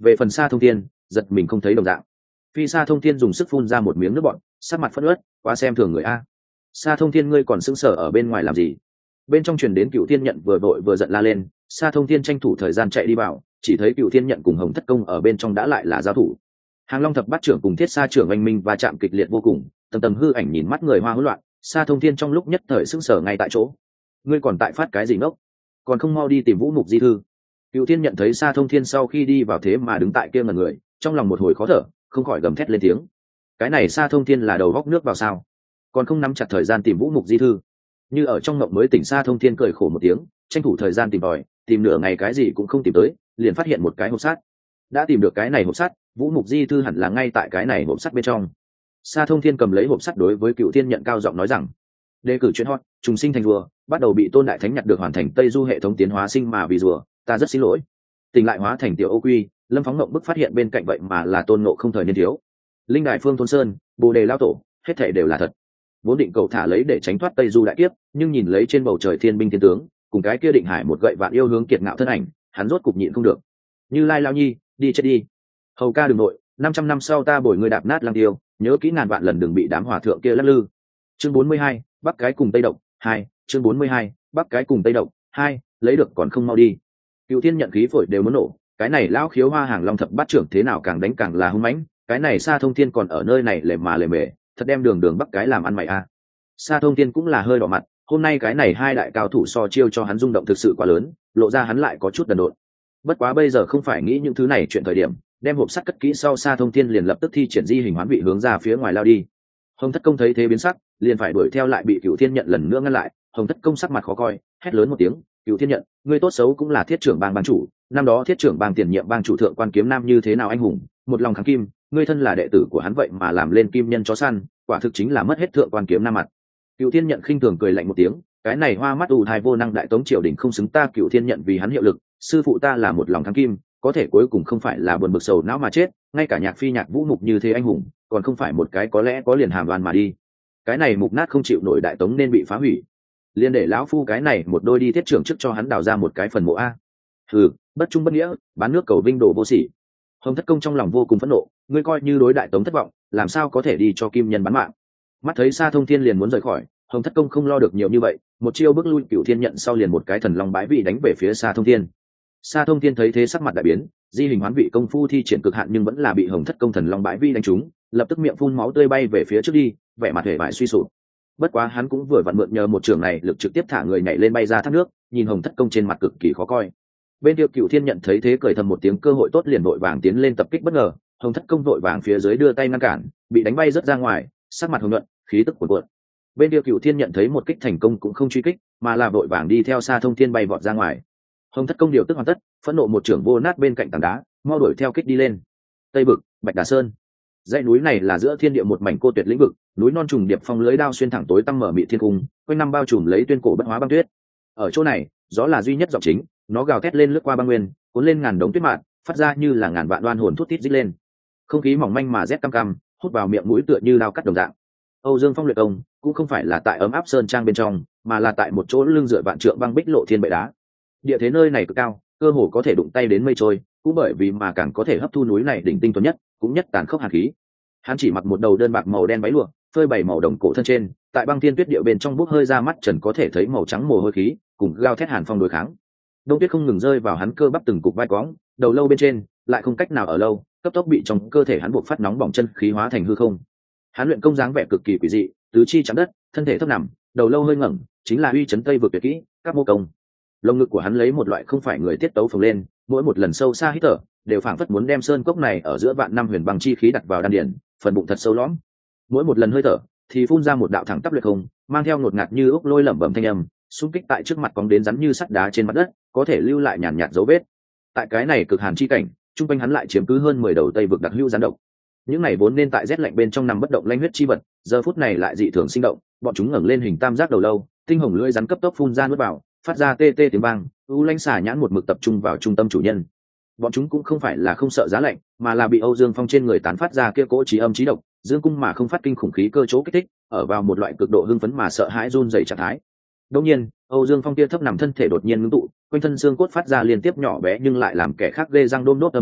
về phần Sa Thông Thiên giật mình không thấy đồng dạng. Phi Sa Thông Thiên dùng sức phun ra một miếng nước bọt, sắc mặt phẫn uất, quá xem thường người a. Sa Thông Thiên ngươi còn sững sờ ở bên ngoài làm gì? Bên trong truyền đến Cựu Thiên Nhận vừa vội vừa giận la lên. Sa Thông Thiên tranh thủ thời gian chạy đi vào, chỉ thấy Cựu Thiên Nhận cùng Hồng Thất Công ở bên trong đã lại là giao thủ. Hàng Long thập bát trưởng cùng Thiết Sa trưởng oanh minh và chạm kịch liệt vô cùng, tầng tầng hư ảnh nhìn mắt người hoa hỗn loạn. Sa Thông Thiên trong lúc nhất thời sững sờ ngay tại chỗ. Ngươi còn tại phát cái gì ngốc? Còn không mau đi tìm Vũ Mục Di thư. Cựu Thiên Nhận thấy Sa Thông Thiên sau khi đi vào thế mà đứng tại kia ngẩn người, trong lòng một hồi khó thở, không khỏi gầm thét lên tiếng. Cái này Sa Thông Thiên là đầu góc nước vào sao? Còn không nắm chặt thời gian tìm Vũ Mục Di thư. Như ở trong mộng mới tỉnh, Sa Thông Thiên cười khổ một tiếng, tranh thủ thời gian tìm tòi, tìm nửa ngày cái gì cũng không tìm tới, liền phát hiện một cái hộp sắt. Đã tìm được cái này hộp sắt, Vũ Mục Di thư hẳn là ngay tại cái này hộp sắt bên trong. Sa Thông Thiên cầm lấy hộp sắt đối với Cựu Thiên Nhận cao giọng nói rằng: đề cử chuyện hot, trùng sinh thành rùa, bắt đầu bị Tôn Đại Thánh nhặt được hoàn thành Tây Du hệ thống tiến hóa sinh mà vì rùa, ta rất xin lỗi. Tỉnh lại hóa thành tiểu Ô Quy, Lâm Phóng Ngộng bức phát hiện bên cạnh vậy mà là Tôn Ngộ không thời niên thiếu. Linh Đại Phương Thôn Sơn, Bồ Đề Lao Tổ, hết thảy đều là thật. Vốn định cầu thả lấy để tránh thoát Tây Du đại kiếp, nhưng nhìn lấy trên bầu trời thiên binh thiên tướng, cùng cái kia Định Hải một gậy vạn yêu hướng kiệt ngạo thân ảnh, hắn rốt cục nhịn không được. Như Lai Lao Nhi, đi chết đi. Hầu ca đừng nội, năm trăm năm sau ta bồi người đạp nát Lăng Tiêu, nhớ kỹ ngàn vạn lần đừng bị đám hòa thượng kia lắc lư. Chương bốn mươi hai, Bắc cái cùng Tây Độc hai. Chương bốn mươi hai, Bắc cái cùng Tây Độc hai, lấy được còn không mau đi. Cựu Thiên Nhận khí phổi đều muốn nổ, cái này lão khiếu hoa Hàng Long thập bát trưởng thế nào càng đánh càng là hung mãnh, cái này Sa Thông Thiên còn ở nơi này lề mà lề mề, thật đem đường đường Bắc cái làm ăn mày a. À. Sa Thông Thiên cũng là hơi đỏ mặt, hôm nay cái này hai đại cao thủ so chiêu cho hắn rung động thực sự quá lớn, lộ ra hắn lại có chút đần độn. Bất quá bây giờ không phải nghĩ những thứ này chuyện thời điểm, đem hộp sắt cất kỹ sau, Sa Thông Thiên liền lập tức thi triển di hình hoán vị hướng ra phía ngoài lao đi. Hồng Thất Công thấy thế biến sắc, liền phải đuổi theo lại bị Cựu Thiên Nhận lần nữa ngăn lại. Hồng Thất Công sắc mặt khó coi, hét lớn một tiếng: Cựu Thiên Nhận, ngươi tốt xấu cũng là thiết trưởng bang bang chủ, năm đó thiết trưởng bang tiền nhiệm bang chủ thượng quan Kiếm Nam như thế nào anh hùng, một lòng kháng kim, ngươi thân là đệ tử của hắn vậy mà làm lên kim nhân chó săn, quả thực chính là mất hết thượng quan Kiếm Nam mặt. Cựu Thiên Nhận khinh thường cười lạnh một tiếng, cái này hoa mắt ù thai vô năng đại tống triều đình không xứng ta Cựu Thiên Nhận vì hắn hiệu lực, sư phụ ta là một lòng kháng kim, có thể cuối cùng không phải là buồn bực sầu não mà chết, ngay cả Nhạc Phi Nhạc Vũ Mục như thế anh hùng, còn không phải một cái có lẽ có liền hàm đoan mà đi. Cái này mục nát không chịu nổi đại tống nên bị phá hủy, liền để lão phu cái này một đôi đi thiết trưởng trước cho hắn đào ra một cái phần mộ a. Ừ, bất trung bất nghĩa, bán nước cầu vinh đồ vô sỉ. Hồng Thất Công trong lòng vô cùng phẫn nộ, ngươi coi như đối đại tống thất vọng, làm sao có thể đi cho kim nhân bán mạng. Mắt thấy Sa Thông Thiên liền muốn rời khỏi, Hồng Thất Công không lo được nhiều như vậy, một chiêu bước lui Cựu Thiên Nhận sau liền một cái thần long bãi vị đánh về phía Sa Thông Thiên. Sa Thông Thiên thấy thế sắc mặt đại biến, di hình hoán vị công phu thi triển cực hạn nhưng vẫn là bị Hồng Thất Công thần long bãi vi đánh trúng, lập tức miệng phun máu tươi bay về phía trước đi, vẻ mặt hề bại suy sụp. Bất quá hắn cũng vừa vặn mượn nhờ một trường này lực trực tiếp thả người nhảy lên bay ra thác nước, nhìn Hồng Thất Công trên mặt cực kỳ khó coi. Bên kia Cựu Thiên Nhận thấy thế cười thầm một tiếng, cơ hội tốt liền vội vàng tiến lên tập kích bất ngờ. Hồng Thất Công vội vàng phía dưới đưa tay ngăn cản, bị đánh bay rất ra ngoài, sắc mặt hồng nhuận, khí tức cuồn cuộn. Bên kia Cựu Thiên Nhận thấy một kích thành công cũng không truy kích, mà là vội vàng đi theo Sa Thông Thiên bay vọt ra ngoài. Hồng Thất Công điều tức hoàn tất, phẫn nộ một trưởng vô nát bên cạnh tảng đá, mau đuổi theo kích đi lên. Tây Vực, Bạch Đà Sơn. Dãy núi này là giữa thiên địa một mảnh cô tuyệt lĩnh vực, núi non trùng điệp phong lưới đao xuyên thẳng tối tăm mở mị thiên cung, quanh năm bao trùm lấy tuyên cổ bất hóa băng tuyết. Ở chỗ này, gió là duy nhất giọng chính, nó gào thét lên lướt qua băng nguyên, cuốn lên ngàn đống tuyết mạn, phát ra như là ngàn vạn đoan hồn thút thít rít lên. Không khí mỏng manh mà rét căm căm, hút vào miệng mũi tựa như dao cắt đồng dạng. Âu Dương Phong luyện công cũng không phải là tại ấm áp sơn trang bên trong, mà là tại một chỗ lưng dựa vạn trượng băng bích lộ thiên bệ đá. Địa thế nơi này cực cao, cơ hồ có thể đụng tay đến mây trôi, cũng bởi vì mà càng có thể hấp thu núi này đỉnh tinh tuấn nhất, cũng nhất tàn khốc hàn khí. Hắn chỉ mặc một đầu đơn bạc màu đen váy lụa, phơi bày màu đồng cổ thân trên, tại băng thiên tuyết địa bên trong bốc hơi ra mắt trần có thể thấy màu trắng mồ hôi khí, cùng gao thét hàn phong đối kháng. Đông tuyết không ngừng rơi vào hắn cơ bắp từng cục vai quõng, đầu lâu bên trên lại không cách nào ở lâu, cấp tốc bị trong cơ thể hắn buộc phát nóng bỏng chân khí hóa thành hư không. Hắn luyện công dáng vẻ cực kỳ quỷ dị, tứ chi chạm đất, thân thể thấp nằm, đầu lâu hơi ngẩng, chính là uy chấn tây vực tuyệt kỹ, các mô công. Lồng ngực của hắn lấy một loại không phải người tiết tấu phồng lên, mỗi một lần sâu xa hít thở, đều phảng phất muốn đem sơn cốc này ở giữa vạn năm huyền băng chi khí đặt vào đan điền, phần bụng thật sâu lõm. Mỗi một lần hơi thở, thì phun ra một đạo thẳng tắp luyện không, mang theo ngột ngạt như ốc lôi lẩm bẩm thanh âm, xung kích tại trước mặt cong đến rắn như sắt đá trên mặt đất, có thể lưu lại nhàn nhạt dấu vết. Tại cái này cực hàn chi cảnh, trung quanh hắn lại chiếm cứ hơn mười đầu tây vực đặc hữu rắn độc. Những này vốn nên tại rét lạnh bên trong nằm bất động lanh huyết chi vật, giờ phút này lại dị thường sinh động, bọn chúng ngẩng lên hình tam giác đầu lâu, tinh hồng lưỡi rắn cấp tốc phun ra nuốt vào, phát ra tê tê tiếng vang, u lanh xả nhãn một mực tập trung vào trung tâm chủ nhân. Bọn chúng cũng không phải là không sợ giá lạnh, mà là bị Âu Dương Phong trên người tán phát ra kia cỗ trí âm trí độc, dương cung mà không phát kinh khủng khí cơ chỗ kích thích, ở vào một loại cực độ hưng phấn mà sợ hãi run rẩy trạng thái. Đột nhiên, Âu Dương Phong kia thấp nằm thân thể đột nhiên ngưng tụ, quanh thân xương cốt phát ra liên tiếp nhỏ bé nhưng lại làm kẻ khác ghê răng đôm đốt âm thanh,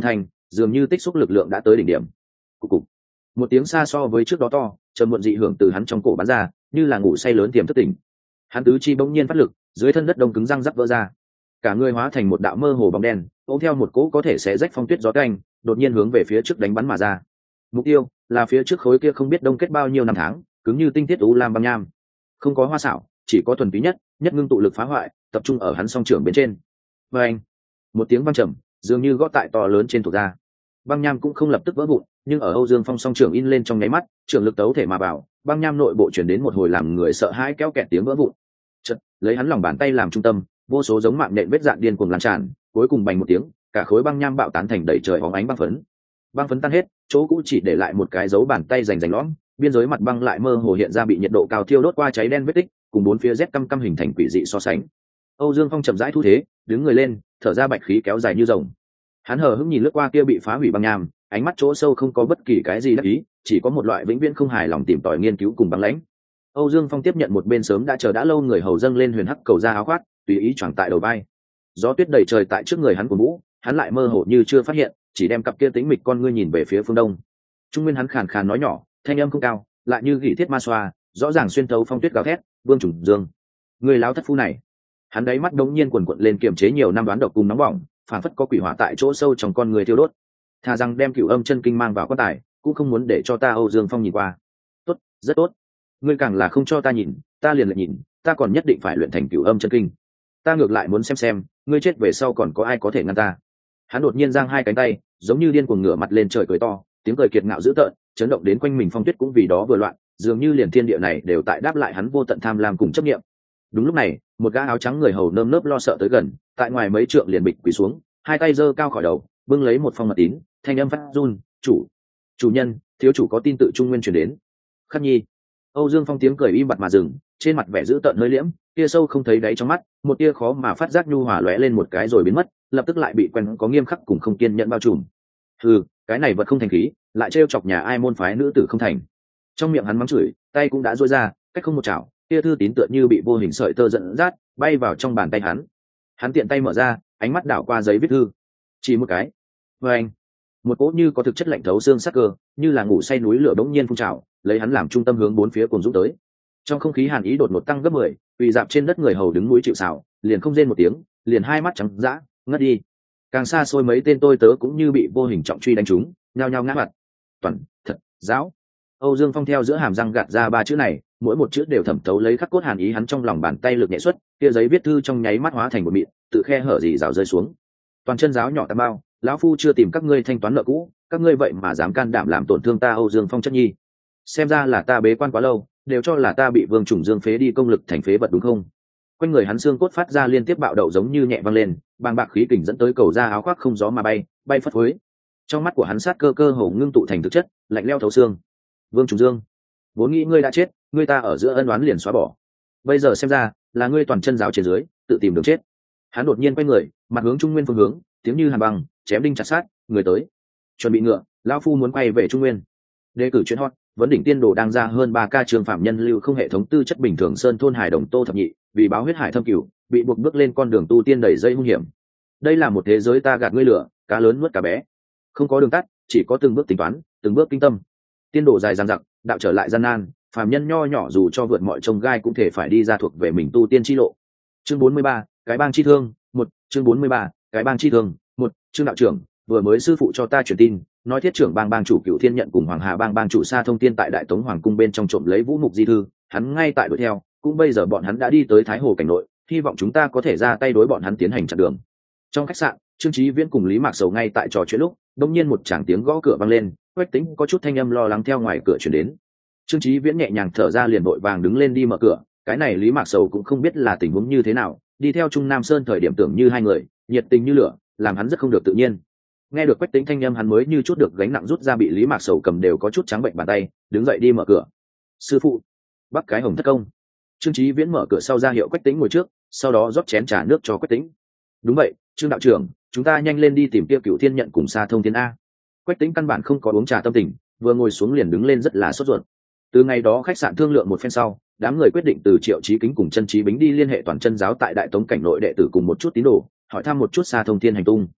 dường như tích xúc lực lượng đã tới đỉnh điểm. Cục cục. Một tiếng xa so với trước đó to, trầm muộn dị hưởng từ hắn trong cổ bắn ra, như là ngủ say lớn tiềm thức tỉnh. Hắn tứ chi bỗng nhiên phát lực, dưới thân đất đông cứng răng rắc vỡ ra, cả người hóa thành một đạo mơ hồ bóng đen, ôm theo một cỗ có thể sẽ rách phong tuyết gió canh, đột nhiên hướng về phía trước đánh bắn mà ra. Mục tiêu là phía trước khối kia không biết đông kết bao nhiêu năm tháng, cứng như tinh thiết u lam băng nham, không có hoa xảo, chỉ có thuần túy nhất nhất ngưng tụ lực phá hoại, tập trung ở hắn song trưởng bên trên. Và anh, một tiếng vang trầm, dường như gõ tại to lớn trên thuộc da. Băng nham cũng không lập tức vỡ vụn, nhưng ở Âu Dương Phong song trưởng in lên trong nháy mắt, trưởng lực tấu thể mà vào, băng nham nội bộ chuyển đến một hồi làm người sợ hãi kéo kẹt tiếng vỡ vụn. Chợt, lấy hắn lòng bàn tay làm trung tâm, vô số giống mạng nện vết dạn điên cuồng lan tràn, cuối cùng bành một tiếng, cả khối băng nham bạo tán thành đầy trời bóng ánh băng phấn. Băng phấn tan hết, chỗ cũ chỉ để lại một cái dấu bàn tay rành rành lõm, biên giới mặt băng lại mơ hồ hiện ra bị nhiệt độ cao thiêu đốt qua cháy đen vết tích, cùng bốn phía rét căm căm hình thành quỷ dị so sánh. Âu Dương Phong chậm rãi thu thế, đứng người lên, thở ra bạch khí kéo dài như rồng. Hắn hờ hững nhìn lướt qua kia bị phá hủy băng nham, ánh mắt chỗ sâu không có bất kỳ cái gì đắc ý, chỉ có một loại vĩnh viễn không hài lòng tìm tòi nghiên cứu cùng băng lãnh. Âu Dương Phong tiếp nhận một bên sớm đã chờ đã lâu người hầu dâng lên huyền hắc cầu ra áo khoác, tùy ý choàng tại đầu vai. Gió tuyết đầy trời tại trước người hắn của mũ, hắn lại mơ hồ như chưa phát hiện, chỉ đem cặp kia tĩnh mịch con ngươi nhìn về phía phương đông. Trung Nguyên hắn khàn khàn nói nhỏ, thanh âm không cao, lại như gỉ thiết ma xoa, rõ ràng xuyên thấu phong tuyết gào thét, "Vương Trùng Dương, người láo thất phu này." Hắn đáy mắt đống nhiên quần quật lên kiềm chế nhiều năm đoán độc cùng nóng bỏng, phản phất có quỷ hỏa tại chỗ sâu trong con người thiêu đốt. Thà rằng đem Cửu Âm chân kinh mang vào quan tài, cũng không muốn để cho ta Âu Dương Phong nhìn qua. Tốt, rất tốt. Ngươi càng là không cho ta nhìn, ta liền lại nhìn, ta còn nhất định phải luyện thành Cửu Âm chân kinh. Ta ngược lại muốn xem xem, ngươi chết về sau còn có ai có thể ngăn ta. Hắn đột nhiên giang hai cánh tay, giống như điên cuồng ngửa mặt lên trời cười to, tiếng cười kiệt ngạo dữ tợn, chấn động đến quanh mình phong tuyết cũng vì đó vừa loạn, dường như liền thiên địa này đều tại đáp lại hắn vô tận tham lam cùng chấp niệm. Đúng lúc này, một gã áo trắng người hầu nơm nớp lo sợ tới gần, tại ngoài mấy trượng liền bịch quỳ xuống, hai tay giơ cao khỏi đầu, bưng lấy một phong mật tín, thanh âm phát run, "Chủ, chủ nhân, thiếu chủ có tin tự Trung Nguyên truyền đến." Khắc Nhi. Âu Dương Phong tiếng cười im bặt mà dừng, trên mặt vẻ dữ tợn hơi liễm, tia sâu không thấy đáy trong mắt, một tia khó mà phát giác nhu hòa lóe lên một cái rồi biến mất, lập tức lại bị quen có nghiêm khắc cùng không kiên nhẫn bao trùm. Hừ, cái này vật không thành khí, lại trêu chọc nhà ai môn phái nữ tử không thành. Trong miệng hắn mắng chửi, tay cũng đã duỗi ra, cách không một chảo, tia thư tín tựa như bị vô hình sợi tơ dẫn dắt, bay vào trong bàn tay hắn. Hắn tiện tay mở ra, ánh mắt đảo qua giấy viết thư, chỉ một cái. Và anh, một cỗ như có thực chất lạnh thấu xương sắc cơ, như là ngủ say núi lửa đống nhiên phun trào, lấy hắn làm trung tâm hướng bốn phía cuồng dũng tới. Trong không khí hàn ý đột ngột tăng gấp mười, quỳ dạp trên đất người hầu đứng núi chịu sào, liền không rên một tiếng, liền hai mắt trắng dã, ngất đi. Càng xa xôi mấy tên tôi tớ cũng như bị vô hình trọng truy đánh trúng, nhao nhao ngã mặt. Toàn, thật, giáo. Âu Dương Phong theo giữa hàm răng gạt ra ba chữ này, mỗi một chữ đều thẩm thấu lấy khắc cốt hàn ý hắn trong lòng bàn tay lực nhẹ xuất, kia giấy viết thư trong nháy mắt hóa thành một mịn, tự khe hở gì rào rơi xuống. Toàn chân giáo nhỏ tam bao, lão phu chưa tìm các ngươi thanh toán nợ cũ, các ngươi vậy mà dám can đảm làm tổn thương ta Âu Dương Phong chất nhi. Xem ra là ta bế quan quá lâu, đều cho là ta bị Vương Trùng Dương phế đi công lực thành phế vật đúng không? Quanh người hắn xương cốt phát ra liên tiếp bạo đậu giống như nhẹ văng lên, bàng bạc khí kình dẫn tới cầu ra áo khoác không gió mà bay, bay phất phới. Trong mắt của hắn sát cơ cơ hồ ngưng tụ thành thực chất, lạnh lẽo thấu xương. Vương Trùng Dương, vốn nghĩ ngươi đã chết, ngươi ta ở giữa ân oán liền xóa bỏ. Bây giờ xem ra, là ngươi toàn chân giáo trên dưới, tự tìm đường chết. Hắn đột nhiên quay người, mặt hướng Trung Nguyên phương hướng, tiếng như hàn băng, chém đinh chặt sát, người tới. Chuẩn bị ngựa, lão phu muốn quay về Trung Nguyên. Đề cử chuyến hot, vấn đỉnh tiên đồ đang ra hơn ba ca trường phạm nhân lưu không hệ thống tư chất bình thường sơn thôn hải đồng Tô Thập Nhị, vì báo huyết hải thâm cửu, bị buộc bước lên con đường tu tiên đầy dây hung hiểm. Đây là một thế giới ta gạt ngươi lửa, cá lớn nuốt cá bé. Không có đường tắt, chỉ có từng bước tính toán, từng bước kinh tâm. Tiên đồ dài dằng dặc, đạo trở lại gian nan, phàm nhân nho nhỏ dù cho vượt mọi trông gai cũng thể phải đi ra thuộc về mình tu tiên chi lộ. Chương bốn mươi ba, cái bang chi thương, một, chương bốn mươi ba, cái bang chi thương, một, chương đạo trưởng, vừa mới sư phụ cho ta truyền tin, nói thiết trưởng bang bang chủ Cửu Thiên nhận cùng Hoàng Hà bang bang chủ Sa Thông Tiên tại Đại Tống Hoàng cung bên trong trộm lấy vũ mục di thư, hắn ngay tại đuổi theo, cũng bây giờ bọn hắn đã đi tới Thái Hồ cảnh nội, hy vọng chúng ta có thể ra tay đối bọn hắn tiến hành chặn đường. Trong khách sạn, Trương Chí Viễn cùng Lý Mạc Sầu ngay tại trò chuyện lúc, đột nhiên một tràng tiếng gõ cửa vang lên, Quách Tĩnh có chút thanh âm lo lắng theo ngoài cửa truyền đến. Trương Chí Viễn nhẹ nhàng thở ra liền vội vàng đứng lên đi mở cửa, cái này Lý Mạc Sầu cũng không biết là tình huống như thế nào, đi theo Trung Nam Sơn thời điểm tưởng như hai người, nhiệt tình như lửa, làm hắn rất không được tự nhiên. Nghe được Quách Tĩnh thanh âm hắn mới như chút được gánh nặng rút ra bị Lý Mạc Sầu cầm đều có chút trắng bệnh bàn tay, đứng dậy đi mở cửa. "Sư phụ." Bắc cái Hồng thất công. Trương Chí Viễn mở cửa sau ra hiệu Quách Tĩnh ngồi trước, sau đó rót chén trà nước cho Quách Tĩnh. "Đúng vậy, Trương đạo trưởng, chúng ta nhanh lên đi tìm kia Cửu Thiên nhận cùng Sa Thông Thiên a." Quách Tĩnh căn bản không có uống trà tâm tình, vừa ngồi xuống liền đứng lên rất là sốt ruột. Từ ngày đó khách sạn thương lượng một phen sau, đám người quyết định từ Triệu Chí Kính cùng Chân Chí Bính đi liên hệ toàn chân giáo tại Đại Tống cảnh nội đệ tử cùng một chút tín đồ, hỏi thăm một chút Sa Thông Thiên hành tung.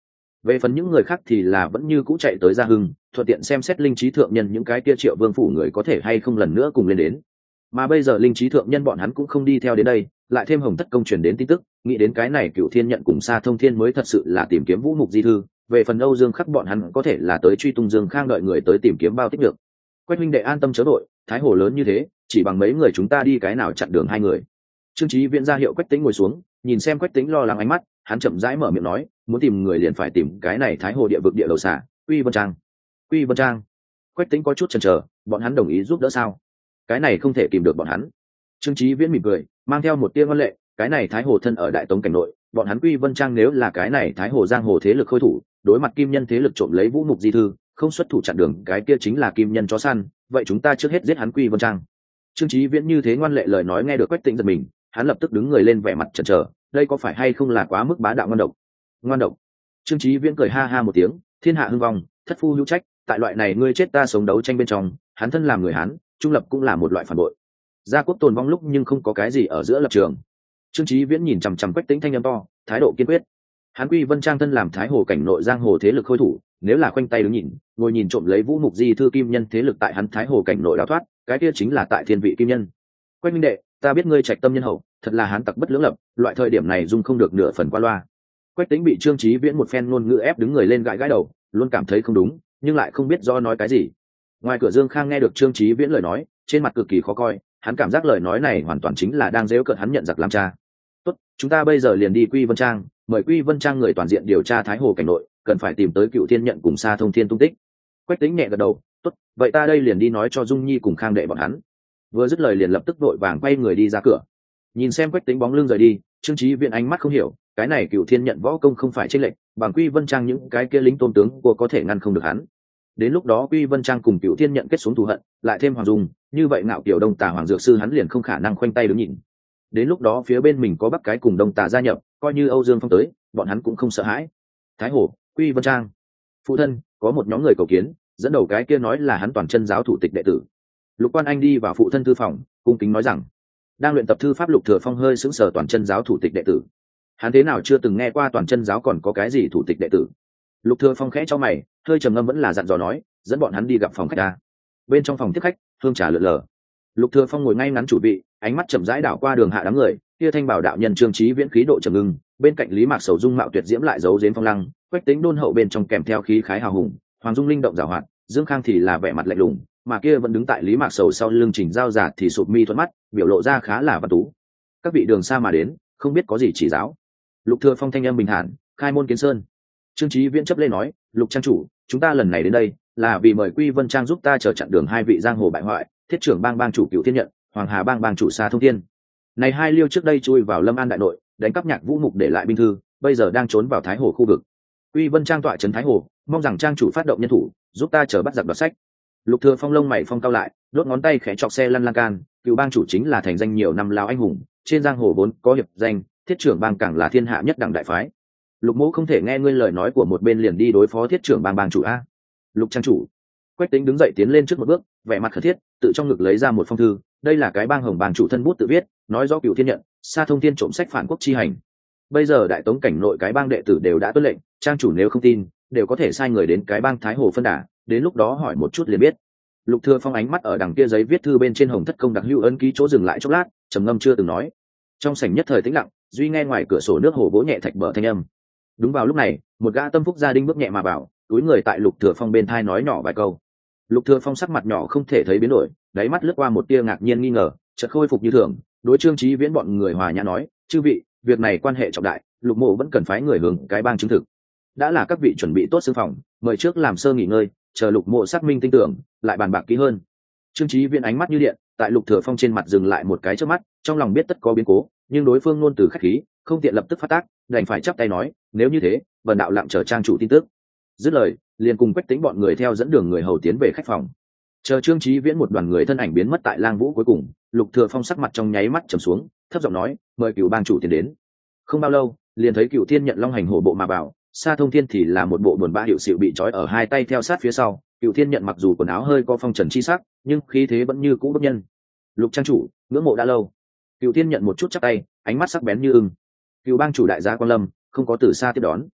Về phần những người khác thì là vẫn như cũ chạy tới Gia Hưng, thuận tiện xem xét linh trí thượng nhân những cái kia Triệu Vương phủ người có thể hay không lần nữa cùng lên đến. Mà bây giờ linh trí thượng nhân bọn hắn cũng không đi theo đến đây, lại thêm Hồng Thất Công truyền đến tin tức, nghĩ đến cái này Cựu Thiên Nhận cùng Sa Thông Thiên mới thật sự là tìm kiếm Vũ Mục di thư. Về phần Âu Dương Khắc bọn hắn có thể là tới truy tung Dương Khang đợi người tới tìm kiếm bao tích được. Quách huynh đệ an tâm chớ đội, thái hồ lớn như thế, chỉ bằng mấy người chúng ta đi cái nào chặn đường hai người. Trương Chí Viễn ra hiệu Quách Tĩnh ngồi xuống, nhìn xem Quách Tĩnh lo lắng ánh mắt, hắn chậm rãi mở miệng nói, muốn tìm người liền phải tìm cái này thái hồ địa vực địa đầu xả, Quy Vân Trang. Quy Vân Trang. Quách Tĩnh có chút chần chờ, bọn hắn đồng ý giúp đỡ sao? Cái này không thể tìm được bọn hắn. Trương Chí Viễn mỉm cười, mang theo một tia ngoan lệ, cái này thái hồ thân ở đại tống cảnh nội, bọn hắn Quy Vân Trang nếu là cái này thái hồ giang hồ thế lực khôi thủ, đối mặt kim nhân thế lực trộm lấy vũ mục di thư, không xuất thủ chặn đường, cái kia chính là kim nhân chó săn, vậy chúng ta trước hết giết hắn Quy Vân Trang. Trương Chí Viễn như thế ngoan lệ lời nói nghe được Quách Tĩnh giật mình, hắn lập tức đứng người lên vẻ mặt chần chờ, đây có phải hay không là quá mức bá đạo ngoan độc? Ngoan độc. Trương Chí Viễn cười ha ha một tiếng, thiên hạ hưng vong, thất phu hữu trách, tại loại này ngươi chết ta sống đấu tranh bên trong, hắn thân làm người Hán, trung lập cũng là một loại phản bội. Gia quốc tồn vong lúc nhưng không có cái gì ở giữa lập trường. Trương Chí Viễn nhìn chằm chằm Quách Tĩnh thanh âm to, thái độ kiên quyết. Hắn Quy Vân Trang thân làm thái hồ cảnh nội giang hồ thế lực khôi thủ, nếu là khoanh tay đứng nhìn, ngồi nhìn trộm lấy vũ mục di thư kim nhân thế lực tại hắn thái hồ cảnh nội đào thoát, cái kia chính là tại thiên vị kim nhân. Quách minh đệ, ta biết ngươi trạch tâm nhân hậu, thật là hán tặc bất lưỡng lập, loại thời điểm này dung không được nửa phần qua loa. Quách Tĩnh bị Trương Chí Viễn một phen ngôn ngữ ép đứng người lên gãi gãi đầu, luôn cảm thấy không đúng, nhưng lại không biết do nói cái gì. Ngoài cửa Dương Khang nghe được Trương Chí Viễn lời nói, trên mặt cực kỳ khó coi, hắn cảm giác lời nói này hoàn toàn chính là đang giễu cợt hắn nhận giặc làm cha. Tốt, chúng ta bây giờ liền đi Quy Vân Trang, mời Quy Vân Trang người toàn diện điều tra thái hồ cảnh nội, cần phải tìm tới Cựu Thiên Nhận cùng Sa Thông Thiên tung tích. Quách Tĩnh nhẹ gật đầu, tốt, vậy ta đây liền đi nói cho Dung Nhi cùng Khang đệ bọn hắn. Vừa dứt lời liền lập tức vội vàng quay người đi ra cửa. Nhìn xem Quách Tĩnh bóng lưng rời đi, Trương Chí Viễn ánh mắt không hiểu, cái này Cựu Thiên Nhận võ công không phải chênh lệch, bằng Quy Vân Trang những cái kia lính tôn tướng của có thể ngăn không được hắn. Đến lúc đó Quy Vân Trang cùng Cựu Thiên Nhận kết xuống thù hận, lại thêm Hoàng Dung, như vậy ngạo kiểu Đông Tà Hoàng dược sư hắn liền không khả năng khoanh tay đứng nhìn. Đến lúc đó phía bên mình có Bắc cái cùng Đông Tà gia nhập, coi như Âu Dương Phong tới, bọn hắn cũng không sợ hãi. Thái Hồ, Quy Vân Trang. Phụ thân, có một nhóm người cầu kiến, dẫn đầu cái kia nói là hắn toàn chân giáo thủ tịch đệ tử. Lục Quan Anh đi vào phụ thân thư phòng, cung kính nói rằng, đang luyện tập thư pháp Lục Thừa Phong hơi sững sờ toàn chân giáo thủ tịch đệ tử. Hắn thế nào chưa từng nghe qua toàn chân giáo còn có cái gì thủ tịch đệ tử? Lục Thừa Phong khẽ cho mày, hơi trầm ngâm vẫn là dặn dò nói, dẫn bọn hắn đi gặp phòng khách ta. Bên trong phòng tiếp khách, hương trà lượn lờ. Lục Thừa Phong ngồi ngay ngắn chủ vị, ánh mắt chậm rãi đảo qua đường hạ đám người, kia thanh bảo đạo nhân Trương Chí Viễn khí độ trầm ngưng, bên cạnh Lý Mạc Sầu dung mạo tuyệt diễm lại giấu giếm phong lăng, Quách Tĩnh đôn hậu bên trong kèm theo khí khái hào hùng, Hoàng Dung linh động giàu hoạt, Dương Khang thì là vẻ mặt lạnh lùng, mà kia vẫn đứng tại Lý Mạc Sầu sau lưng Trình Giao giả thì sụp mi thuận mắt, biểu lộ ra khá là văn tú. Các vị đường xa mà đến, không biết có gì chỉ giáo. Lục Thừa Phong thanh âm bình thản, khai môn kiến sơn. Trương Chí Viễn chấp lên nói, Lục trang chủ, chúng ta lần này đến đây là vì mời Quy Vân Trang giúp ta chờ chặn đường hai vị giang hồ bại hoại, Thiết trưởng bang bang chủ Cựu Thiên Nhận, Hoàng Hà bang bang chủ Sa Thông Thiên. Này hai liêu trước đây chui vào Lâm An đại nội, đánh cắp nhạc vũ mục để lại binh thư, bây giờ đang trốn vào Thái Hồ khu vực. Quy Vân Trang tọa trấn Thái Hồ, mong rằng trang chủ phát động nhân thủ, giúp ta chờ bắt giặc đoạt sách. Lục Thừa Phong lông mày phong cao lại, đốt ngón tay khẽ chọc xe lăn lan can, Cựu bang chủ chính là thành danh nhiều năm lao anh hùng, trên giang hồ vốn có hiệp danh, Thiết trưởng bang càng là thiên hạ nhất đẳng đại phái. Lục Mỗ không thể nghe ngươi lời nói của một bên liền đi đối phó Thiết trưởng bang bang chủ a. Lục trang chủ. Quách Tĩnh đứng dậy tiến lên trước một bước, vẻ mặt khẩn thiết, tự trong ngực lấy ra một phong thư, đây là cái bang hồng bang chủ thân bút tự viết, nói rõ Cựu Thiên Nhận, Sa Thông Thiên trộm sách phản quốc chi hành. Bây giờ đại tống cảnh nội cái bang đệ tử đều đã tuân lệnh, trang chủ nếu không tin, đều có thể sai người đến cái bang Thái Hồ phân đà, đến lúc đó hỏi một chút liền biết. Lục Thừa Phong ánh mắt ở đằng kia giấy viết thư bên trên hồng thất công đặc hữu ấn ký chỗ dừng lại chốc lát, trầm ngâm chưa từng nói. Trong sảnh nhất thời tĩnh lặng, duy nghe ngoài cửa sổ nước hồ vỗ nhẹ thạch bờ thanh âm. Đúng vào lúc này, một gã tâm phúc gia đình bước nhẹ mà vào, túi người tại Lục Thừa Phong bên thai nói nhỏ vài câu. Lục Thừa Phong sắc mặt nhỏ không thể thấy biến đổi, đáy mắt lướt qua một tia ngạc nhiên nghi ngờ, chợt khôi phục như thường, đối Trương Chí Viễn bọn người hòa nhã nói, chư vị, việc này quan hệ trọng đại, Lục Mộ vẫn cần phái người hướng cái bang chứng thực. Đã là các vị chuẩn bị tốt xương phòng, mời trước làm sơ nghỉ ngơi, chờ Lục Mộ xác minh tin tưởng, lại bàn bạc kỹ hơn. Trương Chí Viễn ánh mắt như điện, tại Lục Thừa Phong trên mặt dừng lại một cái chớp mắt, trong lòng biết tất có biến cố, nhưng đối phương luôn từ khách khí, không tiện lập tức phát tác, đành phải chắp tay nói, nếu như thế, vần đạo lặng chờ trang chủ tin tức. Dứt lời, liền cùng Quách Tĩnh bọn người theo dẫn đường người hầu tiến về khách phòng. Chờ Trương Chí Viễn một đoàn người thân ảnh biến mất tại Lang Vũ cuối cùng, Lục Thừa Phong sắc mặt trong nháy mắt trầm xuống, thấp giọng nói, mời Cựu bang chủ tiến đến. Không bao lâu, liền thấy Cựu Thiên Nhận long hành hổ bộ mà vào, Sa Thông Thiên thì là một bộ buồn bã hiệu xịu bị trói ở hai tay theo sát phía sau. Cựu Thiên Nhận mặc dù quần áo hơi có phong trần chi sắc, nhưng khí thế vẫn như cũ bất nhân. Lục trang chủ, ngưỡng mộ đã lâu. Cựu Thiên Nhận một chút chắp tay, ánh mắt sắc bén như ưng. Cựu bang chủ đại gia Quan Lâm không có từ xa tiếp đón.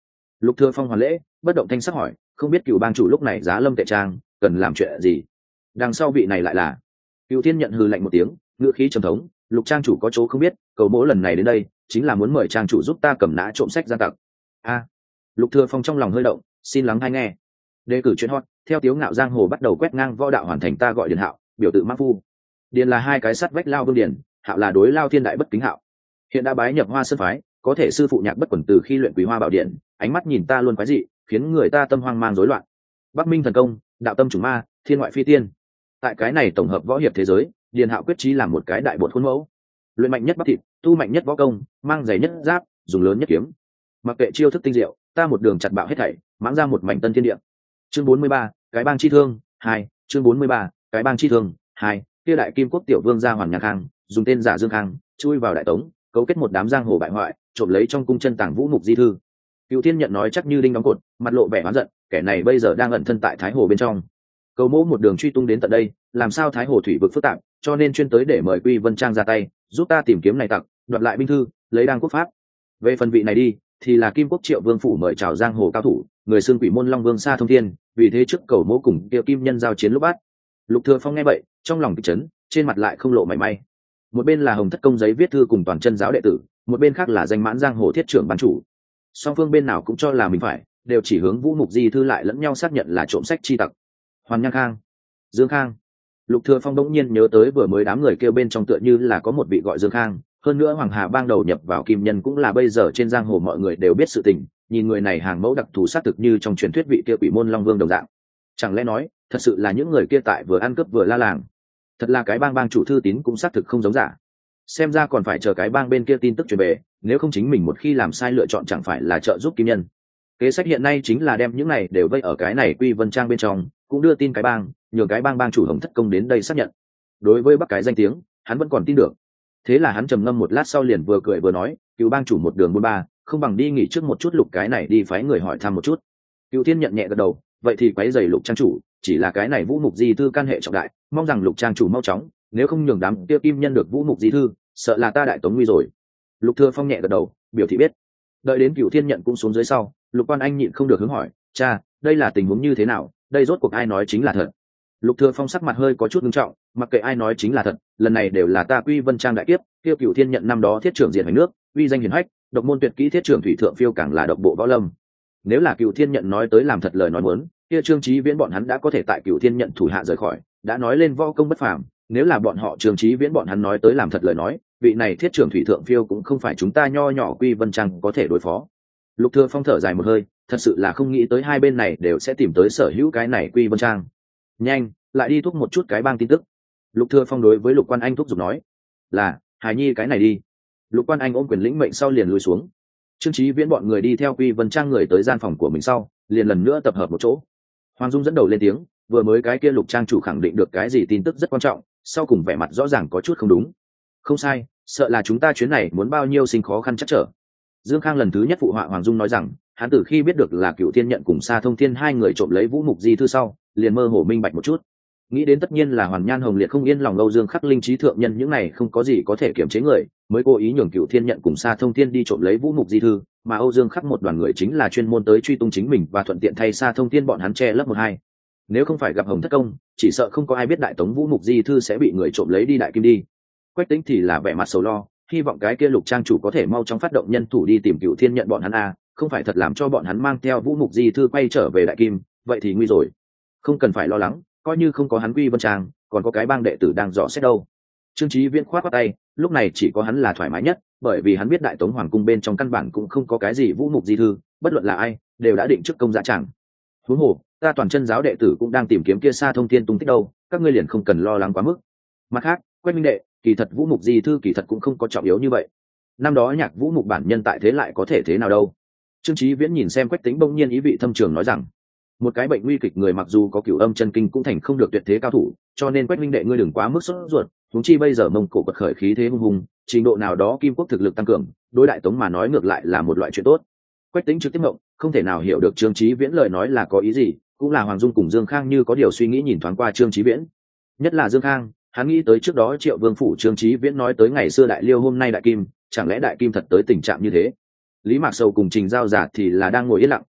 Lục Thừa Phong hoàn lễ, bất động thanh sắc hỏi, không biết cựu bang chủ lúc này giá lâm tệ trang cần làm chuyện gì? Đằng sau vị này lại là? Cựu Thiên nhận hừ lạnh một tiếng, ngữ khí trầm thống, Lục trang chủ có chỗ không biết, cầu mỗ lần này đến đây chính là muốn mời trang chủ giúp ta cầm nã trộm sách gian tặc. A. Lục Thừa Phong trong lòng hơi động, xin lắng hay nghe. Đề cử chuyện hot, theo Tiếu Ngạo giang hồ bắt đầu quét ngang võ đạo hoàn thành ta gọi Điền Hạo, biểu tự mã phu. Điền là hai cái sắt vách lao vương điền, Hạo là đối lao thiên đại bất kính Hạo. Hiện đã bái nhập Hoa Sơn phái, có thể sư phụ nhạc bất quẩn từ khi luyện Quý Hoa Bảo Điện, ánh mắt nhìn ta luôn quái dị, khiến người ta tâm hoang mang rối loạn. Bắc Minh thần công, đạo tâm chủng ma, thiên ngoại phi tiên. Tại cái này tổng hợp võ hiệp thế giới, Điền Hạo quyết chí làm một cái đại bột khuôn mẫu. Luyện mạnh nhất bắp thịt, tu mạnh nhất võ công, mang giày nhất giáp, dùng lớn nhất kiếm. Mặc kệ chiêu thức tinh diệu, ta một đường chặt bạo hết thảy, mãng ra một mảnh tân thiên địa. Chương bốn mươi ba, cái bang chi thương, hai, chương bốn mươi ba, cái bang chi thương, hai, kia đại kim quốc tiểu vương gia Hoàn Nhạc Khang, dùng tên giả Dương Khang, chui vào đại tống, cấu kết một đám giang hồ bại hoại, trộm lấy trong cung chân tàng vũ mục di thư. Cựu Thiên nhận nói chắc như đinh đóng cột, mặt lộ vẻ oán giận, kẻ này bây giờ đang ẩn thân tại Thái Hồ bên trong. Cầu mỗ một đường truy tung đến tận đây, làm sao Thái Hồ thủy vực phức tạp, cho nên chuyên tới để mời Quy Vân Trang ra tay, giúp ta tìm kiếm này tặc, đoạt lại binh thư, lấy đăng quốc pháp. Về phần vị này đi, thì là Kim Quốc Triệu Vương phủ mời chào giang hồ cao thủ, người xưng Quỷ Môn Long Vương Sa Thông Thiên, vì thế trước cầu mỗ cùng kia Kim Nhân giao chiến lúc bắt. Lục Thừa Phong nghe vậy, trong lòng kịch chấn, trên mặt lại không lộ mảy may. Một bên là Hồng Thất công giấy viết thư cùng toàn chân giáo đệ tử, một bên khác là danh mãn giang hồ thiết trưởng ban chủ. Song phương bên nào cũng cho là mình phải, đều chỉ hướng vũ mục di thư lại lẫn nhau xác nhận là trộm sách chi tặc. Hoàn Nhạc Khang, Dương Khang. Lục Thừa Phong đống nhiên nhớ tới vừa mới đám người kêu bên trong tựa như là có một vị gọi Dương Khang, hơn nữa Hoàng Hà bang đầu nhập vào Kim Nhân cũng là bây giờ trên giang hồ mọi người đều biết sự tình, nhìn người này hàng mẫu đặc thù sát thực như trong truyền thuyết vị kia Quỷ Môn Long Vương đồng dạng. Chẳng lẽ nói, thật sự là những người kia tại vừa ăn cướp vừa la làng. Thật là cái bang bang chủ thư tín cũng xác thực không giống giả. Xem ra còn phải chờ cái bang bên kia tin tức truyền về, nếu không chính mình một khi làm sai lựa chọn chẳng phải là trợ giúp Kim Nhân. Kế sách hiện nay chính là đem những này đều vây ở cái này Quy Vân Trang bên trong, cũng đưa tin cái bang, nhường cái bang bang chủ Hồng Thất công đến đây xác nhận. Đối với Bắc cái danh tiếng, hắn vẫn còn tin được. Thế là hắn trầm ngâm một lát sau liền vừa cười vừa nói, Cựu bang chủ một đường buôn ba, không bằng đi nghỉ trước một chút, Lục cái này đi phái người hỏi thăm một chút. Cựu Thiên nhận nhẹ gật đầu, vậy thì quấy giày Lục trang chủ, chỉ là cái này vũ mục di thư can hệ trọng đại, mong rằng Lục trang chủ mau chóng, nếu không nhường đám tiêu Kim Nhân được vũ mục di thư, sợ là ta đại tống nguy rồi. Lục Thừa Phong nhẹ gật đầu, biểu thị biết. Đợi đến Cựu Thiên nhận cũng xuống dưới sau, Lục Quan Anh nhịn không được hướng hỏi, cha, đây là tình huống như thế nào, đây rốt cuộc ai nói chính là thật? Lục Thừa Phong sắc mặt hơi có chút nghiêm trọng, mặc kệ ai nói chính là thật, lần này đều là ta Quy Vân Trang đại kiếp, kia Cựu Thiên nhận năm đó thiết trưởng diệt hành nước, uy danh hiển hách, độc môn tuyệt kỹ thiết trưởng thủy thượng phiêu càng là độc bộ võ lâm. Nếu là Cựu Thiên nhận nói tới làm thật lời nói muốn, kia Trương Chí Viễn bọn hắn đã có thể tại Cựu Thiên nhận thủ hạ rời khỏi, đã nói lên võ công bất phàm, nếu là bọn họ Trương Chí Viễn bọn hắn nói tới làm thật lời nói, vị này thiết trưởng thủy thượng phiêu cũng không phải chúng ta nho nhỏ Quy Vân Trang có thể đối phó. Lục Thừa Phong thở dài một hơi, thật sự là không nghĩ tới hai bên này đều sẽ tìm tới sở hữu cái này Quy Vân Trang. Nhanh, lại đi thúc một chút cái bang tin tức. Lục Thừa Phong đối với Lục Quan Anh thúc giục nói, là Hải Nhi cái này đi. Lục Quan Anh ôm quyền lĩnh mệnh sau liền lùi xuống. Trương Chí Viễn bọn người đi theo Quy Vân Trang người tới gian phòng của mình sau, liền lần nữa tập hợp một chỗ. Hoàng Dung dẫn đầu lên tiếng, vừa mới cái kia Lục trang chủ khẳng định được cái gì tin tức rất quan trọng, sau cùng vẻ mặt rõ ràng có chút không đúng. Không sai, sợ là chúng ta chuyến này muốn bao nhiêu sinh khó khăn chắc trở. Dương Khang lần thứ nhất phụ họa Hoàng Dung nói rằng, hắn từ khi biết được là Cựu Thiên nhận cùng Sa Thông Thiên hai người trộm lấy vũ mục di thư sau, liền mơ hồ minh bạch một chút. Nghĩ đến tất nhiên là Hoàn Nhan Hồng Liệt không yên lòng Âu Dương Khắc linh trí thượng nhân những này không có gì có thể kiểm chế người, mới cố ý nhường Cựu Thiên nhận cùng Sa Thông Thiên đi trộm lấy vũ mục di thư, mà Âu Dương Khắc một đoàn người chính là chuyên môn tới truy tung chính mình và thuận tiện thay Sa Thông Thiên bọn hắn che lấp một hai. Nếu không phải gặp Hồng Thất công, chỉ sợ không có ai biết đại tống vũ mục di thư sẽ bị người trộm lấy đi đại kim đi. Quách Tĩnh thì là vẻ mặt sầu lo, hy vọng cái kia Lục trang chủ có thể mau chóng phát động nhân thủ đi tìm Cựu Thiên nhận bọn hắn a, không phải thật làm cho bọn hắn mang theo vũ mục di thư quay trở về đại kim, vậy thì nguy rồi. Không cần phải lo lắng, coi như không có hắn Quy Vân Trang, còn có cái bang đệ tử đang dò xét đâu. Trương Chí Viễn khoát khoát tay, lúc này chỉ có hắn là thoải mái nhất, bởi vì hắn biết đại tống hoàng cung bên trong căn bản cũng không có cái gì vũ mục di thư, bất luận là ai đều đã định trước công dạ chẳng. Huống hồ, ta toàn chân giáo đệ tử cũng đang tìm kiếm kia Sa Thông Thiên tung tích đâu, các ngươi liền không cần lo lắng quá mức. Mặt khác, Quách minh đệ, kỳ thật vũ mục di thư kỳ thật cũng không có trọng yếu như vậy. Năm đó nhạc vũ mục bản nhân tại thế lại có thể thế nào đâu. Trương Chí Viễn nhìn xem Quách Tĩnh bỗng nhiên ý vị thâm trường nói rằng, một cái bệnh nguy kịch người mặc dù có cửu âm chân kinh cũng thành không được tuyệt thế cao thủ, cho nên Quách minh đệ ngươi đừng quá mức sốt ruột, huống chi bây giờ mông cổ bật khởi khí thế hung hùng, trình độ nào đó kim quốc thực lực tăng cường, đối đại tống mà nói ngược lại là một loại chuyện tốt. Quách Tĩnh trực tiếp ngộng, không thể nào hiểu được Trương Chí Viễn lời nói là có ý gì, cũng là Hoàng Dung cùng Dương Khang như có điều suy nghĩ nhìn thoáng qua Trương Chí Viễn. Nhất là Dương Khang, hắn nghĩ tới trước đó Triệu Vương phủ Trương Chí Viễn nói tới ngày xưa đại liêu hôm nay đại kim, chẳng lẽ đại kim thật tới tình trạng như thế? Lý Mạc Sầu cùng Trình Giao Giả thì là đang ngồi yên lặng,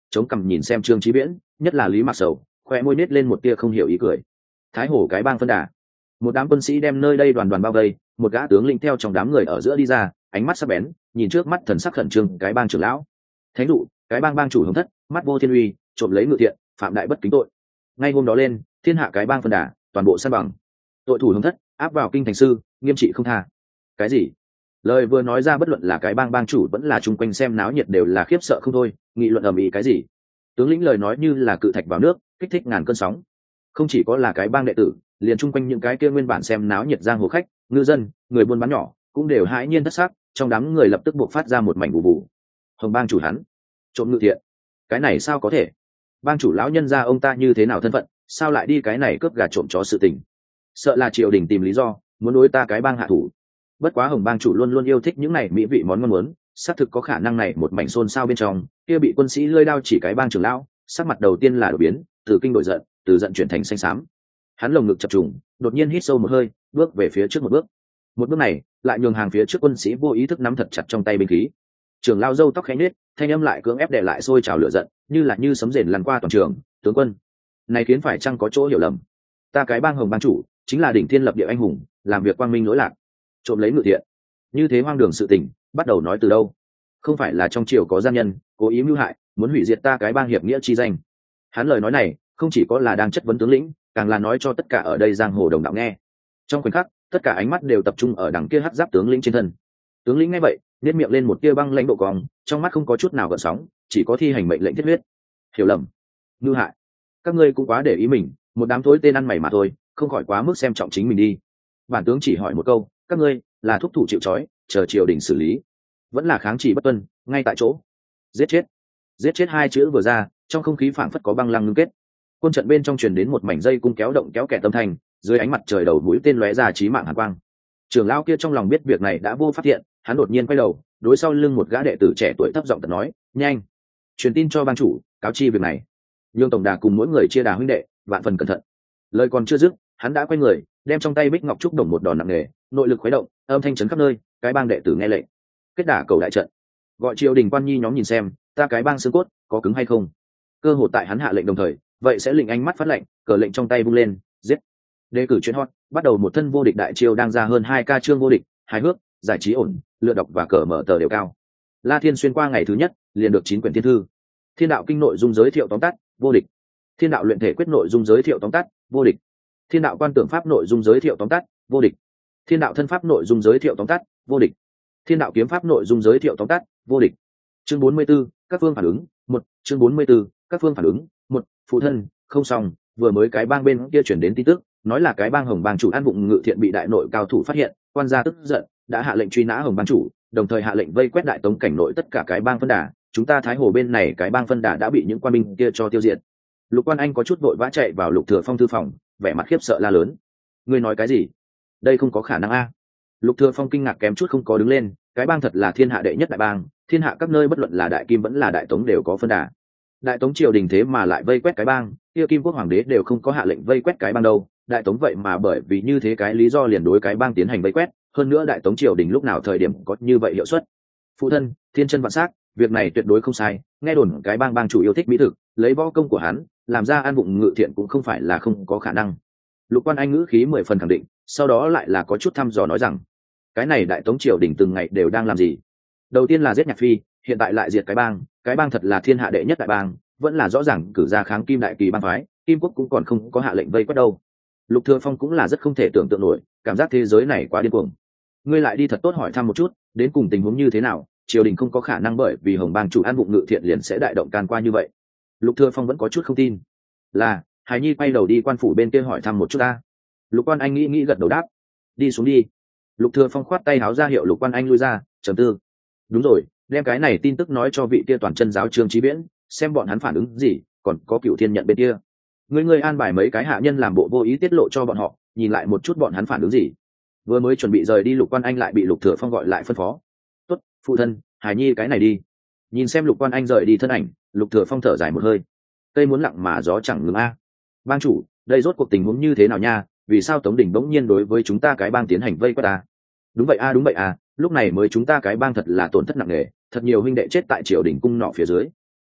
chống cằm nhìn xem trương chí viễn, nhất là Lý Mạc Sầu, khoe môi nết lên một tia không hiểu ý cười. Thái Hổ cái bang phân đà, một đám quân sĩ đem nơi đây đoàn đoàn bao vây, một gã tướng lĩnh theo trong đám người ở giữa đi ra, ánh mắt sắc bén, nhìn trước mắt thần sắc khẩn trương cái bang trưởng lão. Thánh dụ, cái bang bang chủ Hồng Thất, mắt vô thiên uy, trộm lấy ngự thiện, phạm đại bất kính tội. Ngay hôm đó lên, thiên hạ cái bang phân đà, toàn bộ san bằng. Tội thủ Hồng Thất, áp vào kinh thành sư, nghiêm trị không tha. Cái gì? Lời vừa nói ra, bất luận là cái bang bang chủ vẫn là chung quanh xem náo nhiệt đều là khiếp sợ không thôi, nghị luận ầm ĩ cái gì? Tướng lĩnh lời nói như là cự thạch vào nước, kích thích ngàn cơn sóng. Không chỉ có là cái bang đệ tử, liền chung quanh những cái kia nguyên bản xem náo nhiệt giang hồ khách, ngư dân, người buôn bán nhỏ cũng đều hãi nhiên thất sắc, trong đám người lập tức buộc phát ra một mảnh bù bù. Hồng bang chủ hắn trộm ngự thiện, cái này sao có thể? Bang chủ lão nhân gia ông ta như thế nào thân phận, sao lại đi cái này cướp gà trộm chó sự tình? Sợ là triều đình tìm lý do muốn đối ta cái bang hạ thủ. Bất quá Hồng bang chủ luôn luôn yêu thích những này mỹ vị món ngon muốn, xác thực có khả năng này. Một mảnh xôn xao bên trong, kia bị quân sĩ lơi đao chỉ cái bang trưởng lão, sắc mặt đầu tiên là đổi biến, từ kinh đổi giận, từ giận chuyển thành xanh xám. Hắn lồng ngực chập trùng, đột nhiên hít sâu một hơi, bước về phía trước một bước. Một bước này lại nhường hàng phía trước quân sĩ vô ý thức nắm thật chặt trong tay binh khí. Trưởng lao râu tóc khẽ nhếch, thanh âm lại cưỡng ép đè lại sôi trào lửa giận, như là như sấm rền lăn qua toàn trường. Tướng quân, này khiến phải chăng có chỗ hiểu lầm? Ta cái bang Hồng bang chủ chính là đỉnh thiên lập địa anh hùng, làm việc quang minh lỗi lạc, trộm lấy ngự thiện, như thế hoang đường sự tình, bắt đầu nói từ đâu? Không phải là trong triều có gian nhân cố ý mưu hại, muốn hủy diệt ta cái bang hiệp nghĩa chi danh? Hắn lời nói này không chỉ có là đang chất vấn tướng lĩnh, càng là nói cho tất cả ở đây giang hồ đồng đạo nghe. Trong khoảnh khắc, tất cả ánh mắt đều tập trung ở đằng kia hắc giáp tướng lĩnh trên thân. Tướng lĩnh nghe vậy, nét miệng lên một tia băng lãnh độ cong, trong mắt không có chút nào gợn sóng, chỉ có thi hành mệnh lệnh thiết huyết. Hiểu lầm, mưu hại, các ngươi cũng quá để ý mình, một đám thối tên ăn mày mà thôi, không khỏi quá mức xem trọng chính mình đi. Bản tướng chỉ hỏi một câu, các ngươi là thúc thủ chịu trói, chờ triều đình xử lý, vẫn là kháng chỉ bất tuân, ngay tại chỗ giết chết? Giết chết hai chữ vừa ra, trong không khí phảng phất có băng lăng ngưng kết. Quân trận bên trong truyền đến một mảnh dây cung kéo động kéo kẻ tâm thành, dưới ánh mặt trời đầu mũi tên lóe ra chí mạng hàn quang. Trưởng lão kia trong lòng biết việc này đã vô phát hiện, hắn đột nhiên quay đầu, đối sau lưng một gã đệ tử trẻ tuổi thấp giọng tận nói, nhanh truyền tin cho bang chủ, cáo chi việc này, nhường tổng đà cùng mỗi người chia đà huynh đệ, vạn phần cẩn thận. Lời còn chưa dứt, hắn đã quay người, đem trong tay bích ngọc trúc đồng một đòn nặng nề, nội lực khuấy động, âm thanh chấn khắp nơi. Cái bang đệ tử nghe lệnh, kết đả cầu đại trận, gọi triều đình quan nhi nhóm nhìn xem, ta cái bang xương cốt có cứng hay không. Cơ hội tại hắn hạ lệnh đồng thời, vậy sẽ lệnh ánh mắt phát lệnh, cờ lệnh trong tay vung lên, giết. Đề cử chuyên hot, bắt đầu một thân vô địch đại chiêu đang ra hơn hai ca chương vô địch, hài hước, giải trí ổn, lựa đọc và cờ mở tờ đều cao. La Thiên xuyên qua ngày thứ nhất, liền được chín quyển thiên thư. Thiên đạo kinh nội dung giới thiệu tóm tắt, vô địch. Thiên đạo luyện thể quyết nội dung giới thiệu tóm tắt, vô địch. Thiên đạo quan tưởng pháp nội dung giới thiệu tóm tắt, vô địch. Thiên đạo thân pháp nội dung giới thiệu tóm tắt, vô địch. Thiên đạo kiếm pháp nội dung giới thiệu tóm tắt, vô địch. Chương bốn mươi 44, các phương phản ứng, một. Chương bốn mươi 44, các phương phản ứng, một. Phụ thân, không xong, vừa mới cái bang bên kia chuyển đến tin tức, nói là cái bang Hồng bang chủ An Vụng Ngự Thiện bị đại nội cao thủ phát hiện, quan gia tức giận, đã hạ lệnh truy nã Hồng bang chủ, đồng thời hạ lệnh vây quét đại tống cảnh nội tất cả cái bang phân đà, chúng ta Thái Hồ bên này cái bang phân đà đã bị những quan binh kia cho tiêu diệt. Lục Quan Anh có chút vội vã chạy vào Lục Thừa Phong thư phòng, vẻ mặt khiếp sợ la lớn: ngươi nói cái gì? Đây không có khả năng a! Lục Thừa Phong kinh ngạc kém chút không có đứng lên, cái bang thật là thiên hạ đệ nhất đại bang, thiên hạ các nơi bất luận là đại kim vẫn là đại tống đều có phân đà. Đại tống triều đình thế mà lại vây quét cái bang, kia kim quốc hoàng đế đều không có hạ lệnh vây quét cái bang đâu, đại tống vậy mà bởi vì như thế cái lý do liền đối cái bang tiến hành vây quét, hơn nữa đại tống triều đình lúc nào thời điểm có như vậy hiệu suất. Phụ thân, thiên chân vạn sắc, việc này tuyệt đối không sai, nghe đồn cái bang bang chủ yêu thích mỹ thực, lấy võ công của hắn làm ra An Vụng Ngự Thiện cũng không phải là không có khả năng. Lục Quan Anh ngữ khí mười phần khẳng định, sau đó lại là có chút thăm dò nói rằng, cái này đại tống triều đình từng ngày đều đang làm gì? Đầu tiên là giết Nhạc Phi, hiện tại lại diệt cái bang, cái bang thật là thiên hạ đệ nhất đại bang, vẫn là rõ ràng cử ra kháng kim đại kỳ bang phái, kim quốc cũng còn không có hạ lệnh vây quét đâu. Lục Thừa Phong cũng là rất không thể tưởng tượng nổi, cảm giác thế giới này quá điên cuồng. Ngươi lại đi thật tốt hỏi thăm một chút, đến cùng tình huống như thế nào? Triều đình không có khả năng bởi vì Hồng bang chủ An Vụng Ngự Thiện liền sẽ đại động can qua như vậy. Lục Thừa Phong vẫn có chút không tin. Là, Hải Nhi quay đầu đi quan phủ bên kia hỏi thăm một chút ta. Lục Quan Anh nghĩ nghĩ gật đầu đáp. Đi xuống đi. Lục Thừa Phong khoát tay háo ra hiệu Lục Quan Anh lui ra, trầm tư. Đúng rồi, đem cái này tin tức nói cho vị kia toàn chân giáo Trương Chí Viễn, xem bọn hắn phản ứng gì, còn có Cửu Thiên nhận bên kia. Ngươi ngươi an bài mấy cái hạ nhân làm bộ vô ý tiết lộ cho bọn họ, nhìn lại một chút bọn hắn phản ứng gì. Vừa mới chuẩn bị rời đi, Lục Quan Anh lại bị Lục Thừa Phong gọi lại phân phó. Tốt, phụ thân, Hải Nhi cái này đi. Nhìn xem Lục Quan Anh rời đi thân ảnh, Lục Thừa Phong thở dài một hơi. Cây muốn lặng mà gió chẳng ngừng a. Bang chủ, đây rốt cuộc tình huống như thế nào nha? Vì sao Tống Đình bỗng nhiên đối với chúng ta cái bang tiến hành vây quét ta? Đúng vậy a, đúng vậy a, lúc này mới chúng ta cái bang thật là tổn thất nặng nề, thật nhiều huynh đệ chết tại triều đình cung nọ phía dưới.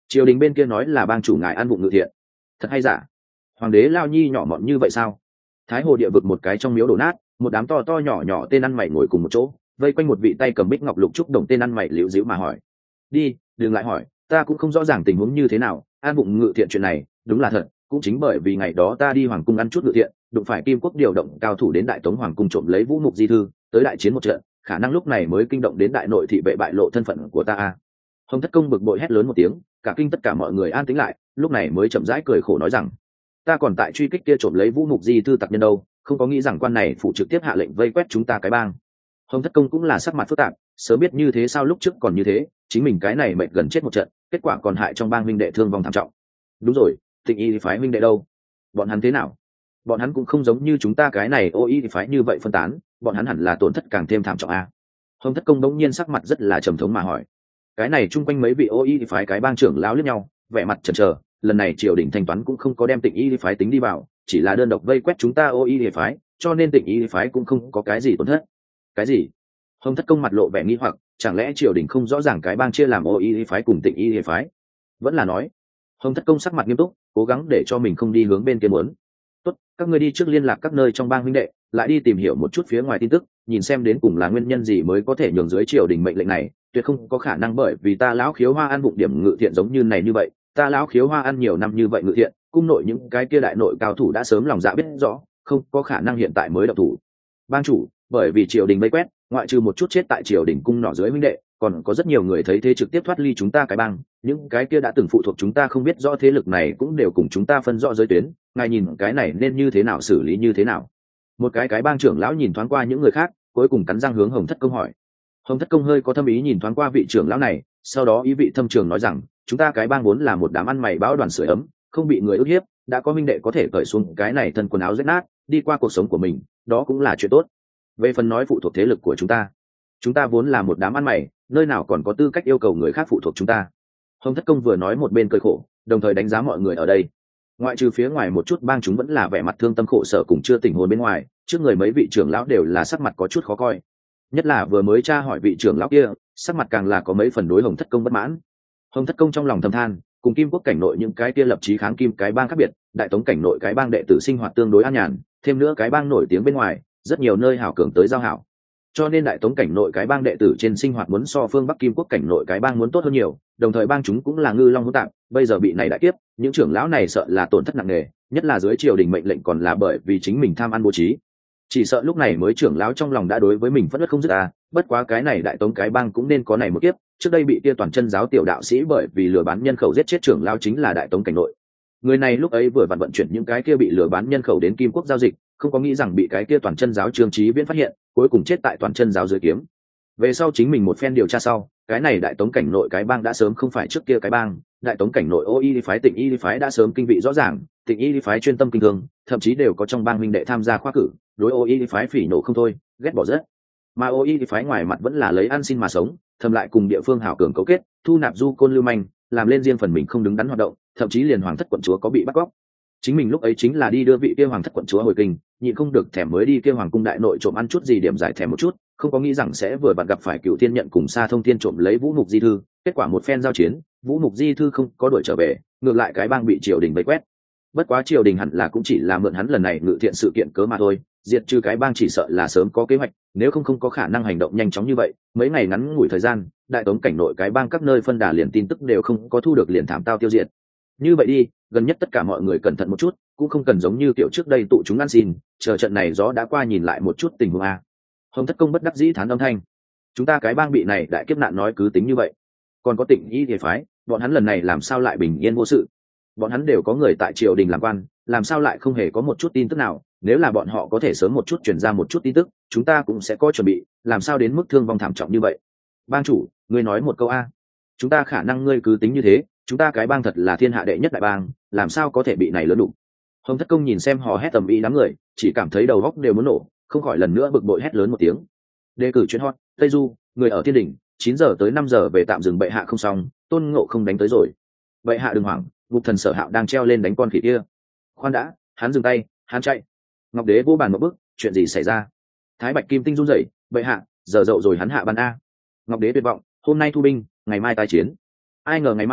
triều đình bên kia nói là bang chủ ngài ăn bụng ngự thiện, thật hay giả? Hoàng đế lao nhi nhỏ mọn như vậy sao? Thái hồ địa vực một cái trong miếu đổ nát, một đám to to nhỏ nhỏ tên ăn mày ngồi cùng một chỗ, vây quanh một vị tay cầm bích ngọc lục trúc đồng tên ăn mày liễu díu mà hỏi. Đi, đừng lại hỏi, ta cũng không rõ ràng tình huống như thế nào. An bụng ngự thiện chuyện này đúng là thật, cũng chính bởi vì ngày đó ta đi hoàng cung ăn chút ngự thiện, đụng phải Kim Quốc điều động cao thủ đến đại tống hoàng cung trộm lấy vũ mục di thư, tới đại chiến một trận, khả năng lúc này mới kinh động đến đại nội thị vệ bại lộ thân phận của ta a. Hồng Thất Công bực bội hét lớn một tiếng, cả kinh tất cả mọi người an tĩnh lại, lúc này mới chậm rãi cười khổ nói rằng, ta còn tại truy kích kia trộm lấy vũ mục di thư tặc nhân đâu, không có nghĩ rằng quan này phụ trực tiếp hạ lệnh vây quét chúng ta cái bang. Hồng Thất Công cũng là sắc mặt phức tạp, sớm biết như thế sao lúc trước còn như thế, chính mình cái này mệt gần chết một trận, kết quả còn hại trong bang huynh đệ thương vong thảm trọng. Đúng rồi, Tịnh Y phái huynh đệ đâu? Bọn hắn thế nào? Bọn hắn cũng không giống như chúng ta cái này ô y phái như vậy phân tán, bọn hắn hẳn là tổn thất càng thêm thảm trọng a. Hồng Thất Công đống nhiên sắc mặt rất là trầm thống mà hỏi. Cái này chung quanh mấy vị ô y phái cái bang trưởng lão liếc nhau, vẻ mặt chần chờ, lần này triều đình thanh toán cũng không có đem Tịnh Y phái tính đi vào, chỉ là đơn độc vây quét chúng ta ô y phái, cho nên Tịnh Y phái cũng không có cái gì tổn thất. Cái gì? Hồng Thất Công mặt lộ vẻ nghi hoặc, chẳng lẽ triều đình không rõ ràng cái bang chia làm ô y phái cùng Tịnh Y phái? Vẫn là nói. Hồng Thất Công sắc mặt nghiêm túc, cố gắng để cho mình không đi hướng bên kia muốn. Tốt, các ngươi đi trước liên lạc các nơi trong bang huynh đệ, lại đi tìm hiểu một chút phía ngoài tin tức, nhìn xem đến cùng là nguyên nhân gì mới có thể nhường dưới triều đình mệnh lệnh này, tuyệt không có khả năng bởi vì ta lão khiếu hoa ăn bụng điểm ngự thiện giống như này như vậy, ta lão khiếu hoa ăn nhiều năm như vậy ngự thiện, cung nội những cái kia đại nội cao thủ đã sớm lòng dạ biết rõ, không có khả năng hiện tại mới động thủ. Bang chủ, bởi vì triều đình vây quét, ngoại trừ một chút chết tại triều đình cung nỏ dưới huynh đệ, còn có rất nhiều người thấy thế trực tiếp thoát ly chúng ta cái bang, những cái kia đã từng phụ thuộc chúng ta không biết rõ thế lực này cũng đều cùng chúng ta phân rõ giới tuyến, ngài nhìn cái này nên như thế nào xử lý như thế nào? Một cái cái bang trưởng lão nhìn thoáng qua những người khác, cuối cùng cắn răng hướng Hồng Thất Công hỏi. Hồng Thất Công hơi có thâm ý nhìn thoáng qua vị trưởng lão này, sau đó ý vị thâm trường nói rằng, chúng ta cái bang vốn là một đám ăn mày bão đoàn sưởi ấm, không bị người ức hiếp, đã có minh đệ có thể cởi xuống cái này thân quần áo rách nát, đi qua cuộc sống của mình, đó cũng là chuyện tốt. Về phần nói phụ thuộc thế lực của chúng ta, chúng ta vốn là một đám ăn mày, nơi nào còn có tư cách yêu cầu người khác phụ thuộc chúng ta? Hồng Thất Công vừa nói một bên cười khổ, đồng thời đánh giá mọi người ở đây. Ngoại trừ phía ngoài một chút bang chúng vẫn là vẻ mặt thương tâm khổ sở cùng chưa tỉnh hồn bên ngoài, trước người mấy vị trưởng lão đều là sắc mặt có chút khó coi. Nhất là vừa mới tra hỏi vị trưởng lão kia, sắc mặt càng là có mấy phần đối Hồng Thất Công bất mãn. Hồng Thất Công trong lòng thầm than, cùng Kim Quốc cảnh nội những cái kia lập chí kháng kim cái bang khác biệt, đại tống cảnh nội cái bang đệ tử sinh hoạt tương đối an nhàn, thêm nữa cái bang nổi tiếng bên ngoài, rất nhiều nơi hảo cường tới giao hảo. Cho nên đại tống cảnh nội cái bang đệ tử trên sinh hoạt muốn so phương Bắc Kim Quốc cảnh nội cái bang muốn tốt hơn nhiều, đồng thời bang chúng cũng là ngư long hỗn tạp, bây giờ bị này đại kiếp, những trưởng lão này sợ là tổn thất nặng nề, nhất là dưới triều đình mệnh lệnh còn là bởi vì chính mình tham ăn bố trí. Chỉ sợ lúc này mới trưởng lão trong lòng đã đối với mình phẫn uất không dứt à, bất quá cái này đại tống cái bang cũng nên có này một kiếp, trước đây bị kia toàn chân giáo tiểu đạo sĩ bởi vì lừa bán nhân khẩu giết chết trưởng lão chính là đại tống cảnh nội. Người này lúc ấy vừa vặn vận chuyển những cái kia bị lừa bán nhân khẩu đến Kim Quốc giao dịch, không có nghĩ rằng bị cái kia toàn chân giáo Trương Chí Viễn phát hiện, cuối cùng chết tại toàn chân giáo dưới kiếm. Về sau chính mình một phen điều tra sau, cái này đại tống cảnh nội cái bang đã sớm không phải trước kia cái bang, đại tống cảnh nội ô y phái Tịnh Y phái đã sớm kinh vị rõ ràng, Tịnh Y phái chuyên tâm kinh thương, thậm chí đều có trong bang huynh đệ tham gia khoa cử, đối ô y phái phỉ nổ không thôi, ghét bỏ rất. Mà ô y phái ngoài mặt vẫn là lấy ăn xin mà sống, thầm lại cùng địa phương hảo cường cấu kết, thu nạp du côn lưu manh, làm lên riêng phần mình không đứng đắn hoạt động, thậm chí liền hoàng thất quận chúa có bị bắt cóc. Chính mình lúc ấy chính là đi đưa vị kia hoàng thất quận chúa hồi kinh, nhịn không được thèm mới đi kia hoàng cung đại nội trộm ăn chút gì điểm giải thèm một chút, không có nghĩ rằng sẽ vừa vặn gặp phải Cựu Thiên Nhận cùng Sa Thông Thiên trộm lấy vũ mục di thư, kết quả một phen giao chiến, vũ mục di thư không có đuổi trở về, ngược lại cái bang bị triều đình vây quét. Bất quá triều đình hẳn là cũng chỉ là mượn hắn lần này ngự thiện sự kiện cớ mà thôi, diệt trừ cái bang chỉ sợ là sớm có kế hoạch, nếu không không có khả năng hành động nhanh chóng như vậy, mấy ngày ngắn ngủi thời gian, đại tống cảnh nội cái bang các nơi phân đà liền tin tức đều không có thu được liền thảm tao tiêu diệt. Như vậy đi, gần nhất tất cả mọi người cẩn thận một chút, cũng không cần giống như kiểu trước đây tụ chúng ăn xin, chờ trận này gió đã qua nhìn lại một chút tình huống a. Hồng Thất Công bất đắc dĩ thán âm thanh, chúng ta cái bang bị này đại kiếp nạn nói cứ tính như vậy, còn có Tịnh Y thì phái, bọn hắn lần này làm sao lại bình yên vô sự? Bọn hắn đều có người tại triều đình làm quan, làm sao lại không hề có một chút tin tức nào? Nếu là bọn họ có thể sớm một chút truyền ra một chút tin tức, chúng ta cũng sẽ có chuẩn bị, làm sao đến mức thương vong thảm trọng như vậy? Bang chủ, ngươi nói một câu a. Chúng ta khả năng ngươi cứ tính như thế, chúng ta cái bang thật là thiên hạ đệ nhất đại bang, làm sao có thể bị này lớn đủ? Hồng Thất Công nhìn xem hò hét tầm ý đám người, chỉ cảm thấy đầu óc đều muốn nổ, không khỏi lần nữa bực bội hét lớn một tiếng. Đề cử chuyên hot, Tây Du, người ở thiên đỉnh, chín giờ tới năm giờ về tạm dừng bệ hạ không xong, Tôn Ngộ không đánh tới rồi. Bệ hạ đừng hoảng, Ngục Thần Sở Hạo đang treo lên đánh con khỉ kia. Khoan đã, hắn dừng tay, hắn chạy. Ngọc Đế vô bàn một bước, chuyện gì xảy ra? Thái Bạch Kim Tinh run rẩy, bệ hạ, giờ dậu rồi hắn hạ ban a. Ngọc Đế tuyệt vọng, hôm nay thu binh, ngày mai tái chiến. Ai ngờ ngày mai,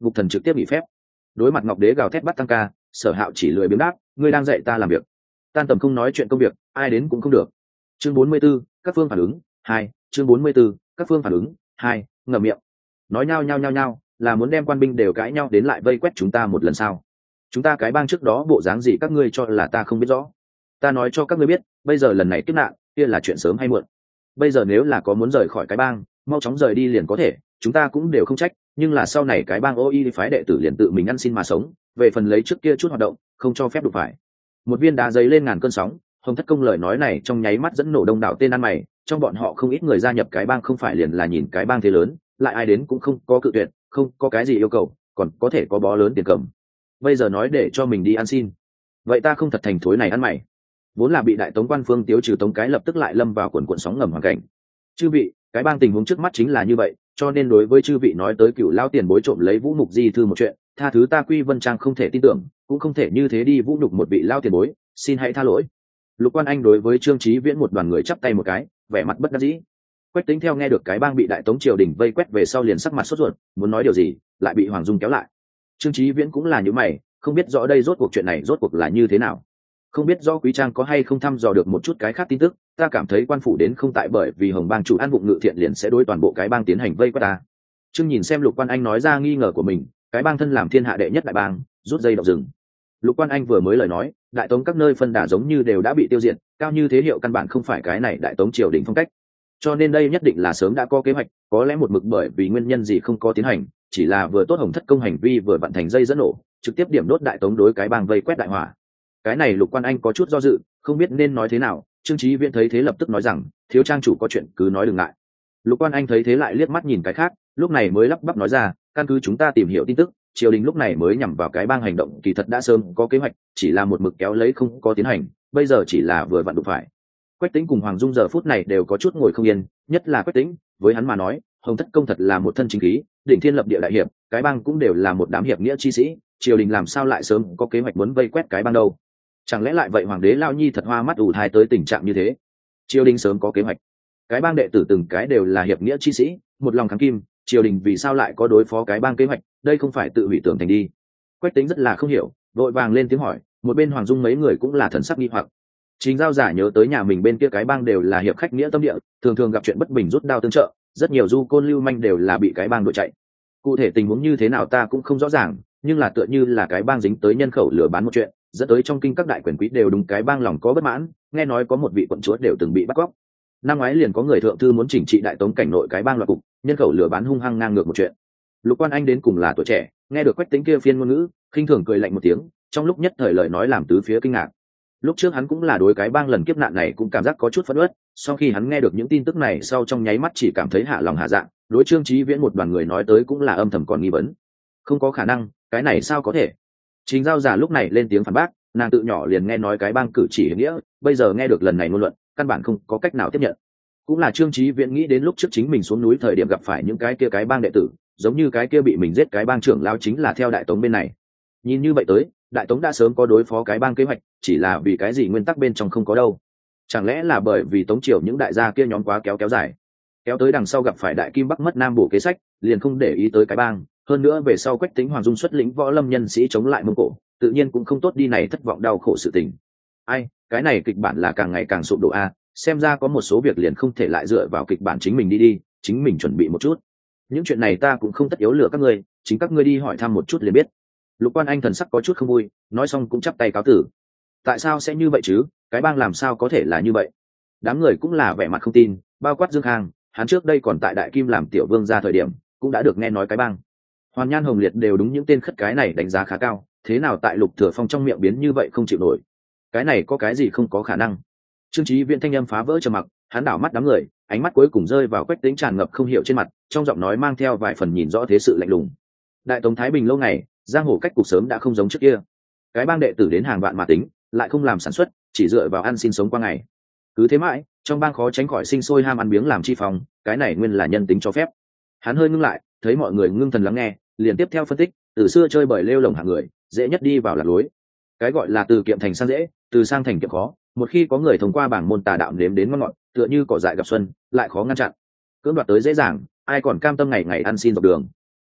ngục thần trực tiếp bị phép. Đối mặt ngọc đế gào thét bắt tăng ca, Sở Hạo chỉ lười biếng đáp, ngươi đang dạy ta làm việc, tan tầm không nói chuyện công việc, ai đến cũng không được. Chương bốn mươi 44, các phương phản ứng hai. Chương bốn mươi 44, các phương phản ứng hai. Ngậm miệng. Nói nhao nhao nhao nhao, là muốn đem quan binh đều cãi nhau đến lại vây quét chúng ta một lần sao? Chúng ta cái bang trước đó bộ dáng gì các ngươi cho là ta không biết rõ? Ta nói cho các ngươi biết, bây giờ lần này kiếp nạn, kia là chuyện sớm hay muộn. Bây giờ nếu là có muốn rời khỏi cái bang, mau chóng rời đi liền có thể, chúng ta cũng đều không trách, nhưng là sau này cái bang ô y phái đệ tử liền tự mình ăn xin mà sống, về phần lấy trước kia chút hoạt động, không cho phép đụng phải. Một viên đá giấy lên ngàn cơn sóng, Hồng Thất Công lời nói này trong nháy mắt dẫn nổ đông đảo tên ăn mày, trong bọn họ không ít người gia nhập cái bang không phải liền là nhìn cái bang thế lớn, lại ai đến cũng không có cự tuyệt, không có cái gì yêu cầu, còn có thể có bó lớn tiền cầm. Bây giờ nói để cho mình đi ăn xin, vậy ta không thật thành thối này ăn mày. Vốn là bị đại tống quan phương tiêu trừ tống cái lập tức lại lâm vào cuộn cuộn sóng ngầm hoàn cảnh. Chư vị, cái bang tình huống trước mắt chính là như vậy, cho nên đối với chư vị nói tới cựu lao tiền bối trộm lấy vũ mục di thư một chuyện, tha thứ ta Quy Vân Trang không thể tin tưởng, cũng không thể như thế đi vũ nhục một vị lao tiền bối, xin hãy tha lỗi. Lục Quan Anh đối với Trương Chí Viễn một đoàn người chắp tay một cái, vẻ mặt bất đắc dĩ. Quách Tĩnh theo nghe được cái bang bị đại tống triều đình vây quét về sau liền sắc mặt sốt ruột, muốn nói điều gì, lại bị Hoàng Dung kéo lại. Trương Chí Viễn cũng là như mày, không biết rõ đây rốt cuộc chuyện này rốt cuộc là như thế nào. Không biết rõ Quý Trang có hay không thăm dò được một chút cái khác tin tức, ta cảm thấy quan phủ đến không tại bởi vì Hồng Bang chủ ăn vụng ngự thiện liền sẽ đối toàn bộ cái bang tiến hành vây quét ta. Trương nhìn xem Lục Quan Anh nói ra nghi ngờ của mình, cái bang thân làm thiên hạ đệ nhất đại bang, rút dây động rừng. Lục Quan Anh vừa mới lời nói, đại tống các nơi phân đà giống như đều đã bị tiêu diệt, cao như thế hiệu căn bản không phải cái này đại tống triều đình phong cách. Cho nên đây nhất định là sớm đã có kế hoạch, có lẽ một mực bởi vì nguyên nhân gì không có tiến hành, chỉ là vừa tốt Hồng Thất Công hành vi vừa vận thành dây dẫn nổ, trực tiếp điểm đốt đại tống đối cái bang vây quét đại hỏa. Cái này Lục Quan Anh có chút do dự, không biết nên nói thế nào. Trương Chí Viễn thấy thế lập tức nói rằng, thiếu trang chủ có chuyện cứ nói đừng ngại. Lục Quan Anh thấy thế lại liếc mắt nhìn cái khác, lúc này mới lắp bắp nói ra, căn cứ chúng ta tìm hiểu tin tức, triều đình lúc này mới nhằm vào cái bang hành động kỳ thật đã sớm có kế hoạch, chỉ là một mực kéo lấy không có tiến hành, bây giờ chỉ là vừa vặn đụng phải. Quách Tĩnh cùng Hoàng Dung giờ phút này đều có chút ngồi không yên, nhất là Quách Tĩnh, với hắn mà nói, Hồng Thất Công thật là một thân chính khí, đỉnh thiên lập địa đại hiệp, cái bang cũng đều là một đám hiệp nghĩa chi sĩ, triều đình làm sao lại sớm có kế hoạch muốn vây quét cái bang đâu? Chẳng lẽ lại vậy hoàng đế lao nhi thật hoa mắt ù thai tới tình trạng như thế? Triều đình sớm có kế hoạch, cái bang đệ tử từng cái đều là hiệp nghĩa chi sĩ, một lòng kháng kim, triều đình vì sao lại có đối phó cái bang kế hoạch, đây không phải tự hủy tưởng thành đi. Quách Tĩnh rất là không hiểu, vội vàng lên tiếng hỏi, một bên Hoàng Dung mấy người cũng là thần sắc nghi hoặc. Chính Giao giả nhớ tới nhà mình bên kia cái bang đều là hiệp khách nghĩa tâm địa, thường thường gặp chuyện bất bình rút đao tương trợ, rất nhiều du côn lưu manh đều là bị cái bang đuổi chạy. Cụ thể tình huống như thế nào ta cũng không rõ ràng, nhưng là tựa như là cái bang dính tới nhân khẩu lừa bán một chuyện, dẫn tới trong kinh các đại quyền quý đều đúng cái bang lòng có bất mãn, nghe nói có một vị quận chúa đều từng bị bắt cóc. Năm ngoái liền có người thượng thư muốn chỉnh trị đại tống cảnh nội cái bang loạt cục, nhân khẩu lừa bán hung hăng ngang ngược một chuyện. Lục Quan Anh đến cùng là tuổi trẻ, nghe được Quách Tĩnh kia phiên ngôn ngữ, khinh thường cười lạnh một tiếng, trong lúc nhất thời lời nói làm tứ phía kinh ngạc. Lúc trước hắn cũng là đối cái bang lần kiếp nạn này cũng cảm giác có chút phẫn uất, sau khi hắn nghe được những tin tức này sau trong nháy mắt chỉ cảm thấy hạ lòng hạ dạ, đối Trương Chí Viễn một đoàn người nói tới cũng là âm thầm còn nghi vấn. Không có khả năng, cái này sao có thể? Trình Giao giả lúc này lên tiếng phản bác, nàng tự nhỏ liền nghe nói cái bang cử chỉ hiệp nghĩa, bây giờ nghe được lần này ngôn luận, căn bản không có cách nào tiếp nhận. Cũng là Trương Chí Viễn nghĩ đến lúc trước chính mình xuống núi thời điểm gặp phải những cái kia cái bang đệ tử, giống như cái kia bị mình giết cái bang trưởng lão chính là theo đại tống bên này. Nhìn như vậy tới, đại tống đã sớm có đối phó cái bang kế hoạch, chỉ là vì cái gì nguyên tắc bên trong không có đâu. Chẳng lẽ là bởi vì tống triều những đại gia kia nhóm quá kéo kéo dài, kéo tới đằng sau gặp phải đại kim bắc mất nam bổ kế sách, liền không để ý tới cái bang. Hơn nữa về sau Quách Tĩnh Hoàng Dung xuất lĩnh võ lâm nhân sĩ chống lại Mông Cổ, tự nhiên cũng không tốt đi này thất vọng đau khổ sự tình. Ai, cái này kịch bản là càng ngày càng sụp đổ a, xem ra có một số việc liền không thể lại dựa vào kịch bản chính mình đi đi, chính mình chuẩn bị một chút. Những chuyện này ta cũng không tất yếu lừa các ngươi, chính các ngươi đi hỏi thăm một chút liền biết. Lục Quan Anh thần sắc có chút không vui, nói xong cũng chắp tay cáo tử. Tại sao sẽ như vậy chứ? Cái bang làm sao có thể là như vậy? Đám người cũng là vẻ mặt không tin, bao quát Dương Khang, hắn trước đây còn tại Đại Kim làm tiểu vương ra thời điểm, cũng đã được nghe nói cái bang. Hoàn Nhan Hồng Liệt đều đúng những tên khất cái này đánh giá khá cao, thế nào tại Lục Thừa Phong trong miệng biến như vậy không chịu nổi? Cái này có cái gì không có khả năng? Trương Chí Viễn thanh âm phá vỡ trầm mặc, hắn đảo mắt đám người, ánh mắt cuối cùng rơi vào Quách Tĩnh tràn ngập không hiểu trên mặt, trong giọng nói mang theo vài phần nhìn rõ thế sự lạnh lùng. Đại tống thái bình lâu ngày, giang hồ cách cục sớm đã không giống trước kia. Cái bang đệ tử đến hàng vạn mà tính, lại không làm sản xuất, chỉ dựa vào ăn xin sống qua ngày. Cứ thế mãi, trong bang khó tránh khỏi sinh sôi ham ăn biếng làm chi phòng, cái này nguyên là nhân tính cho phép. Hắn hơi ngưng lại, thấy mọi người ngưng thần lắng nghe, liền tiếp theo phân tích, từ xưa chơi bời lêu lồng hạng người, dễ nhất đi vào lạc lối. Cái gọi là từ kiệm thành sang dễ, từ sang thành kiệm khó, một khi có người thông qua bảng môn tà đạo nếm đến ngon ngọt, tựa như cỏ dại gặp xuân, lại khó ngăn chặn. Cưỡng đoạt tới dễ dàng, ai còn cam tâm ngày ngày ăn xin dọc đường.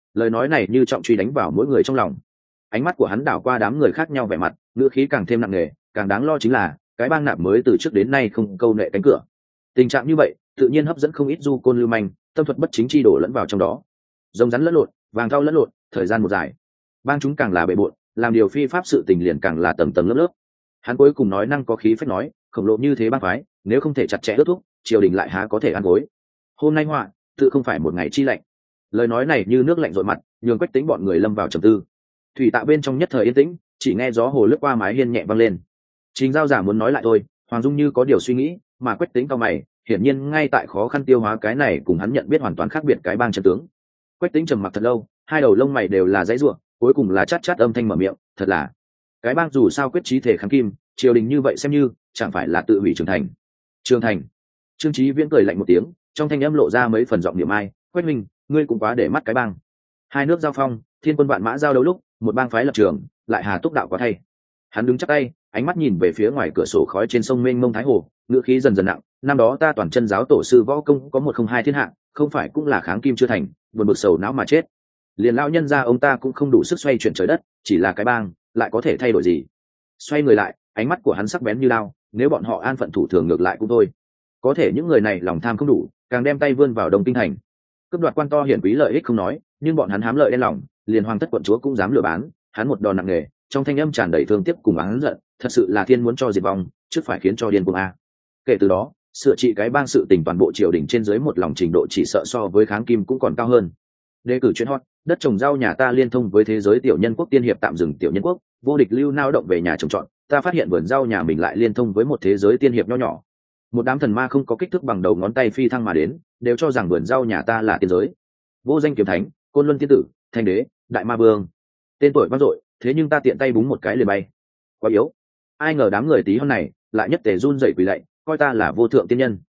Lời nói này như trọng truy đánh vào mỗi người trong lòng. Ánh mắt của hắn đảo qua đám người khác nhau vẻ mặt, ngữ khí càng thêm nặng nề. Càng đáng lo chính là cái bang nạp mới từ trước đến nay không câu nệ cánh cửa. Tình trạng như vậy tự nhiên hấp dẫn không ít du côn lưu manh, tâm thuật bất chính chi đổ lẫn vào trong đó, rồng rắn lẫn lộn, vàng thau lẫn lộn. Thời gian một dài, bang chúng càng là bệ bội, làm điều phi pháp sự tình liền càng là tầng tầng lớp lớp. Hắn cuối cùng nói năng có khí phách nói, khổng lồ như thế bang phái, nếu không thể chặt chẽ ước thúc, triều đình lại há có thể ăn gối. Hôm nay họa tự không phải một ngày chi lạnh. Lời nói này như nước lạnh dội mặt, nhường Quách Tĩnh bọn người lâm vào trầm tư. Thủy tạ bên trong nhất thời yên tĩnh, chỉ nghe gió hồ lướt qua mái hiên nhẹ vang lên. Trình Giao giả muốn nói lại thôi, Hoàng Dung như có điều suy nghĩ, mà Quách Tĩnh cao mày, hiển nhiên ngay tại khó khăn tiêu hóa cái này cùng hắn nhận biết hoàn toàn khác biệt cái bang chân tướng. Quách Tĩnh trầm mặc thật lâu, hai đầu lông mày đều là dãy rủa, cuối cùng là chát chát âm thanh mở miệng, thật là cái bang dù sao quyết chí thể kháng kim, triều đình như vậy xem như chẳng phải là tự hủy trưởng thành. Trường thành. Trương Chí Viễn cười lạnh một tiếng, trong thanh âm lộ ra mấy phần giọng niệm ai, Quách minh, ngươi cũng quá để mắt cái bang. Hai nước giao phong, thiên quân vạn mã giao đấu lúc, một bang phái lập trường, lại hà túc đạo quá thay. Hắn đứng chắp tay, ánh mắt nhìn về phía ngoài cửa sổ khói trên sông mênh mông thái hồ, ngữ khí dần dần nặng, năm đó ta toàn chân giáo tổ sư võ công có một không hai thiên hạ, không phải cũng là kháng kim chưa thành, buồn bực sầu não mà chết. Liền lão nhân gia ông ta cũng không đủ sức xoay chuyển trời đất, chỉ là cái bang, lại có thể thay đổi gì? Xoay người lại, ánh mắt của hắn sắc bén như lao, nếu bọn họ an phận thủ thường ngược lại cũng thôi. Có thể những người này lòng tham không đủ, càng đem tay vươn vào Đông Kinh thành. Cướp đoạt quan to hiển quý lợi ích không nói, nhưng bọn hắn hám lợi đen lòng, liền hoàng thất quận chúa cũng dám lừa bán, hắn một đòn nặng nề, trong thanh âm tràn đầy thương tiếc cùng oán giận, thật sự là thiên muốn cho diệt vong, trước phải khiến cho điên cuồng a. Kể từ đó, sửa trị cái bang sự tình toàn bộ triều đình trên dưới một lòng trình độ chỉ sợ so với kháng kim cũng còn cao hơn. Đề cử chuyện hot, đất trồng rau nhà ta liên thông với thế giới tiểu nhân quốc tiên hiệp tạm dừng tiểu nhân quốc, vô địch lưu nao động về nhà trồng trọt, ta phát hiện vườn rau nhà mình lại liên thông với một thế giới tiên hiệp nho nhỏ. Một đám thần ma không có kích thước bằng đầu ngón tay phi thăng mà đến, đều cho rằng vườn rau nhà ta là tiên giới. Vô danh kiếm thánh, côn luân tiên tử, thanh đế, đại ma vương, tên tuổi vang dội, thế nhưng ta tiện tay búng một cái liền bay. Quá yếu. Ai ngờ đám người tí hôm này lại nhất tề run rẩy quỳ lạy, coi ta là vô thượng tiên nhân.